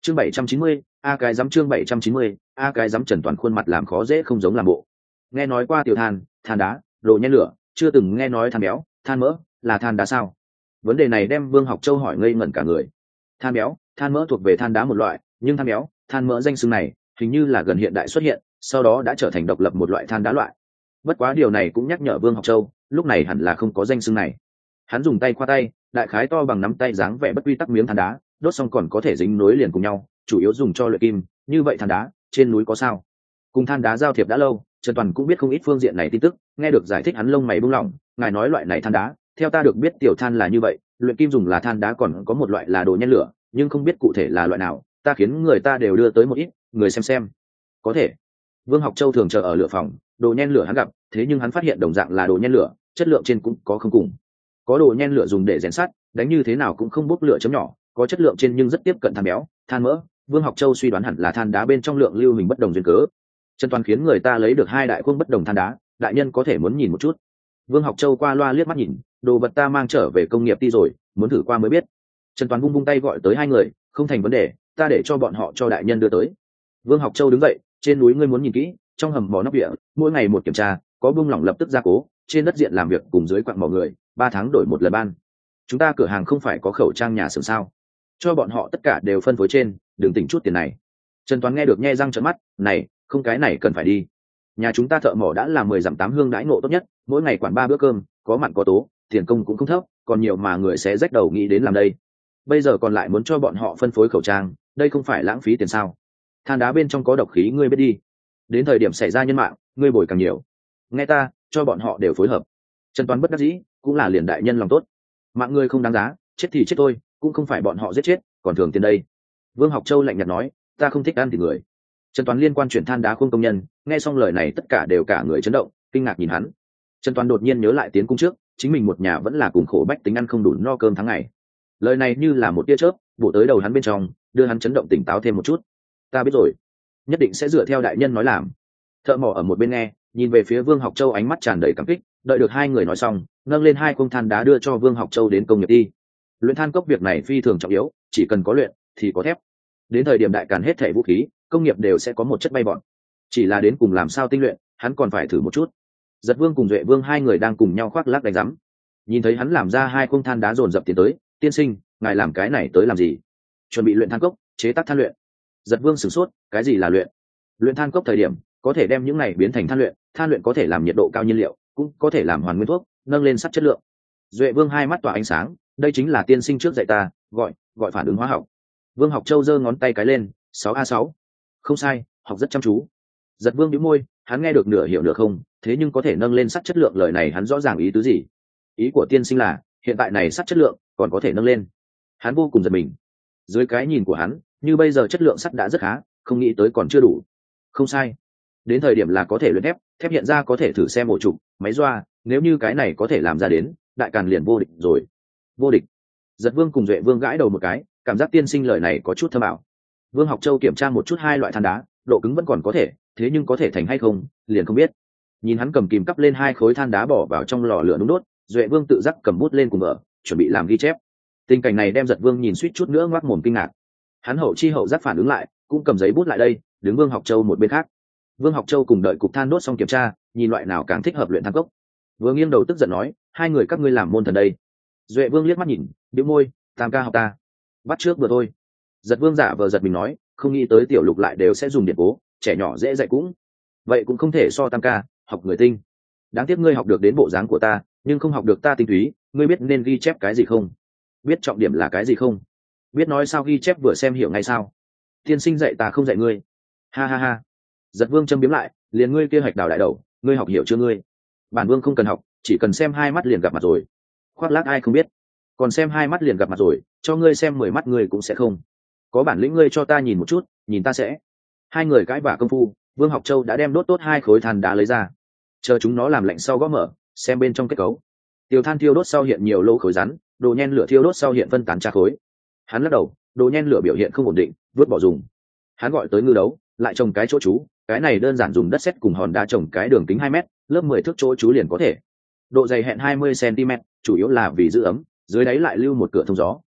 Chương 790, a cái giám chương 790, a cái giám. Trần Toàn khuôn mặt làm khó dễ không giống làm bộ. Nghe nói qua tiểu than, than đá, đồ nhen lửa, chưa từng nghe nói than béo, than mỡ, là than đá sao? Vấn đề này đem Vương Học Châu hỏi ngây ngẩn cả người. Than béo, than mỡ thuộc về than đá một loại, nhưng than béo, than mỡ danh xưng này hình như là gần hiện đại xuất hiện, sau đó đã trở thành độc lập một loại than đá loại. Bất quá điều này cũng nhắc nhở Vương Học Châu, lúc này hẳn là không có danh xưng này. Hắn dùng tay khoa tay, đại khái to bằng nắm tay dáng vẻ bất quy tắc miếng than đá, đốt xong còn có thể dính nối liền cùng nhau, chủ yếu dùng cho luyện kim. Như vậy than đá trên núi có sao? Cùng than đá giao thiệp đã lâu, Trần Toàn cũng biết không ít phương diện này tin tức, nghe được giải thích hắn lông mày buông lỏng. Ngài nói loại này than đá, theo ta được biết tiểu than là như vậy, luyện kim dùng là than đá, còn có một loại là đồ nhen lửa, nhưng không biết cụ thể là loại nào, ta khiến người ta đều đưa tới một ít, người xem. Có thể. Vương Học Châu thường chờ ở lửa phòng, đồ nhen lửa hắn gặp, thế nhưng hắn phát hiện đồng dạng là đồ nhen lửa, chất lượng trên cũng có không cùng. Có đồ nhen lửa dùng để rèn sắt, đánh như thế nào cũng không bốc lửa chấm nhỏ, có chất lượng trên nhưng rất tiếp cận than béo, than mỡ. Vương Học Châu suy đoán hẳn là than đá bên trong lượng lưu hình bất đồng duyên cớ. Trần Toàn khiến người ta lấy được hai đại khuôn bất đồng than đá, đại nhân có thể muốn nhìn một chút. Vương Học Châu qua loa liếc mắt nhìn, đồ vật ta mang trở về công nghiệp ty rồi, muốn thử qua mới biết. Trần Toàn vung tay gọi tới hai người, không thành vấn đề, ta để cho bọn họ cho đại nhân đưa tới. Vương Học Châu đứng dậy, trên núi ngươi muốn nhìn kỹ, trong hầm mỏ nóc địa, mỗi ngày một kiểm tra, có bung lỏng lập tức gia cố, trên đất diện làm việc cùng dưới quặng mỏ người, 3 tháng đổi một lần ban. Chúng ta cửa hàng không phải có khẩu trang nhà xưởng sao? Cho bọn họ tất cả đều phân phối trên, đừng tỉnh chút tiền này. Trần Toàn nghe được nhe răng trợn mắt, này, không cái này cần phải đi. Nhà chúng ta thợ mỏ đã làm 10 dặm 8 hương đãi ngộ tốt nhất, mỗi ngày quản 3 bữa cơm, có mặn có tố, tiền công cũng không thấp, còn nhiều mà người sẽ rách đầu nghĩ đến làm đây. Bây giờ còn lại muốn cho bọn họ phân phối khẩu trang, đây không phải lãng phí tiền sao? Than đá bên trong có độc khí ngươi biết đi. Đến thời điểm xảy ra nhân mạng, ngươi bồi càng nhiều. Nghe ta, cho bọn họ đều phối hợp. Trần Toàn bất đắc dĩ, cũng là liền đại nhân lòng tốt. Mạng ngươi không đáng giá, chết thì chết thôi, cũng không phải bọn họ giết chết, còn thường tiền đây. Vương Học Châu lạnh nhạt nói, ta không thích ăn thịt người. Trần Toàn liên quan chuyển than đá khuôn công nhân, nghe xong lời này tất cả đều cả người chấn động, kinh ngạc nhìn hắn. Trần Toàn đột nhiên nhớ lại tiến cung trước, chính mình một nhà vẫn là cùng khổ bách tính ăn không đủ no cơm tháng ngày. Lời này như là một tia chớp bổ tới đầu hắn bên trong, đưa hắn chấn động tỉnh táo thêm một chút. Ta biết rồi, nhất định sẽ dựa theo đại nhân nói làm. Thợ mỏ ở một bên nghe, nhìn về phía Vương Học Châu ánh mắt tràn đầy cảm kích. Đợi được hai người nói xong, nâng lên hai khung than đá đưa cho Vương Học Châu đến công nghiệp đi. Luyện than cốc việc này phi thường trọng yếu, chỉ cần có luyện thì có thép. Đến thời điểm đại càn hết thảy vũ khí, công nghiệp đều sẽ có một chất bay bọn. Chỉ là đến cùng làm sao tinh luyện, hắn còn phải thử một chút. Giật Vương cùng Duệ Vương hai người đang cùng nhau khoác lác đánh rắm. Nhìn thấy hắn làm ra hai khung than đá dồn dập tiến tới, tiên sinh, ngài làm cái này tới làm gì? Chuẩn bị luyện than cốc, chế tác than luyện. Giật Vương sửng sốt, cái gì là luyện? Luyện than cốc thời điểm, có thể đem những này biến thành than luyện có thể làm nhiệt độ cao nhiên liệu, cũng có thể làm hoàn nguyên thuốc, nâng lên sắt chất lượng. Duệ Vương hai mắt tỏa ánh sáng, đây chính là tiên sinh trước dạy ta, gọi phản ứng hóa học. Vương Học Châu giơ ngón tay cái lên, 6A6. Không sai, học rất chăm chú. Giật Vương nhíu môi, hắn nghe được nửa hiểu nửa không, thế nhưng có thể nâng lên sắt chất lượng, lời này hắn rõ ràng ý tứ gì? Ý của tiên sinh là, hiện tại này sắt chất lượng còn có thể nâng lên. Hắn vô cùng giật mình. Dưới cái nhìn của hắn, như bây giờ chất lượng sắt đã rất khá, không nghĩ tới còn chưa đủ. Không sai. Đến thời điểm là có thể luyện thép hiện ra có thể thử xem ổ trục, máy doa, nếu như cái này có thể làm ra đến, đại càn liền vô địch rồi. Vô địch. Giật Vương cùng Duệ Vương gãi đầu một cái, cảm giác tiên sinh lời này có chút thâm ảo. Vương Học Châu kiểm tra một chút hai loại than đá, độ cứng vẫn còn có thể, thế nhưng có thể thành hay không, liền không biết. Nhìn hắn cầm kìm cắp lên hai khối than đá bỏ vào trong lò lửa nung đốt, Duệ Vương tự giác cầm bút lên cùng vợ, chuẩn bị làm ghi chép. Tình cảnh này đem Giật Vương nhìn suýt chút nữa ngoác mồm kinh ngạc. Hắn hậu chi hậu giác phản ứng lại, cũng cầm giấy bút lại đây, đứng Vương Học Châu một bên khác. Vương Học Châu cùng đợi cục than đốt xong kiểm tra, nhìn loại nào càng thích hợp luyện than cốc. Vừa nghiêng đầu tức giận nói, hai người các ngươi làm môn thần đây. Duệ Vương liếc mắt nhìn, bĩu môi, tam ca học ta, bắt trước vừa thôi. Giật Vương giả vờ giật mình nói, không nghĩ tới tiểu lục lại đều sẽ dùng điện cố, trẻ nhỏ dễ dạy cũng. Vậy cũng không thể so tam ca, học người tinh. Đáng tiếc ngươi học được đến bộ dáng của ta, nhưng không học được ta tinh túy. Ngươi biết nên ghi chép cái gì không? Biết trọng điểm là cái gì không? Biết nói sao ghi chép vừa xem hiểu ngay sao? Tiên sinh dạy ta không dạy ngươi. Ha ha ha. Giật Vương châm biếm lại, liền ngươi kia hạch đào đại đầu, ngươi học hiểu chưa ngươi? Bản Vương không cần học, chỉ cần xem hai mắt liền gặp mặt rồi. Khoác lác ai không biết, còn xem hai mắt liền gặp mặt rồi, cho ngươi xem 10 mắt ngươi cũng sẽ không. Có bản lĩnh ngươi cho ta nhìn một chút, nhìn ta sẽ. Hai người cãi vã công phu, Vương Học Châu đã đem đốt tốt hai khối than đá lấy ra, chờ chúng nó làm lạnh sau gõ mở, xem bên trong kết cấu. Tiểu than thiêu đốt sau hiện nhiều lỗ khối rắn, đồ nhen lửa thiêu đốt sau hiện phân tán tra khối. Hắn lắc đầu, đồ nhen lửa biểu hiện không ổn định, vứt bỏ dùng. Hắn gọi tới ngư đấu, lại trồng cái chỗ chú, cái này đơn giản dùng đất sét cùng hòn đá trồng cái đường kính 2 mét, lớp 10 thước chỗ chú liền có thể. Độ dày hẹn 20 cm, chủ yếu là vì giữ ấm, dưới đáy lại lưu một cửa thông gió.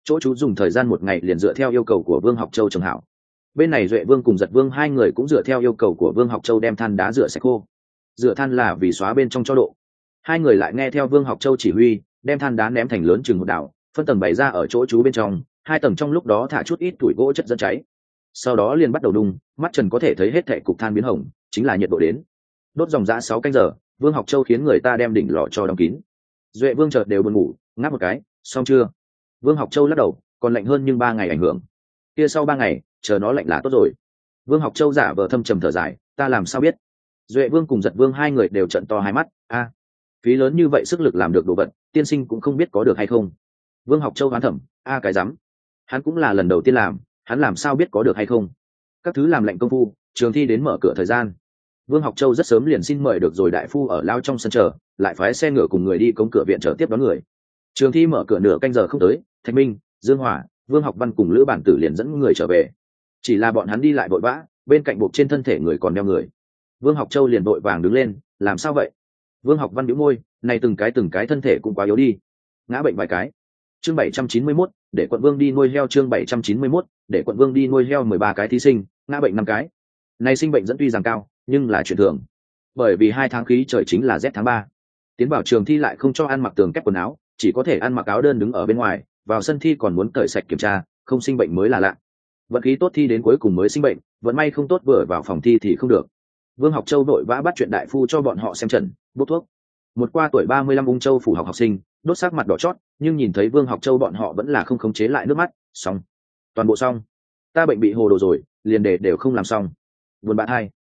chỗ chú dùng thời gian 1 ngày liền dựa theo yêu cầu của Vương Học Châu trồng hảo. Bên này Duệ Vương cùng Giật Vương hai người cũng dựa theo yêu cầu của Vương Học Châu đem than đá rửa sạch khô. Rửa than là vì xóa bên trong cho độ. Hai người lại nghe theo Vương Học Châu chỉ huy, đem than đá ném thành lớn chừng một đảo, phân tầng bày ra ở chỗ chú bên trong, 2 tầng trong lúc đó thả chút ít tuổi gỗ chất dẫn cháy. Sau đó liền bắt đầu đun, mắt trần có thể thấy hết thảy cục than biến hồng, chính là nhiệt độ đến. Đốt dòng dã 6 canh giờ, Vương Học Châu khiến người ta đem đỉnh lò cho đóng kín. Duệ Vương chợt đều buồn ngủ, ngáp một cái, xong chưa? Vương Học Châu lắc đầu, còn lạnh hơn nhưng 3 ngày ảnh hưởng. Kia sau 3 ngày, chờ nó lạnh là tốt rồi. Vương Học Châu giả vờ thâm trầm thở dài, ta làm sao biết? Duệ Vương cùng Giật Vương hai người đều trợn to hai mắt, a, phí lớn như vậy sức lực làm được đồ vật, tiên sinh cũng không biết có được hay không. Vương Học Châu hoán thẩm, a cái rắm, hắn cũng là lần đầu tiên làm, hắn làm sao biết có được hay không? Các thứ làm lệnh công phu, trường thi đến mở cửa thời gian. Vương Học Châu rất sớm liền xin mời được rồi đại phu ở lao trong sân chờ, lại phái xe ngựa cùng người đi cống cửa viện chờ tiếp đón người. Trường thi mở cửa nửa canh giờ không tới, Thạch Minh, Dương Hỏa, Vương Học Văn cùng Lữ Bản Tử liền dẫn người trở về. Chỉ là bọn hắn đi lại vội vã, bên cạnh buộc trên thân thể người còn đeo người. Vương Học Châu liền vội vàng đứng lên, làm sao vậy? Vương Học Văn nhíu môi, này từng cái thân thể cũng quá yếu đi, ngã bệnh vài cái. Chương 791, để quận Vương đi nuôi heo. Chương 791, để quận Vương đi nuôi heo. 13 cái thí sinh, ngã bệnh 5 cái. Này sinh bệnh dẫn tuy rằng cao, nhưng là chuyện thường. Bởi vì 2 tháng khí trời chính là rét tháng 3. Tiến vào trường thi lại không cho ăn mặc tường kép quần áo, chỉ có thể ăn mặc áo đơn đứng ở bên ngoài, vào sân thi còn muốn cởi sạch kiểm tra, không sinh bệnh mới là lạ. Vận khí tốt thi đến cuối cùng mới sinh bệnh, vận may không tốt vừa vào phòng thi thì không được. Vương Học Châu đội vã bắt chuyện đại phu cho bọn họ xem trần, bốc thuốc. Một qua tuổi 35 ung châu phủ học sinh, đốt sắc mặt đỏ chót, nhưng nhìn thấy Vương Học Châu bọn họ vẫn là không khống chế lại nước mắt, xong, toàn bộ xong. Ta bệnh bị hồ đồ rồi, liền đề đều không làm xong. Buồn bã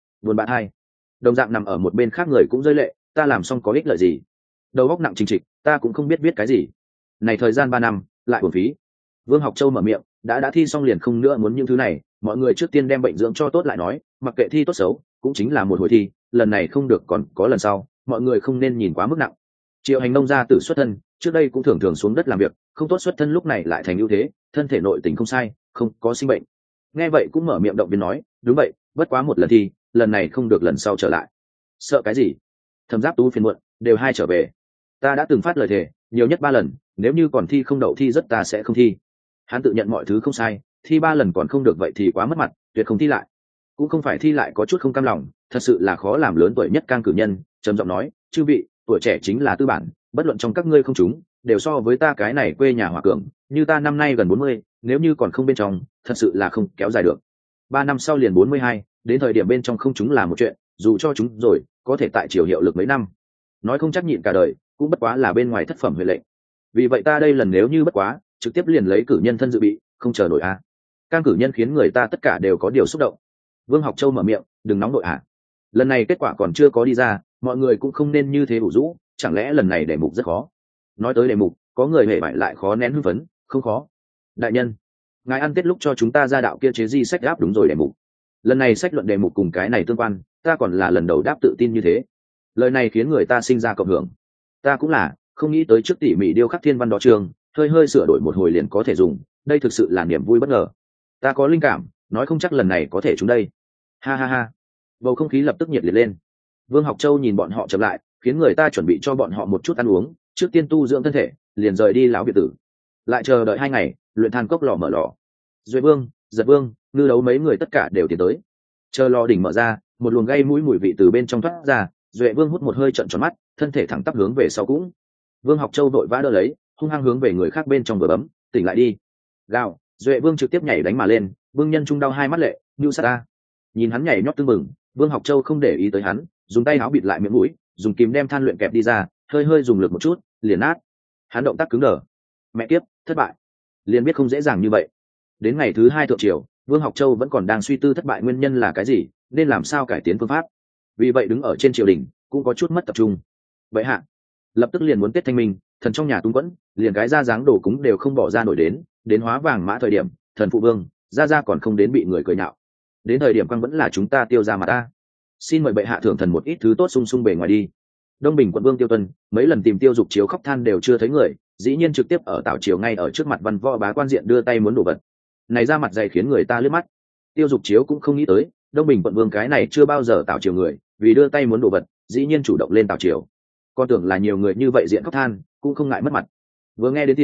hai. Đồng dạng nằm ở một bên khác người cũng rơi lệ, ta làm xong có ích lợi gì? Đầu óc nặng trình trịch, ta cũng không biết viết cái gì. Này thời gian 3 năm, lại uổng phí. Vương Học Châu mở miệng, đã thi xong liền không nữa muốn những thứ này, mọi người trước tiên đem bệnh dưỡng cho tốt lại nói, mặc kệ thi tốt xấu, cũng chính là một hồi thi, lần này không được còn có lần sau, mọi người không nên nhìn quá mức nặng. Triệu Hành nông gia tử xuất thân, trước đây cũng thường thường xuống đất làm việc, không tốt xuất thân lúc này lại thành ưu thế, thân thể nội tình không sai, không có sinh bệnh. Nghe vậy cũng mở miệng động viên nói, đúng vậy, bất quá một lần thi, lần này không được lần sau trở lại. Sợ cái gì? Thẩm Giáp Tú phiền muộn, đều hai trở về. Ta đã từng phát lời thề, nhiều nhất 3 lần, nếu như còn thi không đậu thi rất ta sẽ không thi. Hắn tự nhận mọi thứ không sai, thi 3 lần còn không được vậy thì quá mất mặt, tuyệt không thi lại. Cũng không phải thi lại có chút không cam lòng, thật sự là khó làm lớn tuổi nhất cang cử nhân, trầm giọng nói, chư vị, tuổi trẻ chính là tư bản, bất luận trong các ngươi không chúng, đều so với ta cái này quê nhà hòa cường, như ta năm nay gần 40, nếu như còn không bên trong, thật sự là không kéo dài được. 3 năm sau liền 42, đến thời điểm bên trong không chúng là một chuyện, dù cho chúng rồi, có thể tại triều hiệu lực mấy năm. Nói không chắc nhịn cả đời, cũng bất quá là bên ngoài thất phẩm huệ lệnh. Vì vậy ta đây lần nếu như bất quá, trực tiếp liền lấy cử nhân thân dự bị, không chờ nổi a. Cang cử nhân khiến người ta tất cả đều có điều xúc động. Vương Học Châu mở miệng, đừng nóng nội ạ. Lần này kết quả còn chưa có đi ra, mọi người cũng không nên như thế ủ rũ, chẳng lẽ lần này đề mục rất khó? Nói tới đề mục, có người hề bại lại khó nén hưng phấn, không khó. Đại nhân, ngài ăn tết lúc cho chúng ta ra đạo kia chế di sách đáp đúng rồi đề mục. Lần này sách luận đề mục cùng cái này tương quan, ta còn là lần đầu đáp tự tin như thế. Lời này khiến người ta sinh ra cộng hưởng. Ta cũng là, không nghĩ tới trước tỉ mỉ điêu khắc thiên văn đó trường, hơi sửa đổi một hồi liền có thể dùng, đây thực sự là niềm vui bất ngờ. Ta có linh cảm, nói không chắc lần này có thể trúng đây. Ha ha ha. Bầu không khí lập tức nhiệt liệt lên. Vương Học Châu nhìn bọn họ chậm lại, khiến người ta chuẩn bị cho bọn họ một chút ăn uống, trước tiên tu dưỡng thân thể, liền rời đi lão biệt tử. Lại chờ đợi 2 ngày, luyện than cốc lò mở lò. Duệ Vương, Giật Vương, Ngư Đấu mấy người tất cả đều tiến tới. Chờ lò đỉnh mở ra, một luồng gây mũi mùi vị từ bên trong thoát ra, Duệ Vương hút một hơi trợn tròn mắt, thân thể thẳng tắp hướng về sau cũng. Vương Học Châu vội vã đỡ lấy, hung hăng hướng về người khác bên trong vừa bấm, tỉnh lại đi. Gào, Duệ Vương trực tiếp nhảy đánh mà lên, Vương Nhân Trung đau hai mắt lệ, nhu sát ta. Nhìn hắn nhảy nhót tưng bừng, Vương Học Châu không để ý tới hắn, dùng tay áo bịt lại miệng mũi, dùng kìm đem than luyện kẹp đi ra, hơi dùng lực một chút, liền nát. Hắn động tác cứng đờ. Mẹ kiếp, thất bại. Liền biết không dễ dàng như vậy. Đến ngày thứ 2 thượng triều, Vương Học Châu vẫn còn đang suy tư thất bại nguyên nhân là cái gì, nên làm sao cải tiến phương pháp. Vì vậy đứng ở trên triều đình, cũng có chút mất tập trung. Vậy hạ, lập tức liền muốn Tết Thanh Minh, thần trong nhà tung quẫn, liền cái ra dáng đồ cúng đều không bỏ ra nổi đến hóa vàng mã thời điểm, thần phụ vương, ra còn không đến bị người cười nhạo. Đến thời điểm quang vẫn là chúng ta tiêu ra mà ta. Xin mời bệ hạ thưởng thần một ít thứ tốt sung sung bề ngoài đi. Đông Bình quận Vương Tiêu Tuân mấy lần tìm Tiêu Dục Chiếu khóc than đều chưa thấy người, dĩ nhiên trực tiếp ở tảo triều ngay ở trước mặt văn võ bá quan diện đưa tay muốn đổ vật. Này ra mặt dày khiến người ta liếc mắt. Tiêu Dục Chiếu cũng không nghĩ tới, Đông Bình quận Vương cái này chưa bao giờ tảo triều người, vì đưa tay muốn đổ vật, dĩ nhiên chủ động lên tảo triều. Con tưởng là nhiều người như vậy diện khóc than, cũng không ngại mất mặt. Vừa nghe đến tiền,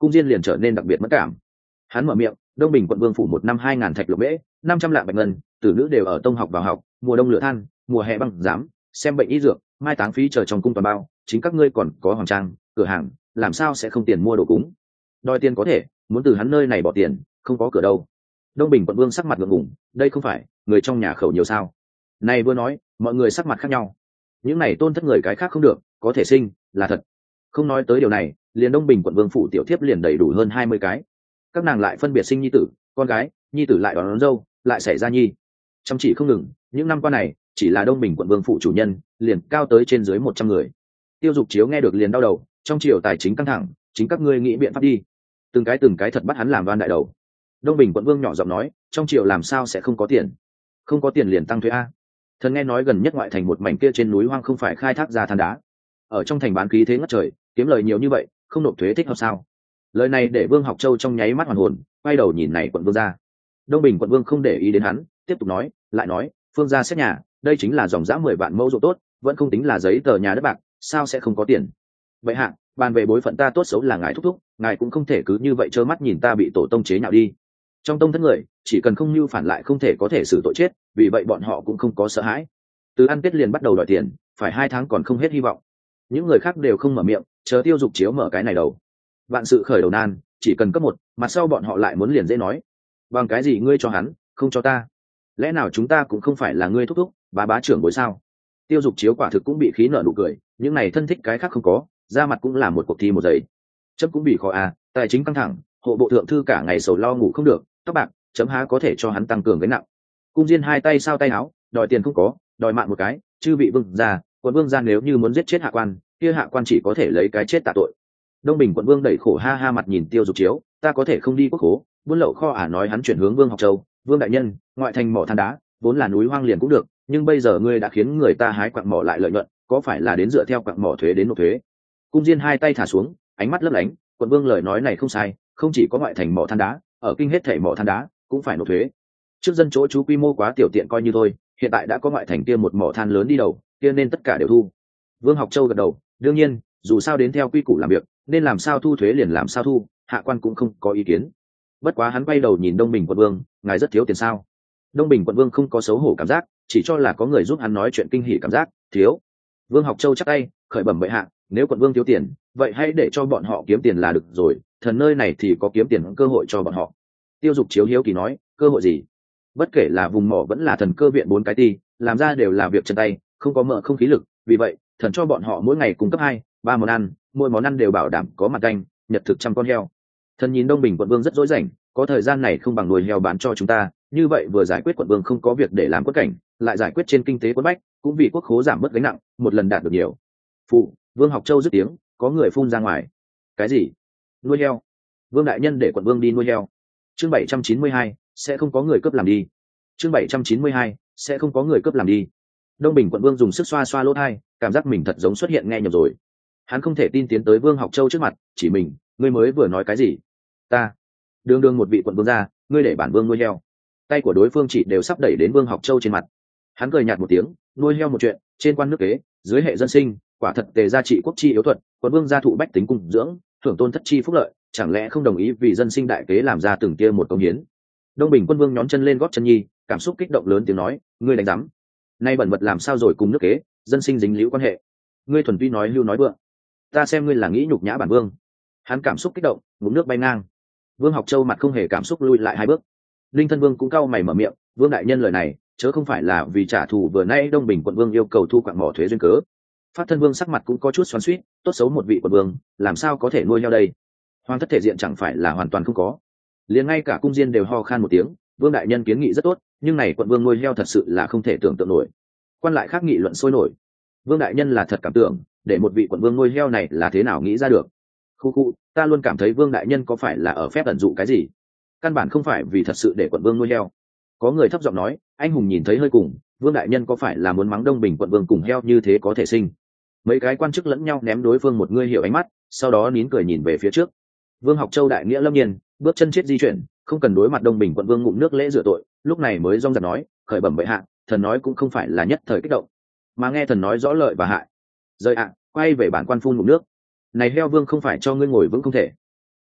Cung Diên liền trở nên đặc biệt mất cảm. Hắn mở miệng, Đông Bình quận vương phủ một năm 2000 thạch lục mễ, 500 lạng bạch ngân, tử nữ đều ở tông học vào học, mùa đông lửa than, mùa hè băng giám, xem bệnh y dược, mai táng phí chờ trong cung toàn bao, chính các ngươi còn có hoàng trang, cửa hàng, làm sao sẽ không tiền mua đồ cúng? Đòi tiền có thể, muốn từ hắn nơi này bỏ tiền, không có cửa đâu. Đông Bình quận vương sắc mặt ngượng ngùng, đây không phải người trong nhà khẩu nhiều sao? Này vừa nói, mọi người sắc mặt khác nhau. Những này tôn thất người cái khác không được, có thể sinh, là thật. Không nói tới điều này, liền Đông Bình quận vương phủ tiểu thiếp liền đầy đủ hơn 20 cái. Các nàng lại phân biệt sinh nhi tử, con gái, nhi tử lại đón dâu, lại xảy ra nhi. Chăm chỉ không ngừng, những năm qua này, chỉ là Đông Bình quận vương phủ chủ nhân, liền cao tới trên dưới 100 người. Tiêu Dục Chiếu nghe được liền đau đầu, trong triều tài chính căng thẳng, chính các ngươi nghĩ biện pháp đi. Từng cái thật bắt hắn làm van đại đầu. Đông Bình quận vương nhỏ giọng nói, trong triều làm sao sẽ không có tiền? Không có tiền liền tăng thuế a. Thần nghe nói gần nhất ngoại thành một mảnh kia trên núi hoang không phải khai thác ra than đá, ở trong thành bán khí thế ngất trời, kiếm lời nhiều như vậy, không nộp thuế thích hợp sao? Lời này để Vương Học Châu trong nháy mắt hoàn hồn, quay đầu nhìn này quận vương ra. Đông Bình quận vương không để ý đến hắn, tiếp tục nói, lại nói, phương gia xét nhà, đây chính là dòng dã 10 vạn mẫu ruộng tốt, vẫn không tính là giấy tờ nhà đất bạc, sao sẽ không có tiền? Vậy hạ, bàn về bối phận ta tốt xấu là ngài thúc thúc, ngài cũng không thể cứ như vậy trơ mắt nhìn ta bị tổ tông chế nhạo đi. Trong tông thất người, chỉ cần không mưu phản lại không thể có thể xử tội chết, vì vậy bọn họ cũng không có sợ hãi. Từ ăn tết liền bắt đầu đòi tiền, phải 2 tháng còn không hết hy vọng. Những người khác đều không mở miệng, chờ Tiêu Dục Chiếu mở cái này đầu. Vạn sự khởi đầu nan, chỉ cần cấp 1, mặt sau bọn họ lại muốn liền dễ nói. Bằng cái gì ngươi cho hắn, không cho ta? Lẽ nào chúng ta cũng không phải là ngươi thúc thúc, bá trưởng bối sao? Tiêu Dục Chiếu quả thực cũng bị khí nợ nụ cười, những này thân thích cái khác không có, ra mặt cũng là một cuộc thi một giấy. Chấm cũng bị khó à, tài chính căng thẳng, hộ bộ thượng thư cả ngày sầu lo ngủ không được, tóc bạc, chấm há có thể cho hắn tăng cường gánh nặng. Cung Diên hai tay sao tay áo, đòi tiền không có, đòi mạng một cái, chư vị vương gia, quận vương gia nếu như muốn giết chết hạ quan, kia hạ quan chỉ có thể lấy cái chết tạ tội. Đông Bình quận vương đẩy khổ ha ha mặt nhìn Tiêu Dục Chiếu, ta có thể không đi quốc khố, buôn lậu kho nói hắn chuyển hướng Vương Học Châu, Vương đại nhân, ngoại thành mỏ than đá, vốn là núi hoang liền cũng được, nhưng bây giờ ngươi đã khiến người ta hái quặng mỏ lại lợi nhuận, có phải là đến dựa theo quặng mỏ thuế đến nộp thuế? Cung Diên hai tay thả xuống, ánh mắt lấp lánh, quận vương lời nói này không sai, không chỉ có ngoại thành mỏ than đá, ở kinh hết thảy mỏ than đá cũng phải nộp thuế. Trước dân chỗ chú quy mô quá tiểu tiện coi như thôi, hiện tại đã có ngoại thành kia một mỏ than lớn đi đầu, kia nên tất cả đều thu. Vương Học Châu gật đầu, đương nhiên, dù sao đến theo quy củ làm việc, nên làm sao thu thuế liền làm sao thu, hạ quan cũng không có ý kiến. Bất quá hắn quay đầu nhìn Đông Bình quận vương, ngài rất thiếu tiền sao? Đông Bình quận vương không có xấu hổ cảm giác, chỉ cho là có người giúp hắn nói chuyện kinh hỉ cảm giác, thiếu. Vương Học Châu chắp tay, khởi bẩm bệ hạ, nếu quận vương thiếu tiền, vậy hãy để cho bọn họ kiếm tiền là được rồi, thần nơi này thì có kiếm tiền cơ hội cho bọn họ. Tiêu Dục Chiếu hiếu kỳ nói, cơ hội gì? Bất kể là vùng mỏ vẫn là thần cơ viện 4 cái ti, làm ra đều là việc chân tay, không có mỡ không khí lực, vì vậy thần cho bọn họ mỗi ngày cung cấp 2-3 món ăn, mỗi món ăn đều bảo đảm có mặt canh, nhật thực 100 con heo. Thần nhìn Đông Bình quận vương rất dối rảnh, có thời gian này không bằng nuôi heo bán cho chúng ta, như vậy vừa giải quyết quận vương không có việc để làm quất cảnh, lại giải quyết trên kinh tế quất bách, cũng vì quốc khố giảm bớt gánh nặng, một lần đạt được nhiều. Phụ, Vương Học Châu dứt tiếng, có người phun ra ngoài. Cái gì? Nuôi heo? Vương đại nhân để quận vương đi nuôi heo. Chương 792, sẽ không có người cướp làm đi. Chương 792, sẽ không có người cướp làm đi. Đông Bình quận vương dùng sức xoa xoa lỗ tai, cảm giác mình thật giống xuất hiện nghe nhầm rồi. Hắn không thể tin tiến tới Vương Học Châu trước mặt, chỉ mình, ngươi mới vừa nói cái gì? Ta, đương một vị quận vương ra, ngươi để bản vương nuôi heo. Tay của đối phương chỉ đều sắp đẩy đến Vương Học Châu trên mặt. Hắn cười nhạt một tiếng, nuôi heo một chuyện, trên quan nước kế, dưới hệ dân sinh, quả thật tề gia trị quốc chi yếu thuật, quận vương gia thụ bách tính cung dưỡng, thưởng tôn thất chi phúc lợi, chẳng lẽ không đồng ý vì dân sinh đại kế làm ra từng kia một công hiến? Đông Bình quân vương nhón chân lên gót chân nhi, cảm xúc kích động lớn tiếng nói, ngươi đánh rắm, nay bẩn vật làm sao rồi cùng nước kế, dân sinh dính liễu quan hệ, ngươi thuần tuy nói hưu nói vượng, ta xem ngươi là nghĩ nhục nhã bản vương. Hắn cảm xúc kích động, ngụm nước bay ngang. Vương Học Châu mặt không hề cảm xúc lui lại 2 bước. Linh Thân Vương cũng cau mày mở miệng, vương đại nhân lời này chớ không phải là vì trả thù vừa nay Đông Bình quận vương yêu cầu thu quặng mỏ thuế duyên cớ. Phát Thân Vương sắc mặt cũng có chút xoắn xuýt, tốt xấu một vị quận vương làm sao có thể nuôi heo đây? Hoàng thất thể diện chẳng phải là hoàn toàn không có. Liền ngay cả cung diên đều ho khan một tiếng, vương đại nhân kiến nghị rất tốt, nhưng này quận vương nuôi heo thật sự là không thể tưởng tượng nổi. Quan lại khác nghị luận sôi nổi. Vương đại nhân là thật cảm tưởng, để một vị quận vương nuôi heo này là thế nào nghĩ ra được? Khu, ta luôn cảm thấy vương đại nhân có phải là ở phép ẩn dụ cái gì? Căn bản không phải vì thật sự để quận vương nuôi heo. Có người thấp giọng nói, anh hùng nhìn thấy hơi cùng, vương đại nhân có phải là muốn mắng Đông Bình quận vương cùng heo như thế có thể sinh? Mấy cái quan chức lẫn nhau ném đối phương một ngươi hiểu ánh mắt, sau đó nín cười nhìn về phía trước. Vương Học Châu đại nghĩa lâm nhiên, bước chân chết di chuyển, không cần đối mặt Đông Bình quận vương ngụm nước lễ rửa tội, lúc này mới rong rạc nói, khởi bẩm bệ hạ, thần nói cũng không phải là nhất thời kích động, mà nghe thần nói rõ lợi và hại. Rời ạ, quay về bản quan phun ngụm nước. Này heo vương không phải cho ngươi ngồi vững không thể.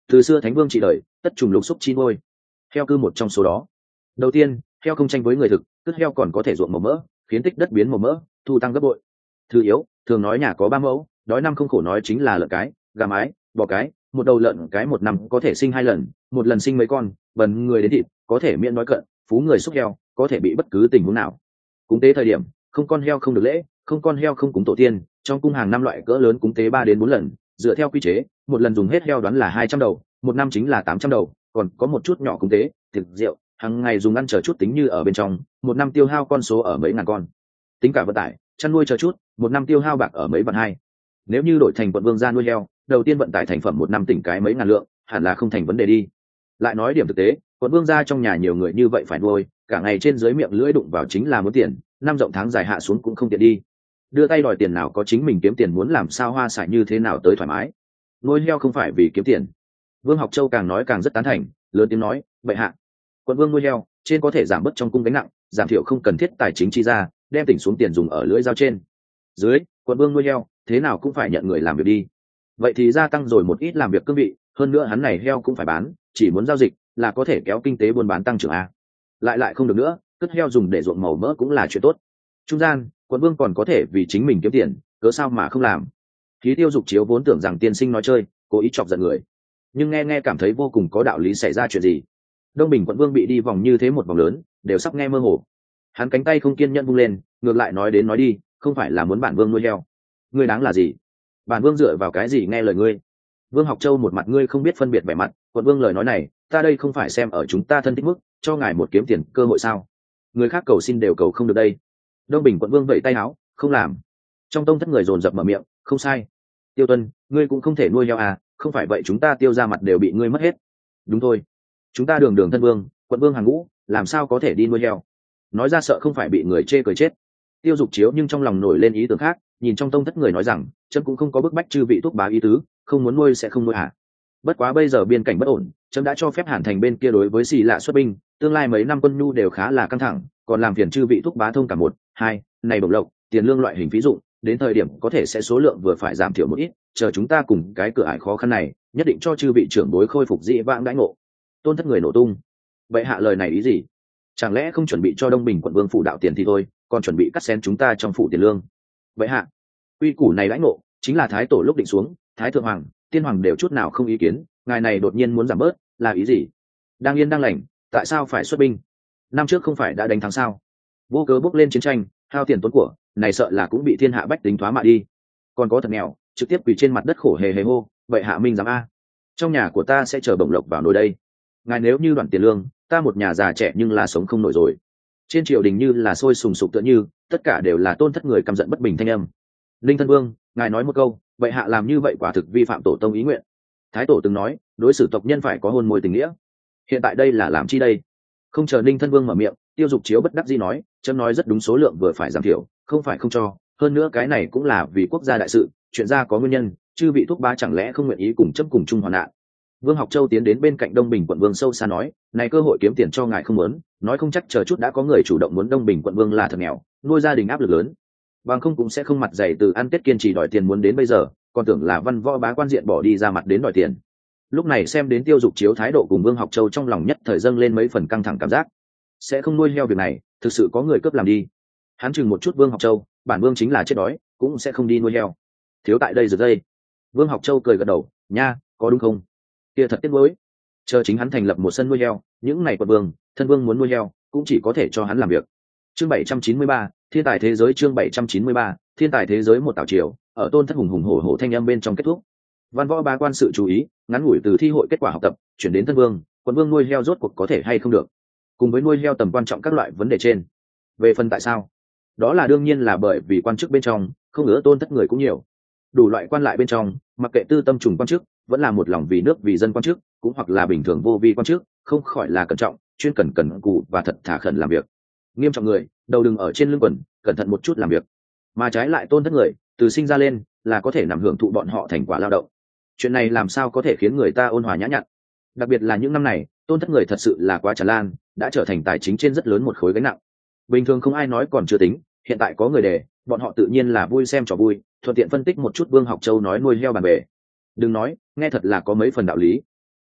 Từ xưa thánh vương trị đời, tất trùng lục xúc chi ngôi, heo cư một trong số đó. Đầu tiên, heo không tranh với người thực, tức heo còn có thể ruộng màu mỡ, khiến tích đất biến màu mỡ, thu tăng gấp bội. Thứ yếu, thường nói nhà có 3 mẫu, đói năm không khổ nói chính là lợn cái, gà mái, bò cái. Một đầu lợn cái một năm có thể sinh 2 lần, một lần sinh mấy con, bần người đến thịt, có thể miễn nói cận, phú người xúc heo, có thể bị bất cứ tình huống nào. Cúng tế thời điểm, không con heo không được lễ, không con heo không cúng tổ tiên, trong cung hàng năm loại cỡ lớn cúng tế 3 đến 4 lần, dựa theo quy chế, một lần dùng hết heo đoán là 200 đầu, một năm chính là 800 đầu, còn có một chút nhỏ cúng tế, thực rượu, hàng ngày dùng ăn chờ chút tính như ở bên trong, một năm tiêu hao con số ở mấy ngàn con. Tính cả vận tải, chăn nuôi chờ chút, một năm tiêu hao bạc ở mấy vạn hai. Nếu như đổi thành quận vương gia nuôi heo, đầu tiên vận tải thành phẩm một năm tỉnh cái mấy ngàn lượng, hẳn là không thành vấn đề đi. Lại nói điểm thực tế, quận vương gia trong nhà nhiều người như vậy phải nuôi, cả ngày trên dưới miệng lưỡi đụng vào chính là muốn tiền, năm rộng tháng dài hạ xuống cũng không tiện đi. Đưa tay đòi tiền nào có chính mình kiếm tiền, muốn làm sao hoa xài như thế nào tới thoải mái. Nuôi heo không phải vì kiếm tiền. Vương Học Châu càng nói càng rất tán thành, lớn tiếng nói, vậy hạ, quận vương nuôi heo, trên có thể giảm bớt trong cung gánh nặng, giảm thiểu không cần thiết tài chính chi ra, đem tỉnh xuống tiền dùng ở lưỡi dao trên. Dưới, quận vương nuôi heo, thế nào cũng phải nhận người làm việc đi. Vậy thì gia tăng rồi một ít làm việc cương vị, hơn nữa hắn này heo cũng phải bán, chỉ muốn giao dịch là có thể kéo kinh tế buôn bán tăng trưởng a. Lại không được nữa, cất heo dùng để ruộng màu mỡ cũng là chuyện tốt. Trung gian, quận vương còn có thể vì chính mình kiếm tiền, cớ sao mà không làm. Khí Tiêu Dục Chiếu vốn tưởng rằng tiên sinh nói chơi, cố ý chọc giận người, nhưng nghe cảm thấy vô cùng có đạo lý. Xảy ra chuyện gì? Đông Bình quận vương bị đi vòng như thế một vòng lớn, đều sắp nghe mơ hồ. Hắn cánh tay không kiên nhẫn vung lên, ngược lại nói đến nói đi, không phải là muốn bản vương nuôi heo, ngươi đáng là gì? Bản vương dựa vào cái gì nghe lời ngươi? Vương Học Châu một mặt ngươi không biết phân biệt vẻ mặt, quận vương lời nói này, ta đây không phải xem ở chúng ta thân thích mức, cho ngài một kiếm tiền cơ hội sao? Người khác cầu xin đều cầu không được đây. Đông Bình quận vương vẫy tay áo, không làm. Trong tông thất người dồn dập mở miệng, không sai. Tiêu Tuân, ngươi cũng không thể nuôi heo à, không phải vậy chúng ta Tiêu ra mặt đều bị ngươi mất hết. Đúng thôi, chúng ta đường đường thân vương, quận vương hàng ngũ, làm sao có thể đi nuôi heo? Nói ra sợ không phải bị người chê cười chết. Tiêu Dục Chiếu nhưng trong lòng nổi lên ý tưởng khác, nhìn trong tông thất người nói rằng, trẫm cũng không có bức bách chư vị thúc bá ý tứ, không muốn nuôi sẽ không nuôi hả? Bất quá bây giờ biên cảnh bất ổn, trẫm đã cho phép Hàn Thành bên kia đối với Xì Lạ xuất binh, tương lai mấy năm quân nhu đều khá là căng thẳng, còn làm phiền chư vị thúc bá thông cả một, hai, này bổng lộc, tiền lương loại hình ví dụ, đến thời điểm có thể sẽ số lượng vừa phải giảm thiểu một ít, chờ chúng ta cùng cái cửa ải khó khăn này, nhất định cho chư vị trưởng bối khôi phục dị vãng đãi ngộ. Tôn thất người nổ tung. Vậy hạ lời này ý gì? Chẳng lẽ không chuẩn bị cho Đông Bình quận vương phủ đạo tiền thì thôi, còn chuẩn bị cắt xén chúng ta trong phủ tiền lương? Vậy hạ, quy củ này đãi ngộ chính là thái tổ lúc định xuống, thái thượng hoàng, tiên hoàng đều chút nào không ý kiến, ngài này đột nhiên muốn giảm bớt, là ý gì? Đang yên đang lành, tại sao phải xuất binh? Năm trước không phải đã đánh thắng sao? Vô cớ bước lên chiến tranh, hao tiền tốn của, này sợ là cũng bị thiên hạ bách tính thoá mạ đi. Còn có thật nghèo, trực tiếp quỳ trên mặt đất khổ hề hề hô, vậy hạ minh dám a? Trong nhà của ta sẽ chờ bổng lộc vào nồi đây. Ngài nếu như đoạn tiền lương, ta một nhà già trẻ nhưng là sống không nổi rồi. Trên triều đình như là sôi sùng sục tựa như, tất cả đều là tôn thất người căm giận bất bình thanh âm. Linh thân vương, ngài nói một câu, vậy hạ làm như vậy quả thực vi phạm tổ tông ý nguyện. Thái tổ từng nói, đối xử tộc nhân phải có hôn môi tình nghĩa. Hiện tại đây là làm chi đây? Không chờ Ninh thân vương mở miệng, Tiêu Dục Chiếu bất đắc dĩ nói, chấm nói rất đúng, số lượng vừa phải giảm thiểu, không phải không cho, hơn nữa cái này cũng là vì quốc gia đại sự, chuyện ra có nguyên nhân, chư vị thúc bá chẳng lẽ không nguyện ý cùng chấm cùng chung hoạn nạn? Vương Học Châu tiến đến bên cạnh Đông Bình quận vương sâu xa nói, này cơ hội kiếm tiền cho ngài không muốn, nói không chắc chờ chút đã có người chủ động muốn Đông Bình quận vương là thật nghèo, nuôi gia đình áp lực lớn, bằng không cũng sẽ không mặt dày từ ăn tết kiên trì đòi tiền muốn đến bây giờ, còn tưởng là văn võ bá quan diện bỏ đi ra mặt đến đòi tiền. Lúc này xem đến Tiêu Dục Chiếu thái độ cùng Vương Học Châu trong lòng nhất thời dâng lên mấy phần căng thẳng cảm giác, sẽ không nuôi heo việc này, thực sự có người cướp làm đi. Hắn chừng một chút Vương Học Châu, bản vương chính là chết đói, cũng sẽ không đi nuôi heo. Thiếu tại đây rồi đây. Vương Học Châu cười gật đầu, nha, có đúng không? Kia thật tiếc nuối. Chờ chính hắn thành lập một sân nuôi heo, những này quận vương, thân vương muốn nuôi heo, cũng chỉ có thể cho hắn làm việc. Chương 793, Thiên tài thế giới. Chương 793, Thiên tài thế giới. Một tảo triều, ở tôn thất hùng hùng hổ hổ thanh âm bên trong kết thúc. Văn võ bá quan sự chú ý, ngắn ngủi từ thi hội kết quả học tập chuyển đến thân vương, quận vương nuôi heo rốt cuộc có thể hay không được, cùng với nuôi heo tầm quan trọng các loại vấn đề trên. Về phần tại sao, đó là đương nhiên là bởi vì quan chức bên trong không ngứa tôn thất người cũng nhiều, đủ loại quan lại bên trong, mặc kệ tư tâm trùng quan chức vẫn là một lòng vì nước vì dân quan chức, cũng hoặc là bình thường vô vi quan chức, không khỏi là cẩn trọng, chuyên cần cù và thật thà khẩn làm việc. Nghiêm trọng người đầu đừng ở trên lưng quần, cẩn thận một chút làm việc. Mà trái lại tôn thất người từ sinh ra lên là có thể nằm hưởng thụ bọn họ thành quả lao động. Chuyện này làm sao có thể khiến người ta ôn hòa nhã nhặn. Đặc biệt là những năm này tôn thất người thật sự là quá tràn lan, đã trở thành tài chính trên rất lớn một khối gánh nặng. Bình thường không ai nói còn chưa tính, hiện tại có người đề, bọn họ tự nhiên là vui xem trò vui, thuận tiện phân tích một chút Vương Học Châu nói nuôi heo bàn bể. Đừng nói, nghe thật là có mấy phần đạo lý.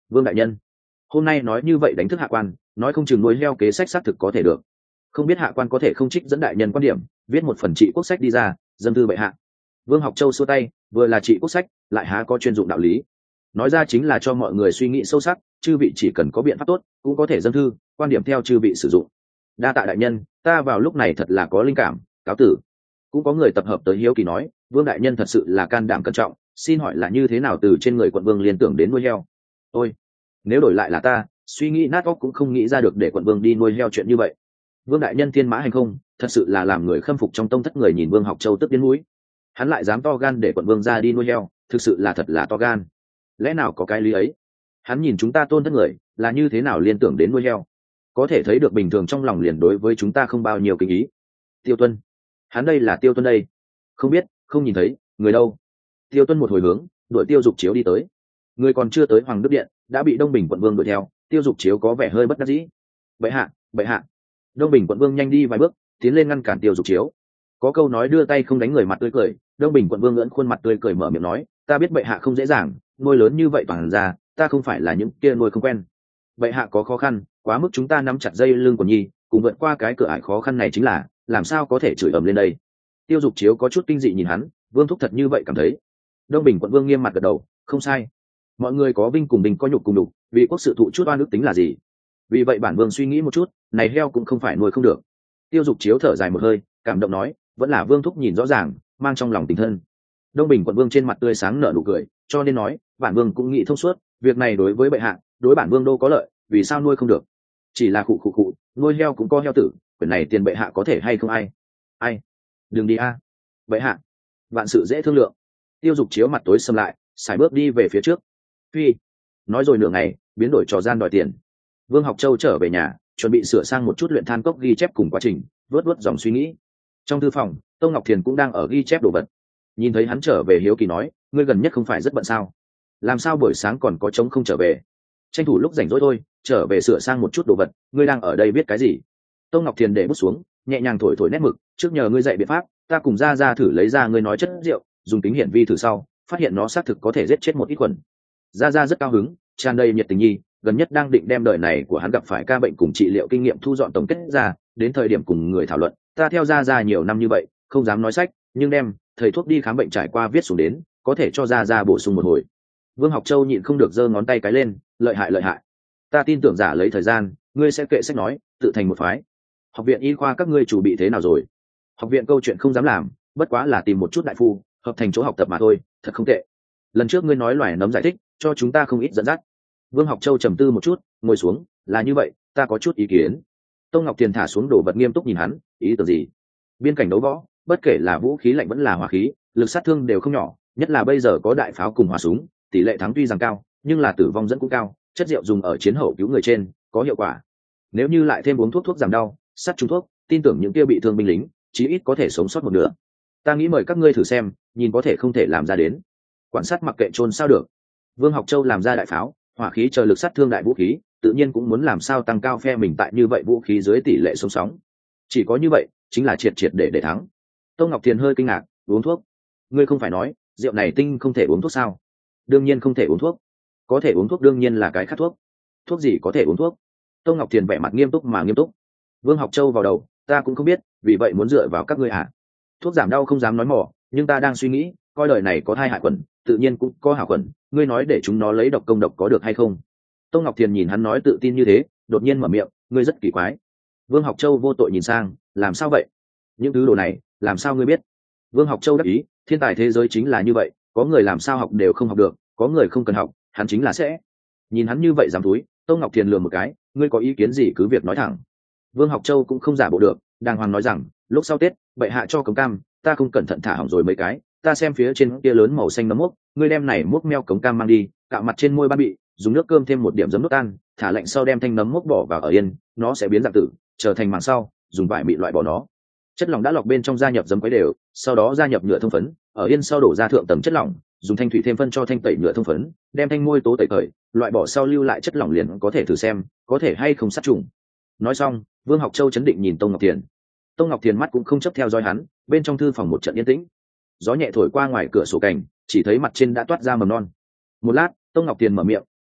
Vương đại nhân, hôm nay nói như vậy đánh thức hạ quan, nói không chừng nuôi heo kế sách xác thực có thể được, không biết hạ quan có thể không trích dẫn đại nhân quan điểm, viết một phần trị quốc sách đi ra, dâng thư bệ hạ. Vương Học Châu xua tay, vừa là trị quốc sách, lại há có chuyên dụng đạo lý, nói ra chính là cho mọi người suy nghĩ sâu sắc, chư vị chỉ cần có biện pháp tốt cũng có thể dâng thư, quan điểm theo chư vị sử dụng. Đa tạ đại nhân, ta vào lúc này thật là có linh cảm, cáo tử. Cũng có người tập hợp tới hiếu kỳ nói, Vương đại nhân thật sự là can đảm cẩn trọng, xin hỏi là như thế nào từ trên người quận vương liên tưởng đến nuôi heo? Ôi, nếu đổi lại là ta, suy nghĩ nát óc cũng không nghĩ ra được để quận vương đi nuôi heo chuyện như vậy. Vương đại nhân thiên mã hành không, thật sự là làm người khâm phục trong tông thất người nhìn Vương Học Châu tức đến mũi. Hắn lại dám to gan để quận vương ra đi nuôi heo, thực sự là thật là to gan. Lẽ nào có cái lý ấy? Hắn nhìn chúng ta tôn thất người là như thế nào liên tưởng đến nuôi heo, có thể thấy được bình thường trong lòng liền đối với chúng ta không bao nhiêu kinh ý. Tiêu Tuân, hắn đây là Tiêu Tuân đây? Không biết, không nhìn thấy, người đâu? Tiêu Tuân một hồi hướng, đội Tiêu Dục Chiếu đi tới. Người còn chưa tới Hoàng Đức Điện, đã bị Đông Bình quận vương đuổi theo. Tiêu Dục Chiếu có vẻ hơi bất đắc dĩ. Bệ hạ, bệ hạ! Đông Bình quận vương nhanh đi vài bước, tiến lên ngăn cản Tiêu Dục Chiếu. Có câu nói đưa tay không đánh người mặt tươi cười. Đông Bình quận vương ngưỡng khuôn mặt tươi cười mở miệng nói, ta biết bệ hạ không dễ dàng, nuôi lớn như vậy toàn ra, ta không phải là những kia nuôi không quen. Bệ hạ có khó khăn, quá mức chúng ta nắm chặt dây lưng của nhi, cùng vượt qua cái cửa ải khó khăn này chính là, làm sao có thể chửi ầm lên đây. Tiêu Dục Chiếu có chút kinh dị nhìn hắn, vương thúc thật như vậy cảm thấy. Đông Bình quận vương nghiêm mặt gật đầu, không sai. Mọi người có vinh cùng bình, có nhục cùng nhục, vì quốc sự thụ chút oan ức tính là gì? Vì vậy bản vương suy nghĩ một chút, này heo cũng không phải nuôi không được. Tiêu Dục Chiếu thở dài một hơi, cảm động nói, vẫn là vương thúc nhìn rõ ràng, mang trong lòng tình thân. Đông Bình quận vương trên mặt tươi sáng nở nụ cười, cho nên nói, bản vương cũng nghĩ thông suốt, việc này đối với bệ hạ, đối bản vương đô có lợi, vì sao nuôi không được? Chỉ là khụ, nuôi heo cũng có heo tử, quyền này tiền bệ hạ có thể hay không ai? Đừng đi a, bệ hạ, vạn sự dễ thương lượng. Tiêu Dục Chiếu mặt tối sầm lại, sải bước đi về phía trước. Phi, nói rồi nửa ngày, biến đổi trò gian đòi tiền. Vương Học Châu trở về nhà, chuẩn bị sửa sang một chút luyện than cốc ghi chép cùng quá trình, vớt dòng suy nghĩ. Trong thư phòng, Tông Ngọc Thiền cũng đang ở ghi chép đồ vật. Nhìn thấy hắn trở về hiếu kỳ nói, ngươi gần nhất không phải rất bận sao? Làm sao buổi sáng còn có trống không trở về? Tranh thủ lúc rảnh rỗi thôi, trở về sửa sang một chút đồ vật. Ngươi đang ở đây biết cái gì? Tông Ngọc Thiền để bút xuống, nhẹ nhàng thổi nét mực. Trước nhờ ngươi dạy biện pháp, ta cùng ra thử lấy ra ngươi nói chất rượu, dùng kính hiển vi thử sau, phát hiện nó xác thực có thể giết chết một ít khuẩn. Ra rất cao hứng, tràn đầy nhiệt tình nhi, gần nhất đang định đem đời này của hắn gặp phải ca bệnh cùng trị liệu kinh nghiệm thu dọn tổng kết ra, đến thời điểm cùng người thảo luận. Ta theo ra nhiều năm như vậy, không dám nói sách, nhưng đem thầy thuốc đi khám bệnh trải qua viết xuống đến, có thể cho ra bổ sung một hồi. Vương Học Châu nhịn không được giơ ngón tay cái lên, lợi hại. Ta tin tưởng giả lấy thời gian, ngươi sẽ kệ sách nói, tự thành một phái. Học viện y khoa các ngươi chủ bị thế nào rồi? Học viện câu chuyện không dám làm, bất quá là tìm một chút đại phu, hợp thành chỗ học tập mà thôi, thật không tệ. Lần trước ngươi nói loài nấm giải thích, cho chúng ta không ít dẫn dắt. Vương Học Châu trầm tư một chút, ngồi xuống, là như vậy, ta có chút ý kiến. Tông Ngọc Tiền thả xuống đồ vật nghiêm túc nhìn hắn, ý tưởng gì? Biên cảnh đấu võ, bất kể là vũ khí lạnh vẫn là hỏa khí, lực sát thương đều không nhỏ, nhất là bây giờ có đại pháo cùng hỏa súng, tỷ lệ thắng tuy rằng cao, nhưng là tử vong dẫn cũng cao. Chất rượu dùng ở chiến hậu cứu người trên, có hiệu quả. Nếu như lại thêm uống thuốc giảm đau, sát trùng thuốc, tin tưởng những kia bị thương binh lính, chí ít có thể sống sót một nửa. Ta nghĩ mời các ngươi thử xem, nhìn có thể không thể làm ra đến. Quản sát mặc kệ trôn sao được. Vương Học Châu làm ra đại pháo, hỏa khí chờ lực sát thương đại vũ khí, tự nhiên cũng muốn làm sao tăng cao phe mình tại như vậy vũ khí dưới tỷ lệ sống sóng. Chỉ có như vậy, chính là triệt để thắng. Tông Ngọc Thiền hơi kinh ngạc, uống thuốc? Ngươi không phải nói, rượu này tinh không thể uống thuốc sao? Đương nhiên không thể uống thuốc. Có thể uống thuốc đương nhiên là cái khác thuốc. Thuốc gì có thể uống thuốc? Tông Ngọc Thiền vẻ mặt nghiêm túc mà nghiêm túc. Vương Học Châu vào đầu, ta cũng không biết, vì vậy muốn dựa vào các ngươi à? Thuốc giảm đau không dám nói mỏ, nhưng ta đang suy nghĩ, coi đời này có thai hại khuẩn, tự nhiên cũng có hảo khuẩn, ngươi nói để chúng nó lấy độc công độc có được hay không? Tông Ngọc Thiền nhìn hắn nói tự tin như thế, đột nhiên mở miệng, ngươi rất kỳ quái. Vương Học Châu vô tội nhìn sang, làm sao vậy? Những thứ đồ này, làm sao ngươi biết? Vương Học Châu đáp ý, thiên tài thế giới chính là như vậy, có người làm sao học đều không học được, có người không cần học, hắn chính là sẽ. Nhìn hắn như vậy dám túi, Tông Ngọc Thiền lườm một cái, ngươi có ý kiến gì cứ việc nói thẳng. Vương Học Châu cũng không giả bộ được, đàng hoàng nói rằng, lúc sau Tết, bệ hạ cho cống cam, ta không cẩn thận thả hỏng rồi mấy cái, ta xem phía trên kia lớn màu xanh nấm mốc, ngươi đem này mốc meo cống cam mang đi, cạo mặt trên môi ban bị, dùng nước cơm thêm một điểm giấm nước tan, thả lạnh sau đem thanh nấm mốc bỏ vào ở yên, nó sẽ biến dạng tử, trở thành màng sau, dùng vải bị loại bỏ nó. Chất lỏng đã lọc bên trong gia nhập giấm quấy đều, sau đó gia nhập nhựa thông phấn, ở yên sau đổ ra thượng tầng chất lỏng, dùng thanh thủy thêm phân cho thanh tẩy nhựa thông phấn, đem thanh môi tố tẩy cởi, loại bỏ sau lưu lại chất lỏng liền có thể thử xem, có thể hay không sát trùng. Nói xong, Vương Học Châu chấn định nhìn Tông Ngọc Thiền. Tông Ngọc Thiền mắt cũng không chấp theo dõi hắn, bên trong thư phòng một trận yên tĩnh. Gió nhẹ thổi qua ngoài cửa sổ cảnh, chỉ thấy mặt trên đã toát ra mầm non. Một lát, Tông Ngọc Thiền mở miệng,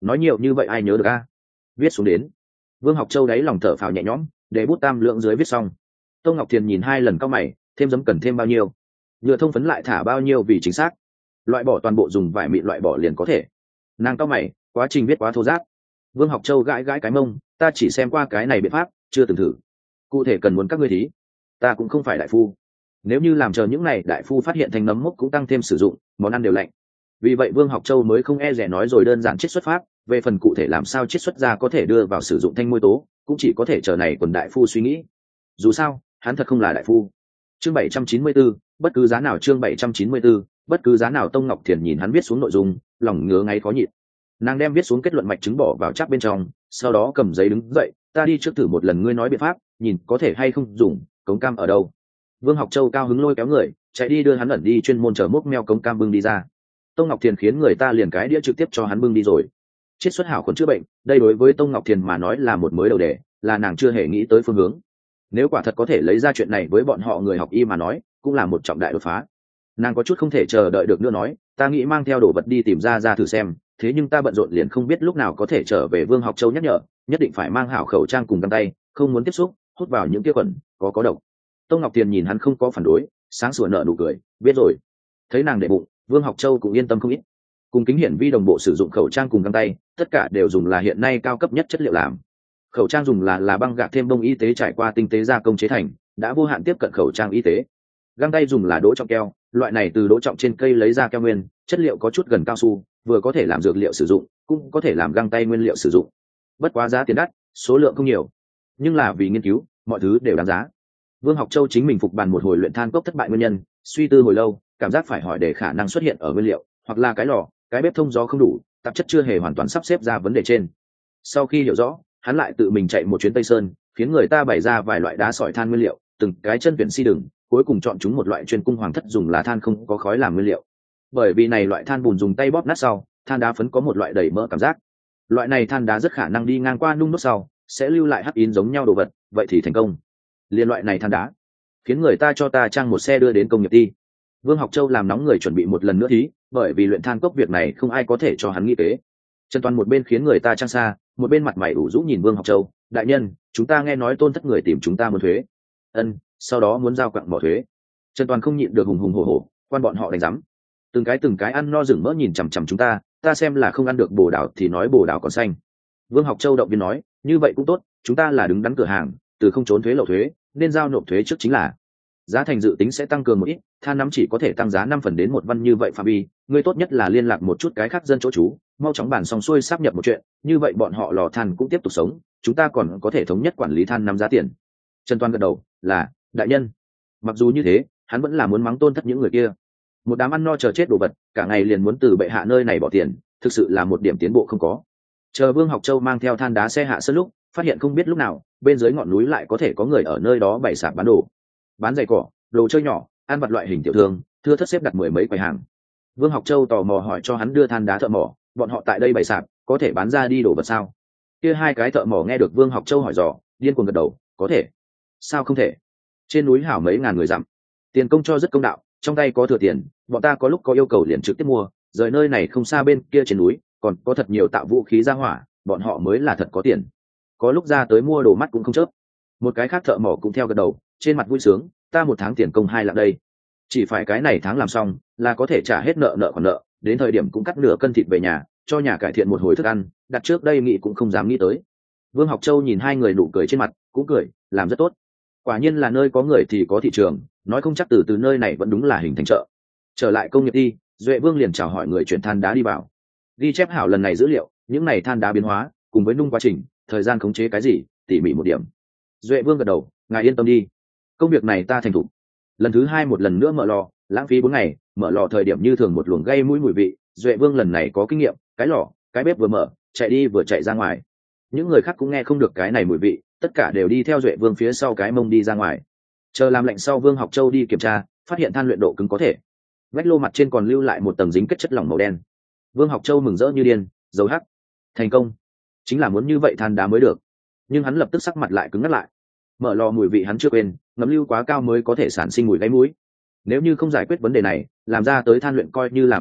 nói nhiều như vậy ai nhớ được a? Viết xuống đến. Vương Học Châu đáy lòng thở phào nhẹ nhõm, để bút tam lượng dưới viết xong. Tô Ngọc Thiền nhìn 2 lần cau mày, thêm giấm cần thêm bao nhiêu, nhựa thông phấn lại thả bao nhiêu vì chính xác, loại bỏ toàn bộ dùng vải mịn loại bỏ liền có thể. Nàng cau mày, quá trình viết quá thô ráp. Vương Học Châu gãi gãi cái mông, ta chỉ xem qua cái này biện pháp, chưa từng thử. Cụ thể cần muốn các ngươi thí, ta cũng không phải đại phu. Nếu như làm chờ những này đại phu phát hiện thành nấm mốc cũng tăng thêm sử dụng, món ăn đều lạnh. Vì vậy Vương Học Châu mới không e dè nói rồi đơn giản chiết xuất pháp, về phần cụ thể làm sao chiết xuất ra có thể đưa vào sử dụng thanh môi tố, cũng chỉ có thể chờ này quần đại phu suy nghĩ. Dù sao, hắn thật không là đại phu. Chương 794, bất cứ giá nào chương 794, bất cứ giá nào Tông Ngọc Thiền nhìn hắn viết xuống nội dung, lòng ngứa ngáy khó nhịn. Nàng đem viết xuống kết luận mạch chứng bỏ vào cháp bên trong, sau đó cầm giấy đứng dậy, ta đi trước thử một lần ngươi nói biện pháp, nhìn có thể hay không dùng, cống cam ở đâu. Vương Học Châu cao hứng lôi kéo người, chạy đi đưa hắn ẩn đi chuyên môn chờ múc meo cống cam bưng đi ra. Tông Ngọc Thiền khiến người ta liền cái đĩa trực tiếp cho hắn bưng đi rồi. Chiết xuất hảo khuẩn chữa bệnh, đây đối với Tông Ngọc Thiền mà nói là một mới đầu đề, là nàng chưa hề nghĩ tới phương hướng. Nếu quả thật có thể lấy ra chuyện này với bọn họ người học y mà nói, cũng là một trọng đại đột phá. Nàng có chút không thể chờ đợi được nữa nói, ta nghĩ mang theo đồ vật đi tìm ra thử xem, thế nhưng ta bận rộn liền không biết lúc nào có thể trở về. Vương Học Châu nhắc nhở, nhất định phải mang hảo khẩu trang cùng găng tay, không muốn tiếp xúc, hút vào những kia khuẩn có độc. Tông Ngọc Tiền nhìn hắn không có phản đối, sáng sủa nở nụ cười, biết rồi. Thấy nàng để bụng, Vương Học Châu cũng yên tâm không ít. Cùng kính hiển vi đồng bộ sử dụng khẩu trang cùng găng tay, tất cả đều dùng là hiện nay cao cấp nhất chất liệu làm. Khẩu trang dùng là băng gạc thêm bông y tế trải qua tinh tế gia công chế thành, đã vô hạn tiếp cận khẩu trang y tế. Găng tay dùng là đỗ trọng keo, loại này từ đỗ trọng trên cây lấy ra keo nguyên, chất liệu có chút gần cao su, vừa có thể làm dược liệu sử dụng, cũng có thể làm găng tay nguyên liệu sử dụng. Bất quá giá tiền đắt, số lượng không nhiều, nhưng là vì nghiên cứu, mọi thứ đều đáng giá. Vương Học Châu chính mình phục bàn một hồi luyện than cốc thất bại nguyên nhân, suy tư hồi lâu, cảm giác phải hỏi để khả năng xuất hiện ở nguyên liệu, hoặc là cái lò, cái bếp thông gió không đủ, tạp chất chưa hề hoàn toàn sắp xếp ra vấn đề trên. Sau khi hiểu rõ, hắn lại tự mình chạy một chuyến Tây Sơn, khiến người ta bày ra vài loại đá sỏi than nguyên liệu, từng cái chân tuyển si đừng, cuối cùng chọn chúng một loại chuyên cung hoàng thất dùng là than không có khói làm nguyên liệu. Bởi vì này loại than bùn dùng tay bóp nát sau, than đá phấn có một loại đầy mỡ cảm giác. Loại này than đá rất khả năng đi ngang qua nung nốt sau, sẽ lưu lại hắc in giống nhau đồ vật, vậy thì thành công. Liên loại này than đá, khiến người ta cho ta trang một xe đưa đến công nghiệp đi. Vương Học Châu làm nóng người chuẩn bị một lần nữa thí, bởi vì luyện than cốc việc này không ai có thể cho hắn nghĩ kế. Trần Toàn một bên khiến người ta trang xa, một bên mặt mày ủ rũ nhìn Vương Học Châu, đại nhân, chúng ta nghe nói Tôn thất người tìm chúng ta muốn thuế. Ân, sau đó muốn giao quặng bỏ thuế. Trần Toàn không nhịn được hùng hùng hổ hổ, quan bọn họ đánh rắm. Từng cái ăn no rừng mỡ nhìn chằm chằm chúng ta xem là không ăn được bồ đào thì nói bồ đào còn xanh. Vương Học Châu động viên nói, như vậy cũng tốt, chúng ta là đứng đắn cửa hàng, từ không trốn thuế lậu thuế, nên giao nộp thuế trước chính là. Giá thành dự tính sẽ tăng cường một ít, than nắm chỉ có thể tăng giá 5 phần đến 1 văn như vậy phạm vi, ngươi tốt nhất là liên lạc một chút cái khác dân chỗ trú, mau chóng bàn xong xuôi sáp nhập một chuyện, như vậy bọn họ lò than cũng tiếp tục sống, chúng ta còn có thể thống nhất quản lý than nắm giá tiền. Trần Toàn gật đầu, là, đại nhân. Mặc dù như thế, hắn vẫn là muốn mắng Tôn thất những người kia. Một đám ăn no chờ chết đồ vật, cả ngày liền muốn từ bệ hạ nơi này bỏ tiền, thực sự là một điểm tiến bộ không có. Chờ Vương Học Châu mang theo than đá xe hạ sơn lúc, phát hiện không biết lúc nào, bên dưới ngọn núi lại có thể có người ở nơi đó bày sạp bán đồ. Bán giày cỏ, đồ chơi nhỏ, ăn vặt loại hình tiểu thương, thưa thất xếp đặt 10 mấy quầy hàng. Vương Học Châu tò mò hỏi cho hắn đưa than đá thợ mỏ, bọn họ tại đây bày sạp, có thể bán ra đi đồ vật sao? Kia 2 cái thợ mỏ nghe được Vương Học Châu hỏi dò, điên cuồng gật đầu, có thể. Sao không thể? Trên núi hảo mấy ngàn người dặm, tiền công cho rất công đạo, trong tay có thừa tiền, bọn ta có lúc có yêu cầu liền trực tiếp mua, rời nơi này không xa bên kia trên núi, còn có thật nhiều tạo vũ khí ra hỏa, bọn họ mới là thật có tiền. Có lúc ra tới mua đồ mắt cũng không chớp. Một cái khác thợ mỏ cũng theo gật đầu, trên mặt vui sướng, ta 1 tháng tiền công 2 lạng đây, chỉ phải cái này tháng làm xong là có thể trả hết nợ còn nợ, đến thời điểm cũng cắt nửa cân thịt về nhà, cho nhà cải thiện một hồi thức ăn, đặt trước đây nghĩ cũng không dám nghĩ tới. Vương Học Châu nhìn 2 người nụ cười trên mặt, cũng cười, làm rất tốt. Quả nhiên là nơi có người thì có thị trường, nói không chắc từ nơi này vẫn đúng là hình thành chợ. Trở lại công nghiệp đi, Duệ Vương liền chào hỏi người chuyển than đá đi vào, ghi chép hảo lần này dữ liệu, những này than đá biến hóa cùng với nung quá trình, thời gian khống chế cái gì, tỉ mỉ một điểm. Duệ Vương gật đầu, ngài yên tâm đi, công việc này ta thành thục. Lần thứ 2 một lần nữa mở lò, lãng phí 4 ngày, mở lò thời điểm như thường một luồng gây mũi mùi vị. Duệ Vương lần này có kinh nghiệm, cái lò, cái bếp vừa mở, chạy đi vừa chạy ra ngoài. Những người khác cũng nghe không được cái này mùi vị, tất cả đều đi theo Duệ Vương phía sau cái mông đi ra ngoài. Chờ làm lạnh sau, Vương Học Châu đi kiểm tra, phát hiện than luyện độ cứng có thể. Vách lô mặt trên còn lưu lại một tầng dính kết chất lỏng màu đen. Vương Học Châu mừng rỡ như điên, dấu hắc, thành công. Chính là muốn như vậy than đá mới được. Nhưng hắn lập tức sắc mặt lại cứng ngắt lại. Mở lò mùi vị hắn chưa quên, ngấm lưu quá cao mới có thể sản sinh mùi gáy mũi. Nếu như không giải quyết vấn đề này, làm ra tới than luyện coi như làm nhiên liệu,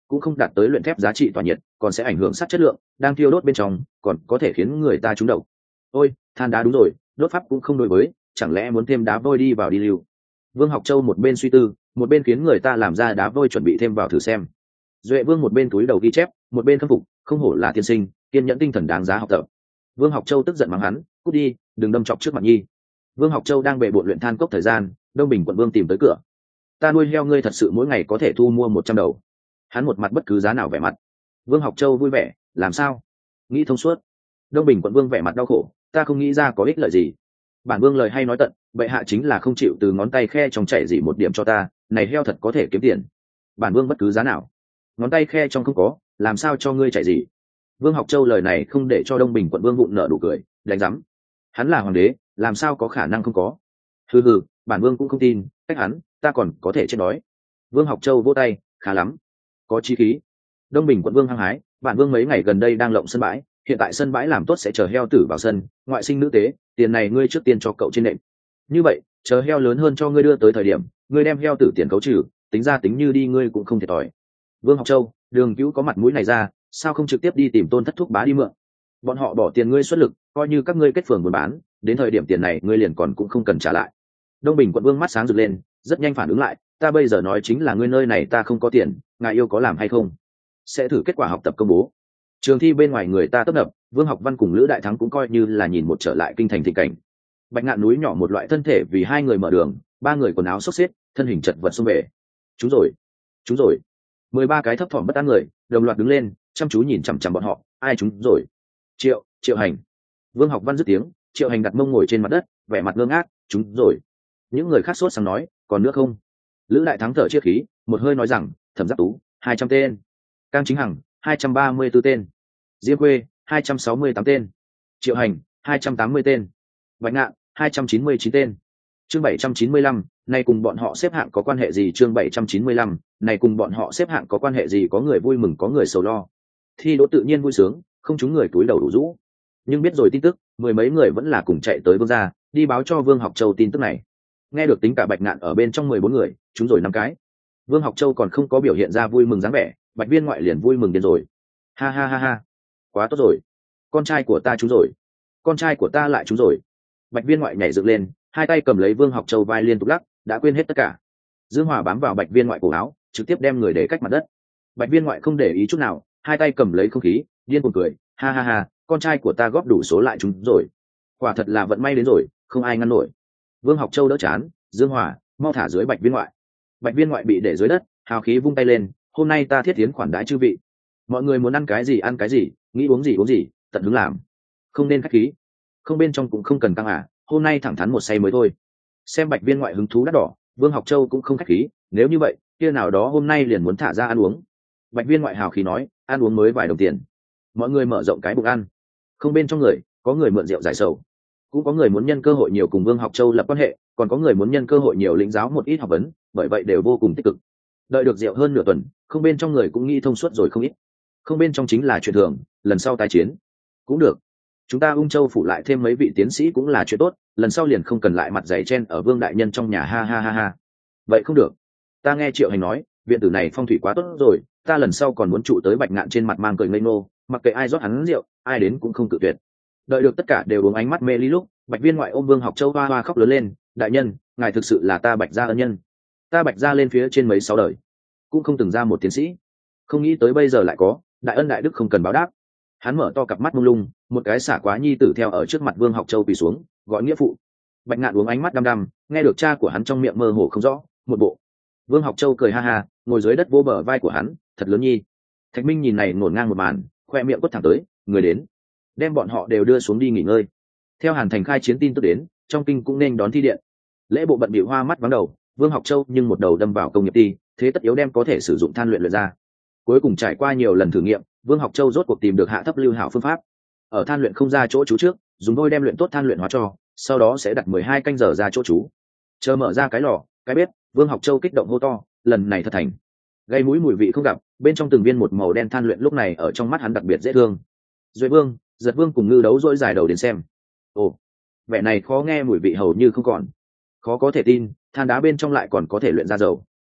cũng không đạt tới luyện thép giá trị tỏa nhiệt, còn sẽ ảnh hưởng sắt chất lượng, đang thiêu đốt bên trong còn có thể khiến người ta trúng độc. Ôi, than đá đúng rồi, đốt pháp cũng không đối với, chẳng lẽ muốn thêm đá vôi đi vào đi lưu? Vương Học Châu một bên suy tư, một bên khiến người ta làm ra đá vôi chuẩn bị thêm vào thử xem. Duệ Vương một bên túi đầu ghi chép, một bên khâm phục, không hổ là tiên sinh, kiên nhẫn tinh thần đáng giá học tập. Vương Học Châu tức giận mắng hắn, cút đi, đừng đâm chọc trước mặt nhi. Vương Học Châu đang bệ bội luyện than cốc thời gian, Đông Bình quận vương tìm tới cửa. Ta nuôi heo ngươi thật sự mỗi ngày có thể thu mua 100 đầu. Hắn một mặt bất cứ giá nào vẻ mặt. Vương Học Châu vui vẻ, làm sao? Nghĩ thông suốt. Đông Bình quận vương vẻ mặt đau khổ, ta không nghĩ ra có ích lợi gì. Bản vương lời hay nói tận, bệ hạ chính là không chịu từ ngón tay khe trong chảy gì một điểm cho ta, này heo thật có thể kiếm tiền. Bản vương bất cứ giá nào. Ngón tay khe trong không có, làm sao cho ngươi chảy gì? Vương Học Châu lời này không để cho Đông Bình quận vương vụng nợ nụ cười, đánh rắm. Hắn là hoàng đế, làm sao có khả năng không có? Hừ hừ, bản vương cũng không tin, cách hắn, ta còn có thể chết đói. Vương Học Châu vỗ tay, khá lắm, có chí khí. Đông Bình quận vương hăng hái, bản vương mấy ngày gần đây đang lộng sân bãi, hiện tại sân bãi làm tốt sẽ chờ heo tử vào sân, ngoại sinh nữ tế, tiền này ngươi trước tiên cho cậu trên nệm. Như vậy, chờ heo lớn hơn cho ngươi đưa tới thời điểm, ngươi đem heo tử tiền cấu trừ, tính ra tính như đi ngươi cũng không thiệt thòi. Vương Học Châu, Đường Cứu có mặt mũi này ra, sao không trực tiếp đi tìm Tôn Thất Thúc bá đi mượn? Bọn họ bỏ tiền ngươi xuất lực, coi như các ngươi kết phường buôn bán, đến thời điểm tiền này ngươi liền còn cũng không cần trả lại. Đông Bình quận vương mắt sáng rực lên, rất nhanh phản ứng lại, ta bây giờ nói chính là ngươi nơi này ta không có tiền, ngài yêu có làm hay không? Sẽ thử kết quả học tập công bố. Trường thi bên ngoài người ta tấp nập, Vương Học Văn cùng Lữ Đại Thắng cũng coi như là nhìn một trở lại kinh thành thịnh cảnh. Bạch Ngạn núi nhỏ một loại thân thể vì hai người mở đường, ba người quần áo xốc xếp, thân hình chật vật xông về. Chúng rồi, chúng rồi. 13 cái thấp thỏm bất an người, đồng loạt đứng lên, chăm chú nhìn chằm chằm bọn họ, ai chúng rồi? Triệu Hành. Vương Học Văn dứt tiếng, Triệu Hành đặt mông ngồi trên mặt đất, vẻ mặt ngơ ngác, chúng rồi. Những người khác sốt sáng nói, còn nữa không? Lữ Đại Thắng thở chiếc khí, một hơi nói rằng, Thẩm Giáp Tú, 200 tên. Cang Chính Hằng, 234 tên. Diêm Khuê, 268 tên. Triệu Hành, 280 tên. Bạch Ngạn, 299 tên. Chương 795, này cùng bọn họ xếp hạng có quan hệ gì? Chương 795, này cùng bọn họ xếp hạng có quan hệ gì? Có người vui mừng có người sầu lo. Thi đỗ tự nhiên vui sướng, không chúng người túi đầu đủ rũ. Nhưng biết rồi tin tức, mười mấy người vẫn là cùng chạy tới vương gia, đi báo cho Vương Học Châu tin tức này. Nghe được tính cả Bạch Ngạn ở bên trong 14 người, chúng rồi 5 cái. Vương Học Châu còn không có biểu hiện ra vui mừng dáng vẻ, Bạch Viên Ngoại liền vui mừng điên rồi. Ha ha ha ha, quá tốt rồi, con trai của ta trúng rồi, con trai của ta lại trúng rồi. Bạch Viên Ngoại nhảy dựng lên, hai tay cầm lấy Vương Học Châu vai liên tục lắc, đã quên hết tất cả. Dương Hòa bám vào Bạch Viên Ngoại cổ áo, trực tiếp đem người để cách mặt đất. Bạch Viên Ngoại không để ý chút nào, hai tay cầm lấy không khí, điên cuồng cười, ha ha ha, con trai của ta góp đủ số lại trúng rồi, quả thật là vận may đến rồi, không ai ngăn nổi. Vương Học Châu đỡ chán, Dương Hòa, mau thả dưới Bạch Viên Ngoại. Bạch Viên Ngoại bị để dưới đất, hào khí vung tay lên, hôm nay ta thiết tiến khoản đãi chư vị, mọi người muốn ăn cái gì ăn cái gì, nghĩ uống gì tận hứng làm, không nên khách khí, không bên trong cũng không cần căng hôm nay thẳng thắn một say mới thôi. Xem Bạch Viên Ngoại hứng thú đắt đỏ, Vương Học Châu cũng không khách khí, nếu như vậy kia nào đó hôm nay liền muốn thả ra ăn uống. Bạch Viên Ngoại hào khí nói, ăn uống mới vài đồng tiền, mọi người mở rộng cái bụng ăn. Không bên trong người có người mượn rượu giải sầu, cũng có người muốn nhân cơ hội nhiều cùng Vương Học Châu lập quan hệ, còn có người muốn nhân cơ hội nhiều lĩnh giáo một ít học vấn, bởi vậy đều vô cùng tích cực. Đợi được rượu hơn nửa tuần, không bên trong người cũng nghĩ thông suốt rồi không ít. Không bên trong chính là chuyện thường, lần sau tái chiến cũng được. Chúng ta Ung Châu phủ lại thêm mấy vị tiến sĩ cũng là chuyện tốt, lần sau liền không cần lại mặt dày chen ở Vương đại nhân trong nhà, ha ha ha ha. Vậy không được, ta nghe Triệu Hành nói, viện tử này phong thủy quá tốt rồi, ta lần sau còn muốn trụ tới Bạch Ngạn trên mặt mang cười ngây ngô, mặc kệ ai rót hắn rượu, ai đến cũng không cự tuyệt. Đợi được tất cả đều uống ánh mắt mê ly lúc, Bạch Viên Ngoại ôm Vương Học Châu hoa hoa khóc lớn lên, đại nhân, ngài thực sự là ta Bạch gia ân nhân, ta Bạch gia lên phía trên mấy 6 đời cũng không từng ra một tiến sĩ, không nghĩ tới bây giờ lại có, đại ân đại đức không cần báo đáp. Hắn mở to cặp mắt mông lung, một cái xả quá nhi tử theo ở trước mặt Vương Học Châu quỳ xuống, gọi nghĩa phụ. Bạch Ngạn uống ánh mắt đăm đăm, nghe được cha của hắn trong miệng mơ hồ không rõ, một bộ. Vương Học Châu cười ha ha, ngồi dưới đất vô bờ vai của hắn, thật lớn nhi. Thạch Minh nhìn này ngổn ngang một màn, khoe miệng quất thẳng tới, người đến, đem bọn họ đều đưa xuống đi nghỉ ngơi. Theo Hàn Thành khai chiến tin tức đến, trong kinh cũng nên đón thi điện. Lễ bộ bận bịu hoa mắt vắng đầu, Vương Học Châu nhưng một đầu đâm vào công nghiệp ti, thế tất yếu đem có thể sử dụng than luyện ra. Cuối cùng trải qua nhiều lần thử nghiệm, Vương Học Châu rốt cuộc tìm được hạ thấp lưu hảo phương pháp. Ở than luyện không ra chỗ trú trước, dùng vôi đem luyện tốt than luyện hóa cho, sau đó sẽ đặt 12 canh giờ ra chỗ trú. Chờ mở ra cái lò, cái bếp, Vương Học Châu kích động hô to, lần này thật thành. Gây mũi mùi vị không gặp, bên trong từng viên một màu đen than luyện lúc này ở trong mắt hắn đặc biệt dễ thương. Duệ Vương, Giật Vương cùng Ngư Đấu dỗi dài đầu đến xem. Ồ, vẻ này khó nghe, mùi vị hầu như không còn. Khó có thể tin, than đá bên trong lại còn có thể luyện ra dầu.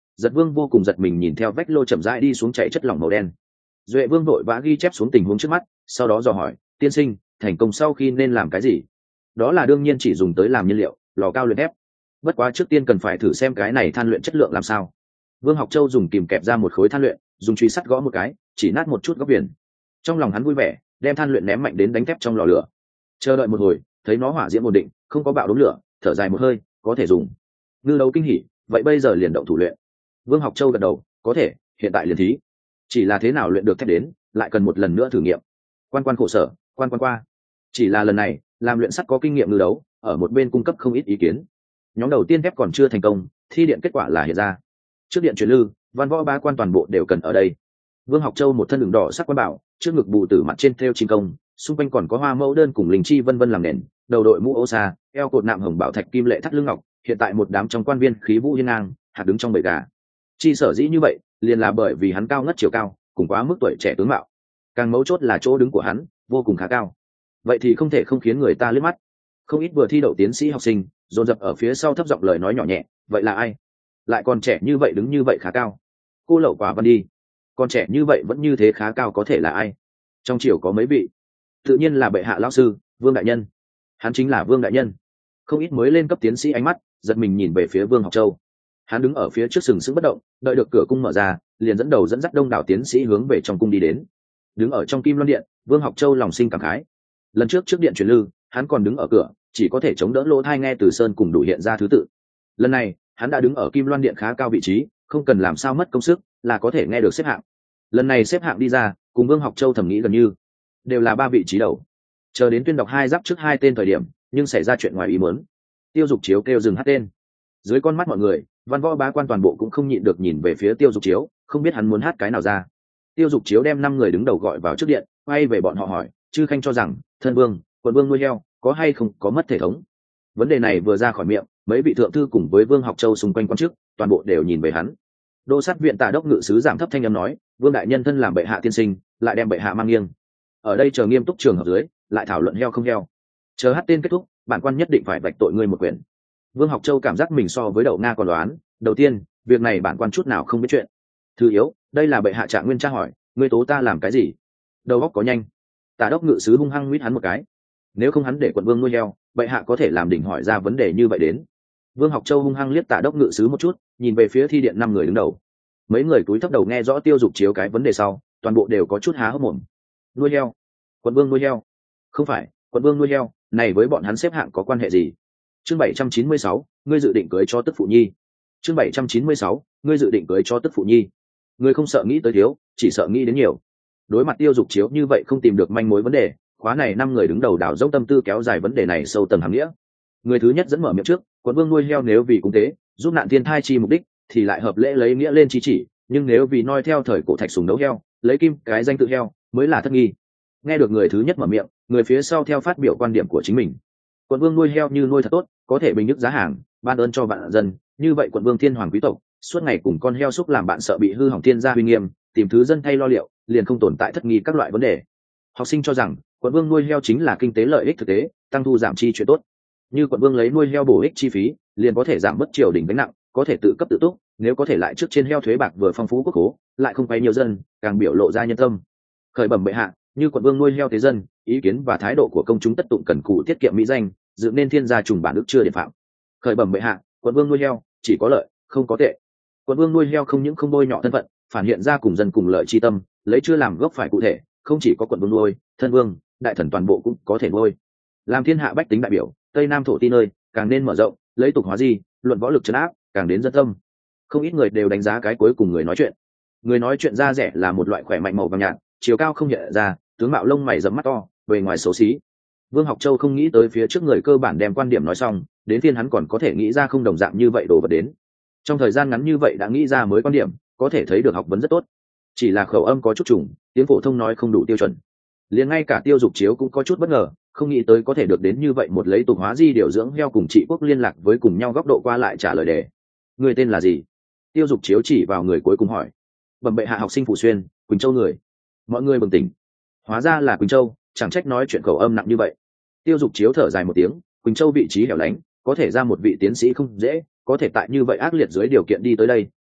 Giật Vương vô cùng giật mình nhìn theo vách lô chậm rãi đi xuống chảy chất lỏng màu đen. Duệ Vương vội vã ghi chép xuống tình huống trước mắt, sau đó dò hỏi, tiên sinh, thành công sau khi nên làm cái gì? Đó là đương nhiên chỉ dùng tới làm nhiên liệu, lò cao luyện thép. Bất quá trước tiên cần phải thử xem cái này than luyện chất lượng làm sao. Vương Học Châu dùng kìm kẹp ra một khối than luyện, dùng truy sắt gõ một cái, chỉ nát một chút góc viền. Trong lòng hắn vui vẻ, đem than luyện ném mạnh đến đánh thép trong lò lửa. Chờ đợi một hồi, thấy nó hỏa diễm ổn định, không có bạo đốm lửa, thở dài một hơi, có thể dùng. Ngư Đấu kinh hỉ, vậy bây giờ liền động thủ luyện. Vương Học Châu gật đầu, có thể, hiện tại liền thí. Chỉ là thế nào luyện được thép đến, lại cần một lần nữa thử nghiệm. Quan quan khổ sở, quan quan qua. Chỉ là lần này, làm luyện sắt có kinh nghiệm Ngư Đấu, ở một bên cung cấp không ít ý kiến. Nhóm đầu tiên thép còn chưa thành công, thi điện kết quả là hiện ra. Trước điện truyền lư, văn võ ba quan toàn bộ đều cần ở đây. Vương Học Châu một thân đường đỏ sắc quan bảo, trước ngực bù tử mặt trên thêu chim công, xung quanh còn có hoa mẫu đơn cùng linh chi vân vân làm nền, đầu đội mũ ô sa, eo cột nạm hồng bảo thạch kim lệ thắt lưng ngọc, hiện tại một đám trong quan viên khí vũ hiên ngang, hạt đứng trong bầy gà. Chi sở dĩ như vậy, liền là bởi vì hắn cao ngất chiều cao, cùng quá mức tuổi trẻ tướng mạo. Càng mấu chốt là chỗ đứng của hắn vô cùng khá cao. Vậy thì không thể không khiến người ta liếc mắt. Không ít vừa thi đậu tiến sĩ học sinh, dồn dập ở phía sau thấp giọng lời nói nhỏ nhẹ, vậy là ai? Lại còn trẻ như vậy đứng như vậy khá cao. Cô Lậu Quả Văn đi. Còn trẻ như vậy vẫn như thế khá cao có thể là ai? Trong triều có mấy vị? Tự nhiên là bệ hạ lão sư, Vương đại nhân. Hắn chính là Vương đại nhân. Không ít mới lên cấp tiến sĩ ánh mắt giật mình nhìn về phía Vương Học Châu. Hắn đứng ở phía trước sừng sững bất động, đợi được cửa cung mở ra, liền dẫn đầu dẫn dắt đông đảo tiến sĩ hướng về trong cung đi đến. Đứng ở trong Kim Loan điện, Vương Học Châu lòng sinh cảm khái. Lần trước điện truyền lư, hắn còn đứng ở cửa, chỉ có thể chống đỡ lỗ thai nghe Từ Sơn cùng đủ hiện ra thứ tự. Lần này, hắn đã đứng ở Kim Loan điện khá cao vị trí, không cần làm sao mất công sức, là có thể nghe được xếp hạng. Lần này xếp hạng đi ra, cùng Vương Học Châu thẩm nghĩ gần như đều là 3 vị trí đầu. Chờ đến tuyên đọc 2 giáp trước 2 tên thời điểm, nhưng xảy ra chuyện ngoài ý muốn. Tiêu Dục Chiếu kêu dừng hát tên. Dưới con mắt mọi người, văn võ bá quan toàn bộ cũng không nhịn được nhìn về phía Tiêu Dục Chiếu, không biết hắn muốn hát cái nào ra. Tiêu Dục Chiếu đem 5 người đứng đầu gọi vào trước điện, quay về bọn họ hỏi, chư khanh cho rằng, thân vương, quận vương nuôi heo, có hay không có mất thể thống? Vấn đề này vừa ra khỏi miệng, mấy vị thượng thư cùng với Vương Học Châu xung quanh quan chức, toàn bộ đều nhìn về hắn. Đô sát viện Tả đốc ngự sứ giảm thấp thanh âm nói, Vương đại nhân thân làm bệ hạ tiên sinh, lại đem bệ hạ mang nghiêng. Ở đây chờ nghiêm túc trường hợp dưới, lại thảo luận heo không heo. Chờ hát tên kết thúc, bản quan nhất định phải vạch tội ngươi một quyền. Vương Học Châu cảm giác mình so với Đậu Nga còn đoán. Đầu tiên, việc này bản quan chút nào không biết chuyện. Thứ yếu, đây là bệ hạ Trạng Nguyên tra hỏi, ngươi tố ta làm cái gì? Đầu óc có nhanh. Tả đốc ngự sứ hung hăng huýt hắn một cái. Nếu không hắn để quận vương nuôi heo, bệ hạ có thể làm đỉnh hỏi ra vấn đề như vậy đến. Vương Học Châu hung hăng liếc Tả đốc ngự sứ một chút, nhìn về phía thi điện 5 người đứng đầu. Mấy người cúi thấp đầu nghe rõ Tiêu Dục Chiếu cái vấn đề sau, toàn bộ đều có chút há hốc mồm. Nuôi heo? Quận vương nuôi heo? Không phải, quận vương nuôi heo, này với bọn hắn xếp hạng có quan hệ gì? Chương 796, ngươi dự định cưới cho tức phụ nhi. Chương 796, ngươi dự định cưới cho tức phụ nhi. Ngươi không sợ nghĩ tới thiếu, chỉ sợ nghĩ đến nhiều. Đối mặt Tiêu Dục Chiếu như vậy không tìm được manh mối vấn đề, khóa này 5 người đứng đầu đào dốc tâm tư kéo dài vấn đề này sâu tầng hàm nghĩa. Người thứ nhất dẫn mở miệng trước, quận vương nuôi heo nếu vì cung tế, giúp nạn thiên thai chi mục đích, thì lại hợp lễ lấy nghĩa lên chi chỉ, nhưng nếu vì noi theo thời cổ thạch sùng đấu heo, lấy kim cái danh tự heo, mới là thất nghi. Nghe được người thứ nhất mở miệng, người phía sau theo phát biểu quan điểm của chính mình. Quận vương nuôi heo như nuôi thật tốt, có thể bình nhức giá hàng, ban ơn cho vạn dân, như vậy quận vương thiên hoàng quý tộc, suốt ngày cùng con heo xúc làm bạn sợ bị hư hỏng thiên gia uy nghiêm, tìm thứ dân thay lo liệu, liền không tồn tại thất nghi các loại vấn đề. Học sinh cho rằng, quận vương nuôi heo chính là kinh tế lợi ích thực tế, tăng thu giảm chi chuyện tốt. Như quận vương lấy nuôi heo bổ ích chi phí, liền có thể giảm bớt triều đình gánh nặng, có thể tự cấp tự túc, nếu có thể lại trước trên heo thuế bạc vừa phong phú quốc khố, lại không quay nhiều dân, càng biểu lộ ra nhân tâm. Khởi bẩm bệ hạ, như quận vương nuôi heo thế dân, ý kiến và thái độ của công chúng tất tụng cần cù tiết kiệm mỹ danh, dựng nên thiên gia trùng bản ước chưa điển phạm. Khởi bẩm bệ hạ, quận vương nuôi heo chỉ có lợi, không có tệ. Quận vương nuôi heo không những không bôi nhọ thân phận, phản hiện ra cùng dân cùng lợi chi tâm, lấy chưa làm gốc phải cụ thể, không chỉ có quận vương nuôi, thân vương, đại thần toàn bộ cũng có thể nuôi. Làm thiên hạ bách tính đại biểu, tây nam thổ ti nơi, càng nên mở rộng, lấy tục hóa di, luận võ lực trấn áp, càng đến dân tâm. Không ít người đều đánh giá cái cuối cùng người nói chuyện. Người nói chuyện da rẻ là một loại khỏe mạnh màu vàng nhạt, chiều cao không nhận ra, tướng mạo lông mày rậm mắt to, bề ngoài xấu xí. Vương Học Châu không nghĩ tới phía trước người cơ bản đem quan điểm nói xong, đến phiên hắn còn có thể nghĩ ra không đồng dạng như vậy đồ vật đến. Trong thời gian ngắn như vậy đã nghĩ ra mới quan điểm, có thể thấy được học vấn rất tốt. Chỉ là khẩu âm có chút trùng, tiếng phổ thông nói không đủ tiêu chuẩn. Liền ngay cả Tiêu Dục Chiếu cũng có chút bất ngờ, không nghĩ tới có thể được đến như vậy một lấy tục hóa di điều dưỡng heo cùng trị quốc liên lạc với cùng nhau góc độ qua lại trả lời đề. Người tên là gì? Tiêu Dục Chiếu chỉ vào người cuối cùng hỏi. Bẩm bệ hạ học sinh Phủ Xuyên, Quỳnh Châu người. Mọi người bừng tỉnh. Hóa ra là Quỳnh Châu, chẳng trách nói chuyện khẩu âm nặng như vậy. Tiêu Dục Chiếu thở dài một tiếng, Quỳnh Châu vị trí hẻo lánh, có thể ra một vị tiến sĩ không dễ, có thể tại như vậy ác liệt dưới điều kiện đi tới đây,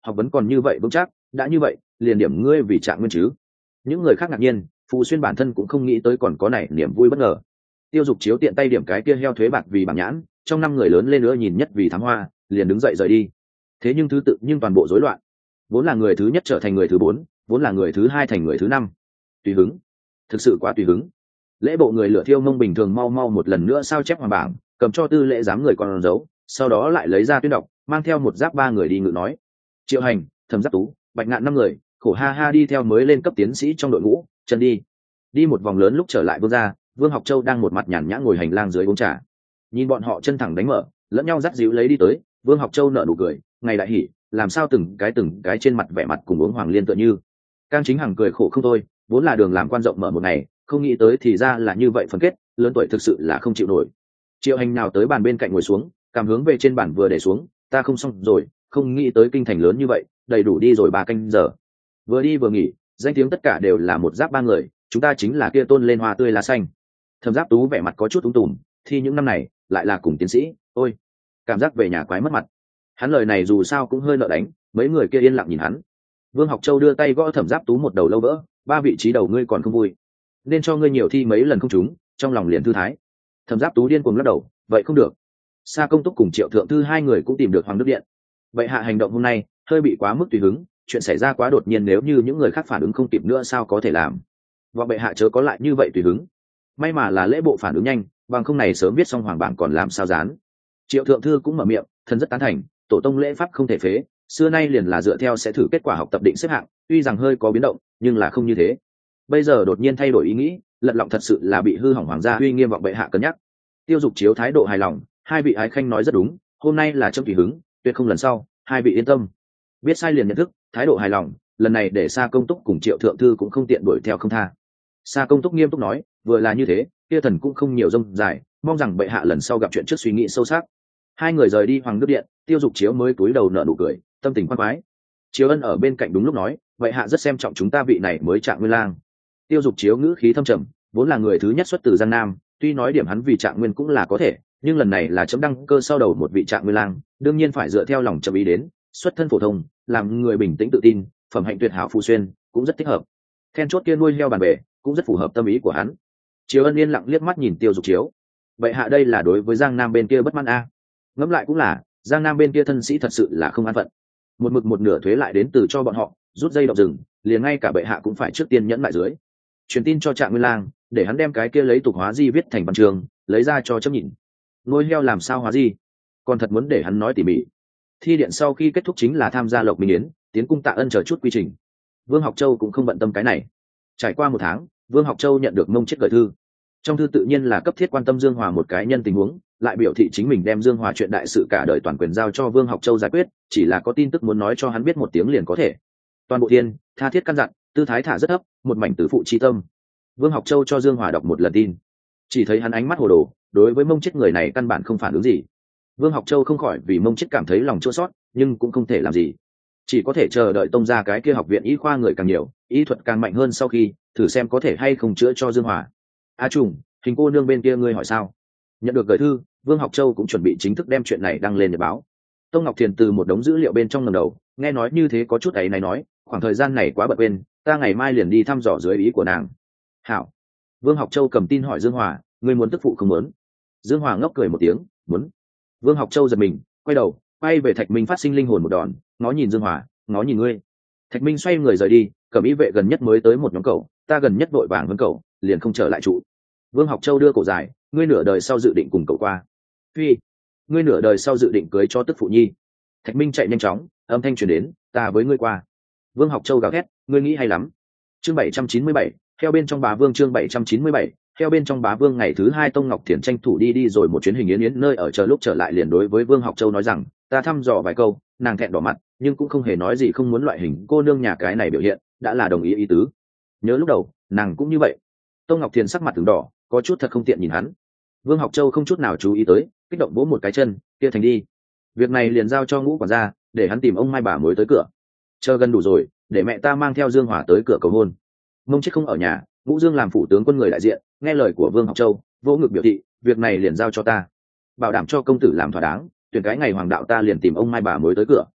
học vấn còn như vậy vững chắc, đã như vậy liền điểm ngươi vì Trạng Nguyên chứ. Những người khác ngạc nhiên, Phù Xuyên bản thân cũng không nghĩ tới còn có này niềm vui bất ngờ. Tiêu Dục Chiếu tiện tay điểm cái kia heo thuế bạc vì bảng nhãn, trong năm người lớn lên nữa nhìn nhất vì thám hoa, liền đứng dậy rời đi. Thế nhưng thứ tự nhưng toàn bộ rối loạn, vốn là người thứ nhất trở thành người thứ bốn, vốn là người thứ hai thành người thứ năm. Tùy hứng, thực sự quá tùy hứng. Lễ bộ người lửa thiêu mông bình thường mau mau một lần nữa sao chép hoàng bảng, cầm cho tư lễ giám người còn giấu, sau đó lại lấy ra tuyên đọc, mang theo một giáp ba người đi ngự nói. Triệu Hành, Thẩm Giáp Tú, Bạch Ngạn năm người, khổ ha ha đi theo mới lên cấp tiến sĩ trong đội ngũ, chân đi một vòng lớn lúc trở lại Vương gia, Vương Học Châu đang một mặt nhàn nhã ngồi hành lang dưới uống trà, nhìn bọn họ chân thẳng đánh mở, lẫn nhau dắt díu lấy đi tới. Vương Học Châu nở nụ cười, ngày đại hỉ, làm sao từng cái trên mặt vẻ mặt cùng uống hoàng liên tựa như. Cang Chính Hằng cười khổ không thôi, vốn là đường làm quan rộng mở một ngày, không nghĩ tới thì ra là như vậy phân kết, lớn tuổi thực sự là không chịu nổi. Triệu Hành nào tới bàn bên cạnh ngồi xuống, cảm hướng về trên bàn vừa để xuống, ta không xong rồi, không nghĩ tới kinh thành lớn như vậy, đầy đủ đi rồi 3 canh giờ. Vừa đi vừa nghỉ, danh tiếng tất cả đều là một giáp ba người, chúng ta chính là kia tôn lên hoa tươi lá xanh. Thẩm Giáp Tú vẻ mặt có chút úng tùm, thì những năm này lại là cùng tiến sĩ, ôi, cảm giác về nhà quái mất mặt. Hắn lời này dù sao cũng hơi nợ đánh, mấy người kia yên lặng nhìn hắn. Vương Học Châu đưa tay gõ Thẩm Giáp Tú một đầu lâu vỡ, 3 vị trí đầu ngươi còn không vui, nên cho ngươi nhiều thi mấy lần không trúng, trong lòng liền thư thái. Thẩm Giáp Tú điên cuồng lắc đầu, vậy không được. Sa Công Túc cùng Triệu Thượng Thư hai người cũng tìm được Hoàng Đức Điện. Vậy hạ hành động hôm nay hơi bị quá mức tùy hứng, chuyện xảy ra quá đột nhiên, nếu như những người khác phản ứng không kịp nữa sao có thể làm. Và bệ hạ chớ có lại như vậy tùy hứng. May mà là lễ bộ phản ứng nhanh, bằng không này sớm viết xong hoàng bảng còn làm sao dán. Triệu Thượng Thư cũng mở miệng, thần rất tán thành, tổ tông lễ pháp không thể phế, xưa nay liền là dựa theo sẽ thử kết quả học tập định xếp hạng, tuy rằng hơi có biến động nhưng là không như thế. Bây giờ đột nhiên thay đổi ý nghĩ, lật lọng thật sự là bị hư hỏng hoàng gia uy nghiêm vọng bệ hạ cân nhắc. Tiêu Dục Chiếu thái độ hài lòng, hai vị ái khanh nói rất đúng, hôm nay là trong tùy hứng, tuyệt không lần sau, hai vị yên tâm. Biết sai liền nhận thức, thái độ hài lòng, lần này để Sa Công Túc cùng Triệu Thượng Thư cũng không tiện đuổi theo không tha. Sa Công Túc nghiêm túc nói, vừa là như thế, kia thần cũng không nhiều rông dài, mong rằng bệ hạ lần sau gặp chuyện trước suy nghĩ sâu sắc. Hai người rời đi Hoàng Đức Điện, Tiêu Dục Chiếu mới cúi đầu nở nụ cười, tâm tình khoan khoái. Chiếu Ân ở bên cạnh đúng lúc nói, bệ hạ rất xem trọng chúng ta vị này mới Trạng Nguyên lang. Tiêu Dục Chiếu ngữ khí thâm trầm, vốn là người thứ nhất xuất từ Giang Nam, tuy nói điểm hắn vì Trạng Nguyên cũng là có thể, nhưng lần này là chấm đăng cơ sau đầu một vị Trạng Nguyên lang, đương nhiên phải dựa theo lòng chấm ý đến, xuất thân phổ thông, làm người bình tĩnh tự tin, phẩm hạnh tuyệt hảo Phù Xuyên cũng rất thích hợp. Then chốt kia nuôi heo bàn bể cũng rất phù hợp tâm ý của hắn. Chiếu Ân yên lặng liếc mắt nhìn Tiêu Dục Chiếu, vậy hạ đây là đối với Giang Nam bên kia bất mãn a. Ngẫm lại cũng là, Giang Nam bên kia thân sĩ thật sự là không an phận, một mực một nửa thuế lại đến từ cho bọn họ, rút dây động rừng, liền ngay cả bệ hạ cũng phải trước tiên nhẫn lại dưới. Truyền tin cho Trạng Nguyên lang, để hắn đem cái kia lấy tục hóa di viết thành văn trường, lấy ra cho chấm nhìn. Nuôi heo làm sao hóa di, còn thật muốn để hắn nói tỉ mỉ. Thi điện sau khi kết thúc chính là tham gia lộc minh yến, tiến cung tạ ân chờ chút quy trình. Vương Học Châu cũng không bận tâm cái này. Trải qua 1 tháng, Vương Học Châu nhận được mông chết gửi thư. Trong thư tự nhiên là cấp thiết quan tâm Dương Hòa một cái nhân tình huống, lại biểu thị chính mình đem Dương Hòa chuyện đại sự cả đời toàn quyền giao cho Vương Học Châu giải quyết, chỉ là có tin tức muốn nói cho hắn biết 1 tiếng liền có thể. Toàn bộ thiên tha thiết căn dặn, tư thái thả rất thấp, một mảnh tứ phụ chi tâm. Vương Học Châu cho Dương Hòa đọc một lần tin, chỉ thấy hắn ánh mắt hồ đồ, đối với mông chết người này căn bản không phản ứng gì. Vương Học Châu không khỏi vì mông chết cảm thấy lòng chua xót, nhưng cũng không thể làm gì, chỉ có thể chờ đợi tông ra cái kia học viện y khoa người càng nhiều, y thuật càng mạnh hơn, sau khi thử xem có thể hay không chữa cho Dương Hòa. A Trùng, Hình cô nương bên kia ngươi hỏi sao? Nhận được gửi thư, Vương Học Châu cũng chuẩn bị chính thức đem chuyện này đăng lên nhật báo. Tông Ngọc Thiền từ một đống dữ liệu bên trong ngẩng đầu, nghe nói như thế có chút ấy này nói, khoảng thời gian này quá bận quên, ta ngày mai liền đi thăm dò dưới ý của nàng. Hảo. Vương Học Châu cầm tin hỏi Dương Hòa, ngươi muốn tức phụ không muốn? Dương Hòa ngốc cười một tiếng, muốn. Vương Học Châu giật mình, quay đầu, quay về Thạch Minh phát sinh linh hồn một đòn, ngó nhìn Dương Hòa, ngó nhìn ngươi. Thạch Minh xoay người rời đi, cẩm ý vệ gần nhất mới tới một nhóm cậu, ta gần nhất vội vàng hơn cậu, liền không trở lại trụ. Vương Học Châu đưa cổ dài, ngươi nửa đời sau dự định cùng cậu qua. Phi, ngươi nửa đời sau dự định cưới cho tức phụ nhi. Thạch Minh chạy nhanh chóng, âm thanh truyền đến, ta với ngươi qua. Vương Học Châu gào thét, ngươi nghĩ hay lắm. Chương 797, theo bên trong bá vương. Chương 797, theo bên trong bá vương. Ngày thứ 2 Tông Ngọc Thiền tranh thủ đi rồi một chuyến hình yến nơi ở, chờ lúc trở lại liền đối với Vương Học Châu nói rằng, ta thăm dò vài câu, nàng thẹn đỏ mặt, nhưng cũng không hề nói gì không muốn loại hình cô nương nhà cái này biểu hiện, đã là đồng ý ý tứ. Nhớ lúc đầu, nàng cũng như vậy. Tông Ngọc Thiền sắc mặt từng đỏ, có chút thật không tiện nhìn hắn. Vương Học Châu không chút nào chú ý tới, kích động vỗ một cái chân, kia thành đi. Việc này liền giao cho Ngũ quản gia, để hắn tìm ông Mai bà mối tới cửa. Chờ gần đủ rồi, để mẹ ta mang theo Dương Hòa tới cửa cầu hôn. Mông chết không ở nhà, Ngũ Dương làm phủ tướng quân người đại diện, nghe lời của Vương Học Châu, vỗ ngực biểu thị, việc này liền giao cho ta, bảo đảm cho công tử làm thỏa đáng, tuyển cái ngày hoàng đạo ta liền tìm ông Mai bà mối tới cửa.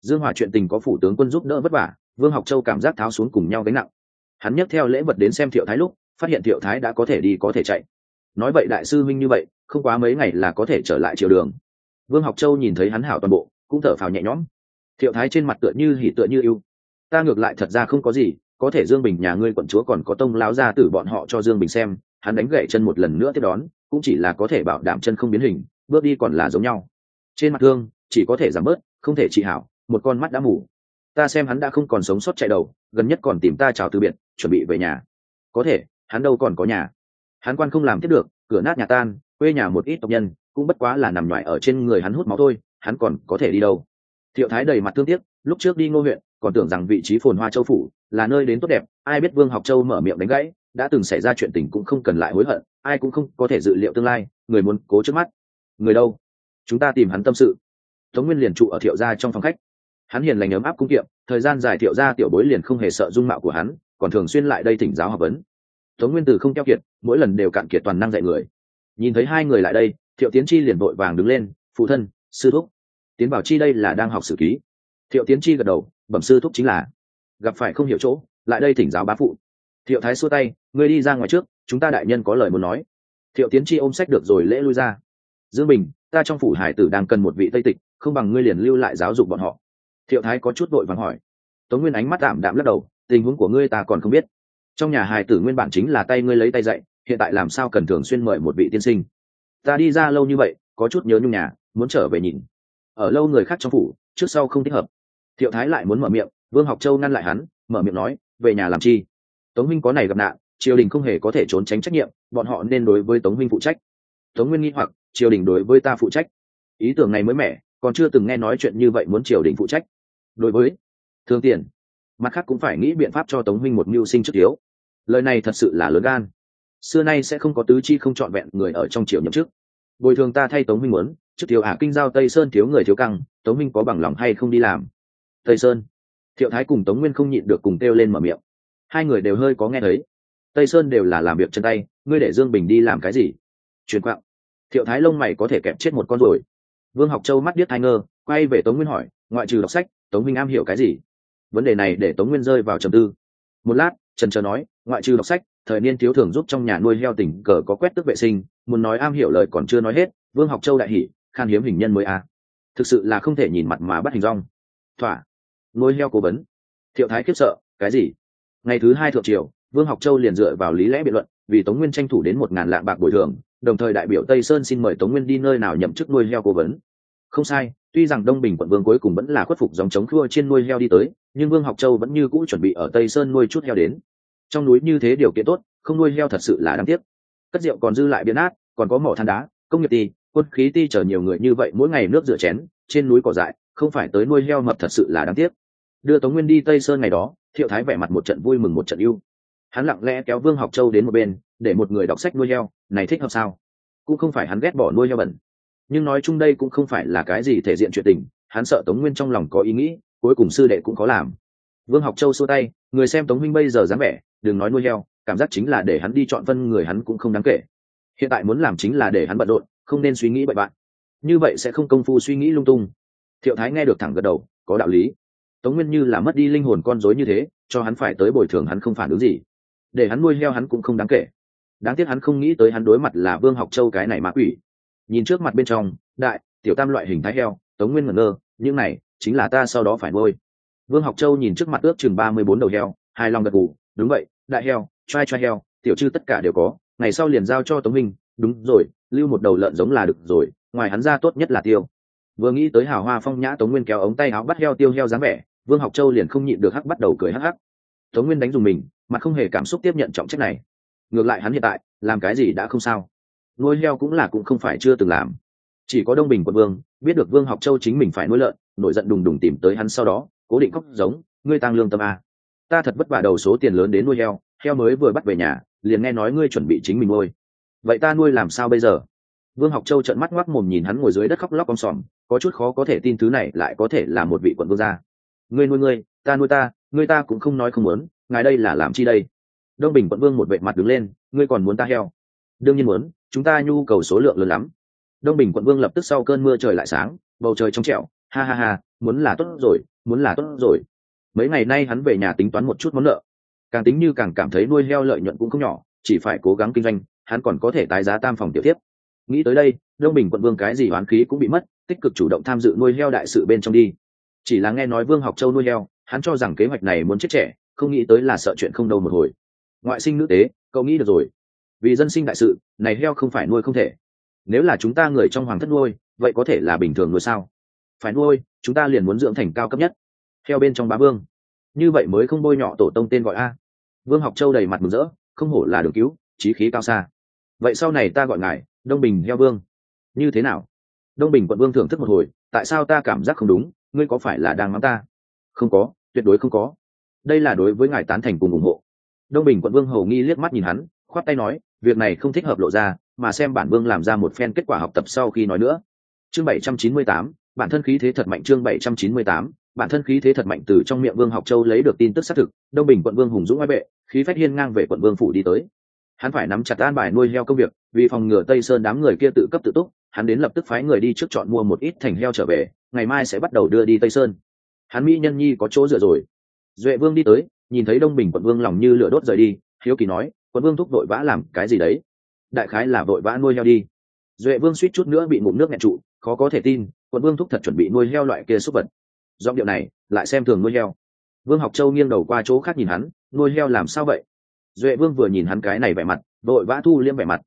Dương Hòa chuyện tình có phủ tướng quân giúp đỡ vất vả, Vương Học Châu cảm giác tháo xuống cùng nhau gánh nặng. Hắn nhấc theo lễ vật đến xem Thiệu Thái lúc, phát hiện Thiệu Thái đã có thể đi có thể chạy. Nói vậy đại sư huynh như vậy, không quá mấy ngày là có thể trở lại triều đường. Vương Học Châu nhìn thấy hắn hảo toàn bộ, cũng thở phào nhẹ nhõm. Thiệu Thái trên mặt tựa như hỉ tựa như ưu. Ta ngược lại thật ra không có gì, có thể Dương Bình nhà ngươi quận chúa còn có tông láo ra tử bọn họ cho Dương Bình xem, hắn đánh gãy chân một lần nữa tiếp đón, cũng chỉ là có thể bảo đảm chân không biến hình, bước đi còn là giống nhau. Trên mặt thương chỉ có thể giảm bớt, không thể trị hảo, một con mắt đã mù. Ta xem hắn đã không còn sống sót chạy đầu, gần nhất còn tìm ta chào từ biệt, chuẩn bị về nhà. Có thể hắn đâu còn có nhà, hắn quan không làm tiếp được, cửa nát nhà tan, quê nhà một ít tộc nhân cũng bất quá là nằm nhoài ở trên người hắn hút máu thôi, hắn còn có thể đi đâu. Thiệu Thái đầy mặt thương tiếc, lúc trước đi Ngô huyện còn tưởng rằng vị trí phồn hoa châu phủ là nơi đến tốt đẹp, ai biết Vương Học Châu mở miệng đánh gãy, đã từng xảy ra chuyện tình cũng không cần lại hối hận, ai cũng không có thể dự liệu tương lai, người muốn cố trước mắt. Người đâu? Chúng ta tìm hắn tâm sự. Tống Nguyên liền trụ ở Thiệu gia trong phòng khách. Hắn hiền lành ấm áp cung kiệm, thời gian dài Thiệu gia tiểu bối liền không hề sợ dung mạo của hắn, còn thường xuyên lại đây thỉnh giáo học vấn. Tống Nguyên từ không keo kiệt, mỗi lần đều cạn kiệt toàn năng dạy người. Nhìn thấy hai người lại đây, Thiệu Tiến Chi liền vội vàng đứng lên, phụ thân, sư thúc. Tiến Bảo Chi đây là đang học sử ký. Thiệu Tiến Chi gật đầu, bẩm sư thúc chính là gặp phải không hiểu chỗ, lại đây thỉnh giáo bá phụ. Thiệu Thái xua tay, ngươi đi ra ngoài trước, chúng ta đại nhân có lời muốn nói. Thiệu Tiến Chi ôm sách được rồi lễ lui ra. Dương Bình, ta trong phủ hải tử đang cần một vị tây tịch, không bằng ngươi liền lưu lại giáo dục bọn họ. Thiệu Thái có chút vội vàng hỏi. Tống Nguyên ánh mắt đạm đạm lắc đầu, tình huống của ngươi ta còn không biết. Trong nhà hải tử nguyên bản chính là tay ngươi lấy tay dạy, hiện tại làm sao cần thường xuyên mời một vị tiên sinh. Ta đi ra lâu như vậy, có chút nhớ nhung nhà, muốn trở về nhìn. Ở lâu người khác trong phủ, trước sau không thích hợp. Thiệu Thái lại muốn mở miệng, Vương Học Châu ngăn lại hắn, mở miệng nói, về nhà làm chi? Tống huynh có này gặp nạn, triều đình không hề có thể trốn tránh trách nhiệm, bọn họ nên đối với Tống huynh phụ trách. Tống Nguyên nghi hoặc, triều đình đối với ta phụ trách? Ý tưởng này mới mẻ, còn chưa từng nghe nói chuyện như vậy, muốn triều đình phụ trách. Đối với thương tiền, mặt khác cũng phải nghĩ biện pháp cho Tống huynh một mưu sinh trước thiếu. Lời này thật sự là lớn gan. Xưa nay sẽ không có tứ chi không trọn vẹn người ở trong triều nhậm chức. Bồi thường ta thay Tống huynh muốn, trước thiếu kinh giao Tây Sơn thiếu người thiếu căng, Tống huynh có bằng lòng hay không đi làm? Tây Sơn. Thiệu Thái cùng Tống Nguyên không nhịn được cùng kêu lên mở miệng. Hai người đều hơi có nghe thấy. Tây Sơn đều là làm việc chân tay, ngươi để Dương Bình đi làm cái gì? Truyền quạng. Thiệu Thái lông mày có thể kẹp chết một con rồi. Vương Học Châu mắt điếc hai ngơ, quay về Tống Nguyên hỏi, ngoại trừ đọc sách, Tống huynh am hiểu cái gì? Vấn đề này để Tống Nguyên rơi vào trầm tư. Một lát, trần trờ nói, ngoại trừ đọc sách, thời niên thiếu thường giúp trong nhà nuôi heo tình cờ có quét tước vệ sinh, muốn nói am hiểu lời còn chưa nói hết. Vương Học Châu đại hỉ, khan hiếm hình nhân mới à. Thực sự là không thể nhìn mặt mà bắt hình rong. Thỏa. Nuôi heo cố vấn. Thiệu Thái khiếp sợ, cái gì? Ngày thứ hai thượng triều, Vương Học Châu liền dựa vào lý lẽ biện luận, vì Tống Nguyên tranh thủ đến 1.000 lạng bạc bồi thường, đồng thời đại biểu Tây Sơn xin mời Tống Nguyên đi nơi nào nhậm chức nuôi heo cố vấn. Không sai, tuy rằng Đông Bình quận vương cuối cùng vẫn là khuất phục dòng chống khua trên nuôi heo đi tới, nhưng Vương Học Châu vẫn như cũ chuẩn bị ở Tây Sơn nuôi chút heo đến. Trong núi như thế điều kiện tốt, không nuôi heo thật sự là đáng tiếc. Cất rượu còn dư lại biến át, còn có mỏ than đá, công nghiệp ti, quân khí ti chờ nhiều người như vậy mỗi ngày nước rửa chén, trên núi cỏ dại, không phải tới nuôi heo mập thật sự là đáng tiếc. Đưa Tống Nguyên đi Tây Sơn ngày đó, Thiệu Thái vẻ mặt một trận vui mừng một trận ưu. Hắn lặng lẽ kéo Vương Học Châu đến một bên, để một người đọc sách nuôi heo, này thích hợp sao? Cũng không phải hắn ghét bỏ nuôi heo bẩn, nhưng nói chung đây cũng không phải là cái gì thể diện chuyện tình, hắn sợ Tống Nguyên trong lòng có ý nghĩ, cuối cùng sư đệ cũng có làm. Vương Học Châu xua tay, người xem Tống huynh bây giờ dáng vẻ, đừng nói nuôi heo, cảm giác chính là để hắn đi chọn phân người hắn cũng không đáng kể. Hiện tại muốn làm chính là để hắn bận rộn, không nên suy nghĩ bậy bạn. Như vậy sẽ không công phu suy nghĩ lung tung. Thiệu Thái nghe được thẳng gật đầu, có đạo lý. Tống Nguyên như là mất đi linh hồn con rối như thế, cho hắn phải tới bồi thường hắn không phản ứng gì, để hắn nuôi heo hắn cũng không đáng kể. Đáng tiếc hắn không nghĩ tới hắn đối mặt là Vương Học Châu cái này ma quỷ. Nhìn trước mặt bên trong, đại, tiểu tam loại hình thái heo, Tống Nguyên ngẩn ngơ, những này chính là ta sau đó phải nuôi. Vương Học Châu nhìn trước mặt ước chừng 34 đầu heo, hài lòng gật gù, đúng vậy, đại heo, trai heo, tiểu chư tất cả đều có, ngày sau liền giao cho Tống Minh, đúng rồi, lưu một đầu lợn giống là được rồi, ngoài hắn ra tốt nhất là tiêu. Vừa nghĩ tới hào hoa phong nhã Tống Nguyên kéo ống tay áo bắt heo tiêu heo dáng vẻ, Vương Học Châu liền không nhịn được bắt đầu cười hắc hắc. Tống Nguyên đánh dùng mình, mặt không hề cảm xúc tiếp nhận trọng trách này. Ngược lại hắn hiện tại làm cái gì đã không sao, nuôi heo cũng không phải chưa từng làm. Chỉ có Đông Bình quận vương biết được Vương Học Châu chính mình phải nuôi lợn, nổi giận đùng đùng tìm tới hắn, sau đó cố định khóc giống, ngươi tăng lương tâm a, ta thật vất vả đầu số tiền lớn đến nuôi heo, heo mới vừa bắt về nhà liền nghe nói ngươi chuẩn bị chính mình nuôi, vậy ta nuôi làm sao bây giờ? Vương Học Châu trợn mắt ngoác mồm nhìn hắn ngồi dưới đất khóc lóc om sòm, có chút khó có thể tin thứ này lại có thể là một vị quận vương gia. Ngươi nuôi ngươi, ta nuôi ta, ngươi ta cũng không nói không muốn, ngài đây là làm chi đây? Đông Bình quận vương một vệ mặt đứng lên, ngươi còn muốn ta heo? Đương nhiên muốn, chúng ta nhu cầu số lượng lớn lắm. Đông Bình quận vương lập tức sau cơn mưa trời lại sáng, bầu trời trong trẻo, ha ha ha, muốn là tốt rồi, muốn là tốt rồi. Mấy ngày nay hắn về nhà tính toán một chút món nợ, càng tính như càng cảm thấy nuôi heo lợi nhuận cũng không nhỏ, chỉ phải cố gắng kinh doanh, hắn còn có thể tái giá tam phòng tiểu tiếp. Nghĩ tới đây, Đông Bình quận vương cái gì oán khí cũng bị mất, tích cực chủ động tham dự nuôi heo đại sự bên trong đi. Chỉ là nghe nói Vương Học Châu nuôi heo, hắn cho rằng kế hoạch này muốn chết trẻ, không nghĩ tới là sợ chuyện không đâu một hồi. Ngoại sinh nữ tế, cậu nghĩ được rồi. Vì dân sinh đại sự, này heo không phải nuôi không thể. Nếu là chúng ta người trong hoàng thất nuôi, vậy có thể là bình thường nuôi sao? Phải nuôi, chúng ta liền muốn dưỡng thành cao cấp nhất. Heo bên trong bá vương, như vậy mới không bôi nhọ tổ tông tên gọi a. Vương Học Châu đầy mặt mừng rỡ, không hổ là đường cứu, chí khí cao xa. Vậy sau này ta gọi ngài Đông Bình heo vương, như thế nào? Đông Bình quận vương thưởng thức một hồi, tại sao ta cảm giác không đúng, ngươi có phải là đang mắng ta? Không có, tuyệt đối không có. Đây là đối với ngài tán thành cùng ủng hộ. Đông Bình quận vương hầu nghi liếc mắt nhìn hắn, khoát tay nói, việc này không thích hợp lộ ra, mà xem bản vương làm ra một phen kết quả học tập sau khi nói nữa. Chương 798, bản thân khí thế thật mạnh. Chương 798, bản thân khí thế thật mạnh. Từ trong miệng Vương Học Châu lấy được tin tức xác thực, Đông Bình quận vương hùng dũng oai vệ, khí phách hiên ngang về quận vương phủ đi tới. Hắn phải nắm chặt an bài nuôi heo công việc, vì phòng ngừa Tây Sơn đám người kia tự cấp tự túc, hắn đến lập tức phái người đi trước chọn mua một ít thành heo trở về, ngày mai sẽ bắt đầu đưa đi Tây Sơn. Hắn mỹ nhân nhi có chỗ dựa rồi. Duệ Vương đi tới, nhìn thấy Đông Bình quận vương lòng như lửa đốt rời đi, hiếu kỳ nói, quận vương thúc vội vã làm cái gì đấy? Đại khái là vội vã nuôi heo đi. Duệ Vương suýt chút nữa bị ngụm nước nghẹn trụ, khó có thể tin, quận vương thúc thật chuẩn bị nuôi heo loại kia súc vật. Giọng điệu này lại xem thường nuôi heo. Vương Học Châu nghiêng đầu qua chỗ khác nhìn hắn, nuôi heo làm sao vậy? Duệ Vương vừa nhìn hắn cái này vẻ mặt, vội vã thu liêm vẻ mặt,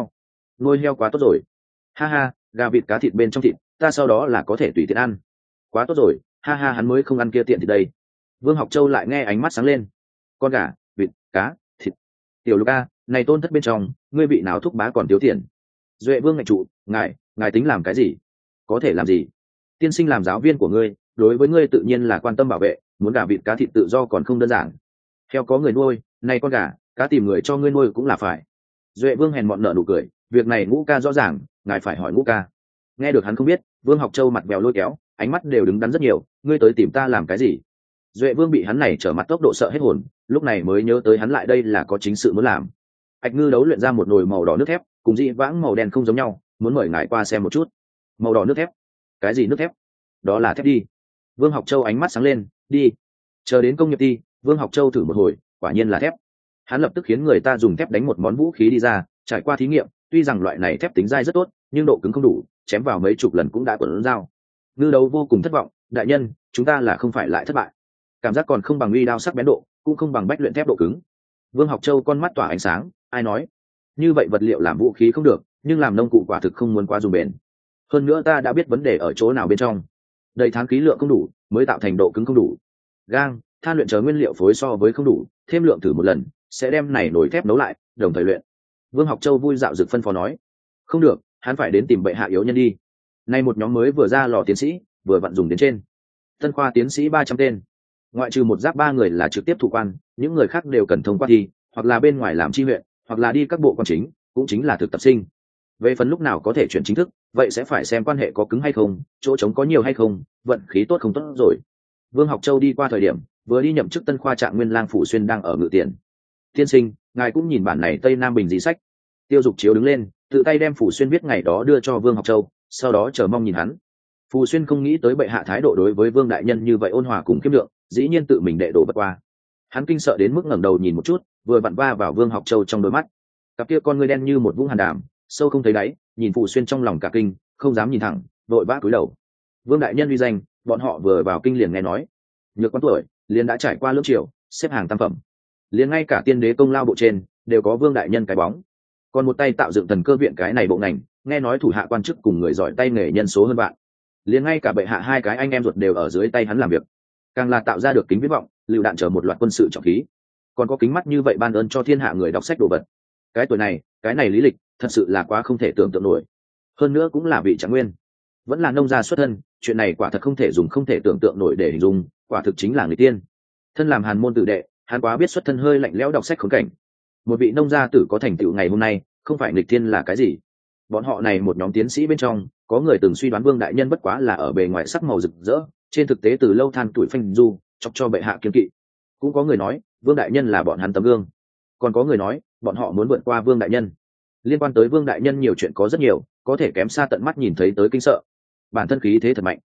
nuôi heo quá tốt rồi. Ha ha, gà vịt cá thịt bên trong thịt, ta sau đó là có thể tùy tiện ăn. Quá tốt rồi, ha ha, hắn mới không ăn kia tiện thì đây. Vương Học Châu lại nghe ánh mắt sáng lên. Con gà, vịt, cá, thịt. Tiểu Lục a, này tôn thất bên trong, ngươi vị nào thúc bá còn thiếu tiền? Duệ Vương ngạch trụ, ngài tính làm cái gì? Có thể làm gì? Tiên sinh làm giáo viên của ngươi, đối với ngươi tự nhiên là quan tâm bảo vệ, muốn gà vịt cá thịt tự do còn không đơn giản. Heo có người nuôi, này con gà, cá tìm người cho ngươi nuôi cũng là phải. Duệ Vương hèn mọn nở nụ cười, việc này Ngũ ca rõ ràng, ngài phải hỏi Ngũ ca. Nghe được hắn không biết, Vương Học Châu mặt bèo lôi kéo, ánh mắt đều đứng đắn rất nhiều, ngươi tới tìm ta làm cái gì? Duệ Vương bị hắn này trở mặt tốc độ sợ hết hồn, lúc này mới nhớ tới hắn lại đây là có chính sự muốn làm. Ạch Ngư đấu luyện ra một nồi màu đỏ nước thép, cùng dị vãng màu đen không giống nhau, muốn mời ngài qua xem một chút. Màu đỏ nước thép? Cái gì nước thép? Đó là thép đi. Vương Học Châu ánh mắt sáng lên, đi. Chờ đến công nghiệp đi, Vương Học Châu thử một hồi, quả nhiên là thép. Hắn lập tức khiến người ta dùng thép đánh một món vũ khí đi ra, trải qua thí nghiệm, tuy rằng loại này thép tính dai rất tốt, nhưng độ cứng không đủ, chém vào mấy chục lần cũng đã quẩn dao. Ngư đấu vô cùng thất vọng, đại nhân, chúng ta là không phải lại thất bại. Cảm giác còn không bằng uy đao sắc bén độ, cũng không bằng bách luyện thép độ cứng. Vương Học Châu con mắt tỏa ánh sáng, ai nói? Như vậy vật liệu làm vũ khí không được, nhưng làm nông cụ quả thực không muốn quá dùng bền. Hơn nữa ta đã biết vấn đề ở chỗ nào bên trong. Đầy tháng khí lượng không đủ, mới tạo thành độ cứng không đủ. Gang, than luyện chờ nguyên liệu phối so với không đủ, thêm lượng thử một lần, sẽ đem này nồi thép nấu lại, đồng thời luyện. Vương Học Châu vui dạo dực phân phó nói. Không được, hắn phải đến tìm bệ hạ yếu nhân đi. Nay một nhóm mới vừa ra lò tiến sĩ, vừa vặn dùng đến trên. Tân khoa tiến sĩ 300 tên. Ngoại trừ một giáp 3 người là trực tiếp thủ quan, những người khác đều cần thông qua thi, hoặc là bên ngoài làm chi huyện, hoặc là đi các bộ quan chính, cũng chính là thực tập sinh. Về phần lúc nào có thể chuyển chính thức, vậy sẽ phải xem quan hệ có cứng hay không, chỗ trống có nhiều hay không, vận khí tốt không tốt rồi. Vương Học Châu đi qua thời điểm, vừa đi nhậm chức Tân khoa trạng nguyên lang Phủ Xuyên đang ở ngự tiền. Tiên sinh, ngài cũng nhìn bản này Tây Nam Bình gì sách. Tiêu Dục Chiếu đứng lên, tự tay đem Phủ Xuyên viết ngày đó đưa cho Vương Học Châu, sau đó chờ mong nhìn hắn. Phù Xuyên không nghĩ tới bệ hạ thái độ đối với Vương đại nhân như vậy ôn hòa cùng kiêm lượng, dĩ nhiên tự mình đệ đổ bất qua. Hắn kinh sợ đến mức ngẩng đầu nhìn một chút, vừa vặn va vào Vương Học Châu trong đôi mắt. Cặp kia con ngươi đen như một vũng hàn đàm, sâu không thấy đáy, nhìn Phù Xuyên trong lòng cả kinh, không dám nhìn thẳng, vội vã cúi đầu. Vương đại nhân uy danh, bọn họ vừa vào kinh liền nghe nói. Nhược Quán tuổi, liền đã trải qua lưỡng triều, xếp hàng tam phẩm. Liền ngay cả tiên đế công lao bộ trên, đều có Vương đại nhân cái bóng. Còn một tay tạo dựng thần cơ viện cái này bộ ngành, nghe nói thủ hạ quan chức cùng người giỏi tay nghề nhân số hơn vạn. Liền ngay cả bệ hạ hai cái anh em ruột đều ở dưới tay hắn làm việc, càng là tạo ra được kính viễn vọng, lựu đạn chở một loạt quân sự trọng khí, còn có kính mắt như vậy ban ơn cho thiên hạ người đọc sách đồ vật. Cái tuổi này, cái này lý lịch, thật sự là quá không thể tưởng tượng nổi. Hơn nữa cũng là vị trạng nguyên, vẫn là nông gia xuất thân, chuyện này quả thật không thể dùng không thể tưởng tượng nổi để hình dung, quả thực chính là người tiên. Thân làm hàn môn tử đệ, hắn quá biết xuất thân hơi lạnh lẽo đọc sách khốn cảnh. Một vị nông gia tử có thành tựu ngày hôm nay, không phải nghịch thiên là cái gì? Bọn họ này một nhóm tiến sĩ bên trong, có người từng suy đoán Vương đại nhân bất quá là ở bề ngoài sắc màu rực rỡ, trên thực tế từ lâu than tuổi phanh du, chọc cho bệ hạ kiên kỵ. Cũng có người nói, Vương đại nhân là bọn hắn tấm gương. Còn có người nói, bọn họ muốn vượt qua Vương đại nhân. Liên quan tới Vương đại nhân nhiều chuyện có rất nhiều, có thể kém xa tận mắt nhìn thấy tới kinh sợ. Bản thân khí thế thật mạnh.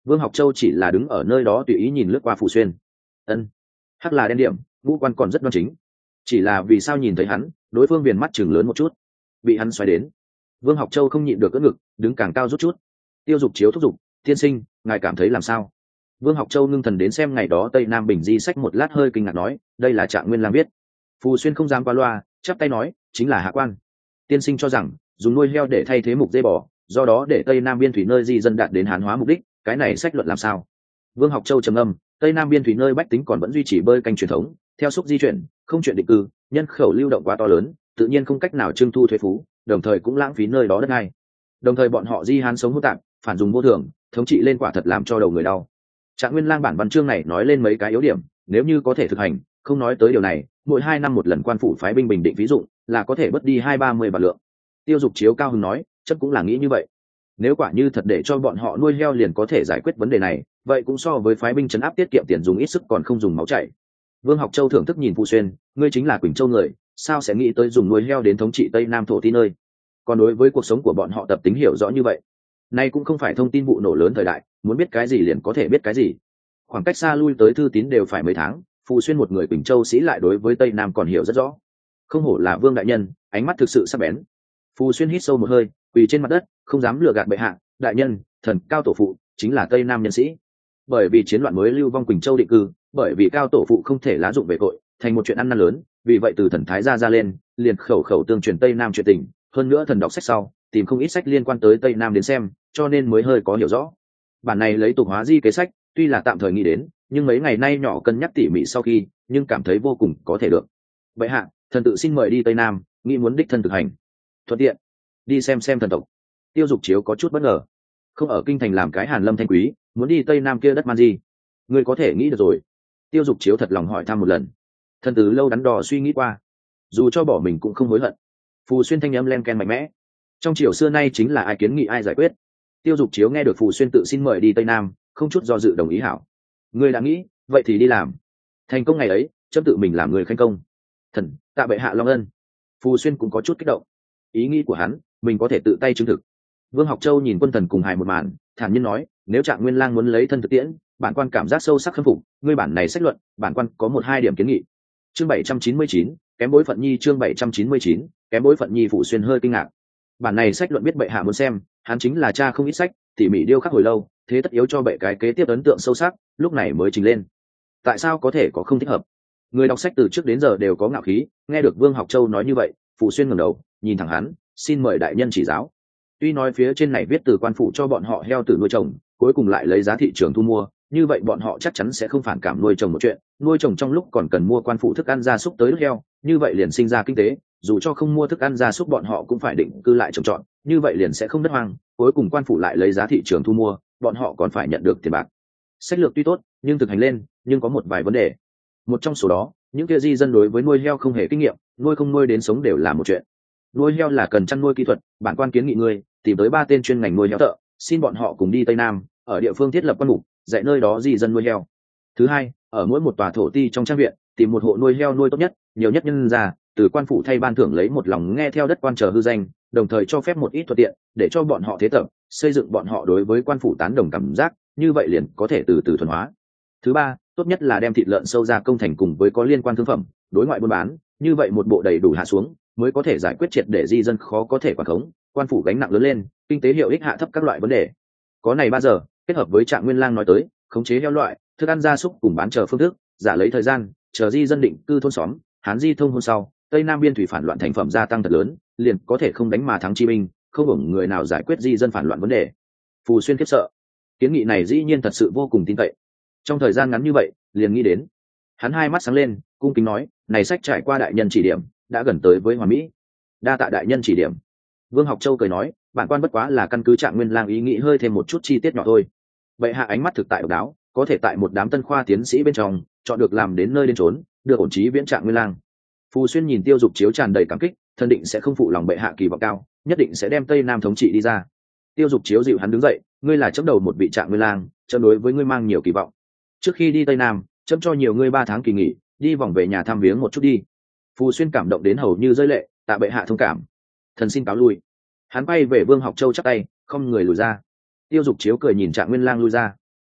Vương Học Châu chỉ là đứng ở nơi đó tùy ý nhìn lướt qua Phù Xuyên. Ân, hắc là đen điểm, ngũ quan còn rất đoan chính, chỉ là vì sao nhìn thấy hắn, đối phương viền mắt chừng lớn một chút, bị hắn xoáy đến. Vương Học Châu không nhịn được cỡ ngực, đứng càng cao rút chút. Tiêu Dục Chiếu thúc giục, tiên sinh, ngài cảm thấy làm sao? Vương Học Châu ngưng thần đến xem ngày đó Tây Nam Bình Di sách một lát, hơi kinh ngạc nói, đây là Trạng Nguyên Lang viết. Phù Xuyên không dám qua loa, chắp tay nói, chính là hạ quan. Tiên sinh cho rằng dùng nuôi heo để thay thế mục dê bò, do đó để Tây Nam biên thủy nơi di dân đạt đến hán hóa mục đích, cái này sách luận làm sao? Vương Học Châu trầm âm, Tây Nam biên thủy nơi bách tính còn vẫn duy trì bơi canh truyền thống, theo xúc di chuyển, không chuyện định cư, nhân khẩu lưu động quá to lớn, tự nhiên không cách nào trưng thu thuế phú, đồng thời cũng lãng phí nơi đó đất ngay. Đồng thời bọn họ di hán sống hỗn tạp, phản dùng vô thường, thống trị lên quả thật làm cho đầu người đau. Trạng Nguyên Lang bản văn chương này nói lên mấy cái yếu điểm, nếu như có thể thực hành, không nói tới điều này, mỗi 2 năm một lần quan phủ phái binh bình định ví dụ, là có thể bớt đi 20-30 vạn lượng. Tiêu Dục Chiếu cao hứng nói, chắc cũng là nghĩ như vậy. Nếu quả như thật để cho bọn họ nuôi heo liền có thể giải quyết vấn đề này, vậy cũng so với phái binh trấn áp tiết kiệm tiền dùng ít sức còn không dùng máu chảy. Vương Học Châu thưởng thức nhìn Phù Xuyên, ngươi chính là Quỳnh Châu người, sao sẽ nghĩ tới dùng nuôi heo đến thống trị Tây Nam thổ tí nơi? Còn đối với cuộc sống của bọn họ tập tính hiểu rõ như vậy, nay cũng không phải thông tin vụ nổ lớn thời đại, muốn biết cái gì liền có thể biết cái gì. Khoảng cách xa lui tới thư tín đều phải mấy tháng, Phù Xuyên một người Quỳnh Châu sĩ lại đối với Tây Nam còn hiểu rất rõ. Không hổ là Vương đại nhân, ánh mắt thực sự sắc bén. Phù Xuyên hít sâu một hơi, quỳ trên mặt đất, không dám lừa gạt bệ hạ, đại nhân, thần cao tổ phụ chính là Tây Nam nhân sĩ. Bởi vì chiến loạn mới lưu vong Quỳnh Châu định cư, bởi vì cao tổ phụ không thể lá dụng về tội, thành một chuyện ăn năn lớn, vì vậy từ thần thái ra lên, liền khẩu khẩu tương truyền Tây Nam chuyện tình, hơn nữa thần đọc sách sau, tìm không ít sách liên quan tới Tây Nam đến xem, cho nên mới hơi có hiểu rõ. Bản này lấy tục hóa di kế sách, tuy là tạm thời nghĩ đến, nhưng mấy ngày nay nhỏ cân nhắc tỉ mỉ sau khi, nhưng cảm thấy vô cùng có thể được. Vậy hạ, thần tự xin mời đi Tây Nam, nghĩ muốn đích thân thực hành, thuận tiện đi xem thần tộc. Tiêu Dục Chiếu có chút bất ngờ, không ở kinh thành làm cái hàn lâm thanh quý, muốn đi Tây Nam kia đất man gì, ngươi có thể nghĩ được rồi. Tiêu Dục Chiếu thật lòng hỏi thăm một lần, thần tử lâu đắn đo suy nghĩ qua, dù cho bỏ mình cũng không hối hận. Phù Xuyên thanh âm len ken mạnh mẽ, trong triều xưa nay chính là ai kiến nghị ai giải quyết. Tiêu Dục Chiếu nghe được Phù Xuyên tự xin mời đi Tây Nam, không chút do dự đồng ý. Hảo, ngươi đã nghĩ, vậy thì đi làm. Thành công ngày ấy, chấm tự mình làm người khanh công. Thần tạ bệ hạ long ân. Phù Xuyên cũng có chút kích động, ý nghĩ của hắn mình có thể tự tay chứng thực. Vương Học Châu nhìn quân thần cùng hài một màn, thản nhiên nói, nếu Trạng Nguyên Lang muốn lấy thân thực tiễn, bản quan cảm giác sâu sắc khâm phục, ngươi bản này sách luận, bản quan có 1-2 điểm kiến nghị. Chương 799, kém bối phận nhi. Chương 799, kém bối phận nhi. Phù Xuyên hơi kinh ngạc. Bản này sách luận biết bệ hạ muốn xem, hắn chính là cha không ít sách, tỉ mỉ điêu khắc hồi lâu, thế tất yếu cho bệ cái kế tiếp ấn tượng sâu sắc, lúc này mới trình lên. Tại sao có thể có không thích hợp? Người đọc sách từ trước đến giờ đều có ngạo khí, nghe được Vương Học Châu nói như vậy, Phù Xuyên ngẩng đầu, nhìn thẳng hắn, xin mời đại nhân chỉ giáo. Tuy nói phía trên này viết từ quan phủ cho bọn họ heo tử nuôi trồng, cuối cùng lại lấy giá thị trường thu mua, như vậy bọn họ chắc chắn sẽ không phản cảm nuôi trồng một chuyện, nuôi trồng trong lúc còn cần mua quan phủ thức ăn gia súc tới đứt heo, như vậy liền sinh ra kinh tế, dù cho không mua thức ăn gia súc bọn họ cũng phải định cư lại trồng trọt, như vậy liền sẽ không đất hoang, cuối cùng quan phủ lại lấy giá thị trường thu mua, bọn họ còn phải nhận được tiền bạc. Sách lược tuy tốt, nhưng thực hành lên, nhưng có một vài vấn đề. Một trong số đó, những kia di dân đối với nuôi heo không hề kinh nghiệm, nuôi không nuôi đến sống đều là một chuyện. Nuôi heo là cần chăn nuôi kỹ thuật, bản quan kiến nghị ngươi tìm tới 3 tên chuyên ngành nuôi heo thợ, xin bọn họ cùng đi Tây Nam, ở địa phương thiết lập quan mục, dạy nơi đó di dân nuôi heo. Thứ hai, ở mỗi một tòa thổ ti trong trang viện, tìm một hộ nuôi heo nuôi tốt nhất, nhiều nhất nhân ra, từ quan phủ thay ban thưởng lấy một lòng nghe theo đất quan chờ hư danh, đồng thời cho phép một ít thuận tiện, để cho bọn họ thế tập, xây dựng bọn họ đối với quan phủ tán đồng cảm giác, như vậy liền có thể từ từ thuần hóa. Thứ ba, tốt nhất là đem thịt lợn sâu ra công thành cùng với có liên quan thương phẩm, đối ngoại buôn bán, như vậy một bộ đầy đủ hạ xuống, mới có thể giải quyết triệt để di dân khó có thể quản khống, quan phủ gánh nặng lớn lên, kinh tế hiệu ích hạ thấp các loại vấn đề. Có này 3 giờ, kết hợp với Trạng Nguyên Lang nói tới, khống chế heo loại, thức ăn gia súc cùng bán chờ phương thức, giả lấy thời gian, chờ di dân định cư thôn xóm, hán di thông hôn sau, Tây Nam biên thủy phản loạn thành phẩm gia tăng thật lớn, liền có thể không đánh mà thắng chi binh, không hưởng người nào giải quyết di dân phản loạn vấn đề. Phù Xuyên khiếp sợ, kiến nghị này dĩ nhiên thật sự vô cùng tin cậy. Trong thời gian ngắn như vậy, liền nghĩ đến. Hắn hai mắt sáng lên, cung kính nói, này sách trải qua đại nhân chỉ điểm, đã gần tới với hoàn mỹ. Đa tạ đại nhân chỉ điểm. Vương Học Châu cười nói, bản quan bất quá là căn cứ Trạng Nguyên Lang ý nghĩ hơi thêm một chút chi tiết nhỏ thôi. Vậy hạ ánh mắt thực tại độc đáo, có thể tại một đám tân khoa tiến sĩ bên trong chọn được làm đến nơi đến trốn, được ổn chí viễn Trạng Nguyên Lang. Phù Xuyên nhìn Tiêu Dục Chiếu tràn đầy cảm kích, thần định sẽ không phụ lòng bệ hạ kỳ vọng cao, nhất định sẽ đem Tây Nam thống trị đi ra. Tiêu Dục Chiếu dịu hắn đứng dậy, ngươi là chấm đầu một vị Trạng Nguyên Lang, chấm đối với ngươi mang nhiều kỳ vọng. Trước khi đi Tây Nam, chấm cho nhiều ngươi 3 tháng kỳ nghỉ, đi vòng về nhà thăm viếng một chút đi. Phù Xuyên cảm động đến hầu như rơi lệ, tạ bệ hạ thông cảm, thần xin cáo lui. Hắn bay về Vương Học Châu chắp tay, không người lùi ra. Tiêu Dục Chiếu cười nhìn Trạng Nguyên Lang lui ra.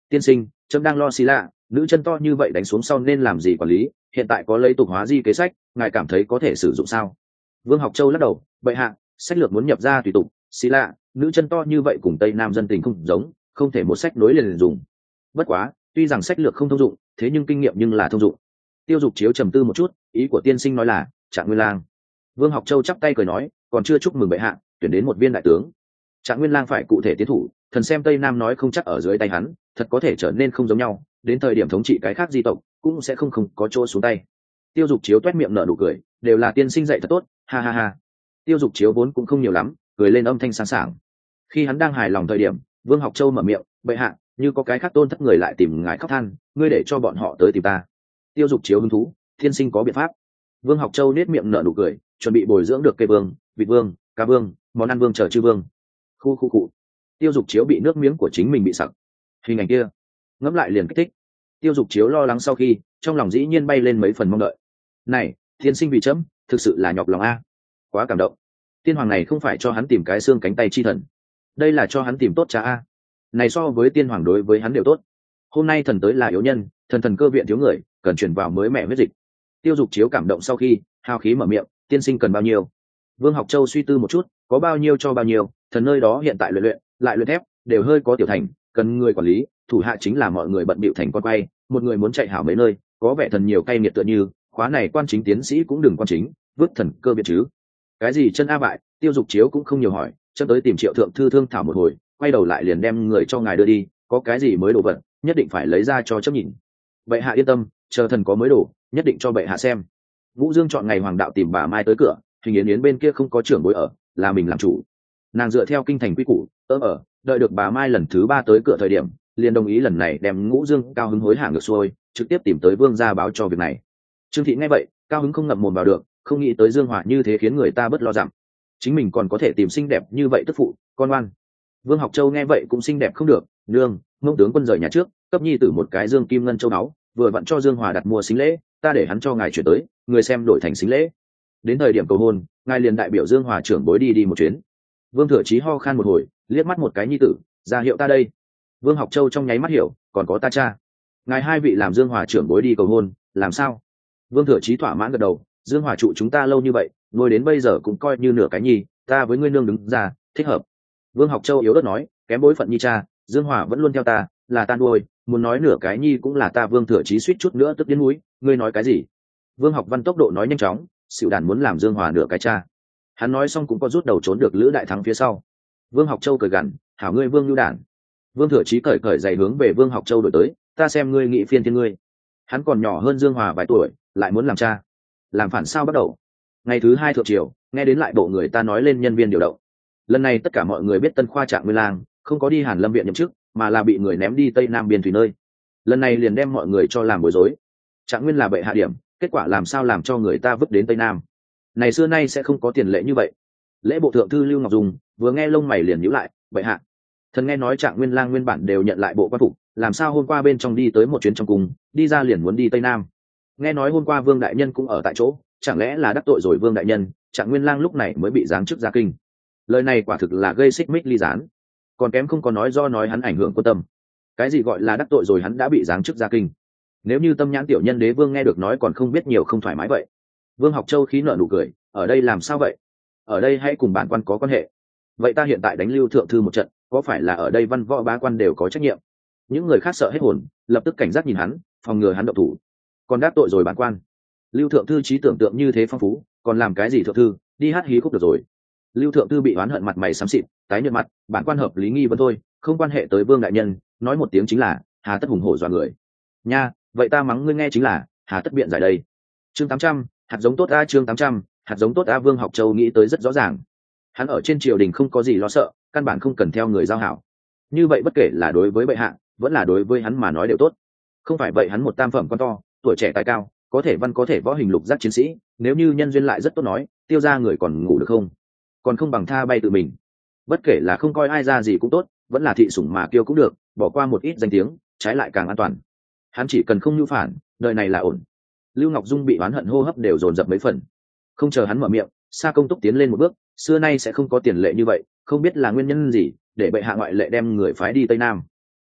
Tiên sinh, trâm đang lo xí lạ, nữ chân to như vậy đánh xuống sau nên làm gì quản lý, hiện tại có lấy tục hóa di kế sách, ngài cảm thấy có thể sử dụng sao? Vương Học Châu lắc đầu, bệ hạ, sách lược muốn nhập ra tùy tục, xí lạ, nữ chân to như vậy cùng tây nam dân tình không giống, không thể một sách nối liền dùng. Bất quá, tuy rằng sách lược không thông dụng, thế nhưng kinh nghiệm nhưng là thông dụng. Tiêu Dục Chiếu trầm tư một chút, ý của tiên sinh nói là Trạng Nguyên Lang. Vương Học Châu chắp tay cười nói, còn chưa chúc mừng bệ hạ, tuyển đến một viên đại tướng. Trạng Nguyên Lang phải cụ thể tiến thủ, thần xem tây nam nói không chắc ở dưới tay hắn, thật có thể trở nên không giống nhau, đến thời điểm thống trị cái khác di tộc cũng sẽ không có chỗ xuống tay. Tiêu Dục Chiếu toét miệng nở nụ cười, đều là tiên sinh dạy thật tốt, ha ha ha. Tiêu Dục Chiếu vốn cũng không nhiều lắm, cười lên âm thanh sáng sảng. Khi hắn đang hài lòng thời điểm, Vương Học Châu mở miệng, bệ hạ, như có cái khác tôn thất người lại tìm ngài khóc than, ngươi để cho bọn họ tới tìm ta. Tiêu Dục Chiếu hứng thú, tiên sinh có biện pháp. Vương Học Châu nết miệng nở nụ cười, chuẩn bị bồi dưỡng được cây vương, vịt vương, cá vương, món ăn vương chờ chư vương. Khu. Tiêu Dục Chiếu bị nước miếng của chính mình bị sặc. Hình ảnh kia ngẫm lại liền kích thích. Tiêu Dục Chiếu lo lắng sau khi, trong lòng dĩ nhiên bay lên mấy phần mong đợi. Này, tiên sinh vì chấm, thực sự là nhọc lòng a. Quá cảm động. Tiên hoàng này không phải cho hắn tìm cái xương cánh tay chi thần, đây là cho hắn tìm tốt cha a. Này so với tiên hoàng đối với hắn đều tốt. Hôm nay thần tới là yếu nhân, thần cơ viện thiếu người, cần chuyển vào mới mẹ huyết dịch. Tiêu Dục Chiếu cảm động sau khi, hào khí mở miệng, tiên sinh cần bao nhiêu? Vương Học Châu suy tư một chút, có bao nhiêu cho bao nhiêu, thần nơi đó hiện tại luyện lại luyện thép, đều hơi có tiểu thành, cần người quản lý, thủ hạ chính là mọi người bận bịu thành con quay, một người muốn chạy hảo mấy nơi, có vẻ thần nhiều cay nghiệt tựa như, khóa này quan chính tiến sĩ cũng đừng quan chính, vứt thần cơ viện chứ. Cái gì chân a bại, Tiêu Dục Chiếu cũng không nhiều hỏi, chân tới tìm Triệu thượng thư thương thảo một hồi, quay đầu lại liền đem người cho ngài đưa đi, có cái gì mới đồ vật, nhất định phải lấy ra cho chấp nhìn. Bệ hạ yên tâm, chờ thần có mới đồ, nhất định cho bệ hạ xem. Vũ Dương chọn ngày hoàng đạo tìm bà Mai tới cửa, Hình Yến bên kia không có trưởng bối ở, là mình làm chủ. Nàng dựa theo kinh thành quy củ, ở, đợi được bà Mai lần thứ 3 tới cửa thời điểm, liền đồng ý lần này đem Ngũ Dương cao hứng hối hả ngược xuôi, trực tiếp tìm tới Vương gia báo cho việc này. Trương Thị nghe vậy, cao hứng không ngậm mồm vào được, không nghĩ tới Dương Hòa như thế khiến người ta bất lo dặm. Chính mình còn có thể tìm xinh đẹp như vậy tức phụ, con ngoan. Vương Học Châu nghe vậy cũng xinh đẹp không được, nương, Ngông tướng quân rời nhà trước, cấp nhi tử một cái dương kim ngân châu báu, vừa vặn cho Dương Hòa đặt mua xính lễ, ta để hắn cho ngài chuyển tới, người xem đổi thành xính lễ. Đến thời điểm cầu hôn, ngài liền đại biểu Dương Hòa trưởng bối đi một chuyến. Vương Thừa Chí ho khan một hồi, liếc mắt một cái nhi tử, ra hiệu ta đây. Vương Học Châu trong nháy mắt hiểu, còn có ta cha. Ngài hai vị làm Dương Hòa trưởng bối đi cầu hôn, làm sao? Vương Thừa Chí thỏa mãn gật đầu, Dương Hòa trụ chúng ta lâu như vậy, ngồi đến bây giờ cũng coi như nửa cái nhi, ta với ngươi nương đứng ra, thích hợp. Vương Học Châu yếu ớt nói, kém bối phận nhi cha, Dương Hòa vẫn luôn theo ta, là ta nuôi, muốn nói nửa cái nhi cũng là ta. Vương Thừa Chí suýt chút nữa tức đến mũi, ngươi nói cái gì? Vương Học Văn tốc độ nói nhanh chóng, xỉu đàn muốn làm Dương Hòa nửa cái cha. Hắn nói xong cũng có rút đầu trốn được Lữ Đại Thắng phía sau. Vương Học Châu cười gằn, hảo ngươi Vương Lưu Đản. Vương Thừa Chí cởi giày hướng về Vương Học Châu đổi tới, ta xem ngươi nghị phiên thiên ngươi. Hắn còn nhỏ hơn Dương Hòa vài tuổi, lại muốn làm cha, làm phản sao bắt đầu. Ngày thứ 2 thượng triều, nghe đến lại bộ người ta nói lên nhân viên điều động. Lần này tất cả mọi người biết Tân Khoa Trạng Nguyên Lang không có đi Hàn Lâm viện nhậm chức, mà là bị người ném đi Tây Nam biên thủy nơi. Lần này liền đem mọi người cho làm bối rối. Trạng Nguyên là bệ hạ điểm, kết quả làm sao làm cho người ta vứt đến Tây Nam. Này xưa nay sẽ không có tiền lệ như vậy. Lễ bộ thượng thư Lưu Ngọc Dung vừa nghe lông mày liền nhíu lại, bệ hạ, thần nghe nói Trạng Nguyên Lang nguyên bản đều nhận lại bộ quan phục, làm sao hôm qua bên trong đi tới một chuyến trong cung, đi ra liền muốn đi Tây Nam. Nghe nói hôm qua Vương đại nhân cũng ở tại chỗ, chẳng lẽ là đắc tội rồi Vương đại nhân, Trạng Nguyên Lang lúc này mới bị giáng chức ra kinh. Lời này quả thực là gây xích mích ly gián, còn kém không có nói do nói hắn ảnh hưởng quân tâm. Cái gì gọi là đắc tội rồi hắn đã bị giáng chức ra kinh? Nếu như Tâm Nhãn tiểu nhân đế vương nghe được nói còn không biết nhiều không thoải mái vậy. Vương Học Châu khí nợ nụ cười, ở đây làm sao vậy? Ở đây hãy cùng bản quan có quan hệ. Vậy ta hiện tại đánh Lưu thượng thư một trận, có phải là ở đây văn võ bá quan đều có trách nhiệm? Những người khác sợ hết hồn, lập tức cảnh giác nhìn hắn, phòng ngừa hắn động thủ. Còn đắc tội rồi bản quan. Lưu thượng thư trí tưởng tượng như thế phong phú, còn làm cái gì thượng thư, đi hát hí khúc được rồi. Lưu thượng thư bị oán hận mặt mày xám xịt, tái nhợt mặt, bản quan hợp lý nghi vấn thôi, không quan hệ tới Vương đại nhân, nói một tiếng chính là hà tất hùng hổ dọa người. Nha, vậy ta mắng ngươi nghe chính là hà tất biện giải đây. Chương 800, hạt giống tốt a. Chương 800, hạt giống tốt a. Vương Học Châu nghĩ tới rất rõ ràng. Hắn ở trên triều đình không có gì lo sợ, căn bản không cần theo người giao hảo. Như vậy bất kể là đối với bệ hạ, vẫn là đối với hắn mà nói đều tốt. Không phải vậy hắn một tam phẩm quan to, tuổi trẻ tài cao, có thể văn có thể võ, hình lục giác chiến sĩ, nếu như nhân duyên lại rất tốt nói, tiêu ra người còn ngủ được không? Còn không bằng tha bay tự mình. Bất kể là không coi ai ra gì cũng tốt, vẫn là thị sủng mà kêu cũng được, bỏ qua một ít danh tiếng, trái lại càng an toàn. Hắn chỉ cần không nhu phản, đời này là ổn. Lưu Ngọc Dung bị oán hận hô hấp đều dồn dập mấy phần. Không chờ hắn mở miệng, Sa Công Túc tiến lên một bước, xưa nay sẽ không có tiền lệ như vậy, không biết là nguyên nhân gì để bệ hạ ngoại lệ đem người phái đi Tây Nam.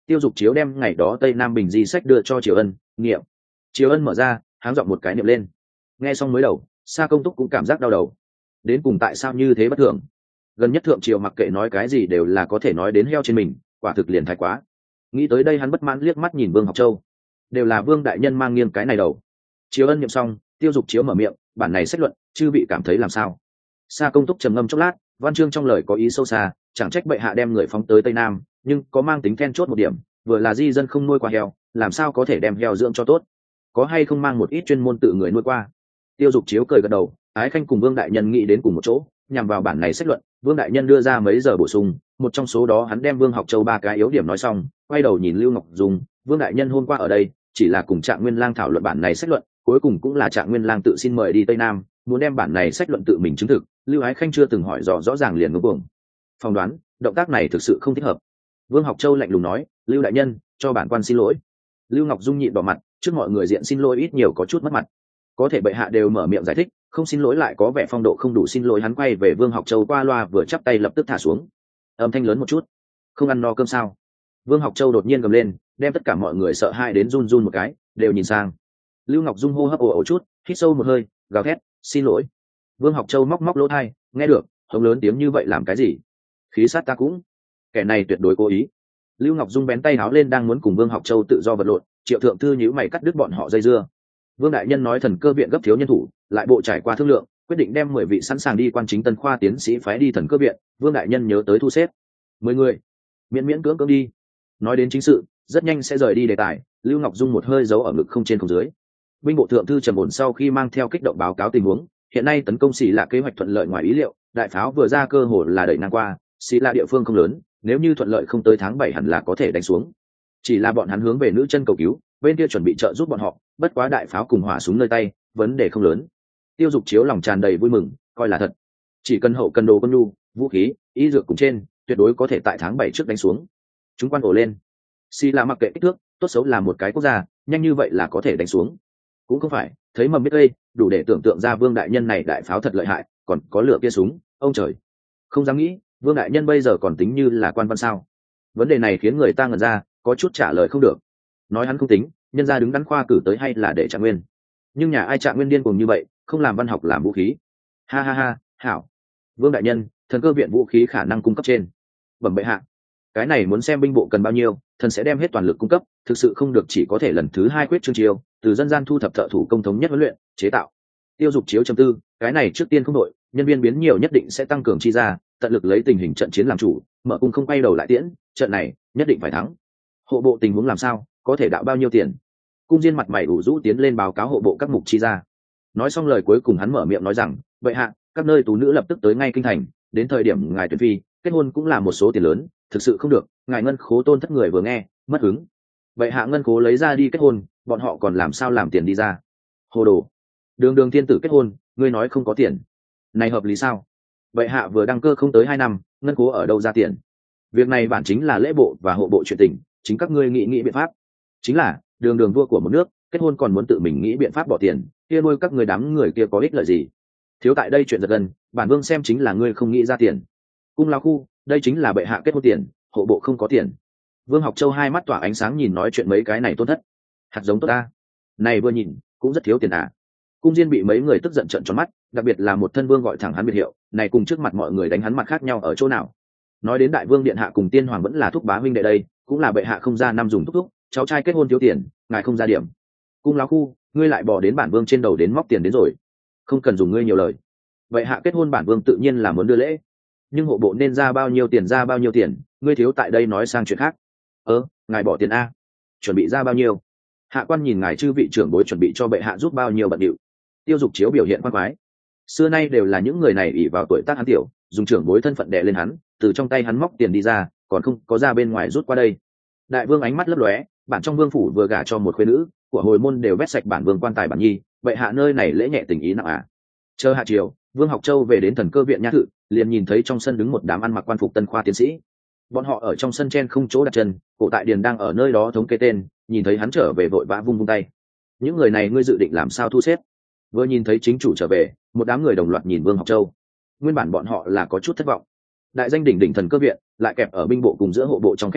Tiêu Dục Chiếu đem ngày đó Tây Nam Bình di sách đưa cho Triều Ân niệm. Triều Ân mở ra, háng giọng một cái niệm lên. Nghe xong mới đầu, Sa Công Túc cũng cảm giác đau đầu. Đến cùng tại sao như thế bất thường? Gần nhất thượng triều mặc kệ nói cái gì đều là có thể nói đến heo trên mình, quả thực liền thái quá. Nghĩ tới đây hắn bất mãn liếc mắt nhìn Vương Học Châu. Đều là Vương đại nhân mang nghiêng cái này đầu. Triều Ân niệm xong, Tiêu Dục Chiếu mở miệng, bản này sách luận, chư vị cảm thấy làm sao? Sa Công Túc trầm ngâm chốc lát, văn chương trong lời có ý sâu xa, chẳng trách bệ hạ đem người phóng tới Tây Nam, nhưng có mang tính then chốt một điểm, vừa là di dân không nuôi qua heo, làm sao có thể đem heo dưỡng cho tốt? Có hay không mang một ít chuyên môn tự người nuôi qua? Tiêu Dục Chiếu cười gật đầu, Ái Khanh cùng Vương đại nhân nghĩ đến cùng một chỗ, nhằm vào bản này sách luận, Vương đại nhân đưa ra mấy giờ bổ sung, một trong số đó hắn đem Vương Học Châu ba cái yếu điểm nói xong, quay đầu nhìn Lưu Ngọc Dung, Vương đại nhân hôm qua ở đây, chỉ là cùng Trạng Nguyên Lang thảo luận bản này sách luận, cuối cùng cũng là Trạng Nguyên Lang tự xin mời đi Tây Nam, muốn đem bản này sách luận tự mình chứng thực, Lưu Ái Khanh chưa từng hỏi rõ ràng liền ngưỡng cuồng. Phỏng đoán, động tác này thực sự không thích hợp. Vương Học Châu lạnh lùng nói, Lưu đại nhân, cho bản quan xin lỗi. Lưu Ngọc Dung nhịn đỏ mặt, trước mọi người diện xin lỗi ít nhiều có chút mất mặt. Có thể bệ hạ đều mở miệng giải thích, không xin lỗi lại có vẻ phong độ không đủ, xin lỗi hắn quay về Vương Học Châu qua loa vừa chắp tay lập tức thả xuống. Âm thanh lớn một chút, không ăn no cơm sao? Vương Học Châu đột nhiên gầm lên, đem tất cả mọi người sợ hãi đến run run một cái, đều nhìn sang. Lưu Ngọc Dung hô hấp ồ chút, hít sâu một hơi, gào thét, xin lỗi. Vương Học Châu móc lỗ tai, nghe được, hống lớn tiếng như vậy làm cái gì? Khí sát ta cũng. Kẻ này tuyệt đối cố ý. Lưu Ngọc Dung bén tay háo lên đang muốn cùng Vương Học Châu tự do vật lộn, Triệu thượng thư nhíu mày cắt đứt bọn họ dây dưa. Vương đại nhân nói Thần Cơ viện gấp thiếu nhân thủ, lại bộ trải qua thương lượng, quyết định đem 10 vị sẵn sàng đi quan chính tân khoa tiến sĩ phái đi Thần Cơ viện, Vương đại nhân nhớ tới thu xếp 10 người, miễn cưỡng đi. Nói đến chính sự, rất nhanh sẽ rời đi đề tài. Lưu Ngọc Dung một hơi giấu ở ngực không trên không dưới. Binh bộ thượng thư trầm ổn sau khi mang theo kích động báo cáo tình huống, hiện nay tấn công Xỉ là kế hoạch thuận lợi ngoài ý liệu, đại pháo vừa ra cơ hội là đẩy ngang qua, Xỉ là địa phương không lớn, nếu như thuận lợi không tới tháng 7 hẳn là có thể đánh xuống. Chỉ là bọn hắn hướng về nữ chân cầu cứu, bên kia chuẩn bị trợ giúp bọn họ, bất quá đại pháo cùng hỏa súng nơi tay, vấn đề không lớn. Tiêu Dục Chiếu lòng tràn đầy vui mừng, coi là thật. Chỉ cần hậu cần đồ quân nhu, vũ khí, y dược cùng trên, tuyệt đối có thể tại tháng 7 trước đánh xuống. Chúng quan ổ lên. Xỉ là mặc kệ kích thước, tốt xấu là một cái quốc gia, nhanh như vậy là có thể đánh xuống. Cũng không phải, thấy mầm biết đây, đủ để tưởng tượng ra Vương đại nhân này đại pháo thật lợi hại, còn có lửa kia súng, ông trời. Không dám nghĩ, Vương đại nhân bây giờ còn tính như là quan văn sao? Vấn đề này khiến người ta ngẩn ra, có chút trả lời không được. Nói hắn không tính, nhân gia đứng đắn khoa cử tới hay là để Trạng Nguyên. Nhưng nhà ai Trạng Nguyên điên cuồng như vậy, không làm văn học làm vũ khí. Ha ha ha, hảo. Vương đại nhân, Thần Cơ viện vũ khí khả năng cung cấp trên. Bẩm bệ hạ, cái này muốn xem binh bộ cần bao nhiêu, thần sẽ đem hết toàn lực cung cấp, thực sự không được chỉ có thể lần thứ 2 quyết trương chiêu, từ dân gian thu thập thợ thủ công thống nhất huấn luyện, chế tạo. Tiêu Dục Chiếu chấm tư, cái này trước tiên không đội, nhân viên biến nhiều nhất định sẽ tăng cường chi ra, tận lực lấy tình hình trận chiến làm chủ, mở cung không quay đầu lại tiễn, trận này nhất định phải thắng. Hộ bộ tình huống làm sao, có thể đạo bao nhiêu tiền? Cung Diên mặt mày ủ rũ tiến lên báo cáo hộ bộ các mục chi ra. Nói xong lời cuối cùng hắn mở miệng nói rằng, vậy hạ, các nơi tú nữ lập tức tới ngay kinh thành, đến thời điểm ngài tuyển phi, kết hôn cũng là một số tiền lớn, thực sự không được, ngài ngân khố tôn thất người vừa nghe, mất hứng. Vậy hạ ngân khố lấy ra đi kết hôn, bọn họ còn làm sao làm tiền đi ra? Hồ đồ. Đường thiên tử kết hôn, ngươi nói không có tiền, này hợp lý sao? Vậy hạ vừa đăng cơ không tới 2 năm, ngân khố ở đâu ra tiền? Việc này bản chính là lễ bộ và hộ bộ chuyện tình, chính các ngươi nghĩ biện pháp. Chính là đường vua của một nước, kết hôn còn muốn tự mình nghĩ biện pháp bỏ tiền, kia nuôi các người đám người kia có ích lợi gì? Thiếu tại đây chuyện giật gần, bản vương xem chính là ngươi không nghĩ ra tiền. Cung lão khu, đây chính là bệ hạ kết hôn tiền, hộ bộ không có tiền. Vương Học Châu hai mắt tỏa ánh sáng nhìn nói chuyện mấy cái này tôn thất, hạt giống tốt ta. Này vừa nhìn cũng rất thiếu tiền à. Cung Diên bị mấy người tức giận trợn tròn mắt, đặc biệt là một thân vương gọi thẳng hắn biệt hiệu, này cùng trước mặt mọi người đánh hắn mặt khác nhau ở chỗ nào? Nói đến đại vương điện hạ cùng tiên hoàng vẫn là thúc bá huynh đệ đây, cũng là bệ hạ không ra năm dùng thúc, cháu trai kết hôn thiếu tiền, ngài không ra điểm. Cung lão khu, ngươi lại bỏ đến bản vương trên đầu đến móc tiền đến rồi. Không cần dùng ngươi nhiều lời. Vậy hạ kết hôn bản vương tự nhiên là muốn đưa lễ, nhưng hộ bộ nên ra bao nhiêu tiền, ngươi thiếu tại đây nói sang chuyện khác. Ngài bỏ tiền a, chuẩn bị ra bao nhiêu? Hạ quan nhìn ngài chư vị trưởng bối chuẩn bị cho bệ hạ giúp bao nhiêu bận điệu. Tiêu Dục Chiếu biểu hiện quan quái. Xưa nay đều là những người này ỷ vào tuổi tác hắn tiểu, dùng trưởng bối thân phận đè lên hắn, từ trong tay hắn móc tiền đi ra, còn không có ra bên ngoài rút qua đây. Đại vương ánh mắt lấp lóe, bản trong vương phủ vừa gả cho một khuê nữ, của hồi môn đều vét sạch bản vương quan tài bản nhi, vậy hạ nơi này lễ nhẹ tình ý nặng à? Chờ hạ triều, Vương Học Châu về đến Thần Cơ viện nha thự, liền nhìn thấy trong sân đứng một đám ăn mặc quan phục tân khoa tiến sĩ. Bọn họ ở trong sân chen không chỗ đặt chân, Cổ Tại Điền đang ở nơi đó thống kê tên, nhìn thấy hắn trở về vội vã vung tay. Những người này ngươi dự định làm sao thu xếp? Vừa nhìn thấy chính chủ trở về, một đám người đồng loạt nhìn Vương Học Châu. Nguyên bản bọn họ là có chút thất vọng. Đại danh đỉnh đỉnh Thần Cơ viện lại kẹp ở binh bộ cùng giữa hộ bộ trong kẽ hở,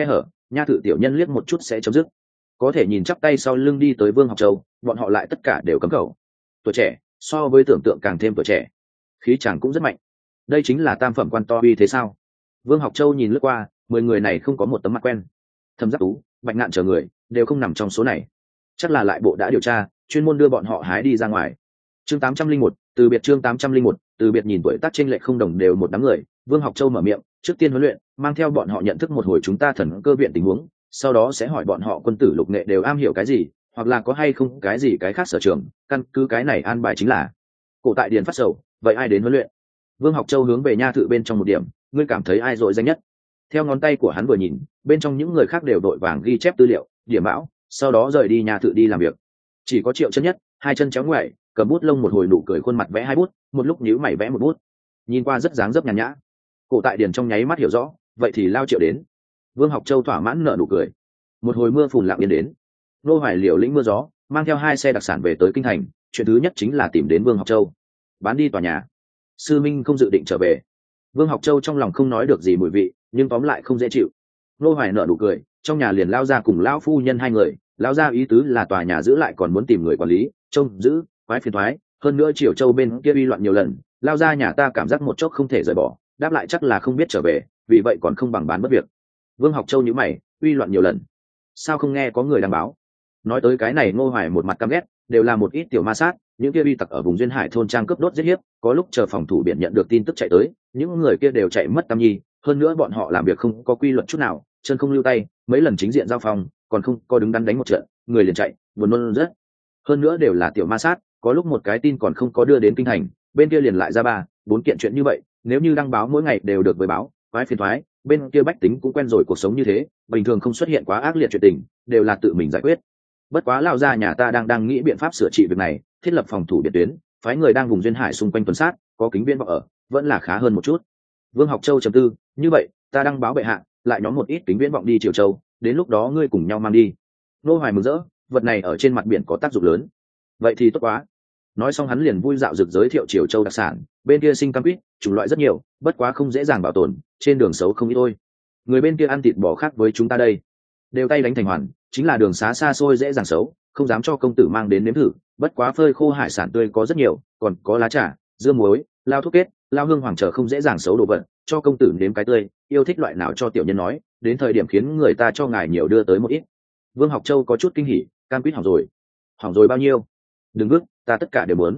nha thự tiểu nhân liếc một chút sẽ chấm dứt, có thể nhìn chắp tay sau lưng đi tới Vương Học Châu, bọn họ lại tất cả đều cấm khẩu. Tuổi trẻ so với tưởng tượng càng thêm tuổi trẻ, khí chàng cũng rất mạnh. Đây chính là tam phẩm quan to uy thế sao? Vương Học Châu nhìn lướt qua, 10 người này không có một tấm mặt quen. Thẩm Giác Tú, Bạch Ngạn chờ người đều không nằm trong số này, chắc là lại bộ đã điều tra, chuyên môn đưa bọn họ hái đi ra ngoài. Chương 801, từ biệt. Chương 801, từ biệt. Nhìn tuổi tác chênh lệch không đồng đều một đám người, Vương Học Châu mở miệng, trước tiên huấn luyện, mang theo bọn họ nhận thức một hồi chúng ta thần cơ viện tình huống, sau đó sẽ hỏi bọn họ quân tử lục nghệ đều am hiểu cái gì, hoặc là có hay không cái gì cái khác sở trường, căn cứ cái này an bài chính là. Cổ tại điền phát sầu, vậy ai đến huấn luyện? Vương Học Châu hướng về nha thự bên trong một điểm, ngươi cảm thấy ai dội danh nhất? Theo ngón tay của hắn vừa nhìn, bên trong những người khác đều đội vàng ghi chép tư liệu, điểm bão, sau đó rời đi nha thự đi làm việc. Chỉ có Triệu Chân Nhất, hai chân chéo ngoại, cầm bút lông một hồi nụ cười khuôn mặt vẽ hai bút, một lúc nhíu mày vẽ một bút, nhìn qua rất dáng dấp nhàn nhã. Cổ tại điền trong nháy mắt hiểu rõ, vậy thì lao Triệu đến. Vương Học Châu thỏa mãn nở nụ cười. Một hồi mưa phùn lặng yên đến, nô hoài liều lĩnh mưa gió, mang theo 2 xe đặc sản về tới kinh thành. Chuyện thứ nhất chính là tìm đến Vương Học Châu, bán đi tòa nhà. Sư Minh không dự định trở về. Vương Học Châu trong lòng không nói được gì mùi vị, nhưng tóm lại không dễ chịu. Nô hoài nở nụ cười, trong nhà liền lao ra cùng lão phu nhân hai người. Lão ra ý tứ là tòa nhà giữ lại còn muốn tìm người quản lý, trông giữ, quái phiền thoái. Hơn nữa Triều Châu bên kia uy loạn nhiều lần, lao ra nhà ta cảm giác một chốc không thể rời bỏ. Đáp lại chắc là không biết trở về, vì vậy còn không bằng bán mất việc. Vương Học Châu nhíu mày, uy loạn nhiều lần, sao không nghe có người đăng báo? Nói tới cái này, Ngô Hoài một mặt căm ghét, đều là một ít tiểu ma sát, những kia uy tặc ở vùng duyên hải thôn trang cướp đốt giết hiếp, có lúc chờ phòng thủ biển nhận được tin tức chạy tới, những người kia đều chạy mất tăm nhi, hơn nữa bọn họ làm việc không có quy luật chút nào, chân không lưu tay, mấy lần chính diện giao phòng, còn không có đứng đắn đánh một trận, người liền chạy, buồn nôn rất. Hơn nữa đều là tiểu ma sát, có lúc một cái tin còn không có đưa đến kinh thành, bên kia liền lại ra 3, 4 kiện chuyện như vậy, nếu như đăng báo mỗi ngày đều được với báo, quái phiền toái, bên kia bách tính cũng quen rồi cuộc sống như thế, bình thường không xuất hiện quá ác liệt chuyện tình, đều là tự mình giải quyết. Bất quá lão gia nhà ta đang nghĩ biện pháp sửa trị việc này, thiết lập phòng thủ biển tuyến, phái người đang vùng duyên hải xung quanh tuần sát, có kính viễn vọng ở, vẫn là khá hơn một chút. Vương Học Châu trầm tư, như vậy, ta đăng báo bệ hạ, lại nhóm một ít kính viễn vọng đi Triều Châu, đến lúc đó ngươi cùng nhau mang đi. Nô Hoài mừng rỡ, vật này ở trên mặt biển có tác dụng lớn. Vậy thì tốt quá. Nói xong hắn liền vui dạo rực giới thiệu Triều Châu đặc sản, bên kia sinh cam quýt, chủng loại rất nhiều, bất quá không dễ dàng bảo tồn, trên đường xấu không ít thôi. Người bên kia ăn thịt bò khác với chúng ta đây, đều tay đánh thành hoàn, chính là đường xá xa xôi dễ dàng xấu, không dám cho công tử mang đến nếm thử. Bất quá phơi khô hải sản tươi có rất nhiều, còn có lá trà, dưa muối, lao thuốc kết, lao hương hoàng trở không dễ dàng xấu đồ vật, cho công tử nếm cái tươi, yêu thích loại nào cho tiểu nhân nói, đến thời điểm khiến người ta cho ngài nhiều đưa tới một ít. Vương Học Châu có chút kinh hỉ, cam quýt hỏng rồi. Hỏng rồi bao nhiêu? Đừng vứt, ta tất cả đều muốn.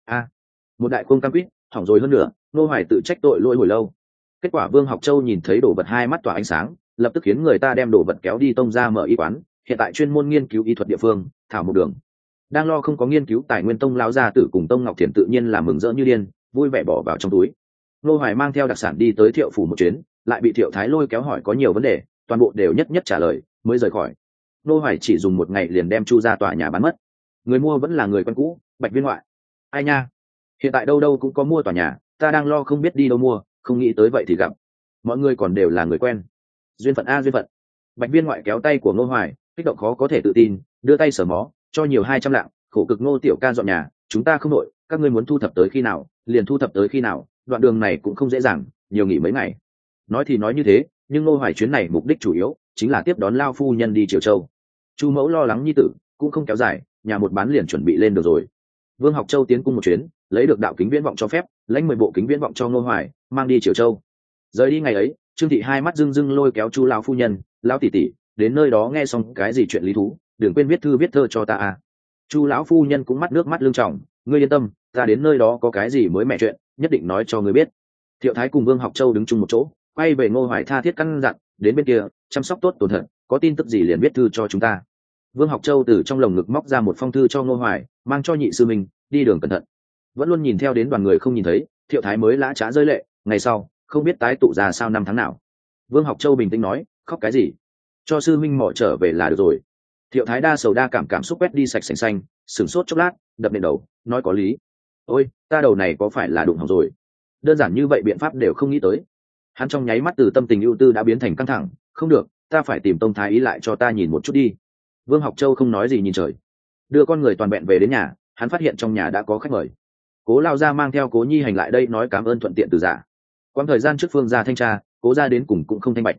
Một đại khuôn cam quýt hỏng rồi hơn nữa, Nô Hoài tự trách tội lỗi hồi lâu. Kết quả Vương Học Châu nhìn thấy đồ vật hai mắt tỏa ánh sáng, lập tức khiến người ta đem đồ vật kéo đi tông ra mở y quán, hiện tại chuyên môn nghiên cứu y thuật địa phương, thảo một đường. Đang lo không có nghiên cứu tài nguyên, tông lão gia tử cùng tông Ngọc Thiền tự nhiên là mừng rỡ như điên, vui vẻ bỏ vào trong túi. Nô Hoài mang theo đặc sản đi tới Thiệu phủ một chuyến, lại bị Thiệu Thái lôi kéo hỏi có nhiều vấn đề, toàn bộ đều nhất nhất trả lời, mới rời khỏi. Nô Hoài chỉ dùng một ngày liền đem Chu ra tòa nhà bán mất. Người mua vẫn là người quen cũ, Bạch Viên ngoại. Ai nha, hiện tại đâu đâu cũng có mua tòa nhà, ta đang lo không biết đi đâu mua, không nghĩ tới vậy thì gặp. Mọi người còn đều là người quen. Duyên phận a duyên phận. Bạch Viên ngoại kéo tay của Ngô Hoài, kích động khó có thể tự tin, đưa tay sờ mó, cho nhiều 200 lạng, khổ cực Ngô tiểu ca dọn nhà, chúng ta không nội, các ngươi muốn thu thập tới khi nào, liền thu thập tới khi nào, đoạn đường này cũng không dễ dàng, nhiều nghỉ mấy ngày. Nói thì nói như thế, nhưng Ngô Hoài chuyến này mục đích chủ yếu chính là tiếp đón lao phu nhân đi Triều Châu. Chu mẫu lo lắng nhi tử, cũng không kéo dài, nhà một bán liền chuẩn bị lên được rồi. Vương Học Châu tiến cung một chuyến, lấy được đạo kính viễn vọng cho phép, lãnh 10 bộ kính viễn vọng cho Ngô Hoài, mang đi Triều Châu. Rời đi ngày ấy, Trương thị hai mắt rưng rưng lôi kéo Chu lão phu nhân, lão tỷ tỷ, đến nơi đó nghe xong cái gì chuyện lý thú, đừng quên viết thư viết thơ cho ta à. Chu lão phu nhân cũng mắt nước mắt lưng tròng, ngươi yên tâm, ta đến nơi đó có cái gì mới mẻ chuyện, nhất định nói cho ngươi biết. Thiệu Thái cùng Vương Học Châu đứng chung một chỗ, quay về Ngô Hoài tha thiết căn dặn, đến bên kia chăm sóc tốt tổn thận, có tin tức gì liền viết thư cho chúng ta. Vương Học Châu từ trong lồng ngực móc ra một phong thư cho Ngô Hoài, mang cho nhị sư mình, đi đường cẩn thận. Vẫn luôn nhìn theo đến đoàn người không nhìn thấy, Thiệu Thái mới lã trá rơi lệ, ngày sau không biết tái tụ ra sao năm tháng nào. Vương Học Châu bình tĩnh nói, khóc cái gì, cho sư minh mỏ trở về là được rồi. Thiệu Thái đa sầu đa cảm xúc quét đi sạch sành xanh, sửng sốt chốc lát, đập lên đầu, nói có lý. Ôi, ta đầu này có phải là đụng hỏng rồi? Đơn giản như vậy biện pháp đều không nghĩ tới. Hắn trong nháy mắt từ tâm tình ưu tư đã biến thành căng thẳng, không được, ta phải tìm tông thái ý lại cho ta nhìn một chút đi. Vương Học Châu không nói gì nhìn trời. Đưa con người toàn vẹn về đến nhà, hắn phát hiện trong nhà đã có khách mời. Cố lao gia mang theo Cố Nhi Hành lại đây nói cảm ơn thuận tiện từ giả. Quãng thời gian trước Phương gia thanh tra, Cố gia đến cùng cũng không thanh bạch.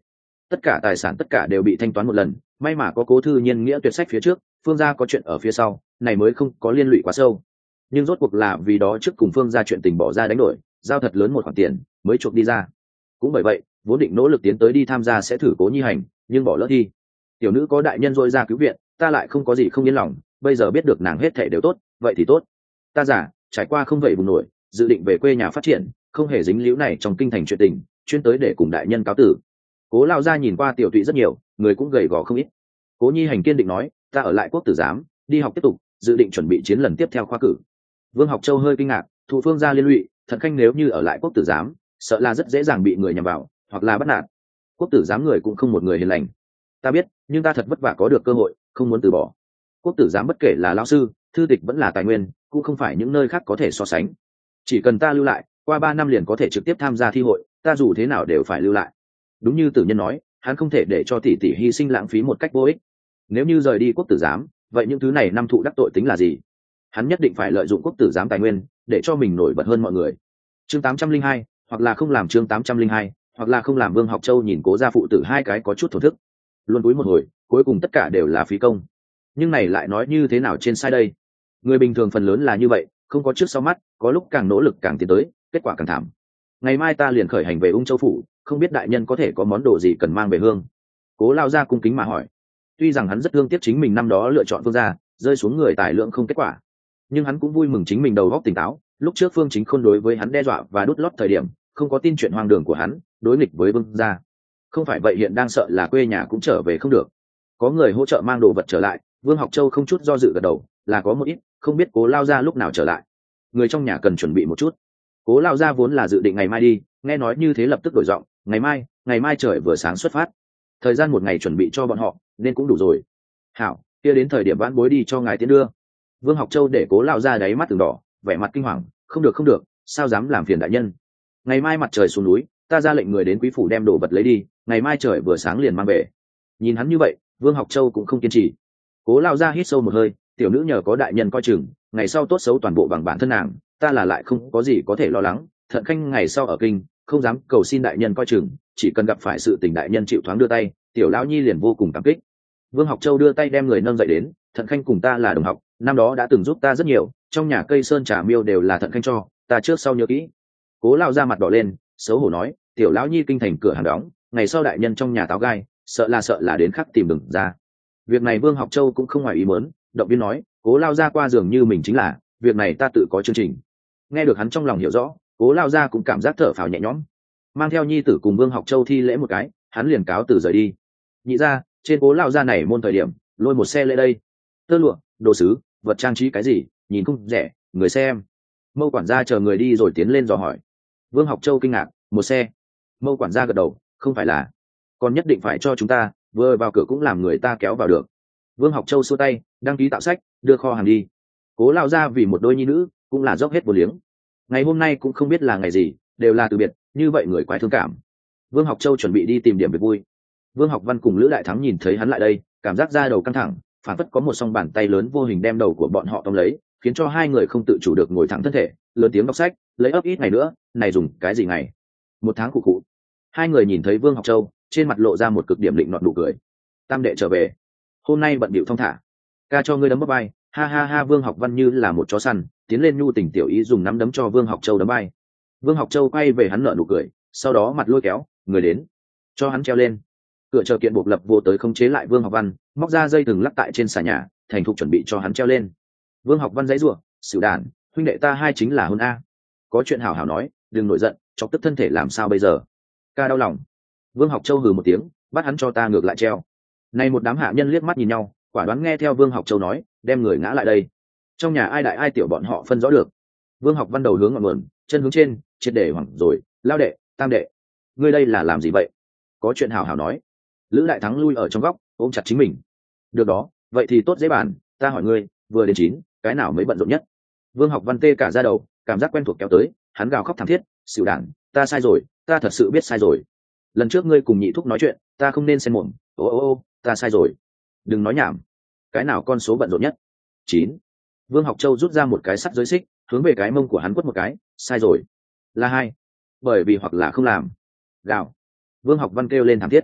tất cả tài sản tất cả đều bị thanh toán một lần, may mà có Cố Thư Nhiên nghĩa tuyệt sách phía trước, Phương gia có chuyện ở phía sau, này mới không có liên lụy quá sâu. Nhưng rốt cuộc là vì đó trước cùng Phương gia chuyện tình bỏ ra đánh đổi, giao thật lớn một khoản tiền mới chuộc đi ra. Cũng bởi vậy, vốn định nỗ lực tiến tới đi tham gia sẽ thử Cố Nhi Hành, nhưng bỏ lỡ thi. Tiểu nữ có đại nhân dội ra cứu viện, ta lại không có gì không yên lòng, bây giờ biết được nàng hết thảy đều tốt, vậy thì tốt. Ta giả, trải qua không vậy bùng nổi, dự định về quê nhà phát triển, không hề dính líu này trong kinh thành chuyện tình, chuyên tới để cùng đại nhân cáo tử. Cố lao gia nhìn qua Tiểu Tụy rất nhiều, người cũng gầy gò không ít. Cố Nhi Hành kiên định nói, ta ở lại quốc tử giám, đi học tiếp tục, dự định chuẩn bị chiến lần tiếp theo khoa cử. Vương Học Châu hơi kinh ngạc, thụ Phương gia liên lụy, Thận Khanh nếu như ở lại quốc tử giám, sợ là rất dễ dàng bị người nhầm vào, hoặc là bắt nạt. Quốc tử giám người cũng không một người hiền lành. Ta biết, nhưng ta thật vất vả có được cơ hội, không muốn từ bỏ. Quốc tử giám bất kể là lão sư, thư tịch vẫn là tài nguyên, cũng không phải những nơi khác có thể so sánh. Chỉ cần ta lưu lại, qua 3 năm liền có thể trực tiếp tham gia thi hội, ta dù thế nào đều phải lưu lại. Đúng như Tử Nhân nói, hắn không thể để cho tỷ tỷ hy sinh lãng phí một cách vô ích. Nếu như rời đi quốc tử giám, vậy những thứ này năm thụ đắc tội tính là gì? Hắn nhất định phải lợi dụng quốc tử giám tài nguyên để cho mình nổi bật hơn mọi người. Chương 802, hoặc là không làm chương 802, hoặc là không làm. Vương Học Châu nhìn Cố gia phụ tử hai cái có chút thổ thức. Luôn cúi một hồi, cuối cùng tất cả đều là phí công. Nhưng này lại nói như thế nào trên sai đây? Người bình thường phần lớn là như vậy, không có trước sau mắt, có lúc càng nỗ lực càng tiến tới, kết quả càng thảm. Ngày mai ta liền khởi hành về Ung Châu phủ, không biết đại nhân có thể có món đồ gì cần mang về hương. Cố lao ra cung kính mà hỏi. Tuy rằng hắn rất thương tiếc chính mình năm đó lựa chọn Phương gia, rơi xuống người tài lượng không kết quả, nhưng hắn cũng vui mừng chính mình đầu óc tỉnh táo. Lúc trước Phương Chính Khôn đối với hắn đe dọa và đút lót thời điểm, không có tin chuyện hoang đường của hắn, đối nghịch với Vương gia. Không phải vậy hiện đang sợ là quê nhà cũng trở về không được. Có người hỗ trợ mang đồ vật trở lại, Vương Học Châu không chút do dự gật đầu, là có một ít, không biết Cố lao ra lúc nào trở lại. Người trong nhà cần chuẩn bị một chút. Cố lao ra vốn là dự định ngày mai đi, nghe nói như thế lập tức đổi giọng, ngày mai trời vừa sáng xuất phát. Thời gian một ngày chuẩn bị cho bọn họ, nên cũng đủ rồi. Hảo, kia đến thời điểm vãn bối đi cho ngài tiến đưa. Vương Học Châu để Cố lao ra đáy mắt từng đỏ, vẻ mặt kinh hoàng, không được, sao dám làm phiền đại nhân. Ngày mai mặt trời xuống núi, ta ra lệnh người đến quý phủ đem đồ vật lấy đi, ngày mai trời vừa sáng liền mang về. Nhìn hắn như vậy, Vương Học Châu cũng không kiên trì. Cố lao ra hít sâu một hơi, tiểu nữ nhờ có đại nhân coi chừng, ngày sau tốt xấu toàn bộ bằng bản thân nàng, ta là lại không có gì có thể lo lắng. Thận Khanh ngày sau ở kinh, không dám cầu xin đại nhân coi chừng, chỉ cần gặp phải sự tình đại nhân chịu thoáng đưa tay, tiểu lão nhi liền vô cùng cảm kích. Vương Học Châu đưa tay đem người nâng dậy đến, Thận Khanh cùng ta là đồng học, năm đó đã từng giúp ta rất nhiều, trong nhà cây sơn trà miêu đều là Thận Khanh cho, ta trước sau nhớ kỹ. Cố lao ra mặt đỏ lên, xấu hổ nói, tiểu lão nhi kinh thành cửa hàng đóng, ngày sau đại nhân trong nhà táo gai, sợ là đến khắc tìm đừng ra. Việc này Vương Học Châu cũng không ngoài ý muốn, động viên nói, Cố lao ra qua dường như mình chính là, việc này ta tự có chương trình. Nghe được hắn trong lòng hiểu rõ, Cố lao ra cũng cảm giác thở phào nhẹ nhõm, mang theo nhi tử cùng Vương Học Châu thi lễ một cái, hắn liền cáo từ rời đi. Nhị ra, trên Cố lao ra này môn thời điểm, lôi một xe lễ đây, tơ lụa, đồ sứ, vật trang trí cái gì, nhìn không rẻ, người xem. Mâu quản gia chờ người đi rồi tiến lên dò hỏi. Vương Học Châu kinh ngạc, một xe. Mâu quản gia gật đầu, không phải là, còn nhất định phải cho chúng ta, vừa vào cửa cũng làm người ta kéo vào được. Vương Học Châu xua tay, đăng ký tạo sách, đưa kho hàng đi. Cố lao ra vì một đôi nhi nữ, cũng là dốc hết vô liếng. Ngày hôm nay cũng không biết là ngày gì, đều là từ biệt, như vậy người quái thương cảm. Vương Học Châu chuẩn bị đi tìm điểm việc vui. Vương Học Văn cùng Lữ Đại Thắng nhìn thấy hắn lại đây, cảm giác da đầu căng thẳng, phản phất có một song bàn tay lớn vô hình đem đầu của bọn họ tóm lấy, khiến cho hai người không tự chủ được ngồi thẳng thân thể, lớn tiếng đọc sách, lấy ấp ít ngày nữa, này dùng cái gì ngày? 1 tháng cụ cụ. Hai người nhìn thấy Vương Học Châu, trên mặt lộ ra một cực điểm định nọt nụ cười. Tam đệ trở về, hôm nay bận bịu thong thả, ca cho ngươi đấm bắp vai, ha ha ha. Vương Học Văn như là một chó săn, tiến lên nhu tình tiểu ý dùng nắm đấm cho Vương Học Châu đấm vai. Vương Học Châu quay về hắn nở nụ cười, sau đó mặt lôi kéo, người đến, cho hắn treo lên. Cửa chờ kiện buộc lập vô tới khống chế lại Vương Học Văn, móc ra dây thừng lắc tại trên xà nhà, thành thục chuẩn bị cho hắn treo lên. Vương Học Văn giãy giụa, xỉu đàn, huynh đệ ta hai chính là hôn a, có chuyện hảo hảo nói, đừng nổi giận, chọc tức thân thể làm sao bây giờ. Ca đau lòng. Vương Học Châu hừ một tiếng, bắt hắn cho ta ngược lại treo. Này một đám hạ nhân liếc mắt nhìn nhau, quả đoán nghe theo Vương Học Châu nói, đem người ngã lại đây. Trong nhà ai đại ai tiểu bọn họ phân rõ được. Vương Học Văn đầu hướng ngọn nguồn, chân hướng trên, triệt để hoảng rồi, lao đệ, tam đệ, ngươi đây là làm gì vậy? Có chuyện hảo hảo nói. Lữ Đại Thắng lui ở trong góc, ôm chặt chính mình. Được đó, vậy thì tốt dễ bàn, ta hỏi ngươi, vừa đến 9, cái nào mới bận rộn nhất? Vương Học Văn tê cả da đầu, cảm giác quen thuộc kéo tới, hắn gào khóc thảm thiết, xỉu đản, ta sai rồi, ta thật sự biết sai rồi. Lần trước ngươi cùng nhị thúc nói chuyện, ta không nên xen mồm, ô, ta sai rồi. Đừng nói nhảm. Cái nào con số bận rộn nhất? 9. Vương Học Châu rút ra một cái sắt giới xích, hướng về cái mông của hắn quất một cái, sai rồi. Là 2. Bởi vì hoặc là không làm. Gào. Vương Học Văn kêu lên thảm thiết.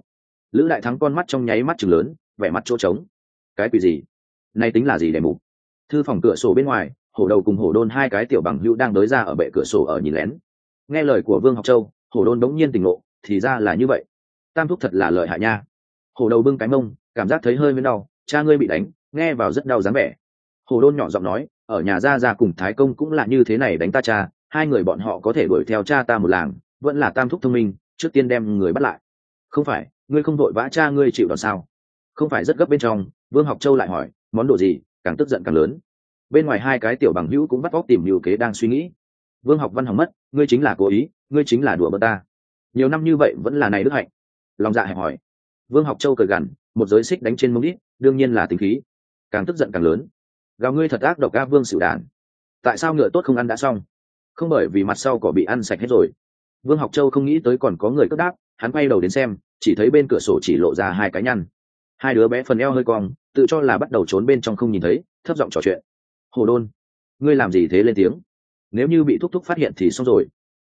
Lữ Đại Thắng con mắt trong nháy mắt chừng lớn, vẻ mặt chỗ trống. Cái quỷ gì? Này tính là gì để mục? Thư phòng cửa sổ bên ngoài, Hổ Đầu cùng Hổ Đôn hai cái tiểu bằng hữu đang đối ra ở bệ cửa sổ ở nhìn lén. Nghe lời của Vương Học Châu, Hổ Đôn đống nhiên tỉnh ngộ, thì ra là như vậy. Tam thúc thật là lợi hại nha. Hổ Đầu bưng cái mông, cảm giác thấy hơi miếng đau, cha ngươi bị đánh, nghe vào rất đau dáng vẻ. Hổ Đôn nhỏ giọng nói, ở nhà gia gia cùng Thái Công cũng là như thế này đánh ta cha, hai người bọn họ có thể đuổi theo cha ta một làng, vẫn là tam thúc thông minh, trước tiên đem người bắt lại. Không phải, ngươi không đội vã cha ngươi chịu đòn sao? Không phải rất gấp bên trong, Vương Học Châu lại hỏi, món đồ gì? Càng tức giận càng lớn. Bên ngoài hai cái tiểu bằng hữu cũng bắt óc tìm nhiều kế đang suy nghĩ. Vương Học Văn hỏng mất, ngươi chính là cố ý, ngươi chính là đùa bỡn ta. Nhiều năm như vậy vẫn là này đức hạnh. Lòng dạ hẹp hỏi. Vương Học Châu cười gằn, một giới xích đánh trên mông đít, đương nhiên là tính khí. Càng tức giận càng lớn. Gào ngươi thật ác độc ca Vương xỉu đàn. Tại sao ngựa tốt không ăn đã xong? Không bởi vì mặt sau cỏ bị ăn sạch hết rồi. Vương Học Châu không nghĩ tới còn có người cất đáp, hắn quay đầu đến xem, chỉ thấy bên cửa sổ chỉ lộ ra hai cái nhăn. Hai đứa bé phần eo hơi cong, tự cho là bắt đầu trốn bên trong không nhìn thấy, thấp giọng trò chuyện. Hồ Đôn, ngươi làm gì thế lên tiếng? Nếu như bị thúc thúc phát hiện thì xong rồi.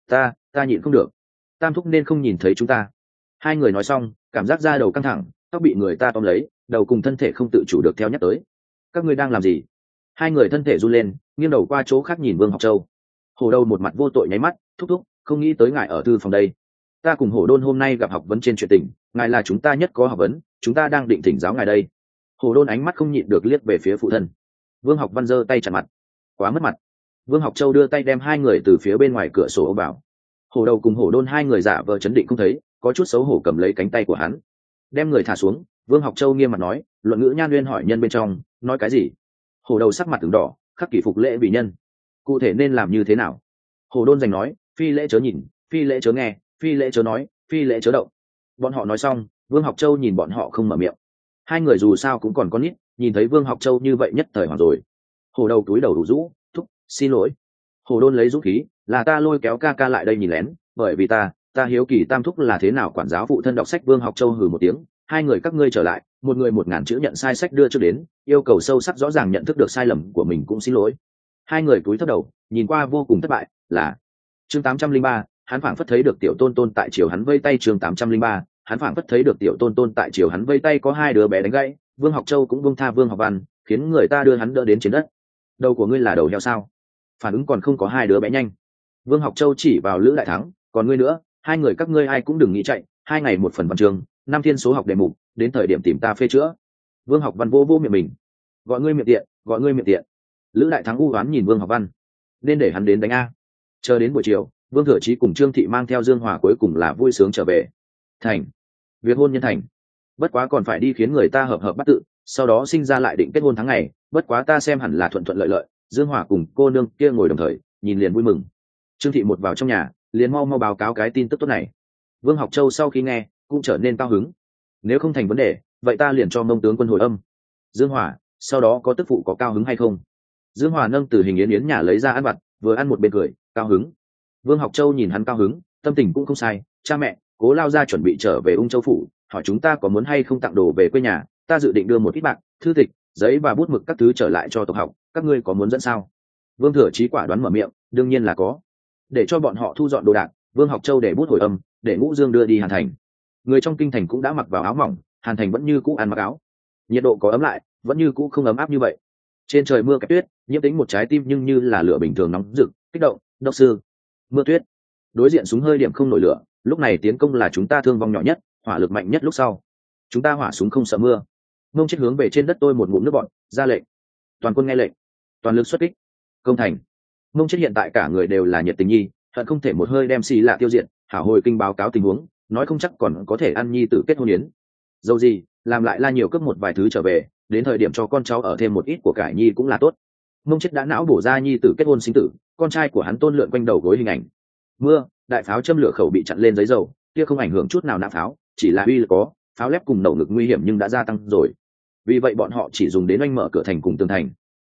Ta nhịn không được. Tam thúc nên không nhìn thấy chúng ta. Hai người nói xong, cảm giác da đầu căng thẳng, tóc bị người ta tóm lấy, đầu cùng thân thể không tự chủ được theo nhắc tới. Các ngươi đang làm gì? Hai người thân thể run lên, nghiêng đầu qua chỗ khác nhìn Vương Học Châu. Hổ Đầu một mặt vô tội nháy mắt, thúc thúc, không nghĩ tới ngài ở thư phòng đây. Ta cùng Hổ Đôn hôm nay gặp học vấn trên chuyện tình, ngài là chúng ta nhất có học vấn, chúng ta đang định thỉnh giáo ngài đây. Hổ Đôn ánh mắt không nhịn được liếc về phía phụ thân. Vương Học Văn giơ tay chặn mặt, quá mất mặt. Vương Học Châu đưa tay đem hai người từ phía bên ngoài cửa sổ ôm vào. Hổ Đầu cùng Hổ Đôn hai người giả vờ chấn định không thấy, có chút xấu hổ cầm lấy cánh tay của hắn, đem người thả xuống. Vương Học Châu nghiêm mặt nói, luận ngữ nhan nguyên hỏi nhân bên trong nói cái gì? Hổ Đầu sắc mặt từng đỏ, khắc kỷ phục lễ vị nhân, cụ thể nên làm như thế nào? Hổ Đôn giành nói, phi lễ chớ nhìn, phi lễ chớ nghe, phi lễ chớ nói, phi lễ chớ động. Bọn họ nói xong, Vương Học Châu nhìn bọn họ không mở miệng. Hai người dù sao cũng còn con nít, nhìn thấy Vương Học Châu như vậy nhất thời hoảng rồi. Hổ Đầu túi đầu đủ rũ, thúc, xin lỗi. Hổ Đôn lấy dũng khí, là ta lôi kéo ca ca lại đây nhìn lén, bởi vì ta hiếu kỳ tam thúc là thế nào quản giáo phụ thân đọc sách. Vương Học Châu hừ một tiếng, hai người các ngươi trở lại, một người 1000 chữ nhận sai sách đưa trước đến, yêu cầu sâu sắc rõ ràng nhận thức được sai lầm của mình cũng xin lỗi. Hai người cúi thấp đầu, nhìn qua vô cùng thất bại. Là chương 803, hắn phảng phất thấy được tiểu tôn tôn tại chiều hắn vây tay. Chương 803, hắn phảng phất thấy được tiểu tôn tôn tại chiều hắn vây tay. Có hai đứa bé đánh gãy, Vương Học Châu cũng buông tha Vương Học Văn, khiến người ta đưa hắn đỡ đến trên đất. Đầu của ngươi là đầu heo sao? Phản ứng còn không có hai đứa bé nhanh. Vương Học Châu chỉ vào Lữ Đại Thắng, còn ngươi nữa, hai người các ngươi ai cũng đừng nghĩ chạy, 2 ngày một phần văn chương, 5 thiên số học đề mục, đến thời điểm tìm ta phê chữa. Vương Học Văn vô miệng mình, gọi ngươi miệng tiện, gọi ngươi miệng tiện. Lữ Đại Thắng u oán nhìn Vương Học Văn, nên để hắn đến đánh a. Chờ đến buổi chiều, Vương Thừa Chí cùng Trương Thị mang theo Dương Hòa cuối cùng là vui sướng trở về. Thành, việc hôn nhân thành, bất quá còn phải đi khiến người ta hợp bắt tự, sau đó sinh ra lại định kết hôn tháng ngày, bất quá ta xem hẳn là thuận thuận lợi lợi. Dương Hòa cùng cô nương kia ngồi đồng thời, nhìn liền vui mừng. Trương Thị một vào trong nhà, liền mau báo cáo cái tin tức tốt này. Vương Học Châu sau khi nghe cũng trở nên cao hứng. Nếu không thành vấn đề, vậy ta liền cho Mông tướng quân hồi âm. Dương Hòa, sau đó có tức phụ có cao hứng hay không? Dương Hòa nâng từ hình yến nhà lấy ra ăn vặt, vừa ăn một bên cười, cao hứng. Vương Học Châu nhìn hắn cao hứng, tâm tình cũng không sai. Cha mẹ, Cố lao ra chuẩn bị trở về Ung Châu phủ, hỏi chúng ta có muốn hay không tặng đồ về quê nhà. Ta dự định đưa một ít bạc, thư tịch, giấy và bút mực các thứ trở lại cho tộc học. Các ngươi có muốn dẫn sao? Vương Thừa Chí quả đoán mở miệng, đương nhiên là có. Để cho bọn họ thu dọn đồ đạc, Vương Học Châu để bút hồi âm, để Ngũ Dương đưa đi Hàn Thành. Người trong kinh thành cũng đã mặc vào áo mỏng, Hàn Thành vẫn như cũ ăn mặc áo. Nhiệt độ có ấm lại, vẫn như cũ không ấm áp như vậy. Trên trời mưa kẹp tuyết, Nhiễm Tĩnh một trái tim nhưng như là lửa bình thường nóng rực, kích động. Đốc sư, mưa tuyết. Đối diện súng hơi điểm không nổi lửa, lúc này tiến công là chúng ta thương vong nhỏ nhất, hỏa lực mạnh nhất lúc sau. Chúng ta hỏa súng không sợ mưa. Mông Chết hướng về trên đất tôi một ngụm nước bọt, ra lệnh. Toàn quân nghe lệnh, toàn lực xuất kích. Công thành. Mông Chết hiện tại cả người đều là nhiệt tình nhi, hận không thể một hơi đem Xì Lạ tiêu diệt, hảo hồi kinh báo cáo tình huống, nói không chắc còn có thể ăn nhi tử kết hôn yến. Dầu gì, làm lại la nhiều cấp một vài thứ trở về, đến thời điểm cho con cháu ở thêm một ít của cải nhi cũng là tốt. Mông Chết đã não bổ ra nhi tử kết hôn sinh tử, con trai của hắn tôn lượn quanh đầu gối hình ảnh. Mưa, đại pháo châm lửa khẩu bị chặn lên giấy dầu, kia không ảnh hưởng chút nào nã pháo, chỉ là uy lực có, pháo lép cùng nổ ngực nguy hiểm nhưng đã gia tăng rồi. Vì vậy bọn họ chỉ dùng đến oanh mở cửa thành cùng tường thành.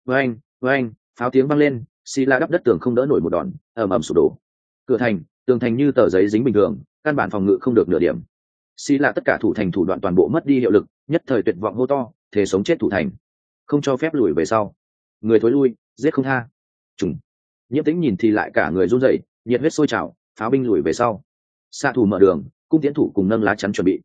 Oanh, pháo tiếng vang lên, Xì La đắp đất tường không đỡ nổi một đòn, ầm ầm sụp đổ. Cửa thành, tường thành như tờ giấy dính bình thường, căn bản phòng ngự không được nửa điểm. Xì La tất cả thủ thành thủ đoạn toàn bộ mất đi hiệu lực, nhất thời tuyệt vọng hô to, thề sống chết thủ thành, không cho phép lùi về sau. Người thối lui, giết không tha. Trùng. Nhiễm Tĩnh nhìn thì lại cả người run rẩy, nhiệt huyết sôi trào, pháo binh lùi về sau. Xạ thủ mở đường, cung tiễn thủ cùng nâng lá chắn chuẩn bị.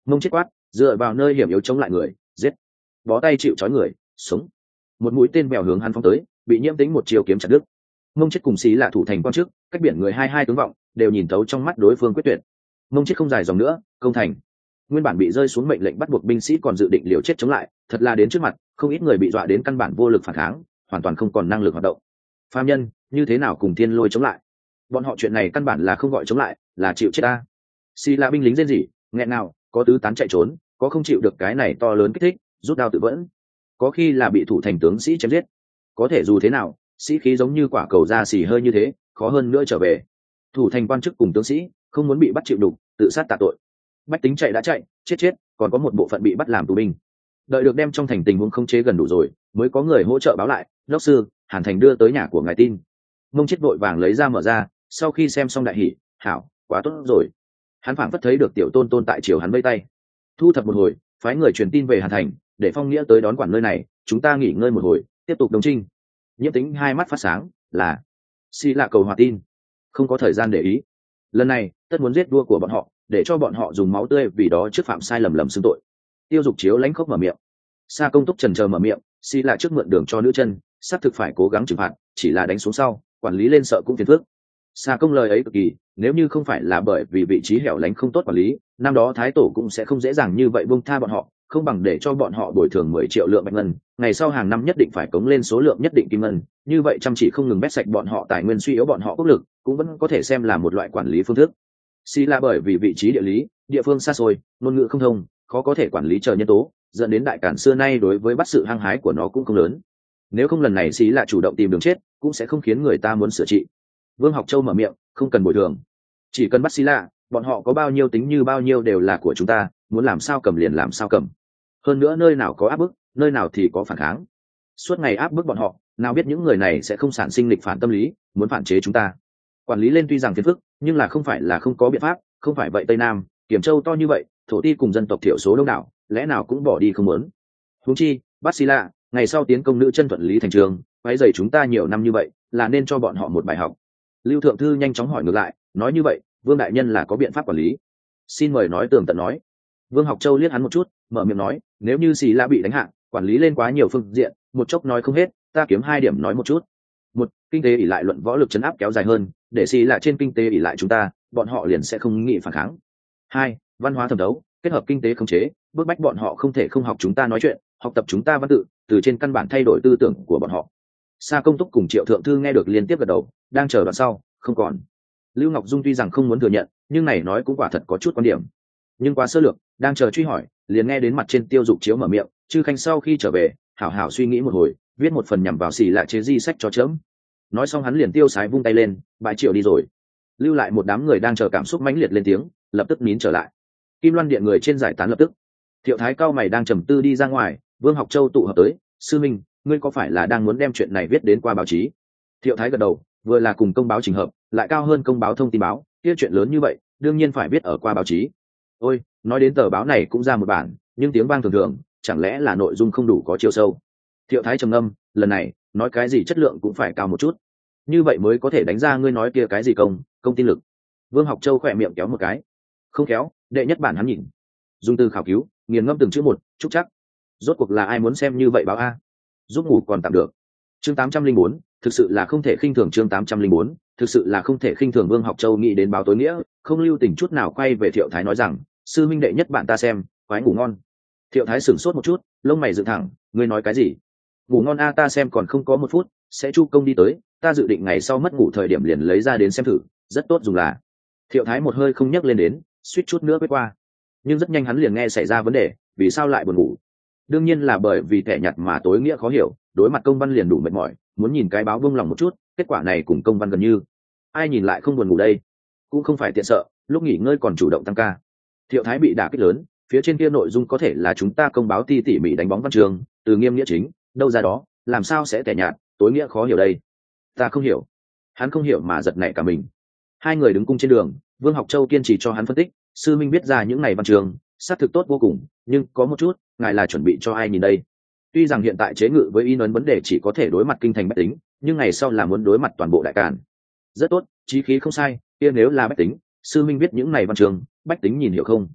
Mông chết quát, dựa vào nơi hiểm yếu chống lại người, giết. Bó tay chịu trói người, sống. Một mũi tên bèo hướng hắn phóng tới, bị Nhiễm Tĩnh một chiều kiếm chặt đứt. Mông chết cùng Xí là thủ thành quan chức, cách biển người hai tướng vọng, đều nhìn thấu trong mắt đối phương quyết tuyệt. Mông chết không dài dòng nữa, công thành. Nguyên bản bị rơi xuống mệnh lệnh bắt buộc binh sĩ còn dự định liều chết chống lại, thật là đến trước mặt, không ít người bị dọa đến căn bản vô lực phản kháng, hoàn toàn không còn năng lực hoạt động. Phàm nhân, như thế nào cùng thiên lôi chống lại? Bọn họ chuyện này căn bản là không gọi chống lại, là chịu chết ta. Xí là binh lính rên rỉ, nghẹn nào, có tứ tán chạy trốn, có không chịu được cái này to lớn kích thích, rút đao tự vẫn. Có khi là bị thủ thành tướng sĩ chém giết. Có thể dù thế nào, sĩ khí giống như quả cầu da xì hơi như thế, khó hơn nữa trở về. Thủ thành quan chức cùng tướng sĩ không muốn bị bắt chịu đục, tự sát tạ tội. Bách tính chạy đã chạy, chết, còn có một bộ phận bị bắt làm tù binh. Đợi được đem trong thành tình huống không chế gần đủ rồi, mới có người hỗ trợ báo lại, đốc sư, Hàn Thành đưa tới nhà của ngài tin. Mông chết vội vàng lấy ra mở ra, sau khi xem xong đại hỉ, hảo, quá tốt rồi. Hắn phảng phất thấy được tiểu tôn tôn tại triều hắn vây tay. Thu thập một hồi, phái người truyền tin về Hàn Thành, để Phong Nghĩa tới đón quản nơi này, chúng ta nghỉ ngơi một hồi, tiếp tục đồng trinh. Nhiễm Tĩnh hai mắt phát sáng, là Xí là cầu hòa tin, không có thời gian để ý. Lần này tất muốn giết vua của bọn họ, để cho bọn họ dùng máu tươi vì đó trước phạm sai lầm xưng tội. Tiêu Dục Chiếu lãnh khốc mở miệng. Sa Công Túc trần chờ mở miệng, Xí là trước mượn đường cho nữ chân, xác thực phải cố gắng trừng phạt, chỉ là đánh xuống sau, quản lý lên sợ cũng phiền phức. Sa Công lời ấy cực kỳ, nếu như không phải là bởi vì vị trí hẻo lánh không tốt quản lý, năm đó Thái Tổ cũng sẽ không dễ dàng như vậy buông tha bọn họ, không bằng để cho bọn họ bồi thường 10 triệu lượng bạch ngân, ngày sau hàng năm nhất định phải cống lên số lượng nhất định kim ngân, như vậy chăm chỉ không ngừng bét sạch bọn họ tài nguyên suy yếu bọn họ quốc lực, cũng vẫn có thể xem là một loại quản lý phương thức. Xí là bởi vì vị trí địa lý, địa phương xa xôi, ngôn ngữ không thông, khó có thể quản lý chờ nhân tố, dẫn đến đại cản xưa nay đối với bắt sự hăng hái của nó cũng không lớn. Nếu không lần này Xí là chủ động tìm đường chết, cũng sẽ không khiến người ta muốn sửa trị. Vương Học Châu mở miệng, không cần bồi thường, chỉ cần bắt Xí là, bọn họ có bao nhiêu tính như bao nhiêu đều là của chúng ta, muốn làm sao cầm liền làm sao cầm. Hơn nữa nơi nào có áp bức, nơi nào thì có phản kháng. Suốt ngày áp bức bọn họ, nào biết những người này sẽ không sản sinh lịch phản tâm lý, muốn phản chế chúng ta. Quản lý lên tuy rằng phiền phức, nhưng là không phải là không có biện pháp, không phải vậy Tây Nam, Kiểm Châu to như vậy, thổ ti cùng dân tộc thiểu số đông đảo, lẽ nào cũng bỏ đi không muốn. Huống chi, bắt Xí là, ngày sau tiến công nữ chân thuận lý thành trường, váy dày chúng ta nhiều năm như vậy, là nên cho bọn họ một bài học. Lưu Thượng Thư nhanh chóng hỏi ngược lại, nói như vậy, Vương đại nhân là có biện pháp quản lý. Xin mời nói tường tận nói. Vương Học Châu liếc hắn một chút, mở miệng nói, nếu như Xí là bị đánh hạ, quản lý lên quá nhiều phương diện, một chốc nói không hết, ta kiếm 2 điểm nói một chút. Một, kinh tế ỷ lại luận võ lực chấn áp kéo dài hơn, để Xí là trên kinh tế ỷ lại chúng ta, bọn họ liền sẽ không nghĩ phản kháng. 2, văn hóa thẩm thấu, kết hợp kinh tế khống chế, bức bách bọn họ không thể không học chúng ta nói chuyện, học tập chúng ta văn tự, từ trên căn bản thay đổi tư tưởng của bọn họ. Sa Công Túc cùng Triệu Thượng Thư nghe được liên tiếp gật đầu, đang chờ đoạn sau, không còn. Lưu Ngọc Dung tuy rằng không muốn thừa nhận, nhưng này nói cũng quả thật có chút quan điểm. Nhưng quá sơ lược, đang chờ truy hỏi, liền nghe đến mặt trên Tiêu Dục Chiếu mở miệng, Chư Khanh sau khi trở về, hảo hảo suy nghĩ một hồi, viết một phần nhằm vào Xí là chế di sách cho chớm. Nói xong hắn liền tiêu sái vung tay lên, bãi triệu đi rồi. Lưu lại một đám người đang chờ cảm xúc mãnh liệt lên tiếng, lập tức nín trở lại. Kim Loan điện người trên giải tán lập tức. Thiệu Thái cao mày đang trầm tư đi ra ngoài, Vương Học Châu tụ hợp tới, sư minh, ngươi có phải là đang muốn đem chuyện này viết đến qua báo chí? Thiệu Thái gật đầu, vừa là cùng công báo trình hợp, lại cao hơn công báo thông tin báo, kia chuyện lớn như vậy, đương nhiên phải viết ở qua báo chí. Ôi, nói đến tờ báo này cũng ra một bản, nhưng tiếng vang thường thường, chẳng lẽ là nội dung không đủ có chiều sâu? Thiệu Thái trầm ngâm, lần này, nói cái gì chất lượng cũng phải cao một chút, như vậy mới có thể đánh ra ngươi nói kia cái gì công tin lực. Vương Học Châu khỏe miệng kéo một cái, không kéo, đệ nhất bản hắn nhìn, dùng từ khảo cứu, nghiền ngẫm từng chữ một, chúc chắc. Rốt cuộc là ai muốn xem như vậy báo a? Giúp ngủ còn tạm được. Chương 804, thực sự là không thể khinh thường. Chương 804, thực sự là không thể khinh thường. Vương Học Châu nghĩ đến báo tối nghĩa, không lưu tình chút nào quay về Thiệu Thái nói rằng, sư minh đệ nhất bạn ta xem, khoái ngủ ngon. Thiệu Thái sửng sốt một chút, lông mày dựng thẳng, ngươi nói cái gì? Ngủ ngon a? Ta xem còn không có 1 phút, sẽ chu công đi tới, ta dự định ngày sau mất ngủ thời điểm liền lấy ra đến xem thử, rất tốt dùng là. Thiệu Thái một hơi không nhấc lên đến, suýt chút nữa quét qua. Nhưng rất nhanh hắn liền nghe xảy ra vấn đề, vì sao lại buồn ngủ? Đương nhiên là bởi vì thẻ nhặt mà tối nghĩa khó hiểu, đối mặt công văn liền đủ mệt mỏi, muốn nhìn cái báo buông lòng một chút, kết quả này cùng công văn gần như. Ai nhìn lại không buồn ngủ đây? Cũng không phải tiện sợ, lúc nghỉ ngơi còn chủ động tăng ca. Thiệu Thái bị đả kích lớn, phía trên kia nội dung có thể là chúng ta công báo tỉ mỉ đánh bóng văn trường, từ nghiêm nghĩa chính, đâu ra đó, làm sao sẽ thẻ nhạt, tối nghĩa khó hiểu đây? Ta không hiểu. Hắn không hiểu mà giật nảy cả mình. Hai người đứng cung trên đường, Vương Học Châu kiên trì cho hắn phân tích, sư minh biết ra những này văn trường, xác thực tốt vô cùng, nhưng có một chút, ngài là chuẩn bị cho ai nhìn đây? Tuy rằng hiện tại chế ngự với y ấn vấn đề chỉ có thể đối mặt kinh thành bách tính, nhưng ngày sau là muốn đối mặt toàn bộ đại càn. Rất tốt, chí khí không sai, kia nếu là bách tính, sư minh biết những này văn trường, bách tính nhìn hiểu không?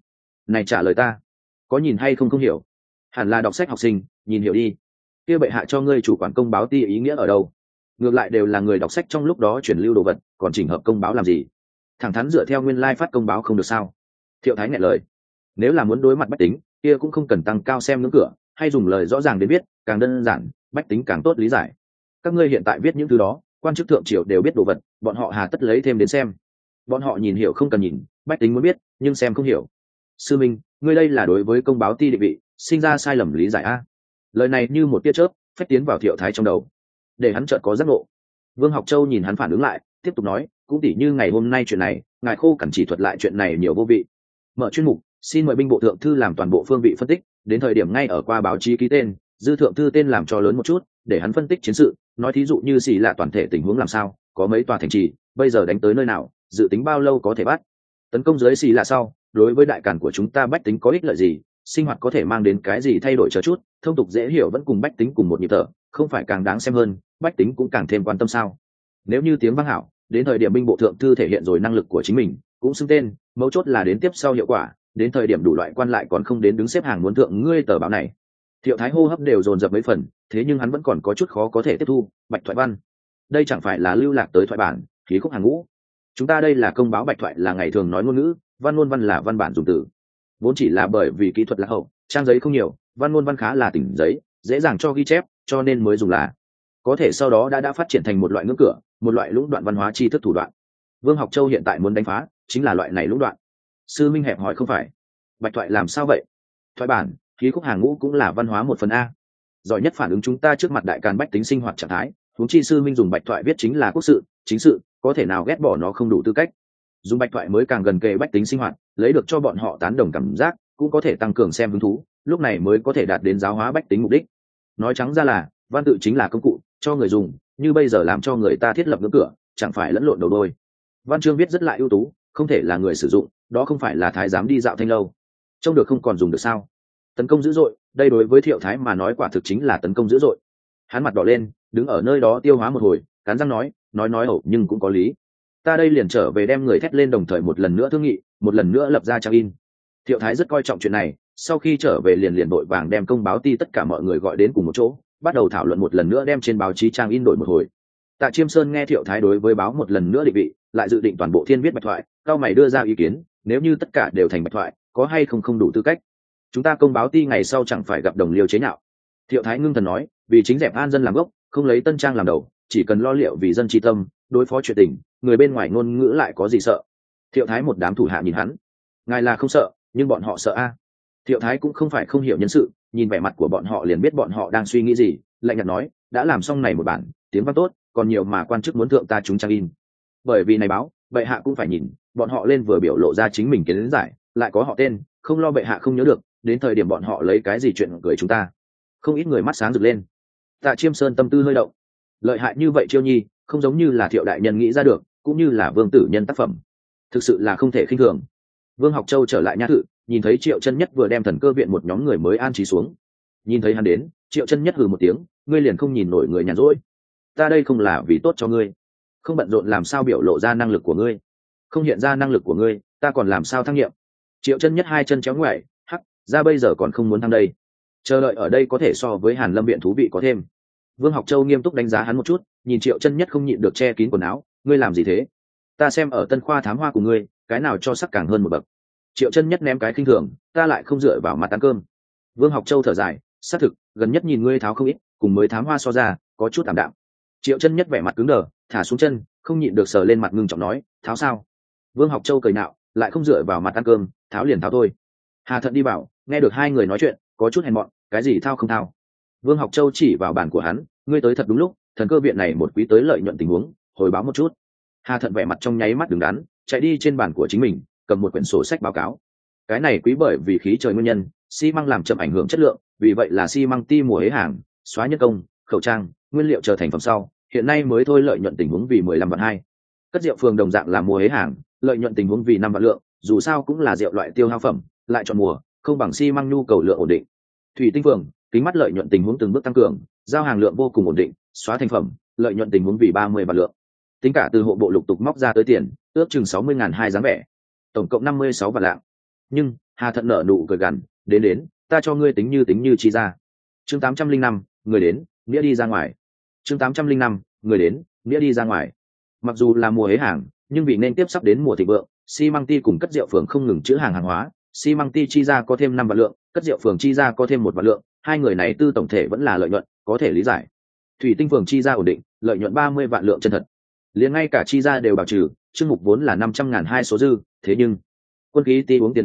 Này trả lời ta, có nhìn hay không hiểu? Hẳn là đọc sách học sinh, nhìn hiểu đi. Kia bệ hạ cho ngươi chủ quản công báo ti ý nghĩa ở đâu? Ngược lại đều là người đọc sách trong lúc đó chuyển lưu đồ vật, còn chỉnh hợp công báo làm gì? Thẳng thắn dựa theo nguyên lai phát công báo không được sao? Thiệu Thái nghẹn lời. Nếu là muốn đối mặt bách tính, kia cũng không cần tăng cao xem ngưỡng cửa, hay dùng lời rõ ràng đến viết, càng đơn giản, bách tính càng tốt lý giải. Các ngươi hiện tại viết những thứ đó, quan chức thượng triều đều biết đồ vật, bọn họ hà tất lấy thêm đến xem. Bọn họ nhìn hiểu không cần nhìn, bách tính muốn biết, nhưng xem không hiểu. Sư Minh, ngươi đây là đối với công báo ti định vị, sinh ra sai lầm lý giải a. Lời này như một tia chớp, phách tiến vào Thiệu Thái trong đầu, để hắn chợt có giác ngộ. Vương Học Châu nhìn hắn phản ứng lại, tiếp tục nói, cũng tỉ như ngày hôm nay chuyện này, ngài Khô Cẩn chỉ thuật lại chuyện này nhiều vô vị. Mở chuyên mục, xin mời binh bộ thượng thư làm toàn bộ phương vị phân tích, đến thời điểm ngay ở qua báo chí ký tên, dư thượng thư tên làm cho lớn một chút, để hắn phân tích chiến sự, nói thí dụ như xì là toàn thể tình huống làm sao, có mấy tòa thành trì, bây giờ đánh tới nơi nào, dự tính bao lâu có thể bắt. Tấn công dưới xì là sau, đối với đại càn của chúng ta bách tính có ích lợi gì, sinh hoạt có thể mang đến cái gì thay đổi chờ chút, thông tục dễ hiểu vẫn cùng bách tính cùng một nhịp thở, không phải càng đáng xem hơn, bách tính cũng càng thêm quan tâm sao? Nếu như tiếng vang hảo, đến thời điểm binh bộ thượng thư thể hiện rồi năng lực của chính mình, cũng xưng tên, mấu chốt là đến tiếp sau hiệu quả, đến thời điểm đủ loại quan lại còn không đến đứng xếp hàng muốn thượng ngươi tờ báo này. Thiệu Thái hô hấp đều dồn dập mấy phần, thế nhưng hắn vẫn còn có chút khó có thể tiếp thu. Bạch thoại văn, đây chẳng phải là lưu lạc tới thoại bản, khí khúc hàng ngũ. Chúng ta đây là công báo bạch thoại là ngày thường nói ngôn ngữ, văn ngôn văn là văn bản dùng từ. Vốn chỉ là bởi vì kỹ thuật lạc hậu, trang giấy không nhiều, văn ngôn văn khá là tỉnh giấy, dễ dàng cho ghi chép, cho nên mới dùng là. Có thể sau đó đã phát triển thành một loại ngưỡng cửa, một loại lũng đoạn văn hóa tri thức thủ đoạn. Vương Học Châu hiện tại muốn đánh phá, chính là loại này lũng đoạn. Sư Minh hẹp hỏi không phải, bạch thoại làm sao vậy? Thoại bản, khí khúc hàng ngũ cũng là văn hóa một phần a. Giỏi nhất phản ứng chúng ta trước mặt đại càn bách tính sinh hoạt trạng thái, huống chi sư Minh dùng bạch thoại viết chính là quốc sự, chính sự, có thể nào ghét bỏ nó không đủ tư cách. Dùng bạch thoại mới càng gần kề bách tính sinh hoạt, lấy được cho bọn họ tán đồng cảm giác, cũng có thể tăng cường xem hứng thú, lúc này mới có thể đạt đến giáo hóa bách tính mục đích. Nói trắng ra là, văn tự chính là công cụ cho người dùng, như bây giờ làm cho người ta thiết lập ngưỡng cửa, chẳng phải lẫn lộn đầu đôi. Văn chương viết rất lại ưu tú, không thể là người sử dụng, đó không phải là thái giám đi dạo thanh lâu, trông được không còn dùng được sao? Tấn công dữ dội, đây đối với Thiệu Thái mà nói quả thực chính là tấn công dữ dội. Hắn mặt đỏ lên, đứng ở nơi đó tiêu hóa một hồi, cắn răng nói ẩu nhưng cũng có lý. Ta đây liền trở về đem người thét lên, đồng thời một lần nữa thương nghị, một lần nữa lập ra trang in. Thiệu Thái rất coi trọng chuyện này, sau khi trở về liền vội vàng đem công báo ti tất cả mọi người gọi đến cùng một chỗ, bắt đầu thảo luận một lần nữa đem trên báo chí trang in đổi một hồi. Tạ Chiêm Sơn nghe Thiệu Thái đối với báo một lần nữa định vị, lại dự định toàn bộ thiên viết bạch thoại, cao mày đưa ra ý kiến, nếu như tất cả đều thành bạch thoại, có hay không đủ tư cách? Chúng ta công báo ti ngày sau chẳng phải gặp đồng liêu chế nhạo. Thiệu Thái ngưng thần nói, vì chính dẹp an dân làm gốc, không lấy tân trang làm đầu, chỉ cần lo liệu vì dân tri tâm, đối phó chuyện tình, người bên ngoài ngôn ngữ lại có gì sợ? Thiệu Thái một đám thủ hạ nhìn hắn, ngài là không sợ, nhưng bọn họ sợ a. Thiệu Thái cũng không phải không hiểu nhân sự, nhìn vẻ mặt của bọn họ liền biết bọn họ đang suy nghĩ gì, lạnh nhạt nói, đã làm xong này một bản, tiếng văn tốt, còn nhiều mà quan chức muốn thượng ta chúng trang in. Bởi vì này báo, bệ hạ cũng phải nhìn, bọn họ lên vừa biểu lộ ra chính mình kiến giải, lại có họ tên, không lo bệ hạ không nhớ được, đến thời điểm bọn họ lấy cái gì chuyện cười chúng ta. Không ít người mắt sáng rực lên. Tạ Chiêm Sơn tâm tư hơi động, lợi hại như vậy Chiêu Nhi, không giống như là Thiệu đại nhân nghĩ ra được, cũng như là Vương tử nhân tác phẩm, thực sự là không thể khinh thường. Vương Học Châu trở lại nhã thự, nhìn thấy Triệu Chân Nhất vừa đem Thần Cơ viện một nhóm người mới an trí xuống. Nhìn thấy hắn đến, Triệu Chân Nhất hừ một tiếng, ngươi liền không nhìn nổi người nhàn rỗi. Ta đây không là vì tốt cho ngươi, không bận rộn làm sao biểu lộ ra năng lực của ngươi, không hiện ra năng lực của ngươi, ta còn làm sao thăng nhiệm? Triệu Chân Nhất hai chân chéo ngoại, hắc, ra bây giờ còn không muốn thăng đây, chờ đợi ở đây có thể so với Hàn Lâm viện thú vị có thêm. Vương Học Châu nghiêm túc đánh giá hắn một chút, nhìn Triệu Chân Nhất không nhịn được che kín quần áo, ngươi làm gì thế? Ta xem ở Tân Khoa thám hoa của ngươi, cái nào cho sắc càng hơn một bậc. Triệu Chân Nhất ném cái khinh thường, ta lại không dựa vào mặt ăn cơm. Vương Học Châu thở dài, xác thực, gần nhất nhìn ngươi tháo không ít, cùng mới thám hoa so ra, có chút tạm đạm. Triệu Chân Nhất vẻ mặt cứng đờ, thả xuống chân, không nhịn được sờ lên mặt ngưng trọng nói, tháo sao? Vương Học Châu cười nạo, lại không dựa vào mặt ăn cơm, tháo liền tháo thôi. Hà Thận đi vào, nghe được hai người nói chuyện, có chút hèn mọn, cái gì thao không thao? Vương Học Châu chỉ vào bàn của hắn, ngươi tới thật đúng lúc, Thần Cơ viện này một quý tới lợi nhuận tình huống, hồi báo một chút. Hà Thận vẻ mặt trong nháy mắt đứng đắn, chạy đi trên bàn của chính mình, cầm một quyển sổ sách báo cáo. Cái này quý bởi vì khí trời nguyên nhân, xi măng làm chậm ảnh hưởng chất lượng, vì vậy là xi măng ti mùa hế hàng, xóa nhân công, khẩu trang, nguyên liệu chờ thành phẩm sau, hiện nay mới thôi lợi nhuận tình huống vì 15 vạn 2. Cất rượu phường đồng dạng là mùa hế hàng, lợi nhuận tình huống vì 5 vạn lượng, dù sao cũng là rượu loại tiêu hao phẩm, lại chọn mùa, không bằng xi măng nhu cầu lượng ổn định. Thủy Tinh phường, kính mắt lợi nhuận tình huống từng bước tăng cường, giao hàng lượng vô cùng ổn định, xóa thành phẩm, lợi nhuận tình huống vì 30 vạn lượng. Tính cả từ hộ bộ lục tục móc ra tới tiền, ước chừng 60.200 dáng vẻ, tổng cộng 56 vạn lạng. Nhưng Hà Thận nở nụ cười gằn, đến, ta cho ngươi tính như chi ra. Chương 805, người đến, nghĩa đi ra ngoài. Chương 805, người đến, nghĩa đi ra ngoài. Mặc dù là mùa hế hàng, nhưng vì nên tiếp sắp đến mùa thịnh vượng, xi măng ty cùng cất rượu phường không ngừng trữ hàng hóa, xi măng ty chi ra có thêm 5 vạn lượng, cất rượu phường chi ra có thêm 1 vạn lượng, hai người này tư tổng thể vẫn là lợi nhuận, có thể lý giải. Thủy tinh phường chi ra ổn định, lợi nhuận 30 vạn lượng chân thật. Liền ngay cả chi ra đều bảo trừ, chương mục vốn là 500.000 hai số dư, thế nhưng quân khí ty uống tiền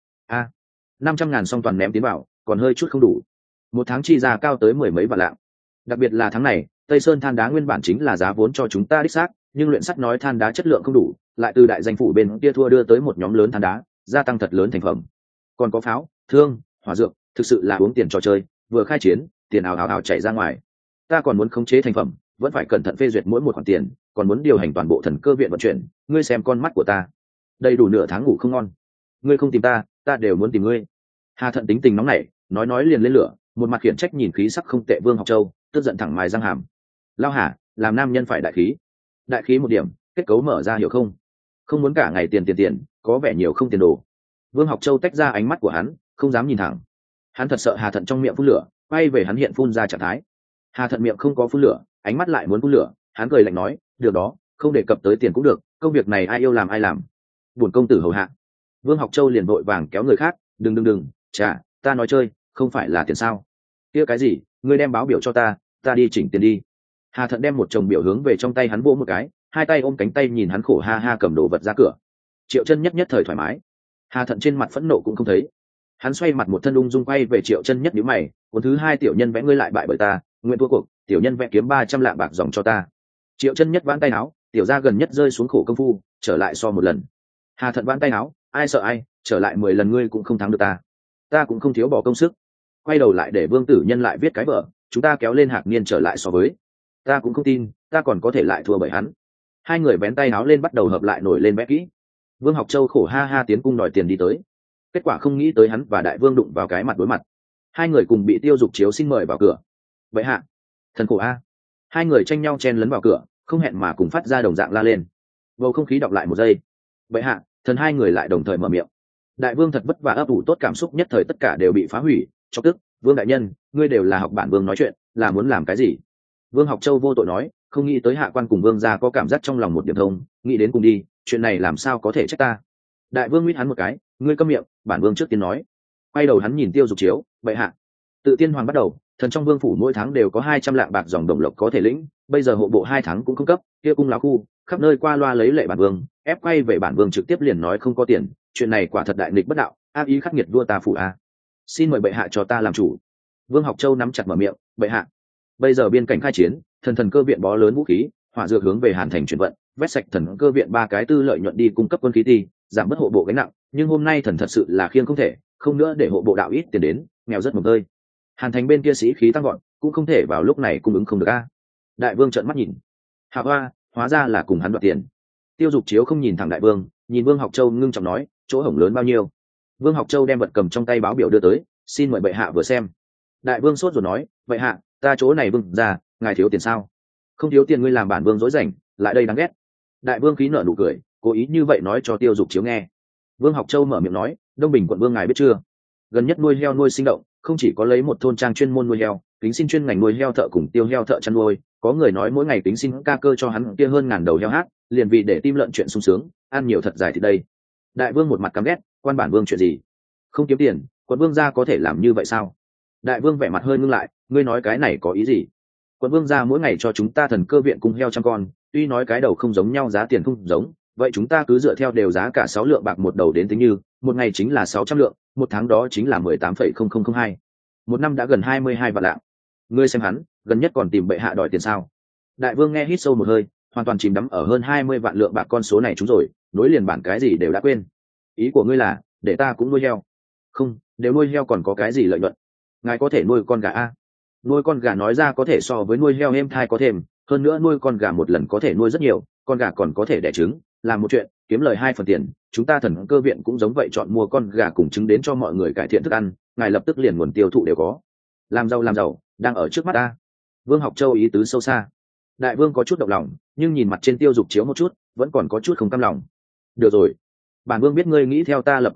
a 500.000 xong toàn ném tiến vào, còn hơi chút không đủ. Một tháng chi ra cao tới 10 mấy vạn lạng. Đặc biệt là tháng này, Tây Sơn than đá nguyên bản chính là giá vốn cho chúng ta đích xác, nhưng luyện sắt nói than đá chất lượng không đủ, lại từ đại danh phủ bên kia thua đưa tới một nhóm lớn than đá, gia tăng thật lớn thành phẩm. Còn có pháo, thương, hỏa dược, thực sự là uống tiền trò chơi, vừa khai chiến, tiền ào chảy ra ngoài. Ta còn muốn khống chế thành phẩm, vẫn phải cẩn thận phê duyệt mỗi một khoản tiền, còn muốn điều hành toàn bộ thần cơ viện vận chuyển, ngươi xem con mắt của ta, đầy đủ nửa tháng ngủ không ngon. Ngươi không tìm ta, ta đều muốn tìm ngươi. Hà Thận tính tình nóng nảy, nói liền lên lửa, một mặt khiển trách nhìn khí sắc không tệ Vương Học Châu, tức giận thẳng mài răng hàm. Lao hả, làm nam nhân phải đại khí một điểm, kết cấu mở ra hiểu không? Không muốn cả ngày tiền, có vẻ nhiều không tiền đồ. Vương Học Châu tách ra ánh mắt của hắn, không dám nhìn thẳng. Hắn thật sợ Hà Thận trong miệng phun lửa, quay về hắn hiện phun ra trạng thái. Hà Thận miệng không có phun lửa, ánh mắt lại muốn phun lửa, hắn cười lạnh nói, được đó, không đề cập tới tiền cũng được, công việc này ai yêu làm ai làm. Buồn công tử hầu hạ. Vương Học Châu liền vội vàng kéo người khác, đừng, chà, ta nói chơi, không phải là tiền sao? Kia cái gì, ngươi đem báo biểu cho ta đi chỉnh tiền đi. Hà Thận đem một chồng biểu hướng về trong tay hắn vỗ một cái, hai tay ôm cánh tay nhìn hắn khổ ha cầm đồ vật ra cửa. Triệu Chân nhất thời thoải mái. Hà Thận trên mặt phẫn nộ cũng không thấy. Hắn xoay mặt một thân ung dung quay về Triệu Chân nhất nhíu mày, cuốn thứ hai tiểu nhân vẽ ngươi lại bại bởi ta, nguyện thua cuộc, tiểu nhân vẽ kiếm 300 lạng bạc dòng cho ta. Triệu Chân nhất vãn tay áo, tiểu gia gần nhất rơi xuống khổ công phu, trở lại so một lần. Hà Thận vãn tay áo, ai sợ ai, trở lại 10 lần ngươi cũng không thắng được ta cũng không thiếu bỏ công sức. Quay đầu lại để Vương Tử Nhân lại viết cái vở, chúng ta kéo lên Hạc Niên trở lại so với. Ta cũng không tin, ta còn có thể lại thua bởi hắn. Hai người vén tay áo lên bắt đầu hợp lại nổi lên vẽ kỹ. Vương Học Châu khổ ha tiến cung đòi tiền đi tới. Kết quả không nghĩ tới hắn và Đại Vương đụng vào cái mặt đối mặt. Hai người cùng bị Tiêu Dục Chiếu xin mời vào cửa. Vậy hạ, thần khổ a. Hai người tranh nhau chen lấn vào cửa, không hẹn mà cùng phát ra đồng dạng la lên. Bầu không khí đọc lại một giây. Vậy hạ, thần hai người lại đồng thời mở miệng. Đại Vương thật vất vả ấp ủ tốt cảm xúc nhất thời tất cả đều bị phá hủy, chọc tức, Vương đại nhân, ngươi đều là học bản Vương nói chuyện, là muốn làm cái gì? Vương Học Châu vô tội nói, không nghĩ tới hạ quan cùng Vương gia có cảm giác trong lòng một điểm thông, nghĩ đến cùng đi, chuyện này làm sao có thể trách ta? Đại Vương huýt hắn một cái, ngươi câm miệng, bản Vương trước tiên nói. Quay đầu hắn nhìn Tiêu Dục Chiếu, vậy hạ, tự tiên hoàng bắt đầu, thần trong vương phủ mỗi tháng đều có 200 lạng bạc dòng đồng lộc có thể lĩnh, bây giờ hộ bộ 2 tháng cũng không cấp, kia cung lão khu, khắp nơi qua loa lấy lệ bản Vương, ép quay về bản Vương trực tiếp liền nói không có tiền, chuyện này quả thật đại nghịch bất đạo, ác ý khắc nghiệt vua ta phủ a. Xin mời bệ hạ cho ta làm chủ. Vương Học Châu nắm chặt mở miệng, bệ hạ, bây giờ biên cảnh khai chiến, thần cơ viện bó lớn vũ khí, hỏa dược hướng về Hàn Thành chuyển vận, vét sạch thần cơ viện 3 cái tư lợi nhuận đi cung cấp quân khí ti, giảm bớt hộ bộ gánh nặng, nhưng hôm nay thần thật sự là khiêng không thể, không nữa để hộ bộ đạo ít tiền đến, nghèo rất một hơi. Hàn Thành bên kia sĩ khí tăng gọn, cũng không thể vào lúc này cung ứng không được a. Đại Vương trợn mắt nhìn, hạ hoa, hóa ra là cùng hắn đoạt tiền. Tiêu Dục Chiếu không nhìn thẳng Đại Vương, nhìn Vương Học Châu ngưng trọng nói, chỗ hổng lớn bao nhiêu? Vương Học Châu đem vật cầm trong tay báo biểu đưa tới, xin mời bệ hạ vừa xem. Đại Vương sốt rồi nói, vậy hạ, ta chỗ này Vương ra, ngài thiếu tiền sao? Không thiếu tiền ngươi làm bản Vương dối rảnh, lại đây đáng ghét. Đại Vương khí nở nụ cười, cố ý như vậy nói cho Tiêu Dục Chiếu nghe. Vương Học Châu mở miệng nói, Đông Bình quận Vương ngài biết chưa? Gần nhất nuôi heo nuôi sinh động, không chỉ có lấy một thôn trang chuyên môn nuôi heo, kính xin chuyên ngành nuôi heo thợ cùng tiêu heo thợ chăn nuôi, có người nói mỗi ngày kính xin ca cơ cho hắn kia hơn 1000 đầu heo hát, liền vì để tim lợn chuyện sung sướng, ăn nhiều thật dài thì đây. Đại Vương một mặt căm ghét, quan bản Vương chuyện gì? Không kiếm tiền, quận Vương gia có thể làm như vậy sao? Đại Vương vẻ mặt hơi ngưng lại, ngươi nói cái này có ý gì? Quận Vương gia mỗi ngày cho chúng ta thần cơ viện cung heo trăm con, tuy nói cái đầu không giống nhau giá tiền không giống, vậy chúng ta cứ dựa theo đều giá cả 6 lượng bạc một đầu đến tính như, một ngày chính là 600 lượng, một tháng đó chính là 18,0002. Một năm đã gần 22 vạn lạng. Ngươi xem hắn, gần nhất còn tìm bệ hạ đòi tiền sao? Đại Vương nghe hít sâu một hơi, hoàn toàn chìm đắm ở hơn 20 vạn lượng bạc con số này chúng rồi, nối liền bản cái gì đều đã quên. Ý của ngươi là, để ta cũng nuôi heo? Không, nếu nuôi heo còn có cái gì lợi nhuận? Ngài có thể nuôi con gà a. Nuôi con gà nói ra có thể so với nuôi heo êm thai có thêm, hơn nữa nuôi con gà một lần có thể nuôi rất nhiều, con gà còn có thể đẻ trứng, làm một chuyện, kiếm lời 2 phần tiền. Chúng ta thần cơ viện cũng giống vậy, chọn mua con gà cùng trứng đến cho mọi người cải thiện thức ăn, ngài lập tức liền nguồn tiêu thụ đều có. Làm giàu, đang ở trước mắt ta. Vương Học Châu ý tứ sâu xa. Đại Vương có chút động lòng, nhưng nhìn mặt trên Tiêu Dục Chiếu một chút, vẫn còn có chút không cam lòng. Được rồi, bản Vương biết ngươi nghĩ theo ta lập quan hệ,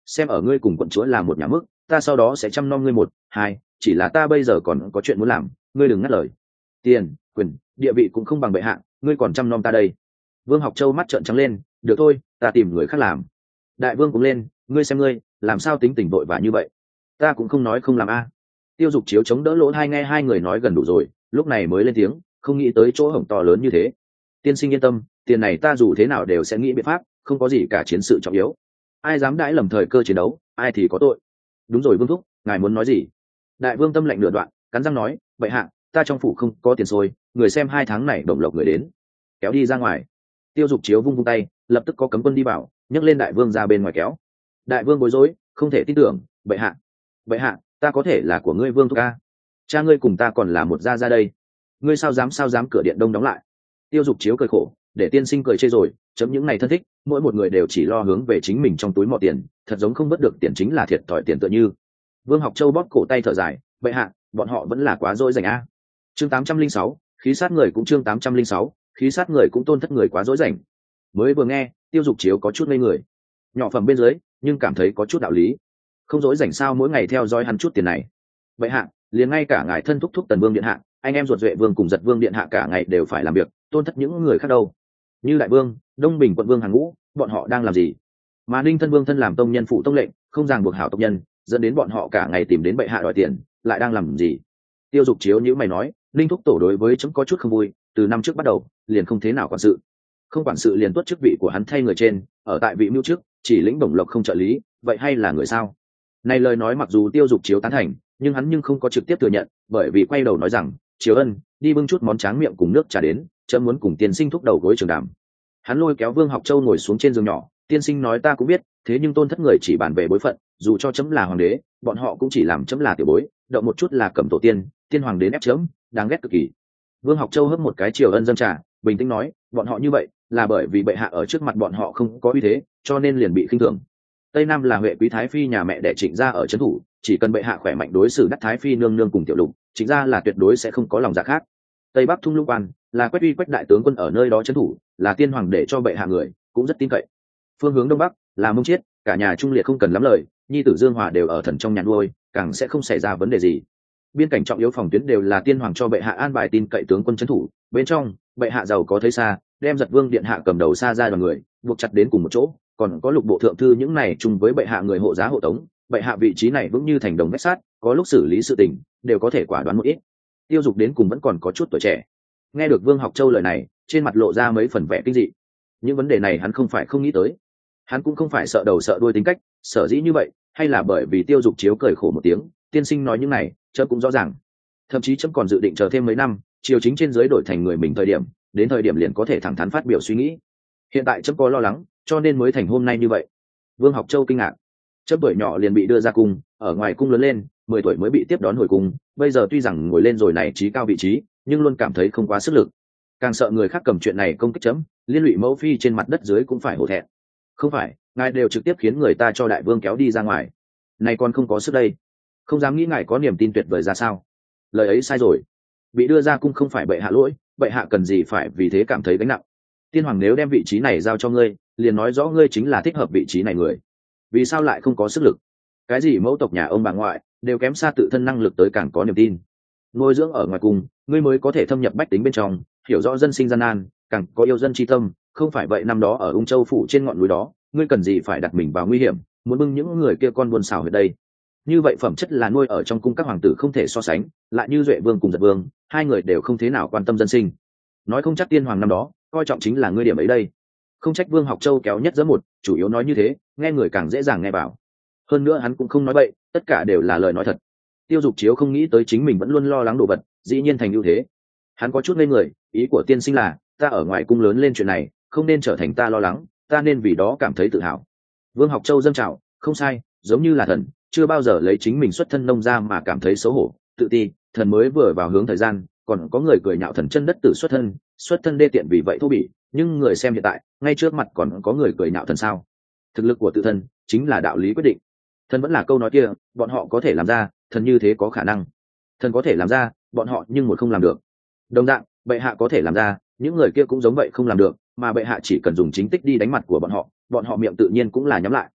xem ở ngươi cùng quận chúa là một nhà mức, ta sau đó sẽ chăm nom ngươi một hai, chỉ là ta bây giờ còn có chuyện muốn làm, ngươi đừng ngắt lời. Tiền, quyền, địa vị cũng không bằng bệ hạ, ngươi còn chăm nom ta đây. Vương Học Châu mắt trợn trắng lên, được thôi, ta tìm người khác làm. Đại vương cũng lên, ngươi xem ngươi làm sao tính tình vội vã như vậy, ta cũng không nói không làm a. Tiêu Dục Chiếu chống đỡ lỗ tai nghe hai người nói gần đủ rồi, lúc này mới lên tiếng, không nghĩ tới chỗ hổng to lớn như thế. Tiên sinh yên tâm, tiền này ta dù thế nào đều sẽ nghĩ biện pháp, không có gì cả chiến sự trọng yếu. Ai dám đãi lầm thời cơ chiến đấu, ai thì có tội. Đúng rồi Vương thúc, ngài muốn nói gì? Đại vương tâm lệnh nửa đoạn, cắn răng nói, vậy hạ, ta trong phủ không có tiền xôi, người xem 2 tháng này đồng lộc người đến, kéo đi ra ngoài. Tiêu Dục Chiếu vung vung tay, lập tức có cấm quân đi bảo, nhấc lên đại vương ra bên ngoài kéo. Đại vương bối rối, không thể tin tưởng, vậy hạ, ta có thể là của ngươi Vương thúc ca, cha ngươi cùng ta còn là một gia gia đây, ngươi sao dám cửa điện đông đóng lại. Tiêu Dục Chiếu cười khổ, để tiên sinh cười chê rồi, chấm những này thân thích, mỗi một người đều chỉ lo hướng về chính mình trong túi mò tiền, thật giống không vớt được tiền chính là thiệt thòi tiền tựa như. Vương Học Châu bóp cổ tay thở dài, bệ hạ, bọn họ vẫn là quá dối rảnh a. Chương 806, khí sát người cũng chương 806, khí sát người cũng tôn thất người quá dối rảnh. Mới vừa nghe, Tiêu Dục Chiếu có chút ngây người, nhỏ phẩm bên dưới, nhưng cảm thấy có chút đạo lý. Không dối rảnh sao mỗi ngày theo dõi hắn chút tiền này. Bệ hạ, liền ngay cả ngài thân thúc thúc Tần Vương điện hạ, anh em ruột Duệ Vương cùng Giật Vương điện hạ cả ngày đều phải làm việc, tôn thất những người khác đâu? Như Đại Vương, Đông Bình quận vương hàng ngũ, bọn họ đang làm gì? Mà Ninh thân vương thân làm tông nhân phụ tông lệnh, không ràng buộc hảo tộc nhân, dẫn đến bọn họ cả ngày tìm đến bệ hạ đòi tiền, lại đang làm gì? Tiêu Dục Chiếu nhíu mày nói, Ninh thúc tổ đối với chấm có chút không vui, từ năm trước bắt đầu, liền không thế nào quản sự, không quản sự liền tuất chức vị của hắn thay người trên, ở tại vị mưu chức, chỉ lĩnh bổng lộc không trợ lý, vậy hay là người sao? Này lời nói mặc dù Tiêu Dục Chiếu tán thành, nhưng hắn không có trực tiếp thừa nhận, bởi vì quay đầu nói rằng, Chiếu ân, đi bưng chút món tráng miệng cùng nước trà đến, chấm muốn cùng tiên sinh thúc đầu gối trường đàm. Hắn lôi kéo Vương Học Châu ngồi xuống trên giường nhỏ, tiên sinh nói ta cũng biết, thế nhưng tôn thất người chỉ bàn về bối phận, dù cho chấm là hoàng đế, bọn họ cũng chỉ làm chấm là tiểu bối, động một chút là cầm tổ tiên, tiên hoàng đến ép chấm, đáng ghét cực kỳ. Vương Học Châu hớp một cái Triều Ân dâng trà, bình tĩnh nói, bọn họ như vậy là bởi vì bệ hạ ở trước mặt bọn họ không có uy thế, cho nên liền bị khinh thường. Tây Nam là Huệ quý thái phi nhà mẹ đẻ Trịnh gia ở trấn thủ, chỉ cần bệ hạ khỏe mạnh đối xử đắc thái phi nương nương cùng tiểu lục, Trịnh gia là tuyệt đối sẽ không có lòng dạ khác. Tây Bắc thung lũng quan là Quách uy Quách đại tướng quân ở nơi đó trấn thủ, là tiên hoàng để cho bệ hạ người, cũng rất tin cậy. Phương hướng đông bắc là Mông Chiết, cả nhà trung liệt không cần lắm lời, nhi tử Dương Hòa đều ở thần trong nhà nuôi, càng sẽ không xảy ra vấn đề gì. Biên cảnh trọng yếu phòng tuyến đều là tiên hoàng cho bệ hạ an bài tin cậy tướng quân trấn thủ, bên trong bệ hạ giàu có thấy xa, đem Giật Vương điện hạ cầm đầu xa ra đoàn người buộc chặt đến cùng một chỗ, còn có lục bộ thượng thư những này chung với bệ hạ người hộ giá hộ tống, bệ hạ vị trí này vững như thành đồng vách sát, có lúc xử lý sự tình đều có thể quả đoán một ít. Tiêu Dục đến cùng vẫn còn có chút tuổi trẻ, nghe được Vương Học Châu lời này, trên mặt lộ ra mấy phần vẻ kinh dị. Những vấn đề này hắn không phải không nghĩ tới, hắn cũng không phải sợ đầu sợ đuôi tính cách, sở dĩ như vậy hay là bởi vì Tiêu Dục chiếu cười khổ một tiếng, tiên sinh nói những này chấm cũng rõ ràng, thậm chí chấm còn dự định chờ thêm mấy năm, triều chính trên dưới đổi thành người mình thời điểm, đến thời điểm liền có thể thẳng thắn phát biểu suy nghĩ. Hiện tại chấm có lo lắng, cho nên mới thành hôm nay như vậy. Vương Học Châu kinh ngạc, chấm tuổi nhỏ liền bị đưa ra cung, ở ngoài cung lớn lên, 10 tuổi mới bị tiếp đón hồi cung, bây giờ tuy rằng ngồi lên rồi này trí cao vị trí, nhưng luôn cảm thấy không quá sức lực, càng sợ người khác cầm chuyện này công kích chấm, liên lụy mẫu phi trên mặt đất dưới cũng phải hổ thẹn. Không phải, ngài đều trực tiếp khiến người ta cho đại vương kéo đi ra ngoài, này còn không có sức đây, không dám nghĩ ngài có niềm tin tuyệt vời ra sao? Lời ấy sai rồi, bị đưa ra cung không phải bệ hạ lỗi, bệ hạ cần gì phải vì thế cảm thấy gánh nặng. Tiên hoàng nếu đem vị trí này giao cho ngươi, liền nói rõ ngươi chính là thích hợp vị trí này người, vì sao lại không có sức lực? Cái gì mẫu tộc nhà ông bà ngoại đều kém xa tự thân năng lực tới càng có niềm tin. Nuôi dưỡng ở ngoài cung, ngươi mới có thể thâm nhập bách tính bên trong, hiểu rõ dân sinh gian nan, càng có yêu dân tri tâm. Không phải vậy năm đó ở Ung Châu phủ trên ngọn núi đó, ngươi cần gì phải đặt mình vào nguy hiểm, muốn bưng những người kia con buôn xào huyệt đây? Như vậy phẩm chất là nuôi ở trong cung các hoàng tử không thể so sánh, lại như Duệ Vương cùng Giật Vương, hai người đều không thế nào quan tâm dân sinh. Nói không chắc tiên hoàng năm đó coi trọng chính là ngươi điểm ấy đây. Không trách Vương Học Châu kéo nhất dẫn một, chủ yếu nói như thế, nghe người càng dễ dàng nghe vào. Hơn nữa hắn cũng không nói bậy, tất cả đều là lời nói thật. Tiêu Dục chiếu không nghĩ tới chính mình vẫn luôn lo lắng đồ vật, dĩ nhiên thành ưu thế. Hắn có chút ngây người, ý của tiên sinh là, ta ở ngoài cung lớn lên chuyện này, không nên trở thành ta lo lắng, ta nên vì đó cảm thấy tự hào. Vương Học Châu dâng trào, không sai, giống như là thần, chưa bao giờ lấy chính mình xuất thân nông ra mà cảm thấy xấu hổ, tự ti. Thần mới vừa vào hướng thời gian, còn có người cười nhạo thần chân đất tử xuất thân đê tiện vì vậy thô bỉ, nhưng người xem hiện tại, ngay trước mặt còn có người cười nhạo thần sao? Thực lực của tự thân chính là đạo lý quyết định. Thần vẫn là câu nói kia, bọn họ có thể làm ra, thần như thế có khả năng. Thần có thể làm ra, bọn họ nhưng một không làm được. Đồng dạng, bệ hạ có thể làm ra, những người kia cũng giống vậy không làm được, mà bệ hạ chỉ cần dùng chính tích đi đánh mặt của bọn họ miệng tự nhiên cũng là nhắm lại.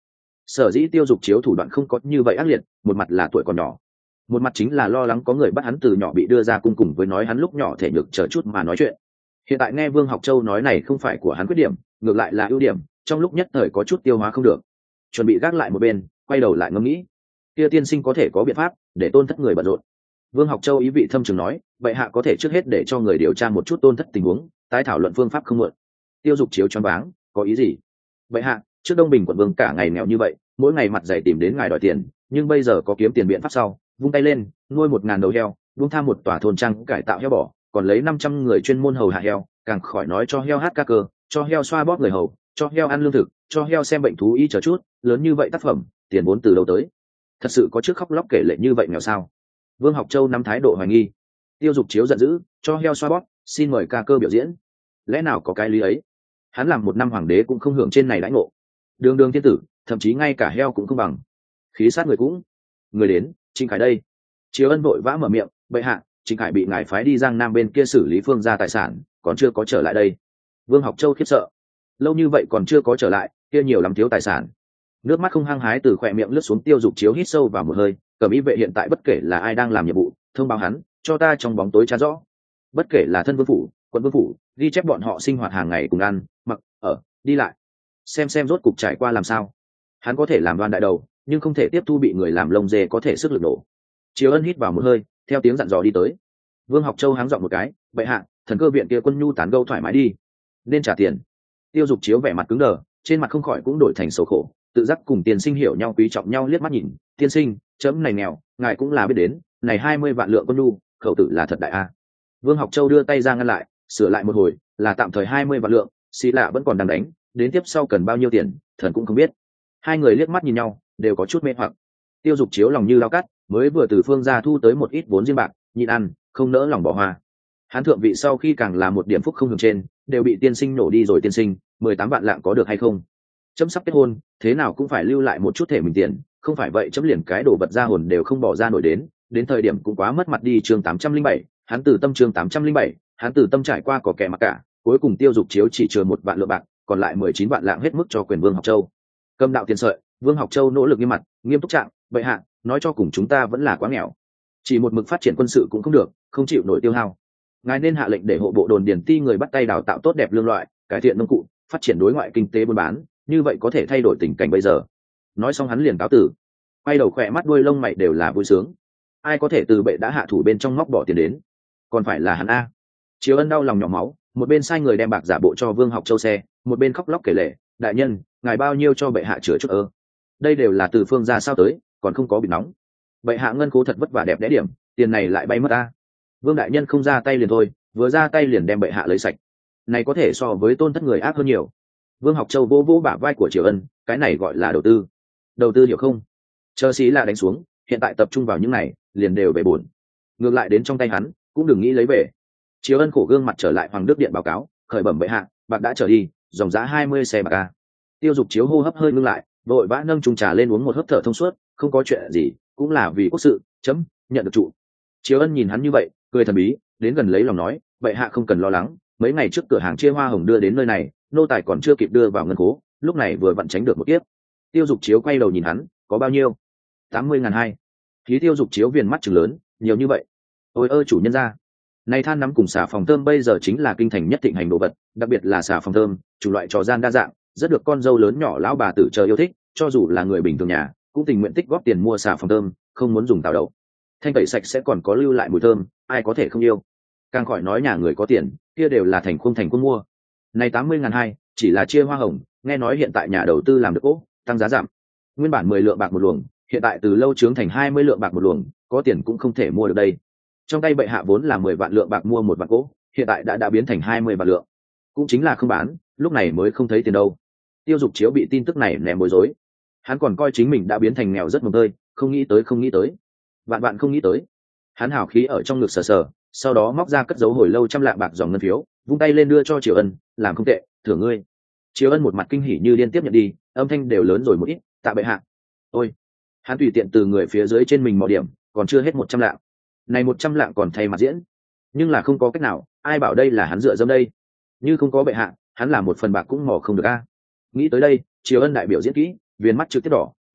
Sở dĩ Tiêu Dục Chiếu thủ đoạn không có như vậy ác liệt, một mặt là tuổi còn nhỏ, một mặt chính là lo lắng có người bắt hắn từ nhỏ bị đưa ra cung, cùng với nói hắn lúc nhỏ thể nhược chờ chút mà nói chuyện. Hiện tại nghe Vương Học Châu nói này không phải của hắn khuyết điểm, ngược lại là ưu điểm, trong lúc nhất thời có chút tiêu hóa không được, chuẩn bị gác lại một bên, quay đầu lại ngẫm nghĩ, kia tiên sinh có thể có biện pháp để Tôn Thất người bận rộn. Vương Học Châu ý vị thâm trường nói, vậy hạ có thể trước hết để cho người điều tra một chút Tôn Thất tình huống, tái thảo luận phương pháp không muộn. Tiêu Dục Chiếu choáng váng, có ý gì? Vậy hạ, trước Đông Bình quận vương cả ngày nghèo như vậy, mỗi ngày mặt dày tìm đến ngài đòi tiền, nhưng bây giờ có kiếm tiền biện pháp sau, vung tay lên, nuôi 1.000 đầu heo, buông tham một tòa thôn trang cải tạo heo bỏ, còn lấy 500 người chuyên môn hầu hạ heo, càng khỏi nói cho heo hát ca cơ, cho heo xoa bóp người hầu, cho heo ăn lương thực, cho heo xem bệnh thú y chờ chút, lớn như vậy tác phẩm, tiền vốn từ đâu tới? Thật sự có trước khóc lóc kể lệ như vậy nghèo sao? Vương Học Châu nắm thái độ hoài nghi. Tiêu Dục Chiếu giận dữ, cho heo xoa bóp, xin mời ca cơ biểu diễn. Lẽ nào có cái lý ấy? Hắn làm một năm hoàng đế cũng không hưởng trên này đãi ngộ. Đường đường thiên tử, thậm chí ngay cả heo cũng không bằng. Khí sát người cũng. Người đến, Trịnh Khải đây. Chiếu Ân vội vã mở miệng, bệ hạ, Trịnh Khải bị ngài phái đi Giang Nam bên kia xử lý Phương gia tài sản, còn chưa có trở lại đây. Vương Học Châu khiếp sợ. Lâu như vậy còn chưa có trở lại, kia nhiều lắm thiếu tài sản. Nước mắt không hăng hái từ khỏe miệng lướt xuống. Tiêu Dục Chiếu hít sâu vào một hơi, Cẩm Y vệ hiện tại bất kể là ai đang làm nhiệm vụ, thông báo hắn, cho ta trong bóng tối tra rõ. Bất kể là thân vương phủ, quận vương phủ, ghi chép bọn họ sinh hoạt hàng ngày cùng ăn, mặc, ở, đi lại. Xem rốt cục trải qua làm sao. Hắn có thể làm đoan đại đầu, nhưng không thể tiếp thu bị người làm lông dê có thể sức lực nổ. Chiếu Ân hít vào một hơi, theo tiếng dặn dò đi tới. Vương Học Châu háng giọng một cái, bệ hạ, thần cơ viện kia quân nhu tán gẫu thoải mái đi, nên trả tiền. Tiêu Dục Chiếu vẻ mặt cứng đờ, trên mặt không khỏi cũng đổi thành sầu khổ, tự giác cùng tiên sinh hiểu nhau, quý trọng nhau, liếc mắt nhìn. Tiên sinh, chấm này nghèo, ngài cũng là biết đến, này 20 vạn lượng quân nhu, khẩu tử là thật đại a. Vương Học Châu đưa tay ra ngăn lại, sửa lại một hồi, là tạm thời 20 vạn lượng, xí lạ vẫn còn đang đánh, đến tiếp sau cần bao nhiêu tiền, thần cũng không biết. Hai người liếc mắt nhìn nhau, đều có chút mê hoặc. Tiêu Dục Chiếu lòng như lao cắt, mới vừa từ Phương gia thu tới một ít vốn riêng bạc, nhịn ăn, không nỡ lòng bỏ hoa. Hắn thượng vị sau khi càng là một điểm phúc không hưởng trên, đều bị tiên sinh nổ đi rồi. Tiên sinh, 18 vạn lạng có được hay không? Chấm sắp kết hôn, thế nào cũng phải lưu lại một chút thể mình tiền, không phải vậy chấm liền cái đồ vật ra hồn đều không bỏ ra nổi đến thời điểm cũng quá mất mặt đi. Chương 807, hắn từ tâm. Chương 807, hắn từ tâm trải qua có kẻ mặc cả, cuối cùng Tiêu Dục Chiếu chỉ chừa 1 vạn lượng bạc, còn lại 19 vạn lạng hết mức cho quyền Vương Học Châu. Cầm đạo tiền sợi, Vương Học Châu nỗ lực nghiêm mặt, nghiêm túc trạng, bệ hạ, nói cho cùng chúng ta vẫn là quá nghèo, chỉ một mực phát triển quân sự cũng không được, không chịu nổi tiêu hao. Ngài nên hạ lệnh để hộ bộ đồn điền ti người bắt tay đào tạo tốt đẹp lương loại, cải thiện nông cụ, phát triển đối ngoại kinh tế buôn bán, như vậy có thể thay đổi tình cảnh bây giờ. Nói xong hắn liền cáo tử, quay đầu khỏe mắt đuôi lông mày đều là vui sướng. Ai có thể từ bệ đã hạ thủ bên trong móc bỏ tiền đến, còn phải là hắn a. Chiếu Ân đau lòng nhỏ máu, một bên sai người đem bạc giả bộ cho Vương Học Châu xe, một bên khóc lóc kể lể, đại nhân, ngài bao nhiêu cho bệ hạ chữa chút ơ? Đây đều là từ Phương gia sao tới, còn không có bị nóng. Bệ hạ ngân khố thật vất vả đẹp đẽ điểm, tiền này lại bay mất a. Vương đại nhân không ra tay liền thôi, vừa ra tay liền đem bệ hạ lấy sạch, này có thể so với Tôn Thất người ác hơn nhiều. Vương Học Châu vỗ vỗ bả vai của Triều Ân, cái này gọi là đầu tư hiểu không? Chờ xí là đánh xuống, hiện tại tập trung vào những này, liền đều về buồn. Ngược lại đến trong tay hắn, cũng đừng nghĩ lấy về. Triều Ân khổ gương mặt trở lại Hoàng Đức Điện báo cáo, khởi bẩm bệ hạ, bạc đã trở đi, dòng giá 20 xe bạc a. Tiêu Dục Chiếu hô hấp hơi ngưng lại, vội vã nâng chung trà lên uống một hớp thở thông suốt, không có chuyện gì, cũng là vì quốc sự, chấm nhận được trụ. Triều Ân nhìn hắn như vậy, cười thần bí, đến gần lấy lòng nói, bệ hạ không cần lo lắng, mấy ngày trước cửa hàng chia hoa hồng đưa đến nơi này, nô tài còn chưa kịp đưa vào ngân khố, lúc này vừa vặn tránh được một kiếp. Tiêu Dục Chiếu quay đầu nhìn hắn, có bao nhiêu? 80.200. Khí Tiêu Dục Chiếu viền mắt trừng lớn, nhiều như vậy? Ôi ơi chủ nhân gia, này than nắm cùng xà phòng thơm bây giờ chính là kinh thành nhất thịnh hành đồ vật, đặc biệt là xà phòng thơm, chủ loại trò gian đa dạng, rất được con dâu lớn nhỏ lão bà tử chờ yêu thích, cho dù là người bình thường nhà cũng tình nguyện tích góp tiền mua xà phòng thơm, không muốn dùng tàu đậu. Thanh tẩy sạch sẽ còn có lưu lại mùi thơm, ai có thể không yêu? Càng khỏi nói nhà người có tiền, kia đều là thành khuôn mua. Này 80.200, chỉ là chia hoa hồng, nghe nói hiện tại nhà đầu tư làm được ố, tăng giá giảm. Nguyên bản 10 lượng bạc một luồng, hiện tại từ lâu trướng thành 20 lượng bạc một luồng, có tiền cũng không thể mua được đây. Trong tay bệ hạ vốn là 10 vạn lượng bạc mua một vạn cỗ, hiện tại đã biến thành 20 vạn lượng. Cũng chính là không bán, lúc này mới không thấy tiền đâu. Tiêu Dục Chiếu bị tin tức này ném bối rối. Hắn còn coi chính mình đã biến thành nghèo rất mồng tơi, không nghĩ tới. Vạn không nghĩ tới. Hắn hào khí ở trong ngực sờ sờ, sau đó móc ra cất giấu hồi lâu 100 lạng bạc dòng ngân phiếu, vung tay lên đưa cho Triều Ân, làm không tệ, thưởng ngươi. Triều Ân một mặt kinh hỉ như điên tiếp nhận đi, âm thanh đều lớn rồi một ít, tạ bệ hạ. Ôi, hắn tùy tiện từ người phía dưới trên mình mò điểm, còn chưa hết 100 lạng. Này 100 lạng còn thay mặt diễn, nhưng là không có cách nào, ai bảo đây là hắn dựa dẫm đây. Như không có bệ hạ, hắn làm một phần bạc cũng mò không được a. Nghĩ tới đây, Triều Ân đại biểu diễn kỹ, viền mắt trực tiếp đỏ,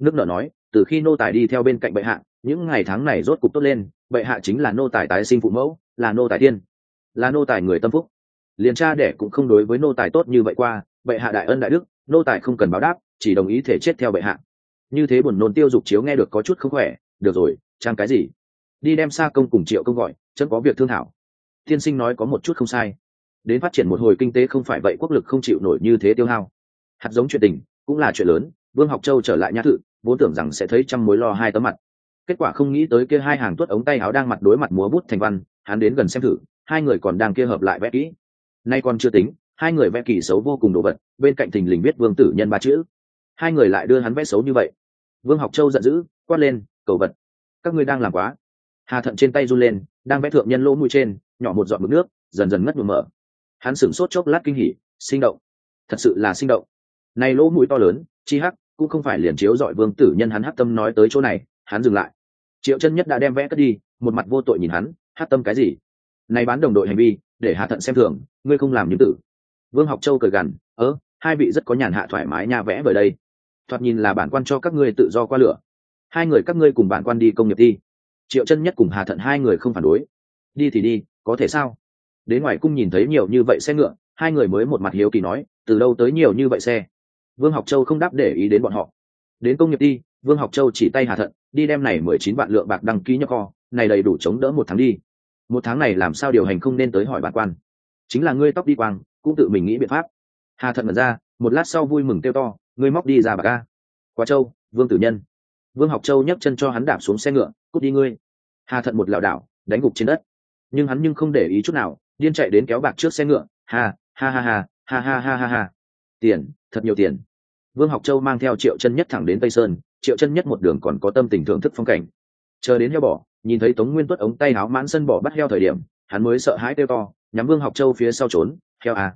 nước nợ nói, từ khi nô tài đi theo bên cạnh bệ hạ, những ngày tháng này rốt cục tốt lên, bệ hạ chính là nô tài tái sinh phụ mẫu, là nô tài tiên, là nô tài người tâm phúc. Liền cha đẻ cũng không đối với nô tài tốt như vậy qua, bệ hạ đại ân đại đức, nô tài không cần báo đáp, chỉ đồng ý thể chết theo bệ hạ. Như thế buồn nôn Tiêu Dục Chiếu nghe được có chút không khỏe. Được rồi, trang cái gì, đi đem Sa Công cùng Triệu Công gọi, chấm có việc thương thảo. Tiên sinh nói có một chút không sai, đến phát triển một hồi kinh tế không phải vậy quốc lực không chịu nổi như thế tiêu hao. Hạt giống chuyện tình cũng là chuyện lớn. Vương Học Châu trở lại nhã thự, vốn tưởng rằng sẽ thấy trăm mối lo hai tấm mặt, kết quả không nghĩ tới kia hai hàng tuốt ống tay áo đang mặt đối mặt múa bút thành văn. Hắn đến gần xem thử, hai người còn đang kia hợp lại vẽ kỹ. Nay còn chưa tính, hai người vẽ kỳ xấu vô cùng đồ vật, bên cạnh thình lình viết Vương Tử Nhân ba chữ. Hai người lại đưa hắn vẽ xấu như vậy. Vương Học Châu giận dữ quát lên, cầu vật, các ngươi đang làm quá. Hà Thận trên tay run lên, đang vẽ thượng nhân lỗ mũi trên nhỏ một giọt mực nước, dần dần ngất ngụm mở. Hắn sửng sốt chốc lát kinh hỉ, sinh động, thật sự là sinh động. Này lỗ mũi to lớn, chi hắc, cũng không phải liền chiếu dọi Vương Tử Nhân. Hắn hắc tâm nói tới chỗ này, hắn dừng lại. Triệu Chân Nhất đã đem vẽ cất đi, một mặt vô tội nhìn hắn, hắc tâm cái gì? Này bán đồng đội hành vi, để Hà Thận xem thường, ngươi không làm những tử. Vương Học Châu cười gằn, hai vị rất có nhàn hạ thoải mái nha, vẽ về đây. Thoạt nhìn là bản quan cho các ngươi tự do qua lửa. Hai người các ngươi cùng bản quan đi công nghiệp đi. Triệu Chân Nhất cùng Hà Thận hai người không phản đối. Đi thì đi, có thể sao? Đến ngoài cung nhìn thấy nhiều như vậy xe ngựa, hai người mới một mặt hiếu kỳ nói, từ đâu tới nhiều như vậy xe? Vương Học Châu không đáp để ý đến bọn họ. Đến công nghiệp đi. Vương Học Châu chỉ tay Hà Thận, đi đem này 19 vạn lượng bạc đăng ký nhập kho, này đầy đủ chống đỡ một tháng đi. Một tháng này làm sao điều hành không nên tới hỏi bản quan. Chính là ngươi tóc đi quang, cũng tự mình nghĩ biện pháp. Hà Thận mở ra, một lát sau vui mừng kêu to, ngươi móc đi ra bạc a. Quá Châu, Vương Tử Nhân. Vương Học Châu nhấc chân cho hắn đạp xuống xe ngựa, cút đi ngươi. Hà Thận một lảo đảo, đánh gục trên đất, nhưng hắn không để ý chút nào, điên chạy đến kéo bạc trước xe ngựa. Ha ha ha ha ha ha ha ha ha. Tiền, thật nhiều tiền. Vương Học Châu mang theo Triệu Chân Nhất thẳng đến Tây Sơn. Triệu Chân Nhất một đường còn có tâm tình thưởng thức phong cảnh. Chờ đến heo bỏ, nhìn thấy Tống Nguyên tuốt ống tay áo mãn sân bỏ bắt heo thời điểm, hắn mới sợ hãi kêu to, nhắm Vương Học Châu phía sau trốn. Heo à,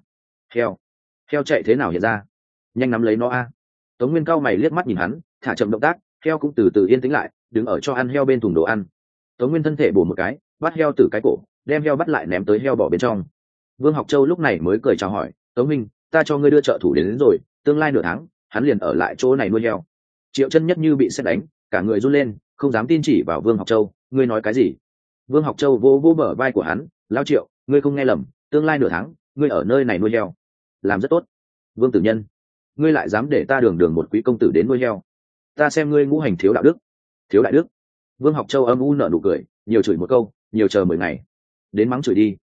heo chạy thế nào hiện ra, nhanh nắm lấy nó a. Tống Nguyên cao mày liếc mắt nhìn hắn, thả chậm động tác, heo cũng từ từ yên tĩnh lại, đứng ở cho ăn heo bên thùng đồ ăn. Tống Nguyên thân thể bổ một cái, bắt heo từ cái cổ, đem heo bắt lại ném tới heo bỏ bên trong. Vương Học Châu lúc này mới cười chào hỏi, Tống Minh, ta cho ngươi đưa trợ thủ đến rồi, tương lai nửa tháng hắn liền ở lại chỗ này nuôi heo. Triệu Chân Nhất như bị sét đánh, cả người run lên, không dám tin chỉ vào Vương Học Châu, ngươi nói cái gì? Vương Học Châu vô vô bờ vai của hắn, lao Triệu, ngươi không nghe lầm, tương lai nửa tháng ngươi ở nơi này nuôi heo, làm rất tốt. Vương Tử Nhân, ngươi lại dám để ta đường đường một quý công tử đến nuôi heo, ta xem ngươi ngũ hành thiếu đạo đức. Thiếu đại đức. Vương Học Châu âm u nở nụ cười, nhiều chửi một câu, nhiều chờ 10 ngày, đến mắng chửi đi.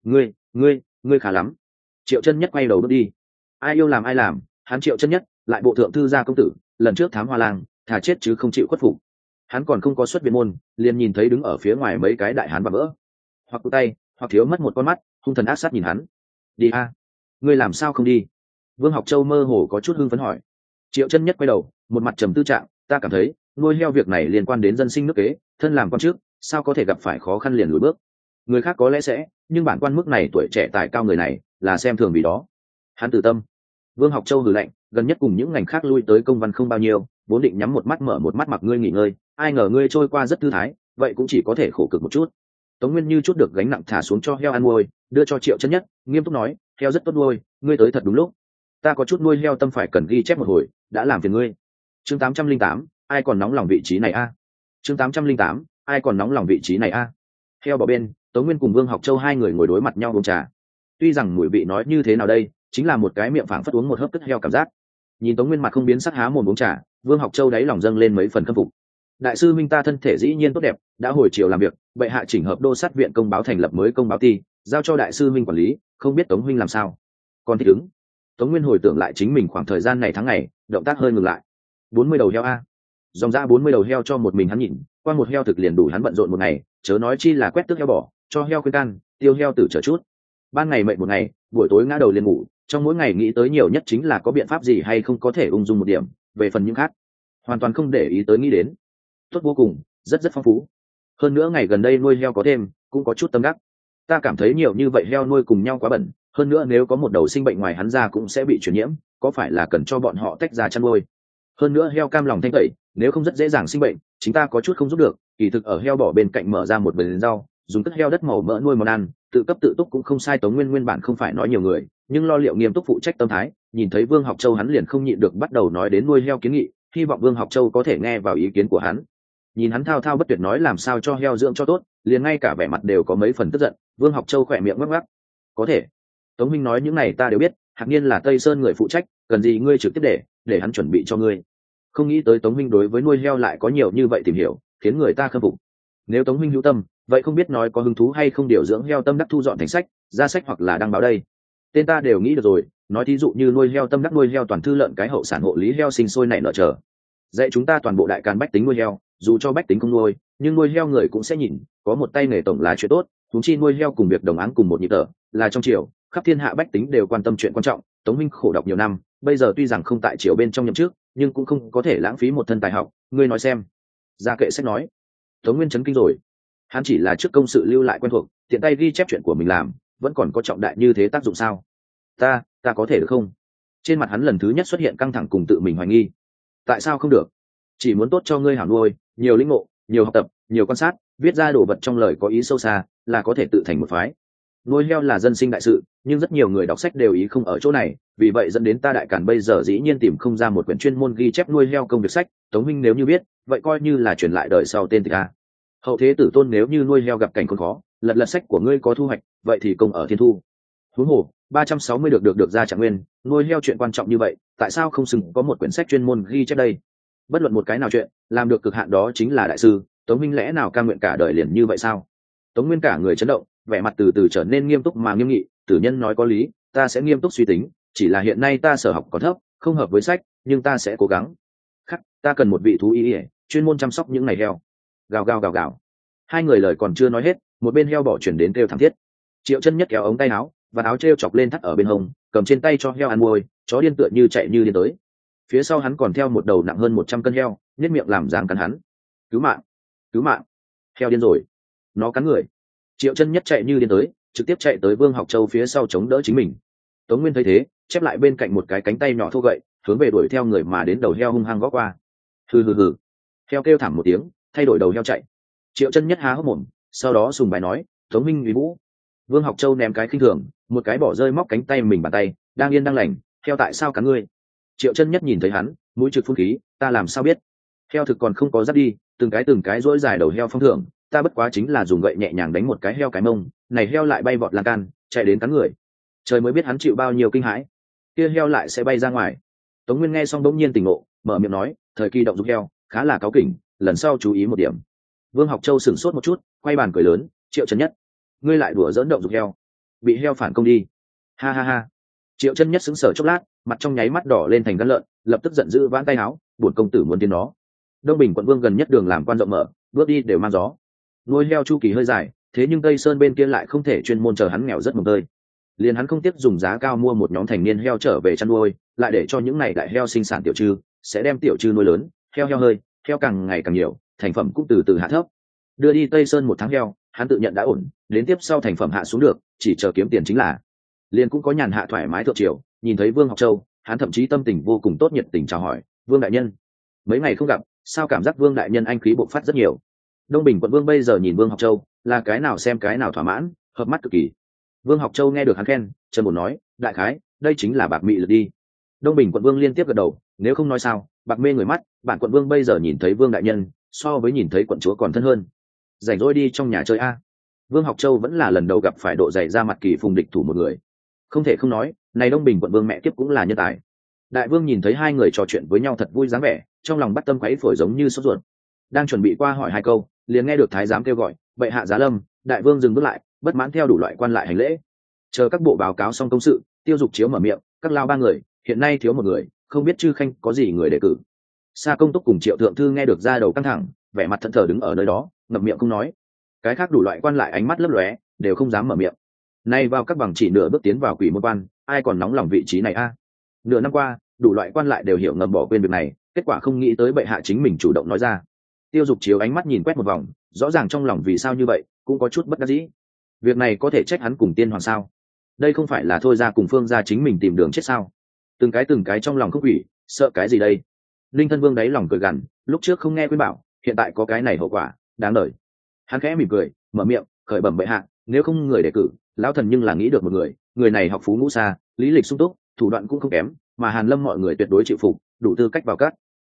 Ngươi khá lắm. Triệu Chân Nhất quay đầu bước đi. Ai yêu làm ai làm, hắn Triệu Chân Nhất lại bộ thượng thư gia công tử, lần trước thám hoa lang, thà chết chứ không chịu khuất phục. Hắn còn không có xuất viện môn, liền nhìn thấy đứng ở phía ngoài mấy cái đại hán bà vỡ, hoặc cụ tay, hoặc thiếu mất một con mắt, hung thần ác sát nhìn hắn. Đi a, ngươi làm sao không đi? Vương Học Châu mơ hồ có chút hưng phấn hỏi. Triệu Chân Nhất quay đầu, một mặt trầm tư trạng, ta cảm thấy nuôi heo việc này liên quan đến dân sinh nước kế, thân làm con trước, sao có thể gặp phải khó khăn liền lùi bước. Người khác có lẽ sẽ, nhưng bản quan mức này tuổi trẻ tài cao người này là xem thường vì đó. Hắn từ tâm. Vương Học Châu hừ lạnh, gần nhất cùng những ngành khác lui tới công văn không bao nhiêu, vốn định nhắm một mắt mở một mắt mặc ngươi nghỉ ngơi, ai ngờ ngươi trôi qua rất thư thái, vậy cũng chỉ có thể khổ cực một chút. Tống Nguyên như chút được gánh nặng thả xuống cho heo ăn nuôi, đưa cho Triệu Chân Nhất, nghiêm túc nói, heo rất tốt nuôi, ngươi tới thật đúng lúc. Ta có chút nuôi heo tâm phải cần ghi chép một hồi, đã làm phiền ngươi. Chương 808, ai còn nóng lòng vị trí này a? Chương 808, ai còn nóng lòng vị trí này a? Heo bỏ bên, Tống Nguyên cùng Vương Học Châu hai người ngồi đối mặt nhau uống trà. Tuy rằng mùi vị nói như thế nào đây, chính là một cái miệng phảng phất uống một hớp tức heo cảm giác. Nhìn Tống Nguyên mặt không biến sắc há mồm uống trà, Vương Học Châu đáy lòng dâng lên mấy phần khâm phục. Đại sư minh ta thân thể dĩ nhiên tốt đẹp, đã hồi chiều làm việc, bệ hạ chỉnh hợp đô sát viện công báo thành lập mới công báo ty, giao cho đại sư minh quản lý, không biết Tống huynh làm sao? Còn thích ứng. Tống Nguyên hồi tưởng lại chính mình khoảng thời gian này tháng ngày, động tác hơi ngừng lại. 40 đầu heo a. Dòng ra 40 đầu heo cho một mình hắn nhìn, qua một heo thực liền đủ hắn bận rộn một ngày, chớ nói chi là quét tước heo bỏ, cho heo khuyên can, tiêu heo tử chờ chút. Ban ngày mệt một ngày, buổi tối ngã đầu liền ngủ, trong mỗi ngày nghĩ tới nhiều nhất chính là có biện pháp gì hay không có thể ung dung một điểm, về phần những khác, hoàn toàn không để ý tới nghĩ đến. Tốt vô cùng, rất phong phú. Hơn nữa ngày gần đây nuôi heo có thêm, cũng có chút tâm đắc. Ta cảm thấy nhiều như vậy heo nuôi cùng nhau quá bẩn, hơn nữa nếu có một đầu sinh bệnh ngoài hắn ra cũng sẽ bị truyền nhiễm, có phải là cần cho bọn họ tách ra chăn nuôi. Hơn nữa heo cam lòng thanh tẩy, nếu không rất dễ dàng sinh bệnh, chính ta có chút không giúp được, kỳ thực ở heo bỏ bên cạnh mở ra một bồn rau, dùng tức heo đất màu mỡ nuôi món ăn, tự cấp tự túc cũng không sai. Tống Nguyên nguyên bản không phải nói nhiều người, nhưng lo liệu nghiêm túc phụ trách tâm thái, nhìn thấy Vương Học Châu hắn liền không nhịn được bắt đầu nói đến nuôi heo kiến nghị. hy vọng Vương Học Châu có thể nghe vào ý kiến của hắn. Nhìn hắn thao thao bất tuyệt nói làm sao cho heo dưỡng cho tốt, liền ngay cả vẻ mặt đều có mấy phần tức giận. Vương Học Châu khỏe miệng ngắc ngắc. Có thể. Tống Minh nói những này ta đều biết, Hạc Nhiên là Tây Sơn người phụ trách, cần gì ngươi trực tiếp để hắn chuẩn bị cho ngươi. Không nghĩ tới Tống Minh đối với nuôi heo lại có nhiều như vậy tìm hiểu, khiến người ta khâm phục. Nếu Tống Minh hữu tâm, vậy không biết nói có hứng thú hay không điều dưỡng heo tâm đắc thu dọn thành sách, ra sách hoặc là đăng báo đây. Tên ta đều nghĩ được rồi, nói thí dụ như nuôi heo tâm đắc nuôi heo toàn thư lợn cái hậu sản hộ lý heo sinh sôi nảy nở chờ. Dạy chúng ta toàn bộ đại càn bách tính nuôi heo, dù cho bách tính không nuôi, nhưng nuôi heo người cũng sẽ nhìn, có một tay nghề tổng là chuyện tốt, chúng chi nuôi heo cùng việc đồng áng cùng một nhịp thở, là trong triều, khắp thiên hạ bách tính đều quan tâm chuyện quan trọng. Tống Minh khổ đọc nhiều năm, bây giờ tuy rằng không tại triều bên trong nhậm chức, nhưng cũng không có thể lãng phí một thân tài học, ngươi nói xem. Gia kệ sách nói. Tống Nguyên chấn kinh rồi. Hắn chỉ là trước công sự lưu lại quen thuộc, tiện tay ghi chép chuyện của mình làm, vẫn còn có trọng đại như thế tác dụng sao? Ta có thể được không? Trên mặt hắn lần thứ nhất xuất hiện căng thẳng cùng tự mình hoài nghi. Tại sao không được? Chỉ muốn tốt cho ngươi hảo nuôi, nhiều lĩnh ngộ, nhiều học tập, nhiều quan sát, viết ra đồ vật trong lời có ý sâu xa, là có thể tự thành một phái. Nuôi heo là dân sinh đại sự, nhưng rất nhiều người đọc sách đều ý không ở chỗ này, vì vậy dẫn đến ta đại càn bây giờ dĩ nhiên tìm không ra một quyển chuyên môn ghi chép nuôi heo công việc sách. Tống Minh nếu như biết, vậy coi như là truyền lại đời sau tên tịch a. Hậu thế tử tôn nếu như nuôi heo gặp cảnh khốn khó, lật sách của ngươi có thu hoạch, vậy thì công ở thiên thu. Huống hồ 360 được ra Trạng Nguyên, nuôi heo chuyện quan trọng như vậy, tại sao không xứng có một quyển sách chuyên môn ghi chép đây? Bất luận một cái nào chuyện, làm được cực hạn đó chính là đại sư. Tống Minh lẽ nào cam nguyện cả đời liền như vậy sao? Tống Nguyên cả người chấn động, vẻ mặt từ từ trở nên nghiêm túc mà nghiêm nghị. Tử nhân nói có lý, ta sẽ nghiêm túc suy tính, chỉ là hiện nay ta sở học có thấp, không hợp với sách, nhưng ta sẽ cố gắng. Khắc, ta cần một vị thú y chuyên môn chăm sóc những này heo. Gào gào gào gào. Hai người lời còn chưa nói hết, một bên heo bỏ chuyển đến kêu thảm thiết. Triệu Chân Nhất kéo ống tay áo và áo treo chọc lên thắt ở bên hông, cầm trên tay cho heo ăn môi, chó điên tựa như chạy như điên tới. Phía sau hắn còn theo một đầu nặng hơn 100 cân heo, nhếch miệng làm dáng cắn hắn. Cứu mạng, cứu mạng. Heo điên rồi, nó cắn người. Triệu Chân Nhất chạy như điên tới, trực tiếp chạy tới Vương Học Châu phía sau chống đỡ chính mình. Tống Nguyên thấy thế, chép lại bên cạnh một cái cánh tay nhỏ thô gậy, hướng về đuổi theo người mà đến đầu heo hung hăng gõ qua. Hừ hừ hừ. Heo kêu thảm một tiếng, thay đổi đầu heo chạy. Triệu Chân Nhất há hốc mồm, sau đó sùng bài nói, Tống Minh uy vũ. Vương Học Châu ném cái khinh thường, một cái bỏ rơi móc cánh tay mình bàn tay, đang yên đang lành, heo tại sao cắn ngươi? Triệu Chân Nhất nhìn thấy hắn, mũi trực phun khí, ta làm sao biết? Heo thực còn không có dắt đi, từng cái rỗi dài đầu heo phong thưởng, ta bất quá chính là dùng gậy nhẹ nhàng đánh một cái heo cái mông, này heo lại bay vọt lan can, chạy đến cắn người. Trời mới biết hắn chịu bao nhiêu kinh hãi, kia heo lại sẽ bay ra ngoài. Tống Nguyên nghe xong đống nhiên tỉnh ngộ, mở miệng nói, thời kỳ động dục heo, khá là cáu kỉnh, lần sau chú ý một điểm. Vương Học Châu sửng sốt một chút, quay bàn cười lớn, Triệu Chân Nhất, ngươi lại đùa dỡn động dục heo, bị heo phản công đi. Ha ha ha. Triệu Chân Nhất sững sờ chốc lát, mặt trong nháy mắt đỏ lên thành gan lợn, lập tức giận dữ vãn tay áo, bổn công tử muốn tiến nó. Đông Bình quận vương gần nhất đường làm quan rộng mở, bước đi đều mang gió. Nuôi heo chu kỳ hơi dài, thế nhưng Tây Sơn bên kia lại không thể chuyên môn chờ hắn nghèo rất mồng tơi. Liền hắn không tiếc dùng giá cao mua một nhóm thành niên heo trở về chăn nuôi, lại để cho những này đại heo sinh sản tiểu trư, sẽ đem tiểu trư nuôi lớn, heo hơi, heo càng ngày càng nhiều, thành phẩm cũng từ từ hạ thấp. Đưa đi Tây Sơn 1 tháng heo, hắn tự nhận đã ổn, đến tiếp sau thành phẩm hạ xuống được, chỉ chờ kiếm tiền chính là. Liền cũng có nhàn hạ thoải mái thượng triều, nhìn thấy Vương Học Châu, hắn thậm chí tâm tình vô cùng tốt, nhiệt tình chào hỏi, Vương đại nhân, mấy ngày không gặp, sao cảm giác Vương đại nhân anh khí bộc phát rất nhiều. Đông Bình quận vương bây giờ nhìn Vương Học Châu, là cái nào xem cái nào thỏa mãn, hợp mắt cực kỳ. Vương Học Châu nghe được hắn khen, chân buồn nói, đại khái, đây chính là bạc mị lực đi. Đông Bình quận vương liên tiếp gật đầu, nếu không nói sao, bạc mê người mắt, bản quận vương bây giờ nhìn thấy Vương đại nhân, so với nhìn thấy quận chúa còn thân hơn. Rảnh rỗi đi trong nhà chơi a. Vương Học Châu vẫn là lần đầu gặp phải độ dày ra mặt kỳ phùng địch thủ một người. Không thể không nói, này Đông Bình quận vương mẹ tiếp cũng là nhân tài. Đại vương nhìn thấy hai người trò chuyện với nhau thật vui dáng vẻ, trong lòng bắt tâm quấy phổi giống như sốt ruột. Đang chuẩn bị qua hỏi hai câu, liền nghe được thái giám kêu gọi, bệ hạ giá lâm. Đại vương dừng bước lại, bất mãn theo đủ loại quan lại hành lễ. Chờ các bộ báo cáo xong công sự, Tiêu Dục Chiếu mở miệng, các lao 3 người, hiện nay thiếu một người, không biết chư khanh có gì người đề cử. Sa Công Túc cùng Triệu Thượng Thư nghe được ra đầu căng thẳng, vẻ mặt thẫn thờ đứng ở nơi đó, ngậm miệng không nói. Cái khác đủ loại quan lại ánh mắt lấp lóe, đều không dám mở miệng. Nay vào các bằng chỉ nửa bước tiến vào quỷ môn quan, ai còn nóng lòng vị trí này a? Nửa năm qua, đủ loại quan lại đều hiểu ngầm bỏ quên việc này, kết quả không nghĩ tới bệ hạ chính mình chủ động nói ra. Tiêu Dục Chiếu ánh mắt nhìn quét một vòng, rõ ràng trong lòng vì sao như vậy, cũng có chút bất đắc dĩ. Việc này có thể trách hắn cùng tiên hoàng sao? Đây không phải là thôi ra cùng Phương gia chính mình tìm đường chết sao? Từng cái trong lòng không quỷ, sợ cái gì đây? Linh Thân Vương đáy lòng cười gằn, lúc trước không nghe khuyên bảo, hiện tại có cái này hậu quả, đáng đời. Hắn khẽ mỉm cười, mở miệng, khởi bẩm bệ hạ, nếu không người đề cử, lão thần nhưng là nghĩ được một người, người này học phú ngũ xa, lý lịch sung túc, thủ đoạn cũng không kém, mà Hàn Lâm mọi người tuyệt đối chịu phục, đủ tư cách vào cát.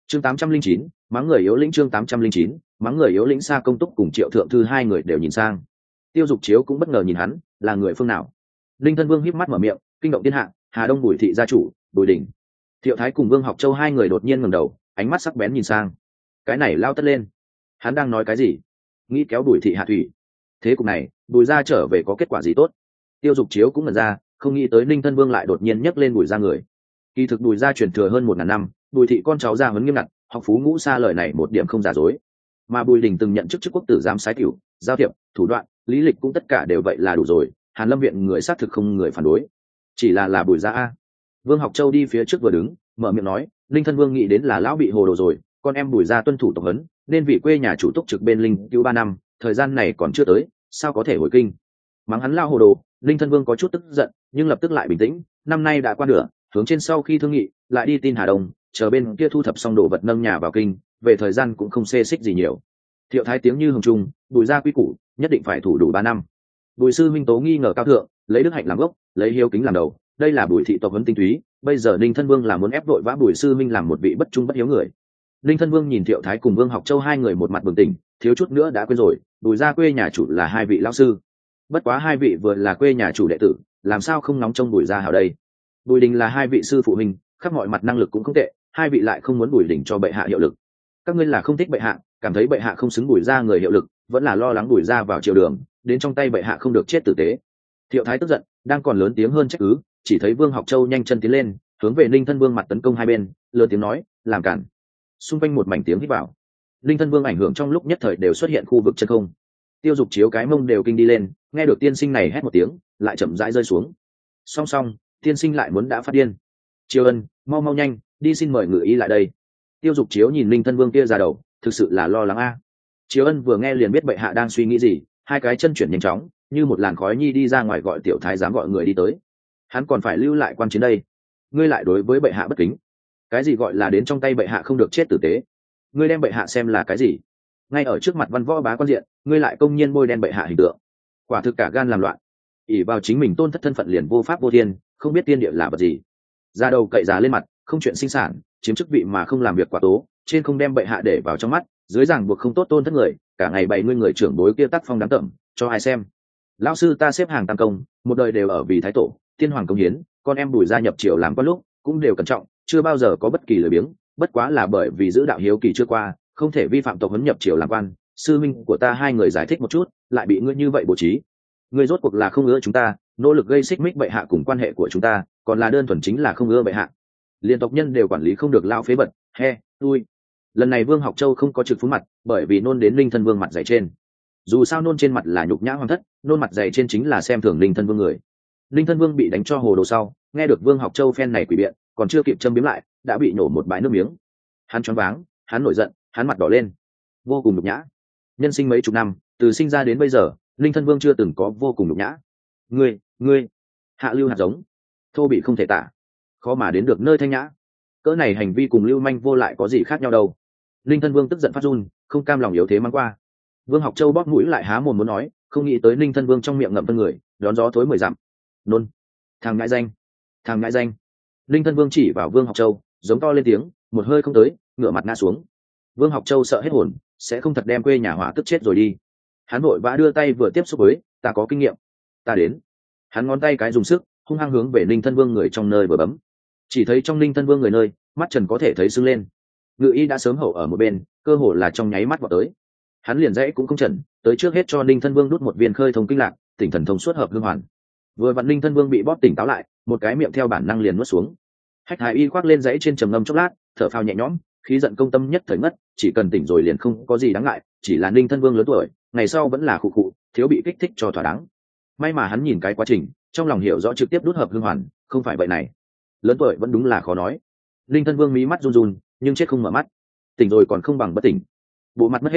chương 809, mắng người yếu lĩnh. chương 809, mắng người yếu lĩnh. Sa Công Túc cùng Triệu Thượng Thư hai người đều nhìn sang. Tiêu Dục Chiếu cũng bất ngờ nhìn hắn, là người phương nào? Linh Thân Vương híp mắt mở miệng, kinh động thiên hạ, Hà Đông Bùi thị gia chủ, Bùi Đình. Thiệu Thái cùng Vương Học Châu hai người đột nhiên ngẩng đầu, ánh mắt sắc bén nhìn sang. Cái này lao tất lên, hắn đang nói cái gì? Nghĩ kéo Bùi thị hạ thủy. Thế cục này, Bùi gia trở về có kết quả gì tốt? Tiêu Dục Chiếu cũng ngẩn ra, không nghĩ tới Linh Thân Vương lại đột nhiên nhấc lên Bùi gia người. Kỳ thực Bùi gia truyền thừa hơn 1000 năm, Bùi thị con cháu gia huấn nghiêm ngặt, học phú ngũ xa lời này một điểm không giả dối. Mà Bùi Đình từng nhận chức quốc tử giám sái cửu, giao thiệp, thủ đoạn, lý lịch cũng tất cả đều vậy là đủ rồi. Hàn Lâm viện người xác thực không người phản đối, chỉ là Bùi gia a. Vương Học Châu đi phía trước vừa đứng, mở miệng nói, Linh Thân Vương nghĩ đến là lão bị hồ đồ rồi, con em Bùi gia tuân thủ tộc huấn, nên vị quê nhà chủ túc trực bên linh cứu 3 năm, thời gian này còn chưa tới, sao có thể hồi kinh? Mắng hắn lao hồ đồ, Linh Thân Vương có chút tức giận, nhưng lập tức lại bình tĩnh, năm nay đã qua nửa, hướng trên sau khi thương nghị, lại đi tin Hà Đông, chờ bên kia thu thập xong đồ vật nâng nhà vào kinh, về thời gian cũng không xê xích gì nhiều. Thiệu Thái tiếng như hồng trung, Bùi gia quy củ, nhất định phải thủ đủ 3 năm. Bùi sư minh tố nghi ngờ cao thượng, lấy đức hạnh làm gốc, lấy hiếu kính làm đầu, đây là Bùi thị tộc huấn tinh túy, bây giờ Ninh Thân Vương là muốn ép đội vã Bùi sư minh làm một vị bất trung bất hiếu người. Ninh Thân Vương nhìn Thiệu Thái cùng Vương Học Châu hai người một mặt bừng tỉnh, thiếu chút nữa đã quên rồi, Bùi gia quê nhà chủ là hai vị lão sư. Bất quá hai vị vừa là quê nhà chủ đệ tử, làm sao không nóng trong Bùi gia hảo đây? Bùi Đình là hai vị sư phụ huynh, khắp mọi mặt năng lực cũng không tệ, hai vị lại không muốn Bùi Đình cho bệ hạ hiệu lực. Các ngươi là không thích bệ hạ, cảm thấy bệ hạ không xứng Bùi gia người hiệu lực, vẫn là lo lắng Bùi gia vào triều đường, đến trong tay bệ hạ không được chết tử tế. Thiệu Thái tức giận, đang còn lớn tiếng hơn trách cứ, chỉ thấy Vương Học Châu nhanh chân tiến lên, hướng về Ninh Thân Vương mặt tấn công hai bên, lớn tiếng nói, làm cản. Xung quanh một mảnh tiếng hít vào. Ninh Thân Vương ảnh hưởng trong lúc nhất thời đều xuất hiện khu vực chân không. Tiêu Dục Chiếu cái mông đều kinh đi lên, nghe được tiên sinh này hét một tiếng, lại chậm rãi rơi xuống. Song song, tiên sinh lại muốn đã phát điên. Triều Ân, mau mau nhanh, đi xin mời ngự y lại đây. Tiêu Dục Chiếu nhìn Ninh Thân Vương kia ra đầu, thực sự là lo lắng a. Triều Ân vừa nghe liền biết bệ hạ đang suy nghĩ gì, hai cái chân chuyển nhanh chóng, như một làn khói nhi đi ra ngoài gọi tiểu thái giám gọi người đi tới. Hắn còn phải lưu lại quan chiến đây. Ngươi lại đối với bệ hạ bất kính. Cái gì gọi là đến trong tay bệ hạ không được chết tử tế? Ngươi đem bệ hạ xem là cái gì? Ngay ở trước mặt văn võ bá quan diện, ngươi lại công nhiên bôi đen bệ hạ hình tượng. Quả thực cả gan làm loạn. ỷ vào chính mình tôn thất thân phận liền vô pháp vô thiên, không biết tiên địa là vật gì. Ra đầu cậy giá lên mặt, không chuyện sinh sản, chiếm chức vị mà không làm việc quả tố, trên không đem bệ hạ để vào trong mắt, dưới ràng buộc không tốt tôn thất người, cả ngày bày ngươi người trưởng bối kia tác phong đáng tởm, cho ai xem. Lão sư ta xếp hàng tam công, một đời đều ở vì thái tổ, tiên hoàng công hiến, con em Bùi gia nhập triều làm quan lúc, cũng đều cẩn trọng, chưa bao giờ có bất kỳ lười biếng, bất quá là bởi vì giữ đạo hiếu kỳ chưa qua, không thể vi phạm tộc huấn nhập triều làm quan. Sư minh của ta hai người giải thích một chút, lại bị ngươi như vậy bố trí. Ngươi rốt cuộc là không ưa chúng ta, nỗ lực gây xích mích bệ hạ cùng quan hệ của chúng ta, còn là đơn thuần chính là không ưa bệ hạ. Liên tộc nhân đều quản lý không được lao phế vật, he, lui. Lần này Vương Học Châu không có trực phú mặt, bởi vì nôn đến Linh Thân Vương mặt dày trên. Dù sao nôn trên mặt là nhục nhã hoàng thất, nôn mặt dày trên chính là xem thường Linh Thân Vương người. Linh Thân Vương bị đánh cho hồ đồ sau, nghe được Vương Học Châu phen này quỷ biện, còn chưa kịp châm biếm lại, đã bị nổ một bãi nước miếng. Hắn choáng váng, hắn nổi giận, hắn mặt đỏ lên, vô cùng nhục nhã. Nhân sinh mấy chục năm, từ sinh ra đến bây giờ, Linh Thân Vương chưa từng có vô cùng nhục nhã. Ngươi, hạ lưu hạt giống, thô bị không thể tả, khó mà đến được nơi thanh nhã. Cỡ này hành vi cùng lưu manh vô lại có gì khác nhau đâu. Linh Thân Vương tức giận phát run, không cam lòng yếu thế mang qua. Vương Học Châu bóp mũi lại há mồm muốn nói, không nghĩ tới Linh Thân Vương trong miệng ngậm phân người, đón gió thối 10 dặm. Nôn, thằng ngãi danh. Linh Thân Vương chỉ vào Vương Học Châu, giống to lên tiếng, một hơi không tới, ngửa mặt ngã xuống. Vương Học Châu sợ hết hồn, sẽ không thật đem quê nhà hỏa tức chết rồi đi. Hắn vội vã đưa tay vừa tiếp xúc với, ta có kinh nghiệm, ta đến. Hắn ngón tay cái dùng sức, hung hăng hướng về Linh Thân Vương người trong nơi vừa bấm. Chỉ thấy trong Linh Thân Vương người nơi, mắt trần có thể thấy sưng lên. Ngự y đã sớm hậu ở một bên, cơ hồ là trong nháy mắt vào tới. Hắn liền dãy cũng không chần, tới trước hết cho Linh Thân Vương đút một viên khơi thông kinh lạc, tỉnh thần thông suốt hợp hương hoàn. Vừa vặn Linh Thân Vương bị bóp tỉnh táo lại, một cái miệng theo bản năng liền nuốt xuống. Hách Thái Y khoác lên dãy trên trầm ngâm chốc lát, thở phào nhẹ nhõm, khí giận công tâm nhất thời ngất, chỉ cần tỉnh rồi liền không có gì đáng ngại, chỉ là Linh Thân Vương lớn tuổi, ngày sau vẫn là khụ khụ, thiếu bị kích thích cho thỏa đáng. May mà hắn nhìn cái quá trình, trong lòng hiểu rõ trực tiếp đút hợp hương hoàn, không phải vậy này. Lớn tuổi vẫn đúng là khó nói. Linh Thân Vương mí mắt run run, nhưng chết không mở mắt. Tỉnh rồi còn không bằng bất tỉnh. Bộ mặt mất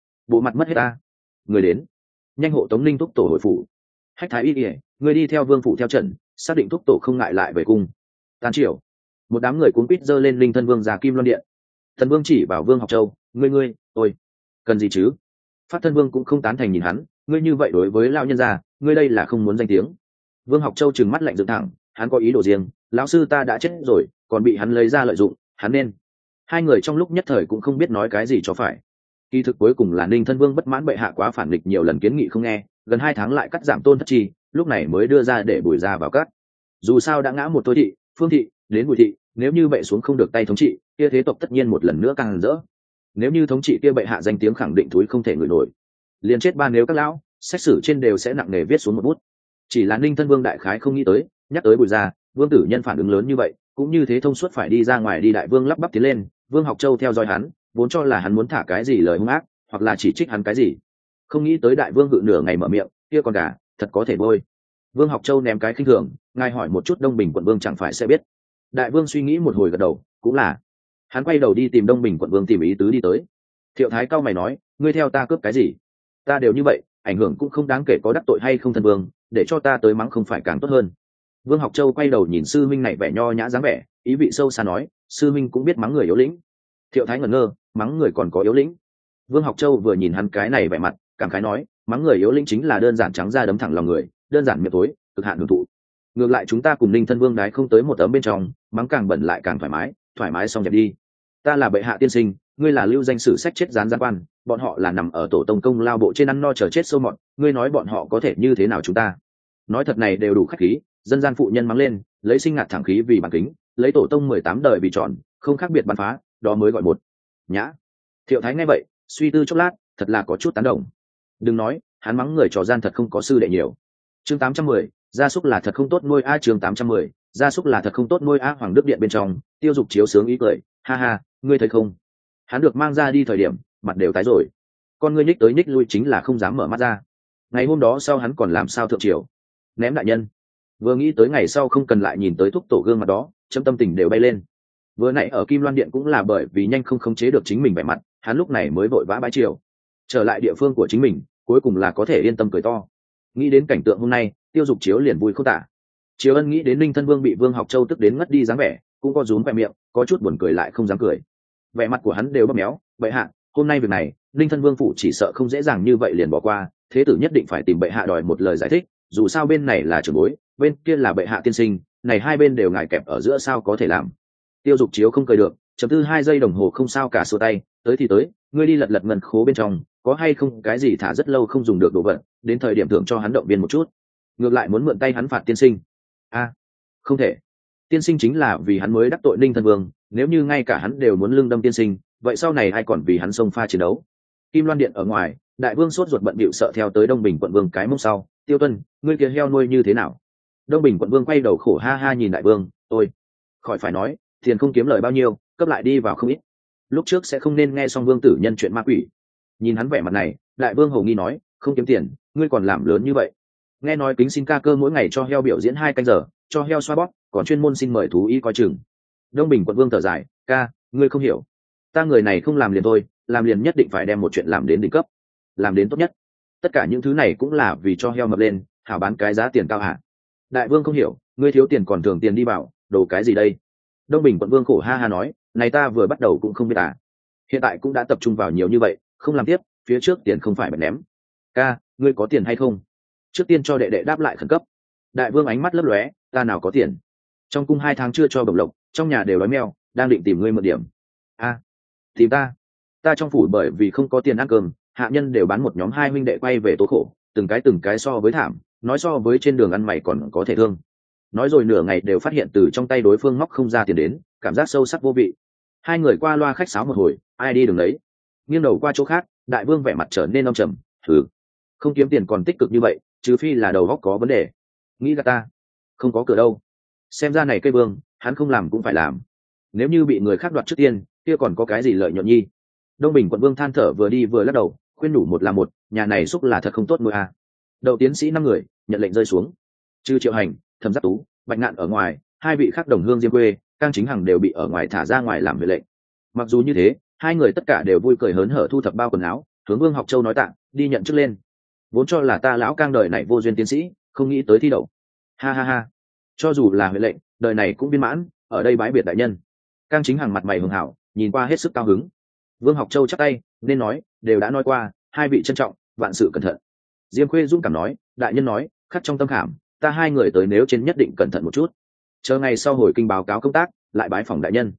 hết ta. Người đến, nhanh hộ tống Linh thúc tổ hồi phủ. Hách Thái Y ỉa, người đi theo Vương phủ theo trận, xác định thúc tổ không ngại lại về cung. Tan triều, một đám người cuốn quýt giơ lên Linh Thân Vương ra Kim Loan điện. Thần Vương chỉ vào Vương Học Châu, ngươi, ôi, cần gì chứ? Phát Thân Vương cũng không tán thành nhìn hắn, ngươi như vậy đối với lão nhân gia, ngươi đây là không muốn danh tiếng. Vương Học Châu trừng mắt lạnh dựng thẳng, hắn có ý đồ riêng, lão sư ta đã chết rồi, còn bị hắn lấy ra lợi dụng, hắn nên Hai người trong lúc nhất thời cũng không biết nói cái gì cho phải. Kỳ thực cuối cùng là Ninh Thân Vương bất mãn bệ hạ quá phản nghịch, nhiều lần kiến nghị không nghe, gần 2 tháng lại cắt giảm Tôn Thất Chi, lúc này mới đưa ra để Bùi ra vào cắt. Dù sao đã ngã một Thôi thị, Phương thị, đến Bùi thị, nếu như bệ xuống không được tay thống trị, kia thế tộc tất nhiên một lần nữa càng rỡ. Nếu như thống trị kia bệ hạ danh tiếng khẳng định thúi không thể ngửi nổi, liền chết ba nếu các lão, xét xử trên đều sẽ nặng nề viết xuống một bút. Chỉ là Ninh Thân Vương đại khái không nghĩ tới, nhắc tới Bùi gia, Vương tử nhân phản ứng lớn như vậy, cũng như thế thông suốt phải đi ra ngoài đi. Đại vương lắp bắp tiến lên, Vương Học Châu theo dõi hắn, vốn cho là hắn muốn thả cái gì lời hung ác, hoặc là chỉ trích hắn cái gì, không nghĩ tới đại vương gự nửa ngày mở miệng, kia con gà thật có thể bôi. Vương Học Châu ném cái khinh thường, ngài hỏi một chút Đông Bình quận vương chẳng phải sẽ biết. Đại vương suy nghĩ một hồi gật đầu, cũng là. Hắn quay đầu đi tìm Đông Bình quận vương tìm ý tứ đi tới. Thiệu Thái cao mày nói, ngươi theo ta cướp cái gì? Ta đều như vậy, ảnh hưởng cũng không đáng kể, có đắc tội hay không thân vương, để cho ta tới mắng không phải càng tốt hơn. Vương Học Châu quay đầu nhìn sư minh này vẻ nho nhã dáng vẻ, ý vị sâu xa nói, sư minh cũng biết mắng người yếu lĩnh. Thiệu Thái ngẩn ngơ, mắng người còn có yếu lĩnh? Vương Học Châu vừa nhìn hắn cái này vẻ mặt, cảm khái nói, mắng người yếu lĩnh chính là đơn giản trắng ra đấm thẳng lòng người, đơn giản miệng tối, cực hạn hưởng thụ. Ngược lại chúng ta cùng Ninh Thân Vương đái không tới một ấm bên trong, mắng càng bẩn lại càng thoải mái xong nhập đi. Ta là bệ hạ tiên sinh, ngươi là lưu danh sử sách chết gián gian quan, bọn họ là nằm ở tổ tông công lao bộ trên ăn no chờ chết sâu mọt, ngươi nói bọn họ có thể như thế nào chúng ta? Nói thật này đều đủ khách khí, dân gian phụ nhân mắng lên, lấy sinh ngạt thẳng khí vì bản kính, lấy tổ tông 18 đời vì tròn, không khác biệt bắn phá, đó mới gọi một nhã. Thiệu Thái nghe vậy, suy tư chốc lát, thật là có chút tán đồng. Đừng nói, hắn mắng người trò gian thật không có sư đệ nhiều. Chương 810, gia súc là thật không tốt nuôi a. Chương 810, gia súc là thật không tốt nuôi a. Hoàng Đức Điện bên trong, Tiêu Dục Chiếu sướng ý cười, ha ha, ngươi thấy không? Hắn được mang ra đi thời điểm, mặt đều tái rồi, con ngươi nhích tới nhích lui chính là không dám mở mắt ra. Ngày hôm đó sau hắn còn làm sao thượng triều? Ném đại nhân. Vừa nghĩ tới ngày sau không cần lại nhìn tới thúc tổ gương mặt đó, chấm tâm tình đều bay lên. Vừa nãy ở Kim Loan Điện cũng là bởi vì nhanh không khống chế được chính mình vẻ mặt, hắn lúc này mới vội vã bãi triều. Trở lại địa phương của chính mình, cuối cùng là có thể yên tâm cười to. Nghĩ đến cảnh tượng hôm nay, Tiêu Dục Chiếu liền vui không tả. Chiếu Ân nghĩ đến Ninh Thân Vương bị Vương Học Châu tức đến ngất đi dáng vẻ, cũng có rúm vẻ miệng, có chút buồn cười lại không dám cười. Vẻ mặt của hắn đều bóp méo, bệ hạ, hôm nay việc này, Ninh Thân Vương phủ chỉ sợ không dễ dàng như vậy liền bỏ qua, thế tử nhất định phải tìm bệ hạ đòi một lời giải thích, dù sao bên này là trưởng bối, bên kia là bệ hạ tiên sinh, này hai bên đều ngài kẹp ở giữa sao có thể làm. Tiêu Dục Chiếu không cười được, chấm tư 2 giây đồng hồ không sao cả, xua tay, tới thì tới, ngươi đi lật lật ngân khố bên trong, có hay không cái gì thả rất lâu không dùng được đồ vật, đến thời điểm thưởng cho hắn động viên một chút. Ngược lại muốn mượn tay hắn phạt tiên sinh. A, không thể. Tiên sinh chính là vì hắn mới đắc tội Ninh Thân Vương, nếu như ngay cả hắn đều muốn lưng đâm tiên sinh, vậy sau này ai còn vì hắn xông pha chiến đấu. Kim Loan Điện ở ngoài, đại vương sốt ruột bận bịu sợ theo tới Đông Bình quận vương cái mông sau, Tiêu Tuân, ngươi kia heo nuôi như thế nào? Đông Bình quận vương quay đầu khổ ha ha nhìn đại vương, tôi khỏi phải nói, tiền không kiếm lời bao nhiêu, cấp lại đi vào không ít. Lúc trước sẽ không nên nghe xong vương tử nhân chuyện ma quỷ. Nhìn hắn vẻ mặt này, đại vương hầu nghi nói, không kiếm tiền, ngươi còn làm lớn như vậy. Nghe nói kính xin ca cơ mỗi ngày cho heo biểu diễn 2 canh giờ, cho heo xoa bóp, còn chuyên môn xin mời thú y coi chừng. Đông Bình quận vương thở dài, ca, ngươi không hiểu, ta người này không làm liền thôi, làm liền nhất định phải đem một chuyện làm đến đỉnh cấp, làm đến tốt nhất. Tất cả những thứ này cũng là vì cho heo mập lên, hảo bán cái giá tiền cao hạ. Đại vương không hiểu, ngươi thiếu tiền còn thường tiền đi bảo, đồ cái gì đây? Đông Bình quận vương khổ ha ha nói, này ta vừa bắt đầu cũng không biết à, hiện tại cũng đã tập trung vào nhiều như vậy, không làm tiếp, phía trước tiền không phải bật ném. Ca, ngươi có tiền hay không? Trước tiên cho đệ đệ đáp lại khẩn cấp. Đại vương ánh mắt lấp lóe, ta nào có tiền? Trong cung 2 tháng chưa cho bổng lộc, trong nhà đều đói meo, đang định tìm ngươi mượn điểm. A, tìm ta? Ta trong phủ bởi vì không có tiền ăn cơm, hạ nhân đều bán một nhóm 2 huynh đệ quay về tố khổ, từng cái so với thảm, nói so với trên đường ăn mày còn có thể thương. Nói rồi nửa ngày đều phát hiện từ trong tay đối phương móc không ra tiền đến, cảm giác sâu sắc vô vị. Hai người qua loa khách sáo một hồi, ai đi đường đấy. Nghiêng đầu qua chỗ khác, đại vương vẻ mặt trở nên âm trầm, thử không kiếm tiền còn tích cực như vậy, trừ phi là đầu óc có vấn đề. Nghĩ gạt ta, không có cửa đâu. Xem ra này cây vương, hắn không làm cũng phải làm. Nếu như bị người khác đoạt trước tiên, kia còn có cái gì lợi nhuận nhi. Đông Bình quận vương than thở vừa đi vừa lắc đầu, khuyên đủ một là một, nhà này xúc là thật không tốt nuôi à. Đầu tiến sĩ 5 người nhận lệnh rơi xuống, trừ Triệu Hành, Thẩm Giác Tú, Bạch Ngạn ở ngoài, 2 vị khác đồng hương Diêm quê, Cang Chính Hằng đều bị ở ngoài thả ra ngoài làm về lệnh. Mặc dù như thế, 2 người tất cả đều vui cười hớn hở thu thập bao quần áo, hướng Vương Học Châu nói tạ, đi nhận chức lên. Vốn cho là ta lão Cang đời này vô duyên tiến sĩ, không nghĩ tới thi đậu. Ha ha ha, cho dù là huệ lệnh, đời này cũng viên mãn, ở đây bái biệt đại nhân. Cang Chính Hằng mặt mày hường hảo, nhìn qua hết sức cao hứng. Vương Học Châu chắp tay, nên nói, đều đã nói qua, 2 vị trân trọng, vạn sự cẩn thận. Diêm Khuê dũng cảm nói, đại nhân nói, khắc trong tâm khảm, ta 2 người tới nếu trên nhất định cẩn thận một chút. Chờ ngày sau hồi kinh báo cáo công tác, lại bái phỏng đại nhân.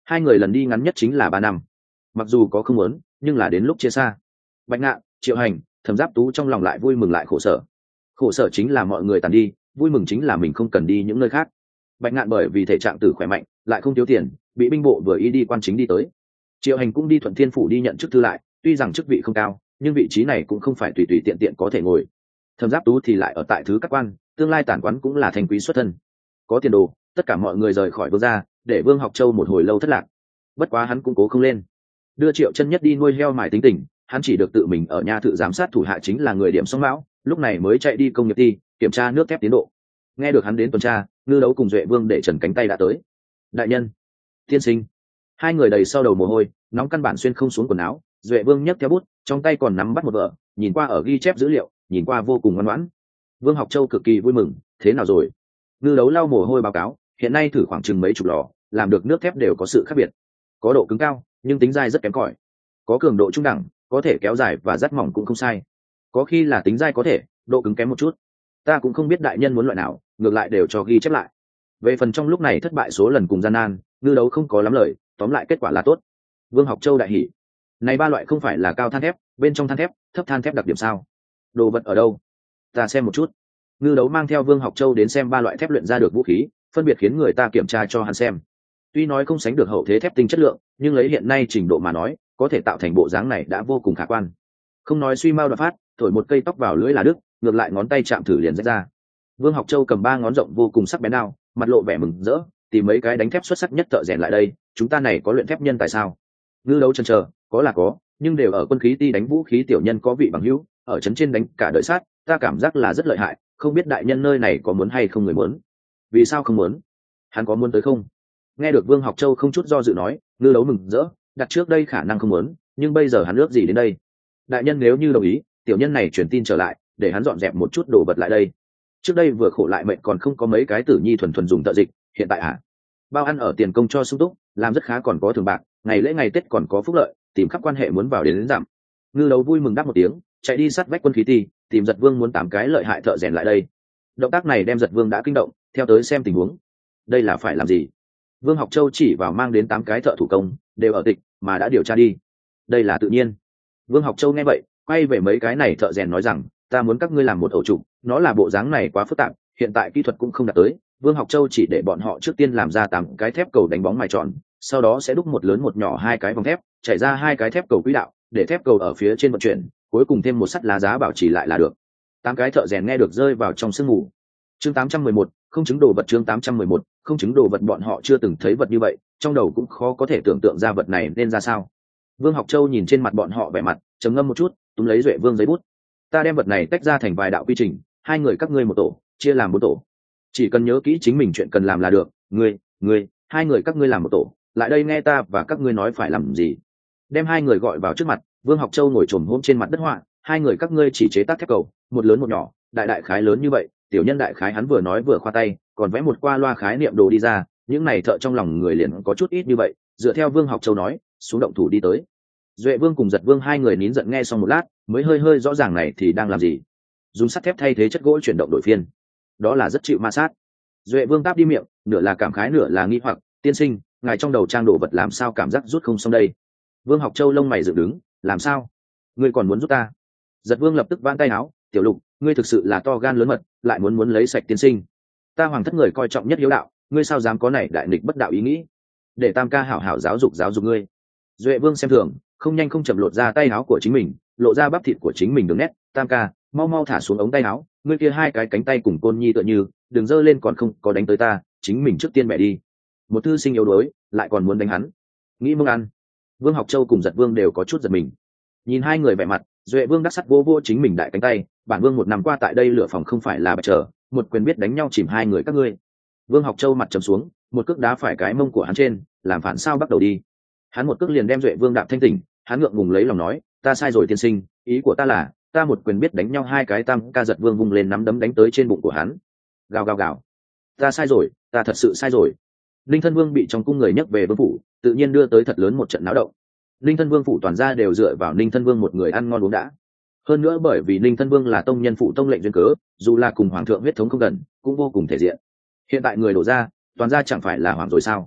Hai người lần đi ngắn nhất chính là 3 năm, mặc dù có không muốn nhưng là đến lúc chia xa. Bạch Ngạn, Triệu Hành, Thẩm Giáp Tú trong lòng lại vui mừng lại khổ sở. Khổ sở chính là mọi người tàn đi, vui mừng chính là mình không cần đi những nơi khác. Bạch Ngạn bởi vì thể trạng tử khỏe mạnh, lại không thiếu tiền, bị binh bộ vừa ý đi quan chính đi tới. Triệu Hành cũng đi Thuận Thiên phủ đi nhận chức thư lại, tuy rằng chức vị không cao nhưng vị trí này cũng không phải tùy tùy tiện tiện có thể ngồi. Thẩm Giáp Tú thì lại ở tại thứ các quan, tương lai tản quán cũng là thành quý xuất thân, có tiền đồ. Tất cả mọi người rời khỏi Vương gia, để Vương Học Châu một hồi lâu thất lạc. Bất quá hắn cũng cố không lên, đưa Triệu Chân Nhất đi nuôi heo mài tính tình, hắn chỉ được tự mình ở nhà thự giám sát thủ hạ chính là người điểm song mão, lúc này mới chạy đi công nghiệp ty kiểm tra nước thép tiến độ. Nghe được hắn đến tuần tra, Ngư Đấu cùng Duệ Vương để trần cánh tay đã tới. Đại nhân, tiên sinh. Hai người đầy sau đầu mồ hôi, nóng căn bản xuyên không xuống quần áo. Duệ Vương nhấc theo bút, trong tay còn nắm bắt một vở, nhìn qua ở ghi chép dữ liệu, nhìn qua vô cùng ngoan ngoãn. Vương Học Châu cực kỳ vui mừng. Thế nào rồi? Ngư Đấu lau mồ hôi báo cáo, hiện nay thử khoảng chừng mấy chục lò, làm được nước thép đều có sự khác biệt, có độ cứng cao nhưng tính dai rất kém cỏi, có cường độ trung đẳng, có thể kéo dài và dắt mỏng cũng không sai, có khi là tính dai có thể, độ cứng kém một chút. Ta cũng không biết đại nhân muốn loại nào, ngược lại đều cho ghi chép lại. Về phần trong lúc này thất bại số lần cùng gian nan, Ngư Đấu không có lắm lời, tóm lại kết quả là tốt. Vương Học Châu đại hỉ. Này 3 loại không phải là cao than thép, bên trong than thép, thấp than thép đặc điểm sao? Đồ vật ở đâu? Ta xem một chút. Ngư Đấu mang theo Vương Học Châu đến xem 3 loại thép luyện ra được vũ khí, phân biệt khiến người ta kiểm tra cho hắn xem. Tuy nói không sánh được hậu thế thép tinh chất lượng, nhưng lấy hiện nay trình độ mà nói, có thể tạo thành bộ dáng này đã vô cùng khả quan. Không nói suy mau đột phát, thổi một cây tóc vào lưỡi là đứt, ngược lại ngón tay chạm thử liền rách ra. Vương Học Châu cầm 3 ngón rộng vô cùng sắc bén đao, mặt lộ vẻ mừng rỡ, tìm mấy cái đánh thép xuất sắc nhất thợ rèn lại đây, chúng ta này có luyện thép nhân tại sao? Ngư Đấu chần chờ, có là có, nhưng đều ở quân khí ty đánh vũ khí tiểu nhân có vị bằng hữu, ở trấn trên đánh cả đời sát, ta cảm giác là rất lợi hại, không biết đại nhân nơi này có muốn hay không người muốn. Vì sao không muốn? Hắn có muốn tới không? Nghe được Vương Học Châu không chút do dự nói, Ngư Đấu mừng rỡ, đặt trước đây khả năng không muốn, nhưng bây giờ hắn ước gì đến đây? Đại nhân nếu như đồng ý, tiểu nhân này truyền tin trở lại, để hắn dọn dẹp một chút đồ vật lại đây. Trước đây vừa khổ lại mệnh còn không có mấy cái tử nhi thuần thuần dùng tợ dịch, hiện tại bao ăn ở tiền công cho sung túc, làm rất khá, còn có thường bạc, ngày lễ ngày Tết còn có phúc lợi, tìm khắp quan hệ muốn vào đến giảm. Ngư Đấu vui mừng đáp một tiếng, chạy đi sát vách quân khí ty, tìm Giật Vương muốn 8 cái lợi hại thợ rèn lại đây. Động tác này đem Giật Vương đã kinh động, theo tới xem tình huống. Đây là phải làm gì? Vương Học Châu chỉ vào mang đến 8 cái thợ thủ công, đều ở tịch mà đã điều tra đi. Đây là tự nhiên. Vương Học Châu nghe vậy, quay về mấy cái này thợ rèn nói rằng, ta muốn các ngươi làm một ổ trục, nó là bộ dáng này quá phức tạp, hiện tại kỹ thuật cũng không đạt tới. Vương Học Châu chỉ để bọn họ trước tiên làm ra 8 cái thép cầu đánh bóng mài tròn, sau đó sẽ đúc một lớn một nhỏ 2 cái vòng thép, chảy ra 2 cái thép cầu quỹ đạo, để thép cầu ở phía trên vận chuyển, cuối cùng thêm một sắt lá giá bảo trì lại là được. 8 cái thợ rèn nghe được rơi vào trong sương mù. Chương 811, không chứng đồ vật. Chương 811, không chứng đồ vật. Bọn họ chưa từng thấy vật như vậy, trong đầu cũng khó có thể tưởng tượng ra vật này nên ra sao. Vương Học Châu nhìn trên mặt bọn họ vẻ mặt, trầm ngâm một chút, túm lấy Duệ Vương giấy bút. Ta đem vật này tách ra thành vài đạo quy trình, 2 người các ngươi một tổ, chia làm 4 tổ. Chỉ cần nhớ kỹ chính mình chuyện cần làm là được, ngươi, 2 người các ngươi làm một tổ, lại đây nghe ta và các ngươi nói phải làm gì. Đem 2 người gọi vào trước mặt, Vương Học Châu ngồi chồm hôm trên mặt đất họa, 2 người các ngươi chỉ chế tác thép cầu, một lớn một nhỏ, đại khái lớn như vậy, tiểu nhân đại khái hắn vừa nói vừa khoa tay, còn vẽ một qua loa khái niệm đồ đi ra, những này thợ trong lòng người liền có chút ít như vậy, dựa theo Vương Học Châu nói, xuống động thủ đi tới. Duệ Vương cùng Giật Vương 2 người nín giận nghe xong một lát, mới hơi rõ ràng này thì đang làm gì. Dùng sắt thép thay thế chất gỗ chuyển động đổi phiên, đó là rất chịu ma sát. Duệ Vương táp đi miệng, nửa là cảm khái nửa là nghi hoặc, tiên sinh, ngài trong đầu trang đồ vật làm sao cảm giác rút không xong đây? Vương Học Châu lông mày dựng đứng, làm sao? Ngươi còn muốn giúp ta? Giật Vương lập tức vãn tay áo, tiểu Lục, ngươi thực sự là to gan lớn mật, lại muốn lấy sạch tiên sinh. Ta hoàng thất người coi trọng nhất hiếu đạo, ngươi sao dám có này đại nghịch bất đạo ý nghĩ? Để Tam ca hảo hảo giáo dục ngươi. Duệ Vương xem thường, không nhanh không chậm lột ra tay áo của chính mình, lộ ra bắp thịt của chính mình đường nét. Tam ca, mau thả xuống ống tay áo, ngươi kia 2 cái cánh tay cùng côn nhi tựa như, đừng giơ lên còn không có đánh tới ta, chính mình trước tiên mẹ đi. Một thư sinh yếu đuối, lại còn muốn đánh hắn, nghĩ mông ăn. Vương Học Châu cùng Giật Vương đều có chút giật mình. Nhìn 2 người vẻ mặt, Duệ Vương đắc sắt vô chính mình đại cánh tay, bản vương một năm qua tại đây lửa phòng không phải là bạch trở, một quyền biết đánh nhau chìm 2 người các ngươi. Vương Học Châu mặt trầm xuống, một cước đá phải cái mông của hắn trên, làm phản sao bắt đầu đi. Hắn một cước liền đem Duệ Vương đạp thanh tỉnh, hắn ngượng ngùng lấy lòng nói, ta sai rồi tiên sinh, ý của ta là, ta một quyền biết đánh nhau 2 cái. Tam ca Giật Vương vung lên nắm đấm đánh tới trên bụng của hắn. Gào. Ta sai rồi, ta thật sự sai rồi. Linh Thân Vương bị trong cung người nhấc về vương phủ, tự nhiên đưa tới thật lớn một trận náo động. Linh Thân Vương phủ toàn ra đều dựa vào Linh Thân Vương một người ăn ngon uống đã. Hơn nữa bởi vì Linh Thân Vương là tông nhân phụ tông lệnh duyên cớ, dù là cùng hoàng thượng huyết thống không gần, cũng vô cùng thể diện. Hiện tại người đổ ra, toàn ra chẳng phải là hoàng rồi sao?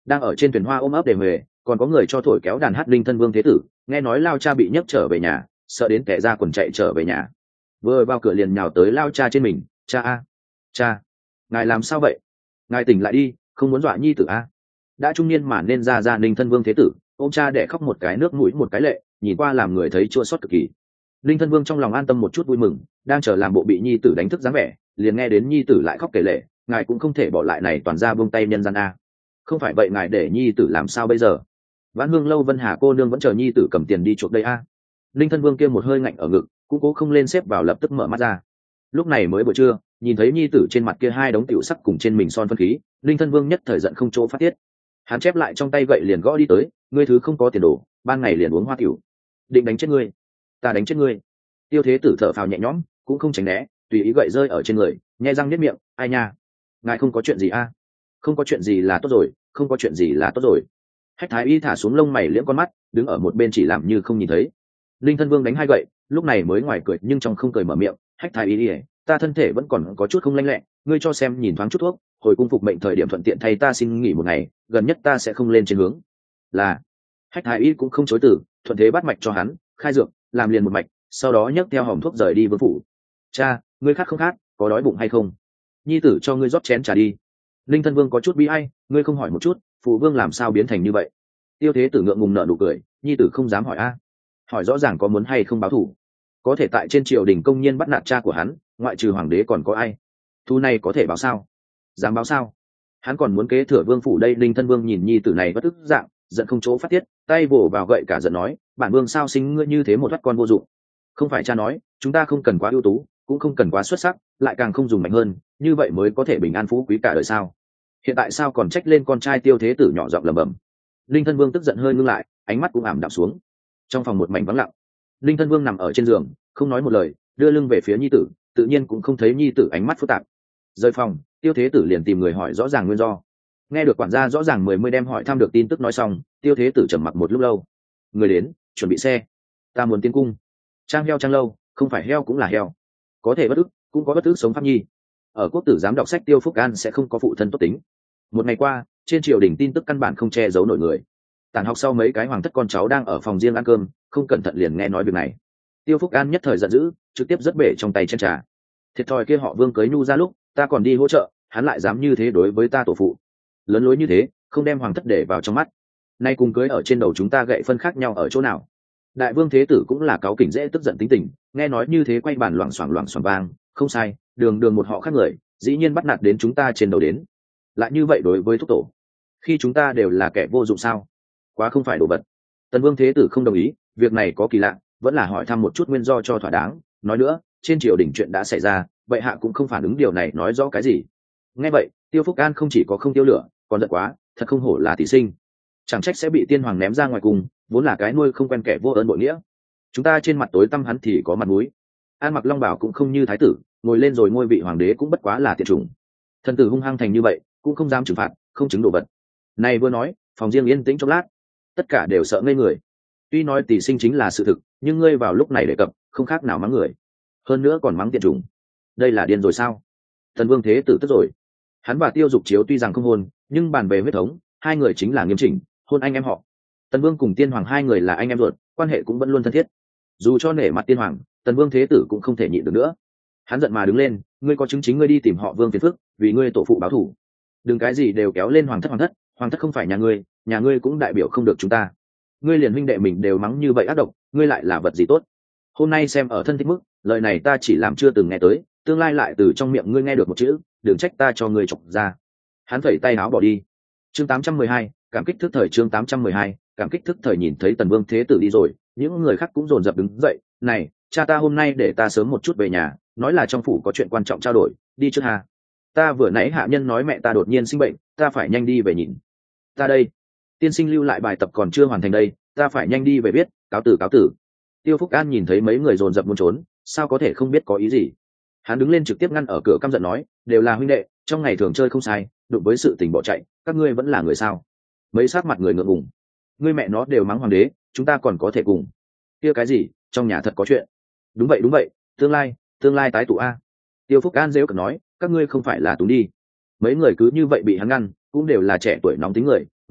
đang ở trên thuyền hoa ôm ấp để huề, còn có người cho thổi kéo đàn hát linh thân vương thế tử, nghe nói lao cha bị nhấc trở về nhà, sợ đến kẻ ra quần chạy trở về nhà, vừa vào cửa liền nhào tới lao cha trên mình. Cha a, cha, ngài làm sao vậy? Ngài tỉnh lại đi, không muốn dọa nhi tử a. Đã trung niên mà nên ra linh thân vương thế tử ôm cha để khóc một cái nước mũi một cái lệ, nhìn qua làm người thấy chua xót cực kỳ. Linh thân vương trong lòng an tâm một chút vui mừng, đang chờ làm bộ bị nhi tử đánh thức dáng vẻ, liền nghe đến nhi tử lại khóc kể lệ, ngài cũng không thể bỏ lại này toàn ra buông tay nhân gian a. Không phải vậy ngài để nhi tử làm sao bây giờ? Vãn Hương lâu Vân Hà cô nương vẫn chờ nhi tử cầm tiền đi chuộc đây a. Linh thân vương kia một hơi ngạnh ở ngực, cũng cố không lên xếp vào lập tức mở mắt ra. Lúc này mới buổi trưa, nhìn thấy nhi tử trên mặt kia hai đống tiểu sắc cùng trên mình son phân khí, Linh thân vương nhất thời giận không chỗ phát tiết. Hắn chép lại trong tay gậy liền gõ đi tới, ngươi thứ không có tiền đồ, ban ngày liền uống hoa tiểu, định đánh chết ngươi, ta đánh chết ngươi. Tiêu Thế Tử thở phào nhẹ nhõm, cũng không tránh né, tùy ý gậy rơi ở trên người, nhai răng niết miệng, ai nha, ngài không có chuyện gì a? Không có chuyện gì là tốt rồi, không có chuyện gì là tốt rồi. Hách Thái Y thả xuống lông mày liễm con mắt, đứng ở một bên chỉ làm như không nhìn thấy. Linh thân vương đánh hai gậy, lúc này mới ngoài cười nhưng trong không cười mở miệng, Hách Thái Y, ta thân thể vẫn còn có chút không lanh lẹ, ngươi cho xem nhìn thoáng chút thuốc, hồi cung phục mệnh thời điểm thuận tiện thay ta xin nghỉ một ngày, gần nhất ta sẽ không lên trên hướng. Là. Hách Thái Y cũng không chối từ, thuận thế bắt mạch cho hắn, khai dược, làm liền một mạch, sau đó nhấc theo hòm thuốc rời đi vương phủ. Cha, ngươi khát không khát, có đói bụng hay không? Nhi tử cho ngươi rót chén trà đi. Linh thân vương có chút bi ai, ngươi không hỏi một chút, phụ vương làm sao biến thành như vậy? Tiêu Thế Tử ngượng ngùng nở nụ cười, nhi tử không dám hỏi a. Hỏi rõ ràng có muốn hay không báo thù. Có thể tại trên triều đình công nhiên bắt nạt cha của hắn, ngoại trừ hoàng đế còn có ai? Thu này có thể báo sao? Dám báo sao? Hắn còn muốn kế thừa vương phủ đây. Linh thân vương nhìn nhi tử này bất ức dạng, giận không chỗ phát tiết, tay vồ vào gậy cả giận nói, bản vương sao sinh ngươi như thế một thoát con vô dụng? Không phải cha nói, chúng ta không cần quá ưu tú, cũng không cần quá xuất sắc, lại càng không dùng mạnh hơn, như vậy mới có thể bình an phú quý cả đời sao? Hiện tại sao còn trách lên con trai Tiêu Thế Tử nhỏ giọng lẩm bẩm. Linh thân vương tức giận hơi ngưng lại, ánh mắt cũng ảm đạm xuống. Trong phòng một mảnh vắng lặng, Linh thân vương nằm ở trên giường, không nói một lời, đưa lưng về phía nhi tử, tự nhiên cũng không thấy nhi tử ánh mắt phức tạp. Rời phòng, Tiêu Thế Tử liền tìm người hỏi rõ ràng nguyên do. Nghe được quản gia rõ ràng mười mươi đem hỏi thăm được tin tức nói xong, Tiêu Thế Tử trầm mặc một lúc lâu. Người đến, chuẩn bị xe, ta muốn tiến cung. Trang heo trang lâu, không phải heo cũng là heo. Có thể bất ức, cũng có bất ức sống pháp nhi. Ở quốc tử giám đọc sách Tiêu Phúc An sẽ không có phụ thân tốt tính. Một ngày qua, trên triều đình tin tức căn bản không che giấu nổi người. Tàn học sau mấy cái hoàng thất con cháu đang ở phòng riêng ăn cơm, không cẩn thận liền nghe nói việc này. Tiêu Phúc An nhất thời giận dữ, trực tiếp rất bể trong tay chén trà. Thiệt thòi kia họ Vương cưới nhu ra lúc, ta còn đi hỗ trợ, hắn lại dám như thế đối với ta tổ phụ. Lớn lối như thế, không đem hoàng thất để vào trong mắt. Nay cùng cưới ở trên đầu chúng ta gậy phân khác nhau ở chỗ nào? Đại Vương Thế Tử cũng là cáu kỉnh dễ tức giận tính tình, nghe nói như thế quay bàn loảng xoảng vang, không sai, đường đường một họ khác người, dĩ nhiên bắt nạt đến chúng ta trên đầu đến. Lại như vậy đối với thúc tổ, khi chúng ta đều là kẻ vô dụng sao? Quá không phải đồ vật. Tần Vương Thế Tử không đồng ý, việc này có kỳ lạ, vẫn là hỏi thăm một chút nguyên do cho thỏa đáng. Nói nữa, trên triều đình chuyện đã xảy ra, vậy hạ cũng không phản ứng điều này nói rõ cái gì. Nghe vậy, Tiêu Phúc An không chỉ có không tiêu lửa, còn giận quá, thật không hổ là tỷ sinh, chẳng trách sẽ bị tiên hoàng ném ra ngoài cùng, vốn là cái nuôi không quen kẻ vô ơn bội nghĩa. Chúng ta trên mặt tối tăm hắn thì có mặt mũi. An Mặc Long Bảo cũng không như thái tử, ngồi lên rồi ngôi vị hoàng đế cũng bất quá là tiệt chủng. Thần tử hung hăng thành như vậy, cũng không dám trừng phạt, không chứng đồ vật. Này vừa nói, phòng riêng yên tĩnh chốc lát, tất cả đều sợ ngây người. Tuy nói tỷ sinh chính là sự thực, nhưng ngươi vào lúc này đề cập, không khác nào mắng người. Hơn nữa còn mắng tiệt chủng. Đây là điên rồi sao? Thần Vương Thế Tử tức rồi. Hắn và Tiêu Dục Chiếu tuy rằng không hôn, nhưng bàn về huyết thống, hai người chính là nghiêm chỉnh, hôn anh em họ. Tần Vương cùng Tiên Hoàng hai người là anh em ruột, quan hệ cũng vẫn luôn thân thiết. Dù cho nể mặt Tiên Hoàng, Tần Vương Thế Tử cũng không thể nhịn được nữa. Hắn giận mà đứng lên, ngươi có chứng chính ngươi đi tìm họ Vương phiền phức, vì ngươi tổ phụ báo thù. Đừng cái gì đều kéo lên hoàng thất không phải nhà ngươi cũng đại biểu không được chúng ta. Ngươi liền huynh đệ mình đều mắng như vậy ác độc, ngươi lại là vật gì tốt? Hôm nay xem ở thân thích mức, lời này ta chỉ làm chưa từng nghe tới, tương lai lại từ trong miệng ngươi nghe được một chữ, đừng trách ta cho ngươi chọc ra. Hắn phẩy tay áo bỏ đi. Chương 812, cảm kích thức thời. Chương 812, cảm kích thức thời. Nhìn thấy Tần Vương Thế Tử đi rồi, những người khác cũng dồn dập đứng dậy. Này, cha ta hôm nay để ta sớm một chút về nhà, nói là trong phủ có chuyện quan trọng trao đổi, đi trước ha. Ta vừa nãy hạ nhân nói mẹ ta đột nhiên sinh bệnh, ta phải nhanh đi về nhìn. Ta đây, tiên sinh lưu lại bài tập còn chưa hoàn thành đây, ta phải nhanh đi về biết, cáo tử cáo tử. Tiêu Phúc An nhìn thấy mấy người dồn dập muốn trốn, sao có thể không biết có ý gì. Hắn đứng lên trực tiếp ngăn ở cửa căm giận nói, đều là huynh đệ, trong ngày thường chơi không sai, đụng với sự tình bỏ chạy, các ngươi vẫn là người sao? Mấy sát mặt người ngượng ngùng. Ngươi mẹ nó đều mắng hoàng đế, chúng ta còn có thể cùng. Kia cái gì, trong nhà thật có chuyện. Đúng vậy, tương lai tái tụ a. Tiêu Phúc An rêu cợt nói, các ngươi không phải là túng đi. Mấy người cứ như vậy bị hắn ngăn, cũng đều là trẻ tuổi nóng tính người,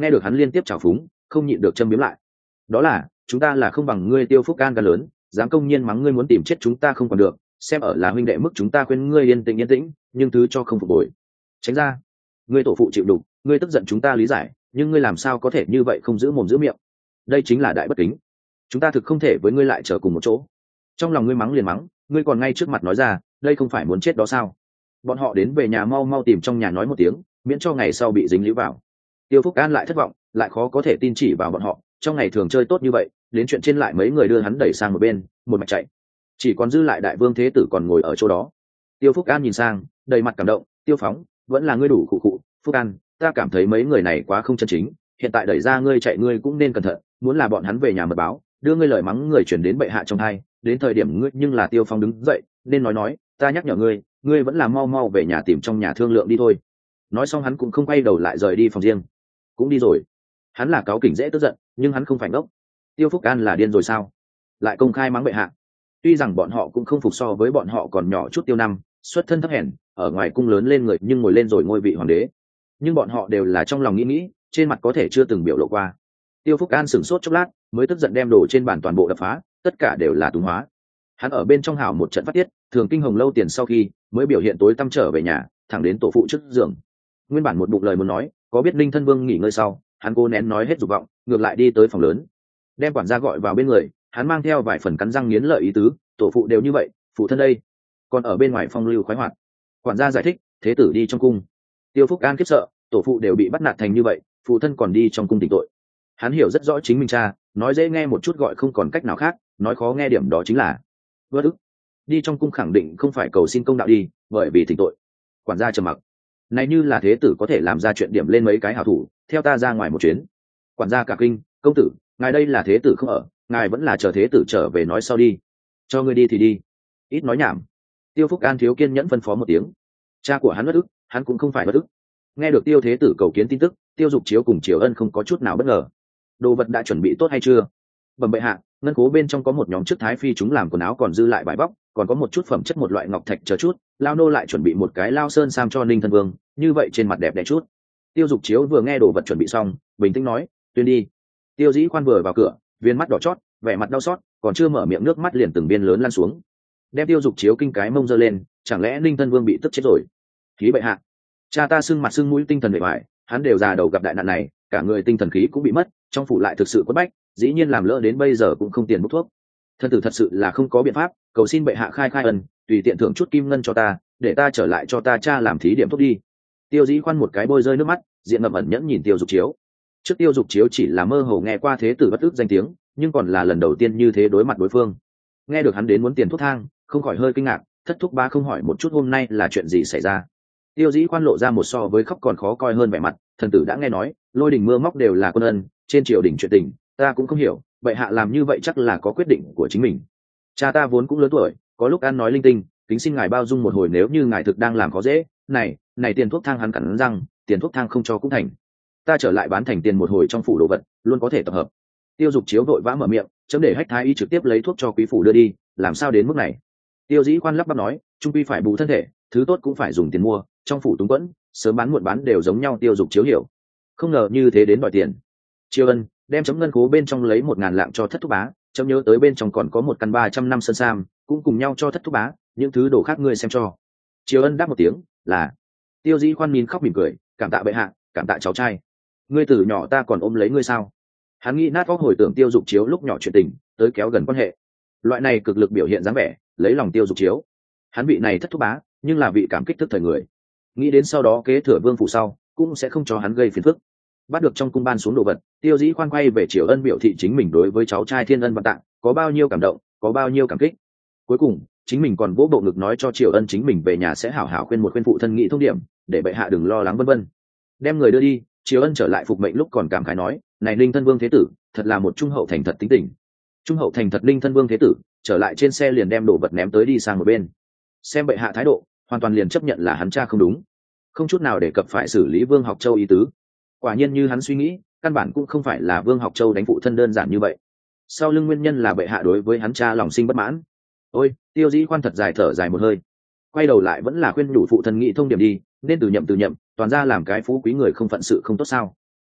nghe được hắn liên tiếp trào phúng, không nhịn được châm biếm lại. Đó là, chúng ta là không bằng ngươi Tiêu Phúc An gan lớn, dám công nhiên mắng ngươi muốn tìm chết chúng ta không còn được, xem ở là huynh đệ mức chúng ta khuyên ngươi yên tĩnh, nhưng thứ cho không phục hồi. Tránh ra, ngươi tổ phụ chịu đục, ngươi tức giận chúng ta lý giải, nhưng ngươi làm sao có thể như vậy không giữ mồm giữ miệng? Đây chính là đại bất kính. Chúng ta thực không thể với ngươi lại trở cùng một chỗ. Trong lòng ngươi mắng liền mắng, ngươi còn ngay trước mặt nói ra, đây không phải muốn chết đó sao? Bọn họ đến về nhà mau mau tìm trong nhà nói một tiếng, miễn cho ngày sau bị dính líu vào. Tiêu Phúc An lại thất vọng, lại khó có thể tin chỉ vào bọn họ, trong ngày thường chơi tốt như vậy, đến chuyện trên lại mấy người đưa hắn đẩy sang một bên, một mạch chạy. Chỉ còn dư lại Đại Vương Thế Tử còn ngồi ở chỗ đó. Tiêu Phúc An nhìn sang, đầy mặt cảm động, Tiêu Phóng, vẫn là ngươi đủ khụ khụ, Phúc An, ta cảm thấy mấy người này quá không chân chính, hiện tại đẩy ra ngươi chạy ngươi cũng nên cẩn thận, muốn là bọn hắn về nhà mật báo, đưa ngươi lời mắng người chuyển đến bệ hạ trong hai, đến thời điểm ngươi nhưng là Tiêu Phong đứng dậy, nên nói, ta nhắc nhở ngươi, ngươi vẫn là mau mau về nhà tìm trong nhà thương lượng đi thôi. Nói xong hắn cũng không quay đầu lại rời đi phòng riêng. Cũng đi rồi. Hắn là cáu kỉnh dễ tức giận, nhưng hắn không phải ngốc. Tiêu Phúc An là điên rồi sao? Lại công khai mắng bệ hạ. Tuy rằng bọn họ cũng không phục so với bọn họ còn nhỏ chút Tiêu Năm, xuất thân thấp hèn, ở ngoài cung lớn lên người nhưng ngồi lên rồi ngôi vị hoàng đế. Nhưng bọn họ đều là trong lòng nghĩ, trên mặt có thể chưa từng biểu lộ qua. Tiêu Phúc An sửng sốt chốc lát, mới tức giận đem đồ trên bàn toàn bộ đập phá, tất cả đều là túng hóa. Hắn ở bên trong hảo một trận phát tiết, thường kinh hồng lâu tiền sau khi mới biểu hiện tối tăm trở về nhà, thẳng đến tổ phụ trước giường. Nguyên bản một bụng lời muốn nói, có biết Linh Thân Vương nghỉ ngơi sau, hắn cố nén nói hết dục vọng, ngược lại đi tới phòng lớn, đem quản gia gọi vào bên người, hắn mang theo vài phần cắn răng nghiến lợi ý tứ, tổ phụ đều như vậy, phụ thân đây, còn ở bên ngoài phong lưu khoái hoạt. Quản gia giải thích, thế tử đi trong cung. Tiêu Phúc An khiếp sợ, tổ phụ đều bị bắt nạt thành như vậy, phụ thân còn đi trong cung tỉnh tội. Hắn hiểu rất rõ chính mình cha, nói dễ nghe một chút gọi không còn cách nào khác, nói khó nghe điểm đó chính là vất ức. Đi trong cung khẳng định không phải cầu xin công đạo đi, bởi vì thỉnh tội. Quản gia trầm mặc. Này như là thế tử có thể làm ra chuyện điểm lên mấy cái hảo thủ, theo ta ra ngoài một chuyến. Quản gia cả kinh, công tử, ngài đây là thế tử không ở, ngài vẫn là chờ thế tử trở về nói sau đi. Cho ngươi đi thì đi, ít nói nhảm. Tiêu Phúc An thiếu kiên nhẫn phân phó một tiếng. Cha của hắn bất ức, hắn cũng không phải bất ức. Nghe được Tiêu thế tử cầu kiến tin tức, Tiêu Dục Chiếu cùng Triều Ân không có chút nào bất ngờ. Đồ vật đã chuẩn bị tốt hay chưa? Bẩm bệ hạ, ngân khố bên trong có một nhóm chức thái phi chúng làm quần áo còn dư lại vải bóc, còn có một chút phẩm chất một loại ngọc thạch chờ chút, lao nô lại chuẩn bị một cái lao sơn sam cho Ninh Thân Vương, như vậy trên mặt đẹp đẽ chút. Tiêu Dục Chiếu vừa nghe đồ vật chuẩn bị xong, bình tĩnh nói, tuyên đi. Tiêu Dĩ Khoan vừa vào cửa, viên mắt đỏ chót, vẻ mặt đau xót, còn chưa mở miệng nước mắt liền từng viên lớn lan xuống. Đem Tiêu Dục Chiếu kinh cái mông giơ lên, chẳng lẽ Ninh Thân Vương bị tức chết rồi? Khí bệ hạ, cha ta sưng mặt sưng mũi tinh thần bề ngoài, hắn đều già đầu gặp đại nạn này, cả người tinh thần khí cũng bị mất, trong phủ lại thực sự quất bách, dĩ nhiên làm lỡ đến bây giờ cũng không tiền bút thuốc. Thân tử thật sự là không có biện pháp, cầu xin bệ hạ khai ân, tùy tiện thưởng chút kim ngân cho ta, để ta trở lại cho ta cha làm thí điểm thuốc đi. Tiêu Dĩ Khoan một cái bôi rơi nước mắt, diện ngậm ẩn nhẫn nhìn Tiêu Dục Chiếu. Trước Tiêu Dục Chiếu chỉ là mơ hồ nghe qua thế tử bất ức danh tiếng, nhưng còn là lần đầu tiên như thế đối mặt đối phương. Nghe được hắn đến muốn tiền thuốc thang, không khỏi hơi kinh ngạc, thất thúc ba không hỏi một chút hôm nay là chuyện gì xảy ra. Tiêu Dĩ Khoan lộ ra một so với khóc còn khó coi hơn vẻ mặt, thần tử đã nghe nói, lôi đình mưa móc đều là quân ân, trên triều đình chuyện tình, ta cũng không hiểu, bệ hạ làm như vậy chắc là có quyết định của chính mình. Cha ta vốn cũng lớn tuổi, có lúc ăn nói linh tinh, kính xin ngài bao dung một hồi nếu như ngài thực đang làm khó dễ, này tiền thuốc thang hắn cắn răng, tiền thuốc thang không cho cũng thành. Ta trở lại bán thành tiền một hồi trong phủ đồ vật, luôn có thể tập hợp. Tiêu Dục Chiếu vội vã mở miệng, chấm để hách thái y trực tiếp lấy thuốc cho quý phủ đưa đi, làm sao đến mức này? Tiêu Dĩ Khoan lắp bắp nói, trung quy phải bù thân thể, thứ tốt cũng phải dùng tiền mua, trong phủ túng quẫn, sớm bán muộn bán đều giống nhau. Tiêu Dục Chiếu hiểu, không ngờ như thế đến đòi tiền. Triều Ân đem chấm ngân khố bên trong lấy 1000 lạng cho thất thúc bá, chấm nhớ tới bên trong còn có một căn 300 năm sơn sam, cũng cùng nhau cho thất thúc bá, những thứ đồ khác ngươi xem cho. Triều Ân đáp một tiếng, là. Tiêu Dĩ Khoan nhìn khóc mỉm cười, cảm tạ bệ hạ, cảm tạ cháu trai. Ngươi từ nhỏ ta còn ôm lấy ngươi sao? Hắn nghĩ nát óc hồi tưởng Tiêu Dục Chiếu lúc nhỏ chuyện tình, tới kéo gần quan hệ. Loại này cực lực biểu hiện dáng vẻ, lấy lòng Tiêu Dục Chiếu. Hắn vị này thất thúc bá, nhưng là vị cảm kích thức thời người. Nghĩ đến sau đó kế thừa vương phủ sau, cũng sẽ không cho hắn gây phiền phức. Bắt được trong cung ban xuống đồ vật, Tiêu Dĩ Khoan quay về Triều Ân biểu thị chính mình đối với cháu trai thiên ân vạn tạng có bao nhiêu cảm động, có bao nhiêu cảm kích. Cuối cùng chính mình còn vỗ bộ ngực nói cho Triều Ân chính mình về nhà sẽ hảo hảo khuyên một khuyên phụ thân nghị thông điểm, để bệ hạ đừng lo lắng vân vân. Đem người đưa đi, Triều Ân trở lại phục mệnh lúc còn cảm khái nói, này Linh Thân Vương thế tử thật là một trung hậu thành thật tính tình. Trung hậu thành thật Linh Thân Vương thế tử trở lại trên xe liền đem đồ vật ném tới đi sang một bên. Xem bệ hạ thái độ, hoàn toàn liền chấp nhận là hắn cha không đúng, không chút nào để cập phải xử lý Vương Học Châu ý tứ. Quả nhiên như hắn suy nghĩ, căn bản cũng không phải là Vương Học Châu đánh phụ thân đơn giản như vậy. Sau lưng nguyên nhân là bệ hạ đối với hắn cha lòng sinh bất mãn. Ôi, Tiêu Dĩ Khoan thật dài thở dài một hơi, quay đầu lại vẫn là khuyên đủ phụ thân nghị thông điểm đi, nên từ nhậm, toàn ra làm cái phú quý người không phận sự không tốt sao?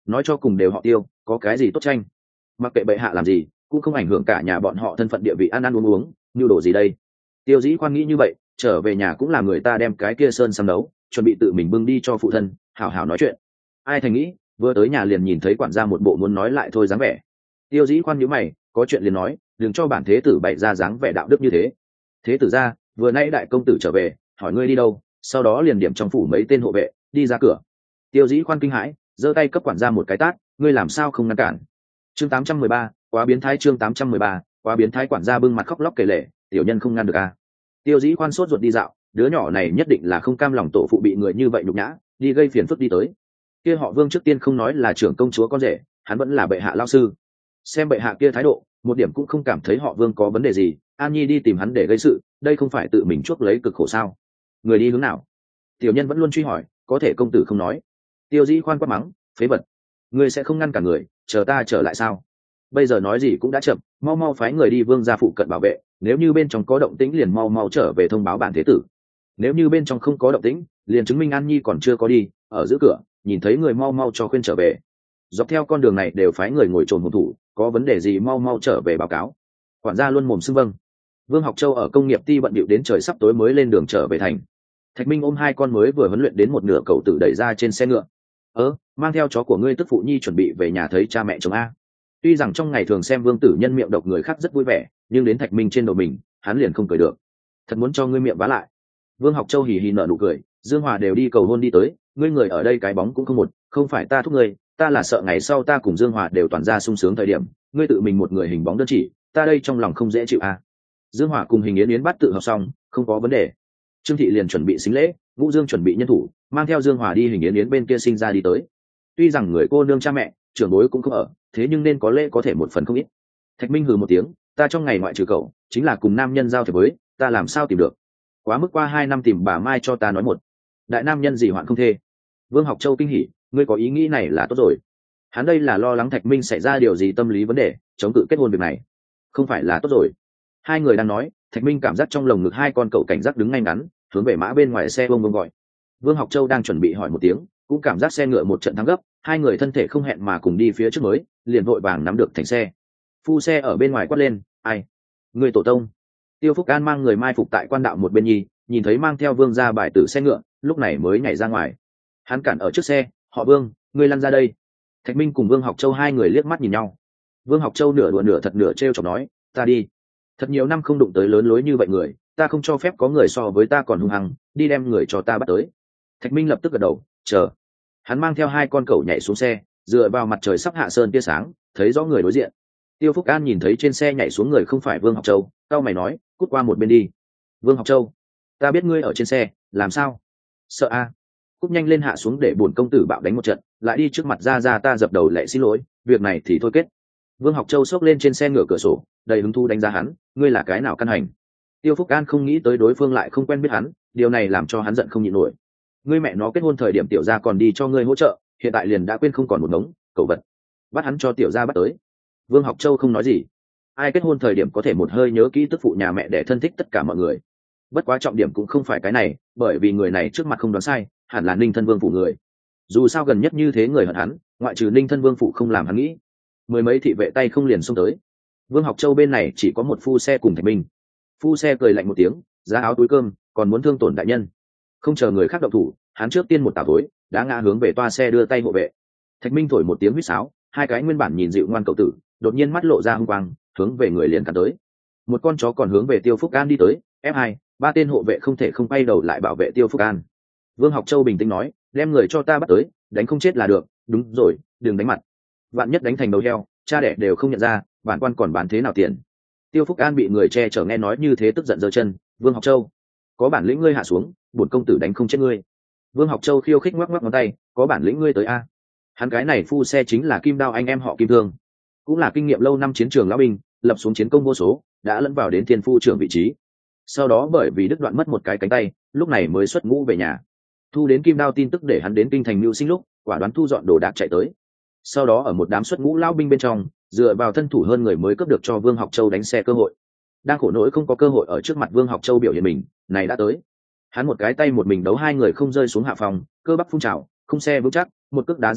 nói cho cùng đều họ Tiêu, có cái gì tốt tranh. Mặc kệ bệ hạ làm gì cũng không ảnh hưởng cả nhà bọn họ thân phận địa vị, ăn ăn uống uống như đồ gì đây. Tiêu Dĩ Khoan nghĩ như vậy, trở về nhà cũng là người ta đem cái kia sơn xăm đấu chuẩn bị tự mình bưng đi cho phụ thân hảo hảo nói chuyện. Ai thành nghĩ vừa tới nhà liền nhìn thấy quản gia một bộ muốn nói lại thôi dáng vẻ. Tiêu Dĩ Khoan nhíu mày, có chuyện liền nói, đừng cho bản thế tử bày ra dáng vẻ đạo đức như thế. Thế tử ra, vừa nãy đại công tử trở về hỏi ngươi đi đâu, sau đó liền điểm trong phủ mấy tên hộ vệ đi ra cửa. Tiêu Dĩ Khoan kinh hãi, giơ tay cấp quản gia một cái tát, ngươi làm sao không ngăn cản. Chương 813, quá biến thái. Chương 813, quá biến thái. Quản gia bưng mặt khóc lóc kể lể, tiểu nhân không ngăn được à. Tiêu Dĩ Khoan sốt ruột đi dạo, đứa nhỏ này nhất định là không cam lòng tổ phụ bị người như vậy nhục nhã, đi gây phiền phức đi tới. Kia họ Vương trước tiên không nói là trưởng công chúa con rể, hắn vẫn là bệ hạ lao sư. Xem bệ hạ kia thái độ, một điểm cũng không cảm thấy họ Vương có vấn đề gì, An Nhi đi tìm hắn để gây sự, đây không phải tự mình chuốc lấy cực khổ sao? Người đi hướng nào? Tiểu nhân vẫn luôn truy hỏi, có thể công tử không nói. Tiêu Dĩ Khoan quát mắng, phế vật, ngươi sẽ không ngăn cả người, chờ ta trở lại sao? Bây giờ nói gì cũng đã chậm, mau mau phái người đi Vương gia phụ cận bảo vệ, nếu như bên trong có động tĩnh liền mau mau trở về thông báo bản thế tử. Nếu như bên trong không có động tĩnh, liền chứng minh An Nhi còn chưa có đi, ở giữa cửa, nhìn thấy người mau mau cho khuyên trở về. Dọc theo con đường này đều phái người ngồi trồn hồn thủ, có vấn đề gì mau mau trở về báo cáo. Quản gia luôn mồm xưng vâng. Vương Học Châu ở công nghiệp ty bận bịu đến trời sắp tối mới lên đường trở về thành. Thạch Minh ôm hai con mới vừa huấn luyện đến một nửa cậu tử đẩy ra trên xe ngựa. Mang theo chó của ngươi tức phụ nhi chuẩn bị về nhà thấy cha mẹ chồng a. Tuy rằng trong ngày thường xem Vương Tử Nhân miệng độc người khác rất vui vẻ, nhưng đến Thạch Minh trên đầu mình, hắn liền không cười được. Thật muốn cho ngươi miệng vá lại. Vương Học Châu hì hì nở nụ cười, Dương Hòa đều đi cầu hôn đi tới, ngươi người ở đây cái bóng cũng không một, không phải ta thúc ngươi, ta là sợ ngày sau ta cùng Dương Hòa đều toàn ra sung sướng thời điểm, ngươi tự mình một người hình bóng đơn chỉ, ta đây trong lòng không dễ chịu a. Dương Hòa cùng Hình Yến bắt tự học xong, không có vấn đề. Trương Thị liền chuẩn bị xính lễ, Vũ Dương chuẩn bị nhân thủ, mang theo Dương Hòa đi Hình Yến bên kia sinh ra đi tới. Tuy rằng người cô nương cha mẹ, trưởng bối cũng không ở, thế nhưng nên có lễ có thể một phần không ít. Thạch Minh hừ một tiếng, ta trong ngày ngoại trừ cậu, chính là cùng nam nhân giao thiệp với, ta làm sao tìm được? Quá mức qua 2 năm tìm bà Mai cho ta nói một. Đại nam nhân gì hoạn không thê. Vương Học Châu kinh hỉ, ngươi có ý nghĩ này là tốt rồi. Hắn đây là lo lắng Thạch Minh xảy ra điều gì tâm lý vấn đề, chống cự kết hôn việc này. Không phải là tốt rồi. Hai người đang nói, Thạch Minh cảm giác trong lồng ngực hai con cậu cảnh giác đứng ngay ngắn, hướng về mã bên ngoài xe bông bông gọi. Vương Học Châu đang chuẩn bị hỏi một tiếng, cũng cảm giác xe ngựa một trận thắng gấp, hai người thân thể không hẹn mà cùng đi phía trước mới, liền vội vàng nắm được thành xe. Phu xe ở bên ngoài quát lên, ai? Người tổ tông. Tiêu Phúc An mang người mai phục tại quan đạo một bên nhi, nhìn thấy mang theo Vương ra bài tử xe ngựa, lúc này mới nhảy ra ngoài. Hắn cản ở trước xe, họ Vương, ngươi lăn ra đây. Thạch Minh cùng Vương Học Châu hai người liếc mắt nhìn nhau. Vương Học Châu nửa đùa nửa thật nửa trêu chọc nói, ta đi. Thật nhiều năm không đụng tới lớn lối như vậy người, ta không cho phép có người so với ta còn hung hăng, đi đem người cho ta bắt tới. Thạch Minh lập tức gật đầu, chờ. Hắn mang theo hai con cẩu nhảy xuống xe, dựa vào mặt trời sắp hạ sơn tia sáng, thấy rõ người đối diện. Tiêu Phúc An nhìn thấy trên xe nhảy xuống người không phải Vương Học Châu, cau mày nói, cút qua một bên đi. Vương Học Châu, ta biết ngươi ở trên xe, làm sao? Sợ a? Cút nhanh lên hạ xuống để bổn công tử bạo đánh một trận, lại đi trước mặt ra ta dập đầu lạy xin lỗi, việc này thì thôi kết. Vương Học Châu xốc lên trên xe ngửa cửa sổ, đầy hứng thú đánh giá hắn, ngươi là cái nào căn hành? Tiêu Phúc An không nghĩ tới đối phương lại không quen biết hắn, điều này làm cho hắn giận không nhịn nổi. Ngươi mẹ nó kết hôn thời điểm tiểu gia còn đi cho ngươi hỗ trợ, hiện tại liền đã quên không còn một ngống, cẩu vật. Bắt hắn cho tiểu gia bắt tới. Vương Học Châu không nói gì. Ai kết hôn thời điểm có thể một hơi nhớ kỹ tức phụ nhà mẹ để thân thích tất cả mọi người. Bất quá trọng điểm cũng không phải cái này, bởi vì người này trước mặt không đoán sai, hẳn là Ninh Thân Vương phủ người. Dù sao gần nhất như thế người hận hắn, ngoại trừ Ninh Thân Vương phủ không làm hắn nghĩ. Mười mấy thị vệ tay không liền xông tới. Vương Học Châu bên này chỉ có một phu xe cùng Thạch Minh. Phu xe cười lạnh một tiếng, giá áo túi cơm, còn muốn thương tổn đại nhân. Không chờ người khác động thủ, hắn trước tiên một tả tối đã ngã hướng về toa xe đưa tay hộ vệ. Thạch Minh thổi một tiếng huýt sáo, hai cái nguyên bản nhìn dịu ngoan cậu tử đột nhiên mắt lộ ra hung quang, hướng về người liền cắn tới. Một con chó còn hướng về Tiêu Phúc An đi tới, F2, ba tên hộ vệ không thể không quay đầu lại bảo vệ Tiêu Phúc An. Vương Học Châu bình tĩnh nói, đem người cho ta bắt tới, đánh không chết là được, đúng rồi, đừng đánh mặt. Vạn nhất đánh thành đầu heo, cha đẻ đều không nhận ra, bản quan còn bán thế nào tiền. Tiêu Phúc An bị người che chở nghe nói như thế tức giận giơ chân, Vương Học Châu, có bản lĩnh ngươi hạ xuống, bổn công tử đánh không chết ngươi. Vương Học Châu khiêu khích ngoắc ngoắc ngón tay, có bản lĩnh ngươi tới a. Hắn cái này phu xe chính là Kim Đao anh em họ Kim Thương, cũng là kinh nghiệm lâu năm chiến trường lão binh, lập xuống chiến công vô số, đã lẫn vào đến thiên phu trưởng vị trí. Sau đó bởi vì đứt đoạn mất một cái cánh tay, lúc này mới xuất ngũ về nhà. Thu đến Kim Đao tin tức để hắn đến kinh thành mưu sinh lúc, quả đoán thu dọn đồ đạc chạy tới. Sau đó ở một đám xuất ngũ lão binh bên trong, dựa vào thân thủ hơn người mới cướp được cho Vương Học Châu đánh xe cơ hội. Đang khổ nỗi không có cơ hội ở trước mặt Vương Học Châu biểu hiện mình, này đã tới. Hắn một cái tay một mình đấu hai người không rơi xuống hạ phòng, cơ bắp phun trào, không xe vững chắc, một cước đá ra đi,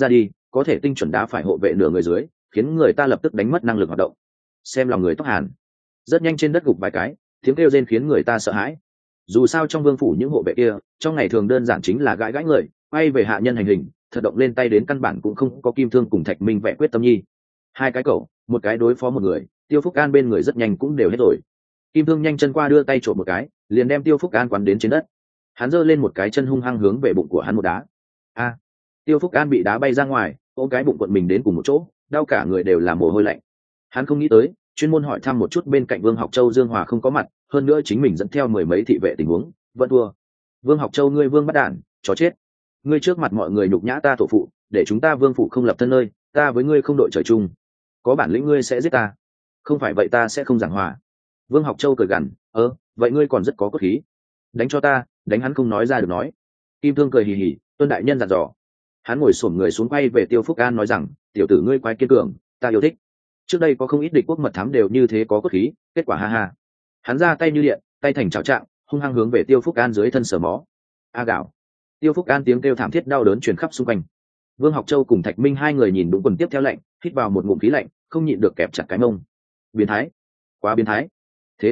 có thể tinh chuẩn đá phải hộ vệ nửa người dưới, khiến người ta lập tức đánh mất năng lực hoạt động. Xem lòng người tóc hàn, rất nhanh trên đất gục vài cái, tiếng kêu rên khiến người ta sợ hãi. Dù sao trong vương phủ những hộ vệ kia trong ngày thường đơn giản chính là gãi gãi người, quay về hạ nhân hành hình, thật động lên tay đến căn bản cũng không có Kim Thương cùng Thạch Minh vẽ quyết tâm nhi. Hai cái cẩu, một cái đối phó một người, Tiêu Phúc An bên người rất nhanh cũng đều hết rồi. Kim Thương nhanh chân qua đưa tay trộm một cái, liền đem Tiêu Phúc An quắn đến trên đất. Hắn giơ lên một cái chân hung hăng hướng về bụng của hắn một đá. A! Tiêu Phúc An bị đá bay ra ngoài, ôm cái bụng quận mình đến cùng một chỗ, đau cả người đều là mồ hôi lạnh. Hắn không nghĩ tới, chuyên môn hỏi thăm một chút bên cạnh Vương Học Châu Dương Hòa không có mặt, hơn nữa chính mình dẫn theo mười mấy thị vệ tình huống, vẫn thua. Vương Học Châu ngươi Vương bắt đản, chó chết. Ngươi trước mặt mọi người nhục nhã ta tổ phụ, để chúng ta Vương phủ không lập thân nơi, ta với ngươi không đội trời chung. Có bản lĩnh ngươi sẽ giết ta, không phải vậy ta sẽ không giảng hòa. Vương Học Châu cười gằn, vậy ngươi còn rất có cốt khí. Đánh cho ta, đánh hắn không nói ra được nói. Kim Thương cười hì hì, tuân đại nhân dặn dò. Hắn ngồi xổm người xuống quay về Tiêu Phúc An nói rằng, tiểu tử ngươi quái kiên cường, ta yêu thích. Trước đây có không ít địch quốc mật thám đều như thế có cốt khí, kết quả ha ha. Hắn ra tay như điện, tay thành chảo trạng, hung hăng hướng về Tiêu Phúc An dưới thân sờ mó. A gạo. Tiêu Phúc An tiếng kêu thảm thiết đau đớn truyền khắp xung quanh. Vương Học Châu cùng Thạch Minh hai người nhìn đúng quần tiếp theo lạnh, hít vào một ngụm khí lạnh, không nhịn được kẹp chặt cái mông. Biến thái, quá biến thái. Thế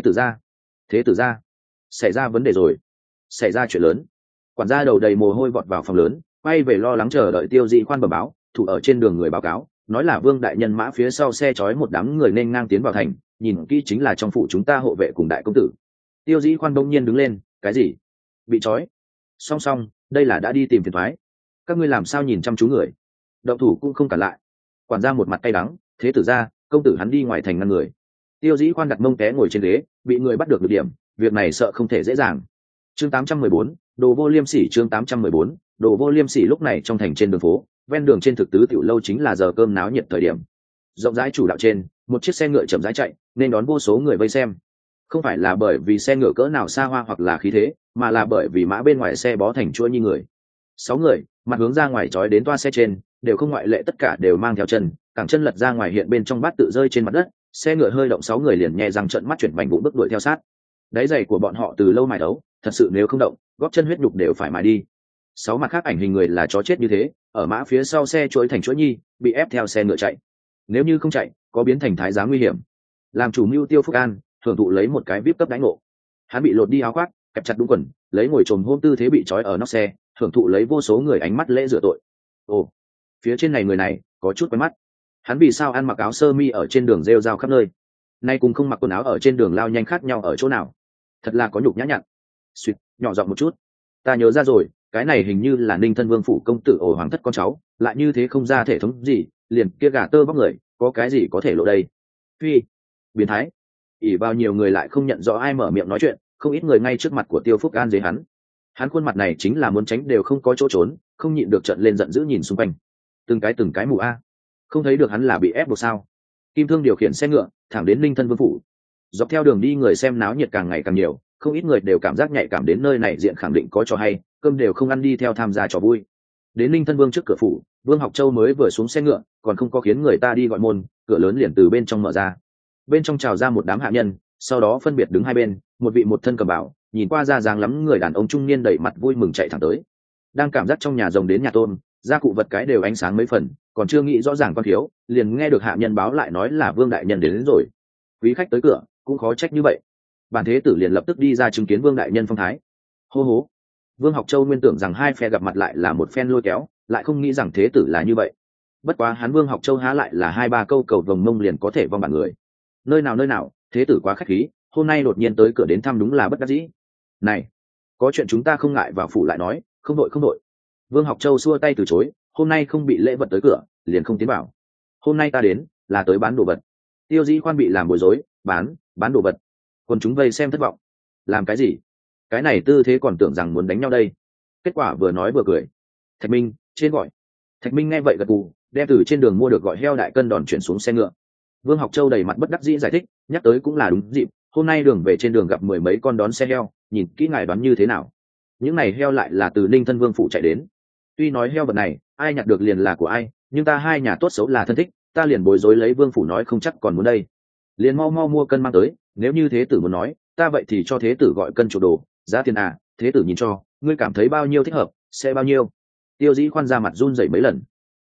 tử gia, xảy ra vấn đề rồi, xảy ra chuyện lớn. Quản gia đầu đầy mồ hôi vọt vào phòng lớn, quay về lo lắng chờ đợi Tiêu Dĩ Khoan bẩm báo, thủ ở trên đường người báo cáo, nói là Vương đại nhân mã phía sau xe trói một đám người nên ngang tiến vào thành, nhìn kỹ chính là trong phủ chúng ta hộ vệ cùng đại công tử. Tiêu Dĩ Khoan bỗng nhiên đứng lên, cái gì? Bị trói? Song, đây là đã đi tìm phiền toái. Các ngươi làm sao nhìn chăm chú người? Động thủ cũng không cản lại. Quản gia một mặt cay đắng, thế tử gia, công tử hắn đi ngoài thành ngăn người. Tiêu Dĩ Khoan đặt mông té ngồi trên ghế, bị người bắt được điểm, việc này sợ không thể dễ dàng. Chương 814, đồ vô liêm sỉ. Chương 814, đồ vô liêm sỉ. Lúc này trong thành trên đường phố, ven đường trên thực tứ tiểu lâu chính là giờ cơm náo nhiệt thời điểm. Rộng rãi chủ đạo trên, một chiếc xe ngựa chậm rãi chạy, nên đón vô số người vây xem. Không phải là bởi vì xe ngựa cỡ nào xa hoa hoặc là khí thế, mà là bởi vì mã bên ngoài xe bó thành chuỗi như người. 6 người, mặt hướng ra ngoài trói đến toa xe trên, đều không ngoại lệ tất cả đều mang theo chân, cẳng chân lật ra ngoài hiện bên trong bát tự rơi trên mặt đất, xe ngựa hơi động 6 người liền nhẹ răng trợn mắt chuyển mạnh bụng bước đuổi theo sát. Đáy giày của bọn họ từ lâu mài đấu, thật sự nếu không động, gót chân huyết nhục đều phải mài đi. 6 mặt khác ảnh hình người là chó chết như thế, ở mã phía sau xe chuỗi thành chuỗi nhi, bị ép theo xe ngựa chạy. Nếu như không chạy, có biến thành thái giám nguy hiểm. Làm chủ mưu Tiêu Phúc An, hưởng thụ lấy một cái vip cấp đánh ngộ. Hắn bị lột đi áo khoác, kẹp chặt đúng quần, lấy ngồi trồm hôm tư thế bị trói ở nóc xe, hưởng thụ lấy vô số người ánh mắt lễ rửa tội. Ồ, phía trên này người này có chút quen mắt. Hắn vì sao ăn mặc áo sơ mi ở trên đường rêu rao khắp nơi, nay cùng không mặc quần áo ở trên đường lao nhanh khác nhau ở chỗ nào? Thật là có nhục nhã nhặn. Suýt, nhỏ giọng một chút. Ta nhớ ra rồi, cái này hình như là Ninh Thân Vương phủ công tử ổ hoàng thất con cháu, lại như thế không ra thể thống gì, liền kia gà tơ bóc người, có cái gì có thể lộ đây? Phi, biến thái. Ỉ vào nhiều người lại không nhận rõ ai mở miệng nói chuyện, không ít người ngay trước mặt của Tiêu Phúc An dưới hắn khuôn mặt này chính là muốn tránh đều không có chỗ trốn, không nhịn được trợn lên giận dữ nhìn xung quanh. Từng cái mù a, không thấy được hắn là bị ép buộc sao? Kim Thương điều khiển xe ngựa thẳng đến Ninh Thân Vương phủ. Dọc theo đường đi người xem náo nhiệt càng ngày càng nhiều, không ít người đều cảm giác nhạy cảm đến nơi này diện khẳng định có trò hay, cơm đều không ăn đi theo tham gia trò vui. Đến Ninh Thân Vương trước cửa phủ, Vương Học Châu mới vừa xuống xe ngựa, còn không có khiến người ta đi gọi môn, cửa lớn liền từ bên trong mở ra. Bên trong trào ra một đám hạ nhân, sau đó phân biệt đứng hai bên, một vị một thân cầm bảo, nhìn qua ra dáng lắm người đàn ông trung niên đầy mặt vui mừng chạy thẳng tới. Đang cảm giác trong nhà rồng đến nhà tôm, gia cụ vật cái đều ánh sáng mấy phần, còn chưa nghĩ rõ ràng con thiếu, liền nghe được hạ nhân báo lại nói là Vương đại nhân đến rồi. Quý khách tới cửa, cũng khó trách như vậy. Bản thế tử liền lập tức đi ra chứng kiến Vương đại nhân phong thái. Hô hố. Vương Học Châu nguyên tưởng rằng hai phe gặp mặt lại là một phen lôi kéo, lại không nghĩ rằng thế tử là như vậy. Bất quá hắn Vương Học Châu há lại là 2-3 câu cầu vồng mông liền có thể vong bản người. Nơi nào, thế tử quá khách khí, hôm nay đột nhiên tới cửa đến thăm đúng là bất đắc dĩ. Này, có chuyện chúng ta không ngại vào phủ lại nói, không đội. Vương Học Châu xua tay từ chối, hôm nay không bị lễ vật tới cửa, liền không tiến vào. Hôm nay ta đến là tới bán đồ vật. Tiêu Dĩ Khoan bị làm bối rối, bán đồ vật. Còn chúng vây xem thất vọng. Làm cái gì? Cái này tư thế còn tưởng rằng muốn đánh nhau đây. Kết quả vừa nói vừa cười. Thạch Minh, trên gọi. Thạch Minh nghe vậy gật gù, đem từ trên đường mua được gọi heo đại cân đòn chuyển xuống xe ngựa. Vương Học Châu đầy mặt bất đắc dĩ giải thích, nhắc tới cũng là đúng dịp, hôm nay đường về trên đường gặp 10 mấy con đón xe heo, nhìn kỹ ngài đoán như thế nào? Những này heo lại là từ Ninh Thân Vương phủ chạy đến. Tuy nói heo vật này, ai nhặt được liền là của ai, nhưng ta hai nhà tốt xấu là thân thích, ta liền bối rối lấy Vương phủ nói không chắc còn muốn đây. Liền mau mua cân mang tới, nếu như thế tử muốn nói, ta vậy thì cho thế tử gọi cân chủ đồ, giá tiền à, thế tử nhìn cho, ngươi cảm thấy bao nhiêu thích hợp, sẽ bao nhiêu? Tiêu Dĩ Khoan ra mặt run rẩy mấy lần.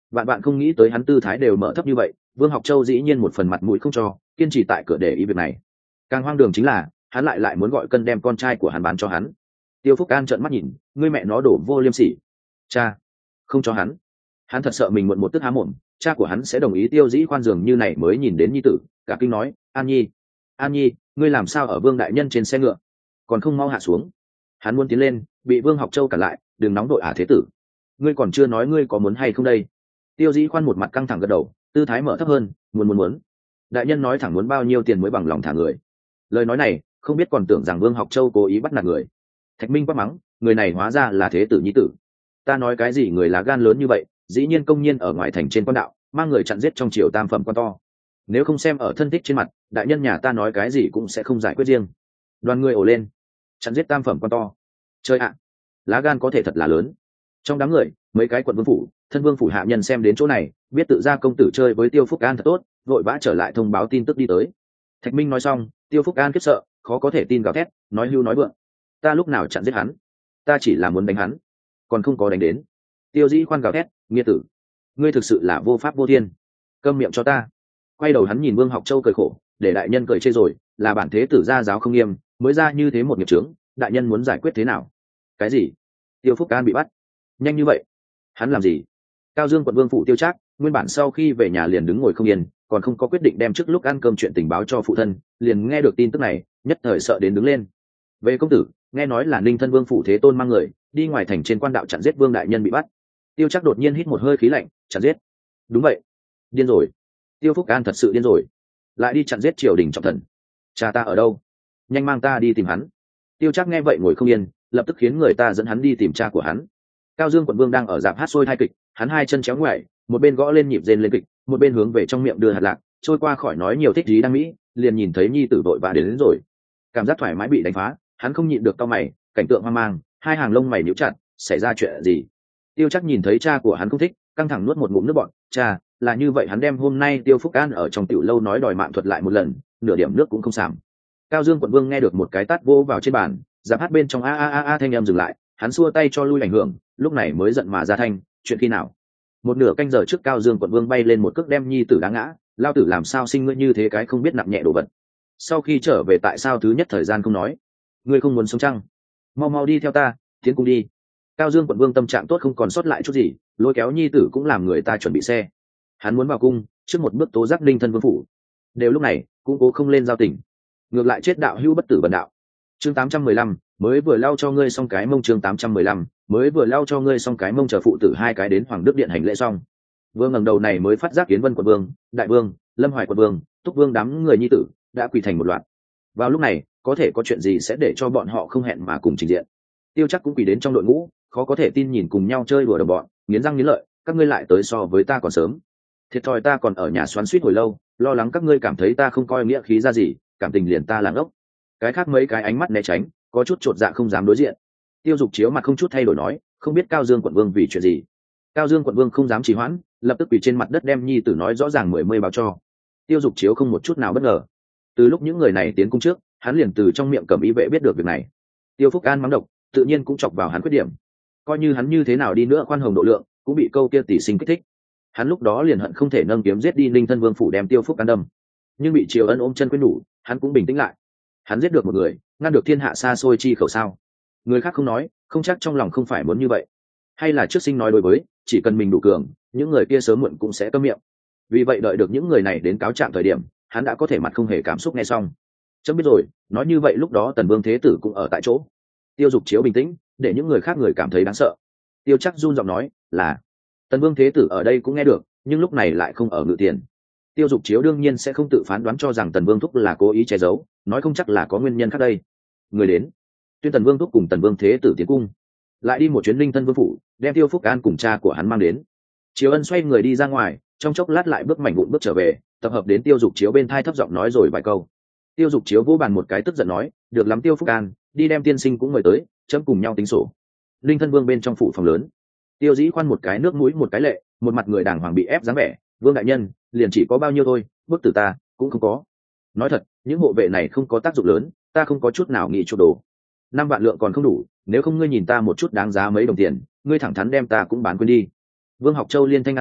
Vạn bạn không nghĩ tới hắn tư thái đều mở thấp như vậy, Vương Học Châu dĩ nhiên một phần mặt mũi không cho, kiên trì tại cửa để ý việc này. Càng hoang đường chính là hắn lại muốn gọi cân đem con trai của hắn bán cho hắn. Tiêu Phúc An trợn mắt nhìn, ngươi mẹ nó đổ vô liêm sỉ. Cha, không cho hắn. Hắn thật sợ mình muộn một tức há mồm, cha của hắn sẽ đồng ý Tiêu Dĩ Khoan dường như này mới nhìn đến nhi tử, cả kinh nói, An Nhi, An Nhi, ngươi làm sao ở Vương đại nhân trên xe ngựa, còn không mau hạ xuống. Hắn muốn tiến lên, bị Vương Học Châu cản lại, đừng nóng đội thế tử, ngươi còn chưa nói ngươi có muốn hay không đây. Tiêu Dĩ Khoan một mặt căng thẳng gật đầu, tư thái mở thấp hơn, muốn. Đại nhân nói thẳng muốn bao nhiêu tiền mới bằng lòng thả người. Lời nói này không biết còn tưởng rằng Vương Học Châu cố ý bắt nạt người. Thạch Minh quát mắng, người này hóa ra là thế tử nhi tử. Ta nói cái gì người lá gan lớn như vậy, dĩ nhiên công nhiên ở ngoài thành trên quan đạo mang người chặn giết trong triều tam phẩm quan to. Nếu không xem ở thân thích trên mặt, đại nhân nhà ta nói cái gì cũng sẽ không giải quyết riêng. Đoàn người ồ lên, chặn giết tam phẩm quan to. Chơi ạ, lá gan có thể thật là lớn. Trong đám người, mấy cái quận vương phủ, thân vương phủ hạ nhân xem đến chỗ này, biết tự ra công tử chơi với Tiêu Phúc An thật tốt, vội vã trở lại thông báo tin tức đi tới. Thạch Minh nói xong, Tiêu Phúc An khiếp sợ, khó có thể tin gào thét, nói hưu nói vượng. Ta lúc nào chặn giết hắn? Ta chỉ là muốn đánh hắn, còn không có đánh đến. Tiêu Dĩ Khoan gào thét, nghĩa tử, ngươi thực sự là vô pháp vô thiên, câm miệng cho ta. Quay đầu hắn nhìn Vương Học Châu cười khổ, để đại nhân cười chê rồi, là bản thế tử gia giáo không nghiêm, mới ra như thế một nghiệp chướng, đại nhân muốn giải quyết thế nào? Cái gì? Tiêu Phúc An bị bắt? Nhanh như vậy? Hắn làm gì? Cao Dương quận vương phủ Tiêu Trác nguyên bản sau khi về nhà liền đứng ngồi không yên, còn không có quyết định đem trước lúc ăn cơm chuyện tình báo cho phụ thân, liền nghe được tin tức này, nhất thời sợ đến đứng lên. Về công tử, nghe nói là Ninh thân vương phủ Thế Tôn mang người đi ngoài thành trên quan đạo chặn giết Vương đại nhân bị bắt. Tiêu Trác đột nhiên hít một hơi khí lạnh, chặn giết? Đúng vậy. Điên rồi. Tiêu Phúc An thật sự điên rồi, lại đi chặn giết triều đình trọng thần. Cha ta ở đâu? Nhanh mang ta đi tìm hắn. Tiêu Trác nghe vậy ngồi không yên, lập tức khiến người ta dẫn hắn đi tìm cha của hắn. Cao Dương quận vương đang ở dạp hát xôi thai kịch, hắn hai chân chéo ngoại, một bên gõ lên nhịp rên lên kịch, một bên hướng về trong miệng đưa hạt lạc, trôi qua khỏi nói nhiều thích gì đang mỹ, liền nhìn thấy nhi tử vội vã đến rồi. Cảm giác thoải mái bị đánh phá, hắn không nhịn được cau mày, cảnh tượng hoang mang, hai hàng lông mày nhíu chặt, xảy ra chuyện gì? Tiêu Trác nhìn thấy cha của hắn không thích, căng thẳng nuốt một ngụm nước bọt, cha, là như vậy. Hắn đem hôm nay Tiêu Phúc An ở trong tiểu lâu nói đòi mạng thuật lại một lần, nửa điểm nước cũng không sàm. Cao Dương quận vương nghe được một cái tát vô vào trên bàn, giáp hát bên trong a thanh em dừng lại, hắn xua tay cho lui ảnh hưởng, lúc này mới giận mà ra thanh, chuyện khi nào? Một nửa canh giờ trước Cao Dương quận vương bay lên một cước đem nhi tử đá ngã, lao tử làm sao sinh ngươi như thế cái không biết nặng nhẹ đồ vật. Sau khi trở về tại sao thứ nhất thời gian không nói? Ngươi không muốn sống chăng? Mau mau đi theo ta, tiến cung đi. Cao Dương quận vương tâm trạng tốt không còn sót lại chút gì, lôi kéo nhi tử cũng làm người ta chuẩn bị xe. Hắn muốn vào cung, trước một bước tố giác Ninh thân vương phủ. Đều lúc này, cũng cố không lên giao tình, ngược lại chết đạo hữu bất tử bần đạo. Chương 815, mới vừa lao cho ngươi xong cái mông. Chương 815, mới vừa lao cho ngươi xong cái mông. Chờ phụ tử hai cái đến Hoàng Đức điện hành lễ xong, vương ngẩng đầu này mới phát giác Kiến Vân quận vương, Đại vương, Lâm Hoài quận vương, Túc vương đám người nhi tử đã quỳ thành một loạt. Vào lúc này, có thể có chuyện gì sẽ để cho bọn họ không hẹn mà cùng trình diện? Tiêu Trác cũng quỳ đến trong đội ngũ, khó có thể tin nhìn cùng nhau chơi đùa đồng bọn, nghiến răng nghiến lợi, các ngươi lại tới so với ta còn sớm. Thiệt thòi ta còn ở nhà xoắn xuýt hồi lâu, lo lắng các ngươi cảm thấy ta không coi nghĩa khí ra gì, cảm tình liền ta là ngốc. Cái khác mấy cái ánh mắt né tránh, có chút chột dạ không dám đối diện. Tiêu Dục Chiếu mặt không chút thay đổi nói, không biết Cao Dương quận vương vì chuyện gì. Cao Dương quận vương không dám trì hoãn, lập tức quỳ trên mặt đất đem nhi tử nói rõ ràng mười báo cho. Tiêu Dục Chiếu không một chút nào bất ngờ. Từ lúc những người này tiến cung trước, hắn liền từ trong miệng Cẩm Y vệ biết được việc này. Tiêu Phúc An mắng độc, tự nhiên cũng chọc vào hắn khuyết điểm. Coi như hắn như thế nào đi nữa khoan hồng độ lượng, cũng bị câu kia tỷ sinh kích thích. Hắn lúc đó liền hận không thể nâng kiếm giết đi Ninh thân vương phủ đem Tiêu Phúc An đâm. Nhưng bị Triều Ân ôm chân quên đủ, hắn cũng bình tĩnh lại. Hắn giết được một người, ngăn được thiên hạ xa xôi chi khẩu sao? Người khác không nói, không chắc trong lòng không phải muốn như vậy. Hay là trước sinh nói đối với, chỉ cần mình đủ cường, những người kia sớm muộn cũng sẽ câm miệng. Vì vậy đợi được những người này đến cáo trạng thời điểm, hắn đã có thể mặt không hề cảm xúc nghe xong. Chấm biết rồi, nói như vậy lúc đó Tần Vương Thế Tử cũng ở tại chỗ. Tiêu Dục Chiếu bình tĩnh, để những người khác người cảm thấy đáng sợ. Tiêu Trác run giọng nói, là Tần Vương Thế Tử ở đây cũng nghe được, nhưng lúc này lại không ở Ngự Tiền. Tiêu Dục Chiếu đương nhiên sẽ không tự phán đoán cho rằng Tần Vương Thúc là cố ý che giấu, nói không chắc là có nguyên nhân khác đây. Người đến, tuyên Tần Vương Thúc cùng Tần Vương Thế Tử tiến cung, lại đi một chuyến Ninh thân vương phủ, đem Tiêu Phúc An cùng cha của hắn mang đến. Triều Ân xoay người đi ra ngoài, trong chốc lát lại bước mảnh vụn bước trở về, tập hợp đến Tiêu Dục Chiếu bên thai thấp giọng nói rồi vài câu. Tiêu Dục Chiếu vỗ bàn một cái tức giận nói, được lắm Tiêu Phúc An, đi đem tiên sinh cũng mời tới, chấm cùng nhau tính sổ. Ninh thân vương bên trong phủ phòng lớn, Tiêu Dĩ Khoan một cái nước mũi một cái lệ, một mặt người đàng hoàng bị ép dáng vẻ. Vương đại nhân, liền chỉ có bao nhiêu thôi, bức tử ta cũng không có. Nói thật, những hộ vệ này không có tác dụng lớn, ta không có chút nào nghĩ chỗ đồ. 5 vạn lượng còn không đủ, nếu không ngươi nhìn ta một chút đáng giá mấy đồng tiền, ngươi thẳng thắn đem ta cũng bán quên đi. Vương Học Châu liên thanh an ủi,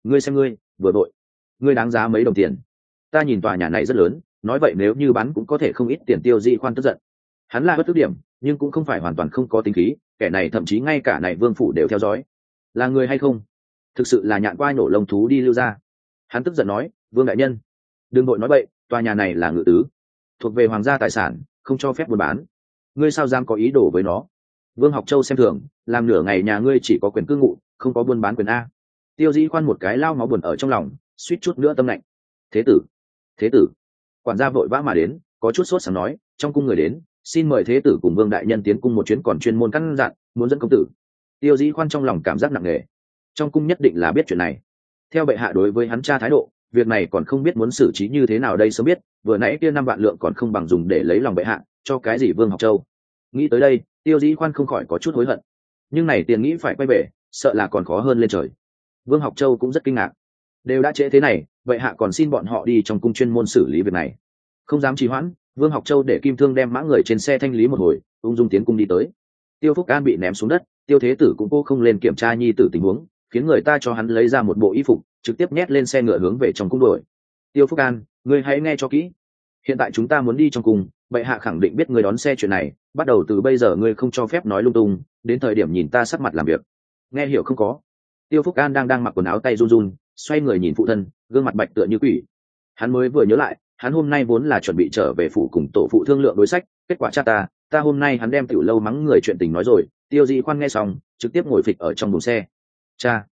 ngươi xem ngươi vừa vội, ngươi đáng giá mấy đồng tiền? Ta nhìn tòa nhà này rất lớn, nói vậy nếu như bán cũng có thể không ít tiền. Tiêu Dĩ Khoan tức giận. Hắn là bất tức điểm, nhưng cũng không phải hoàn toàn không có tính khí, kẻ này thậm chí ngay cả này vương phủ đều theo dõi. Là người hay không? Thực sự là nhạn qua nổ lông thú đi lưu ra. Hắn tức giận nói, vương đại nhân, đừng vội nói bậy, tòa nhà này là ngự tứ, thuộc về hoàng gia tài sản, không cho phép buôn bán. Ngươi sao dám có ý đồ với nó? Vương Học Châu xem thường, làm nửa ngày nhà ngươi chỉ có quyền cư ngụ, không có buôn bán quyền a. Tiêu Dĩ Khoan một cái lao máu buồn ở trong lòng, suýt chút nữa tâm lạnh. Thế tử, thế tử. Quản gia vội vã mà đến, có chút sốt sắng nói, trong cung người đến, xin mời thế tử cùng vương đại nhân tiến cung một chuyến, còn chuyên môn căn dặn muốn dẫn công tử. Tiêu Dĩ Khoan trong lòng cảm giác nặng nề, trong cung nhất định là biết chuyện này. Theo bệ hạ đối với hắn cha thái độ, việc này còn không biết muốn xử trí như thế nào đây. Sớm biết vừa nãy kia 5 vạn lượng còn không bằng dùng để lấy lòng bệ hạ, cho cái gì Vương Học Châu. Nghĩ tới đây, Tiêu Dĩ Khoan không khỏi có chút hối hận, nhưng này tiền nghĩ phải quay về, sợ là còn khó hơn lên trời. Vương Học Châu cũng rất kinh ngạc, đều đã trễ thế này, bệ hạ còn xin bọn họ đi trong cung chuyên môn xử lý việc này. Không dám trì hoãn, Vương Học Châu để Kim Thương đem mã người trên xe thanh lý một hồi, ung dung tiến cung đi tới. Tiêu Phúc An bị ném xuống đất, Tiêu Thế Tử cũng cô không lên kiểm tra nhi tử tình huống, khiến người ta cho hắn lấy ra một bộ y phục, trực tiếp nhét lên xe ngựa hướng về trong cung đuổi. Tiêu Phúc An, ngươi hãy nghe cho kỹ, hiện tại chúng ta muốn đi trong cung, bệ hạ khẳng định biết ngươi đón xe chuyện này, bắt đầu từ bây giờ ngươi không cho phép nói lung tung, đến thời điểm nhìn ta sắc mặt làm việc, nghe hiểu không có? Tiêu Phúc An đang mặc quần áo, tay run run, xoay người nhìn phụ thân, gương mặt bạch tựa như quỷ. Hắn mới vừa nhớ lại, hắn hôm nay vốn là chuẩn bị trở về phủ cùng tổ phụ thương lượng đối sách, kết quả cha ta hôm nay hắn đem tiểu lâu mắng người chuyện tình nói rồi. Tiêu Dĩ Khoan nghe xong, trực tiếp ngồi phịch ở trong buồng xe. Cha,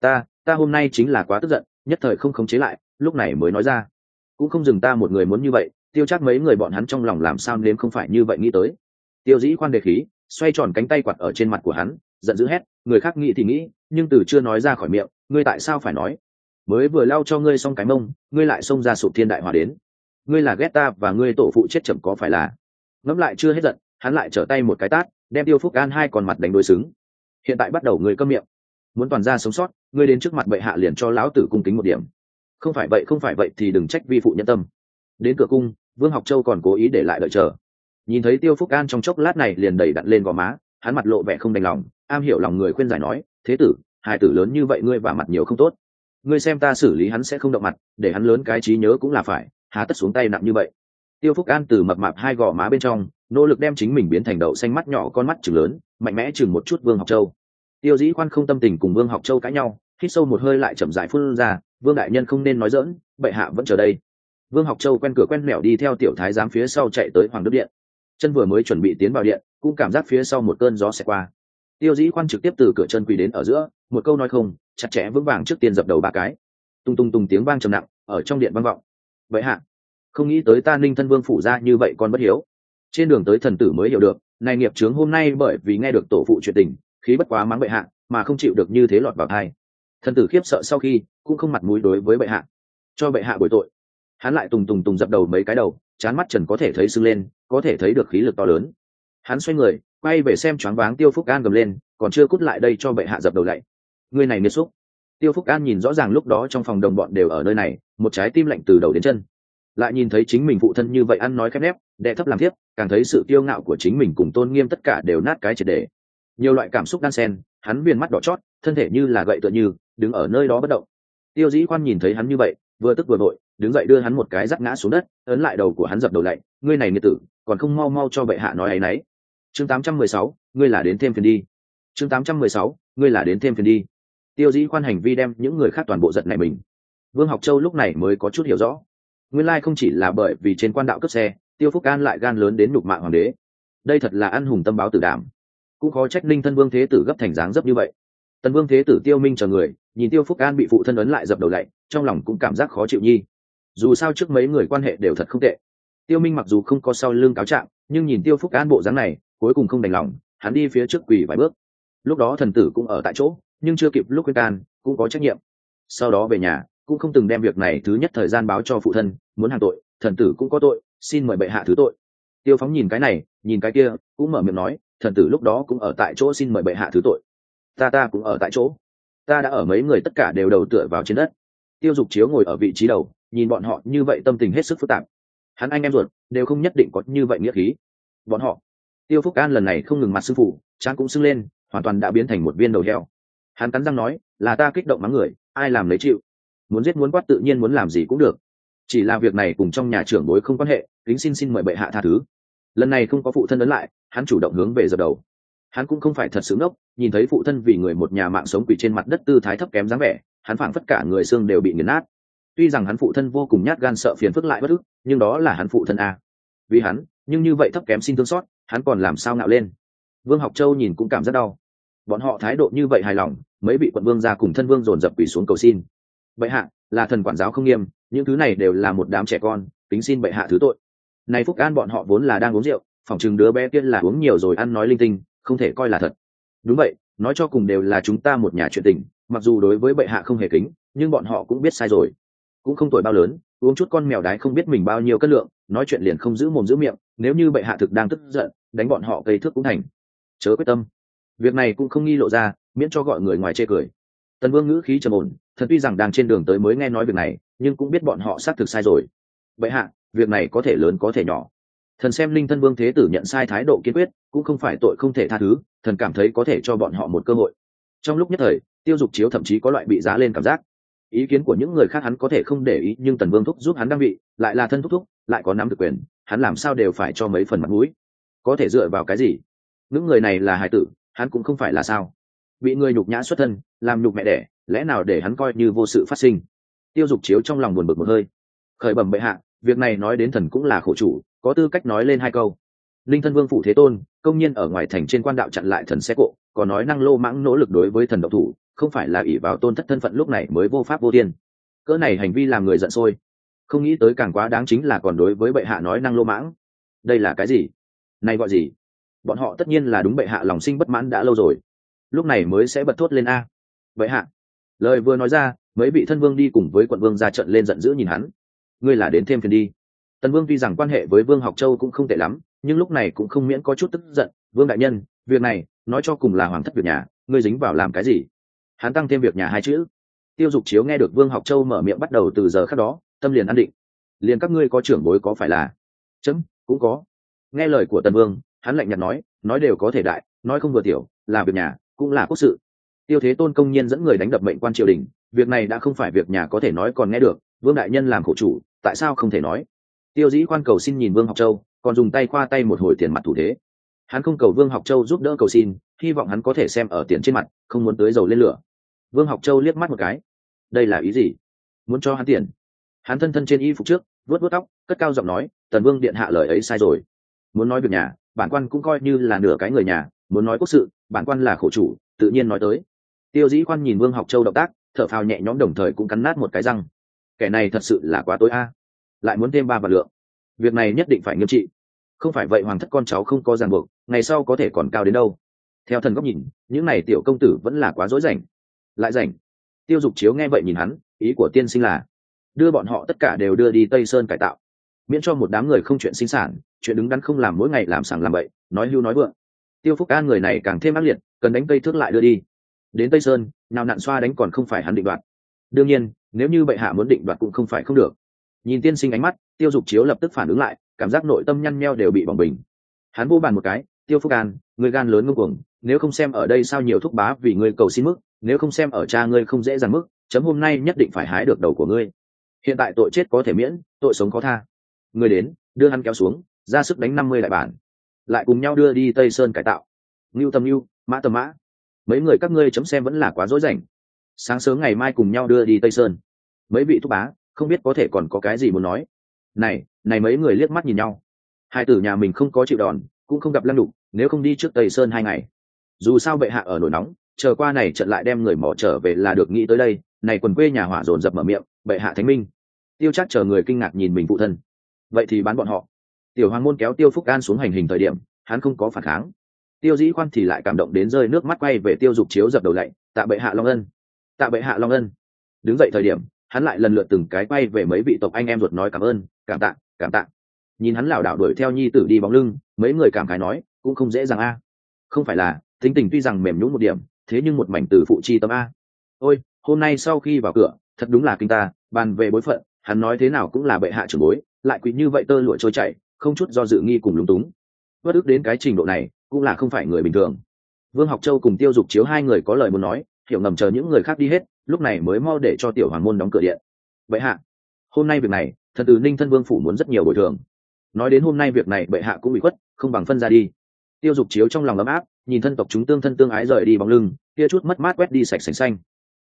ta hôm nay chính là quá tức giận, nhất thời không khống chế lại, lúc này mới nói ra. Cũng không dừng ta một người muốn như vậy, Tiêu chắc mấy người bọn hắn trong lòng làm sao nên không phải như vậy nghĩ tới. Tiêu Dĩ Khoan đề khí, xoay tròn cánh tay quạt ở trên mặt của hắn, giận dữ hét, người khác nghĩ thì nghĩ, nhưng từ chưa nói ra khỏi miệng, ngươi tại sao phải nói? Mới vừa lau cho ngươi xong cái mông, ngươi lại xông ra sụp thiên đại hòa đến. Ngươi là ghét ta và ngươi tổ phụ chết chậm có phải là? Ngẫm lại chưa hết giận, hắn lại trở tay một cái tát, đem Tiêu Phúc An hai con mặt đánh đối xứng. Hiện tại bắt đầu ngươi câm miệng, muốn toàn gia sống sót, ngươi đến trước mặt bệ hạ liền cho lão tử cung kính một điểm. Không phải vậy thì đừng trách vi phụ nhân tâm. Đến cửa cung, Vương Học Châu còn cố ý để lại đợi chờ. Nhìn thấy Tiêu Phúc An trong chốc lát này liền đầy đặn lên gò má, hắn mặt lộ vẻ không đành lòng, am hiểu lòng người khuyên giải nói, thế tử, hài tử lớn như vậy ngươi vả mặt nhiều không tốt. Ngươi xem ta xử lý hắn sẽ không động mặt, để hắn lớn cái trí nhớ cũng là phải, há tất xuống tay nặng như vậy. Tiêu Phúc An từ mập mạp hai gò má bên trong nỗ lực đem chính mình biến thành đậu xanh mắt nhỏ, con mắt chừng lớn, mạnh mẽ chừng một chút Vương Học Châu. Tiêu Dĩ Khoan không tâm tình cùng Vương Học Châu cãi nhau, hít sâu một hơi lại chậm rãi phun ra, Vương đại nhân không nên nói giỡn, bệ hạ vẫn chờ đây. Vương Học Châu quen cửa quen mẻo đi theo tiểu thái giám phía sau chạy tới Hoàng Đức Điện. Chân vừa mới chuẩn bị tiến vào điện, cũng cảm giác phía sau một cơn gió xẹt qua. Tiêu Dĩ Khoan trực tiếp từ cửa chân quỳ đến ở giữa, một câu nói không, chặt chẽ vững vàng trước tiên dập đầu 3 cái. Tung tung tung tiếng vang trầm nặng ở trong điện vang vọng. Bệ hạ, không nghĩ tới ta Ninh Thân Vương phủ ra như vậy con bất hiếu. Trên đường tới thần tử mới hiểu được, này nghiệp chướng hôm nay bởi vì nghe được tổ phụ chuyện tình, khí bất quá mắng bệ hạ, mà không chịu được như thế lọt vào tai. Thần tử khiếp sợ sau khi cũng không mặt mũi đối với bệ hạ, cho bệ hạ bồi tội. Hắn lại tùng tùng tùng dập đầu mấy cái đầu, chán mắt trần có thể thấy sưng lên, có thể thấy được khí lực to lớn. Hắn xoay người quay về xem choáng váng Tiêu Phúc An gầm lên, còn chưa cút lại đây cho bệ hạ dập đầu lạy. Người này nghiệt xúc. Tiêu Phúc An nhìn rõ ràng lúc đó trong phòng đồng bọn đều ở nơi này, một trái tim lạnh từ đầu đến chân. Lại nhìn thấy chính mình phụ thân như vậy ăn nói khép nép, đệ thấp làm thiếp, càng thấy sự kiêu ngạo của chính mình cùng tôn nghiêm tất cả đều nát cái triệt để. Nhiều loại cảm xúc đan xen, hắn viền mắt đỏ chót, thân thể như là gậy tựa như đứng ở nơi đó bất động. Tiêu Dĩ Khoan nhìn thấy hắn như vậy, vừa tức vừa vội, đứng dậy đưa hắn một cái giắt ngã xuống đất, ấn lại đầu của hắn dập đầu lạy, ngươi này nghiệt tử, còn không mau mau cho bệ hạ nói ấy nấy. Chương 816, ngươi là đến thêm phiền đi. Chương 816, ngươi là đến thêm phiền đi. Tiêu Dĩ Khoan hành vi đem những người khác toàn bộ giật nảy mình. Vương Học Châu lúc này mới có chút hiểu rõ, nguyên lai không chỉ là bởi vì trên quan đạo cướp xe, Tiêu Phúc An lại gan lớn đến nhục mạ hoàng đế. Đây thật là ăn hùng tâm báo tử đảm. Cũng khó trách Ninh Thân Vương thế tử gấp thành dáng dấp như vậy. Tần Vương thế tử Tiêu Minh chờ người nhìn Tiêu Phúc An bị phụ thân ấn lại dập đầu lạy, trong lòng cũng cảm giác khó chịu nhi. Dù sao trước mấy người quan hệ đều thật không tệ. Tiêu Minh mặc dù không có sau lưng cáo trạng, nhưng nhìn Tiêu Phúc An bộ dáng này, cuối cùng không đành lòng, hắn đi phía trước quỳ vài bước. Lúc đó thần tử cũng ở tại chỗ, nhưng chưa kịp lúc khuyên can, cũng có trách nhiệm. Sau đó về nhà, cũng không từng đem việc này thứ nhất thời gian báo cho phụ thân, muốn hàng tội, thần tử cũng có tội, xin mời bệ hạ thứ tội. Tiêu Phóng nhìn cái này, nhìn cái kia, cũng mở miệng nói, thần tử lúc đó cũng ở tại chỗ, xin mời bệ hạ thứ tội. Ta cũng ở tại chỗ, ta đã ở, mấy người tất cả đều đầu tựa vào trên đất. Tiêu Dục Chiếu ngồi ở vị trí đầu, nhìn bọn họ như vậy tâm tình hết sức phức tạp. Hắn anh em ruột đều không nhất định có như vậy nghĩa khí. Bọn họ, Tiêu Phúc An lần này không ngừng mặt sư phụ, trán cũng sưng lên, hoàn toàn đã biến thành một viên đầu heo. Hắn cắn răng nói, là ta kích động mắng người, ai làm lấy chịu, muốn giết muốn quát tự nhiên muốn làm gì cũng được, chỉ là việc này cùng trong nhà trưởng bối không quan hệ, kính xin mời bệ hạ tha thứ. Lần này không có phụ thân ấn lại, hắn chủ động hướng về dập đầu. Hắn cũng không phải thật sự ngốc, nhìn thấy phụ thân vì người một nhà mạng sống quỳ trên mặt đất tư thái thấp kém dáng vẻ, hắn phảng phất cả người xương đều bị nghiền nát. Tuy rằng hắn phụ thân vô cùng nhát gan sợ phiền phức lại bất ức, nhưng đó là hắn phụ thân a. Vì hắn, nhưng như vậy thấp kém xin thương xót, hắn còn làm sao ngạo lên. Vương Học Châu nhìn cũng cảm rất đau. Bọn họ thái độ như vậy hài lòng, mấy vị quận vương gia cùng thân vương dồn dập quỳ xuống cầu xin. Bệ hạ, là thần quản giáo không nghiêm, những thứ này đều là một đám trẻ con, kính xin bệ hạ thứ tội. Này Phúc An bọn họ vốn là đang uống rượu, phỏng chừng đứa bé kia là uống nhiều rồi ăn nói linh tinh, không thể coi là thật. Đúng vậy, nói cho cùng đều là chúng ta một nhà chuyện tình, mặc dù đối với bệ hạ không hề kính, nhưng bọn họ cũng biết sai rồi. Cũng không tuổi bao lớn, uống chút con mèo đái không biết mình bao nhiêu cân lượng, nói chuyện liền không giữ mồm giữ miệng, nếu như bệ hạ thực đang tức giận, đánh bọn họ cây thước cũng thành. Chớ quyết tâm. Việc này cũng không nghi lộ ra, miễn cho gọi người ngoài chê cười. Tần Vương ngữ khí trầm ổn, thần tuy rằng đang trên đường tới mới nghe nói việc này, nhưng cũng biết bọn họ xác thực sai rồi. Bệ hạ, việc này có thể lớn có thể nhỏ. Thần xem Linh Thân Vương Thế Tử nhận sai thái độ kiên quyết, cũng không phải tội không thể tha thứ, thần cảm thấy có thể cho bọn họ một cơ hội. Trong lúc nhất thời, Tiêu Dục Chiếu thậm chí có loại bị giá lên cảm giác. Ý kiến của những người khác hắn có thể không để ý, nhưng Tần Vương thúc giúp hắn đang vị, lại là thân thúc thúc, lại có nắm thực quyền, hắn làm sao đều phải cho mấy phần mặt mũi. Có thể dựa vào cái gì? Những người này là hài tử, hắn cũng không phải là sao? Bị người nhục nhã xuất thân, làm nhục mẹ đẻ, lẽ nào để hắn coi như vô sự phát sinh? Tiêu Dục Chiếu trong lòng buồn bực một hơi, khởi bẩm bệ hạ, việc này nói đến thần cũng là khổ chủ, có tư cách nói lên hai câu. Linh Thân Vương Phủ Thế Tôn công nhiên ở ngoài thành trên quan đạo chặn lại thần xe cộ, còn nói năng lô mãng nỗ lực đối với thần độc thủ, không phải là ỷ vào tôn thất thân phận lúc này mới vô pháp vô thiên. Cỡ này hành vi làm người giận sôi, không nghĩ tới càng quá đáng chính là còn đối với bệ hạ nói năng lô mãng. Đây là cái gì? Này gọi gì? Bọn họ tất nhiên là đúng bệ hạ lòng sinh bất mãn đã lâu rồi, lúc này mới sẽ bật thốt lên a. Bệ hạ. Lời vừa nói ra, mấy vị thân vương đi cùng với quận vương ra trận lên giận dữ nhìn hắn. Ngươi là đến thêm phiền đi. Tần Vương tuy rằng quan hệ với Vương Học Châu cũng không tệ lắm, nhưng lúc này cũng không miễn có chút tức giận. Vương đại nhân, việc này nói cho cùng là hoàng thất việc nhà, ngươi dính vào làm cái gì? Hắn tăng thêm việc nhà hai chữ. Tiêu Dục Chiếu nghe được Vương Học Châu mở miệng bắt đầu từ giờ khắc đó, tâm liền an định. Liền các ngươi có trưởng bối có phải là? Chấm, cũng có. Nghe lời của Tần Vương, hắn lạnh nhạt nói đều có thể đại, nói không vừa tiểu, là việc nhà, cũng là quốc sự. Tiêu Thế Tôn công nhiên dẫn người đánh đập mệnh quan triều đình, việc này đã không phải việc nhà có thể nói còn nghe được, Vương đại nhân làm khổ chủ, tại sao không thể nói? Tiêu Dĩ Khoan cầu xin nhìn Vương Học Châu, còn dùng tay khoa tay một hồi tiền mặt thủ thế. Hắn không cầu Vương Học Châu giúp đỡ cầu xin, hy vọng hắn có thể xem ở tiền trên mặt, không muốn tới dầu lên lửa. Vương Học Châu liếc mắt một cái, đây là ý gì? Muốn cho hắn tiền? Hắn thân trên y phục trước, vuốt tóc, cất cao giọng nói, Tần Vương điện hạ lời ấy sai rồi. Muốn nói việc nhà, bản quan cũng coi như là nửa cái người nhà, muốn nói quốc sự, bản quan là khổ chủ, tự nhiên nói tới. Tiêu Dĩ Khoan nhìn Vương Học Châu động tác, thở phào nhẹ nhõm đồng thời cũng cắn nát một cái răng. Kẻ này thật sự là quá tối a, lại muốn thêm 3 vạn lượng. Việc này nhất định phải nghiêm trị, không phải vậy hoàng thất con cháu không có ràng buộc, ngày sau có thể còn cao đến đâu. Theo thần góc nhìn, những này tiểu công tử vẫn là quá dối rảnh. Lại rảnh? Tiêu Dục Chiếu nghe vậy nhìn hắn, ý của tiên sinh là đưa bọn họ tất cả đều đưa đi Tây Sơn cải tạo, miễn cho một đám người không chuyện sinh sản, chuyện đứng đắn không làm, mỗi ngày làm sảng làm bậy, nói hưu nói vượng. Tiêu Phúc An người này càng thêm ác liệt, cần đánh cây thước lại đưa đi. Đến Tây Sơn, nào nặn xoa đánh còn không phải hắn định đoạt. Đương nhiên, nếu như bệ hạ muốn định đoạt cũng không phải không được. Nhìn tiên sinh ánh mắt, Tiêu Dục Chiếu lập tức phản ứng lại, cảm giác nội tâm nhăn nheo đều bị bỏng bình. Hắn vô bàn một cái, Tiêu Phúc An, người gan lớn ngông cuồng, nếu không xem ở đây sao nhiều thúc bá vì ngươi cầu xin mức, nếu không xem ở cha ngươi không dễ dàng mức, chấm hôm nay nhất định phải hái được đầu của ngươi. Hiện tại tội chết có thể miễn, tội sống có tha. Ngươi đến, đưa hắn kéo xuống, ra sức đánh 50 đại bản, lại cùng nhau đưa đi Tây Sơn cải tạo. Ngưu Tầm Ngưu, Mã Tầm Mã, mấy người các ngươi chấm xem vẫn là quá dối rảnh. Sáng sớm ngày mai cùng nhau đưa đi Tây Sơn. Mấy vị thúc bá, không biết có thể còn có cái gì muốn nói. Này mấy người liếc mắt nhìn nhau. Hai tử nhà mình không có chịu đòn, cũng không gặp lăng đục, nếu không đi trước Tây Sơn 2 ngày. Dù sao bệ hạ ở nổi nóng, chờ qua này trận lại đem người mỏ trở về là được. Nghĩ tới đây, này quần quê nhà hỏa dồn dập mở miệng, bệ hạ thánh minh. Tiêu Trác chờ người kinh ngạc nhìn mình phụ thân. Vậy thì bán bọn họ. Tiểu Hoàng môn kéo Tiêu Phúc An xuống hành hình thời điểm, hắn không có phản kháng. Tiêu Dĩ Khoan thì lại cảm động đến rơi nước mắt, quay về Tiêu Dục Chiếu dập đầu lạy, tạ bệ hạ long ân, tạ bệ hạ long ân. Đứng dậy thời điểm, hắn lại lần lượt từng cái quay về mấy vị tộc anh em ruột nói cảm ơn, cảm tạ, cảm tạ. Nhìn hắn lảo đảo đuổi theo nhi tử đi bóng lưng, mấy người cảm khái nói, cũng không dễ dàng a. Không phải là, tính tình tuy rằng mềm nhũn một điểm, thế nhưng một mảnh từ phụ chi tâm a. Ôi, hôm nay sau khi vào cửa, thật đúng là kinh ta, bàn về bối phận, hắn nói thế nào cũng là bệ hạ trưởng bối, lại quý như vậy tơ lụa trôi chảy, không chút do dự nghi cùng lúng túng. Bất ức đến cái trình độ này, cũng là không phải người bình thường. Vương Học Châu cùng Tiêu Dục Chiếu hai người có lời muốn nói, hiểu ngầm chờ những người khác đi hết, lúc này mới mau để cho tiểu hoàng môn đóng cửa điện. Bệ hạ, hôm nay việc này thần tử Ninh thân vương phủ muốn rất nhiều bồi thường. Nói đến hôm nay việc này bệ hạ cũng bị khuất, không bằng phân ra đi. Tiêu Dục Chiếu trong lòng ấm áp, nhìn thân tộc chúng tương thân tương ái rời đi bóng lưng, kia chút mất mát quét đi sạch sành xanh.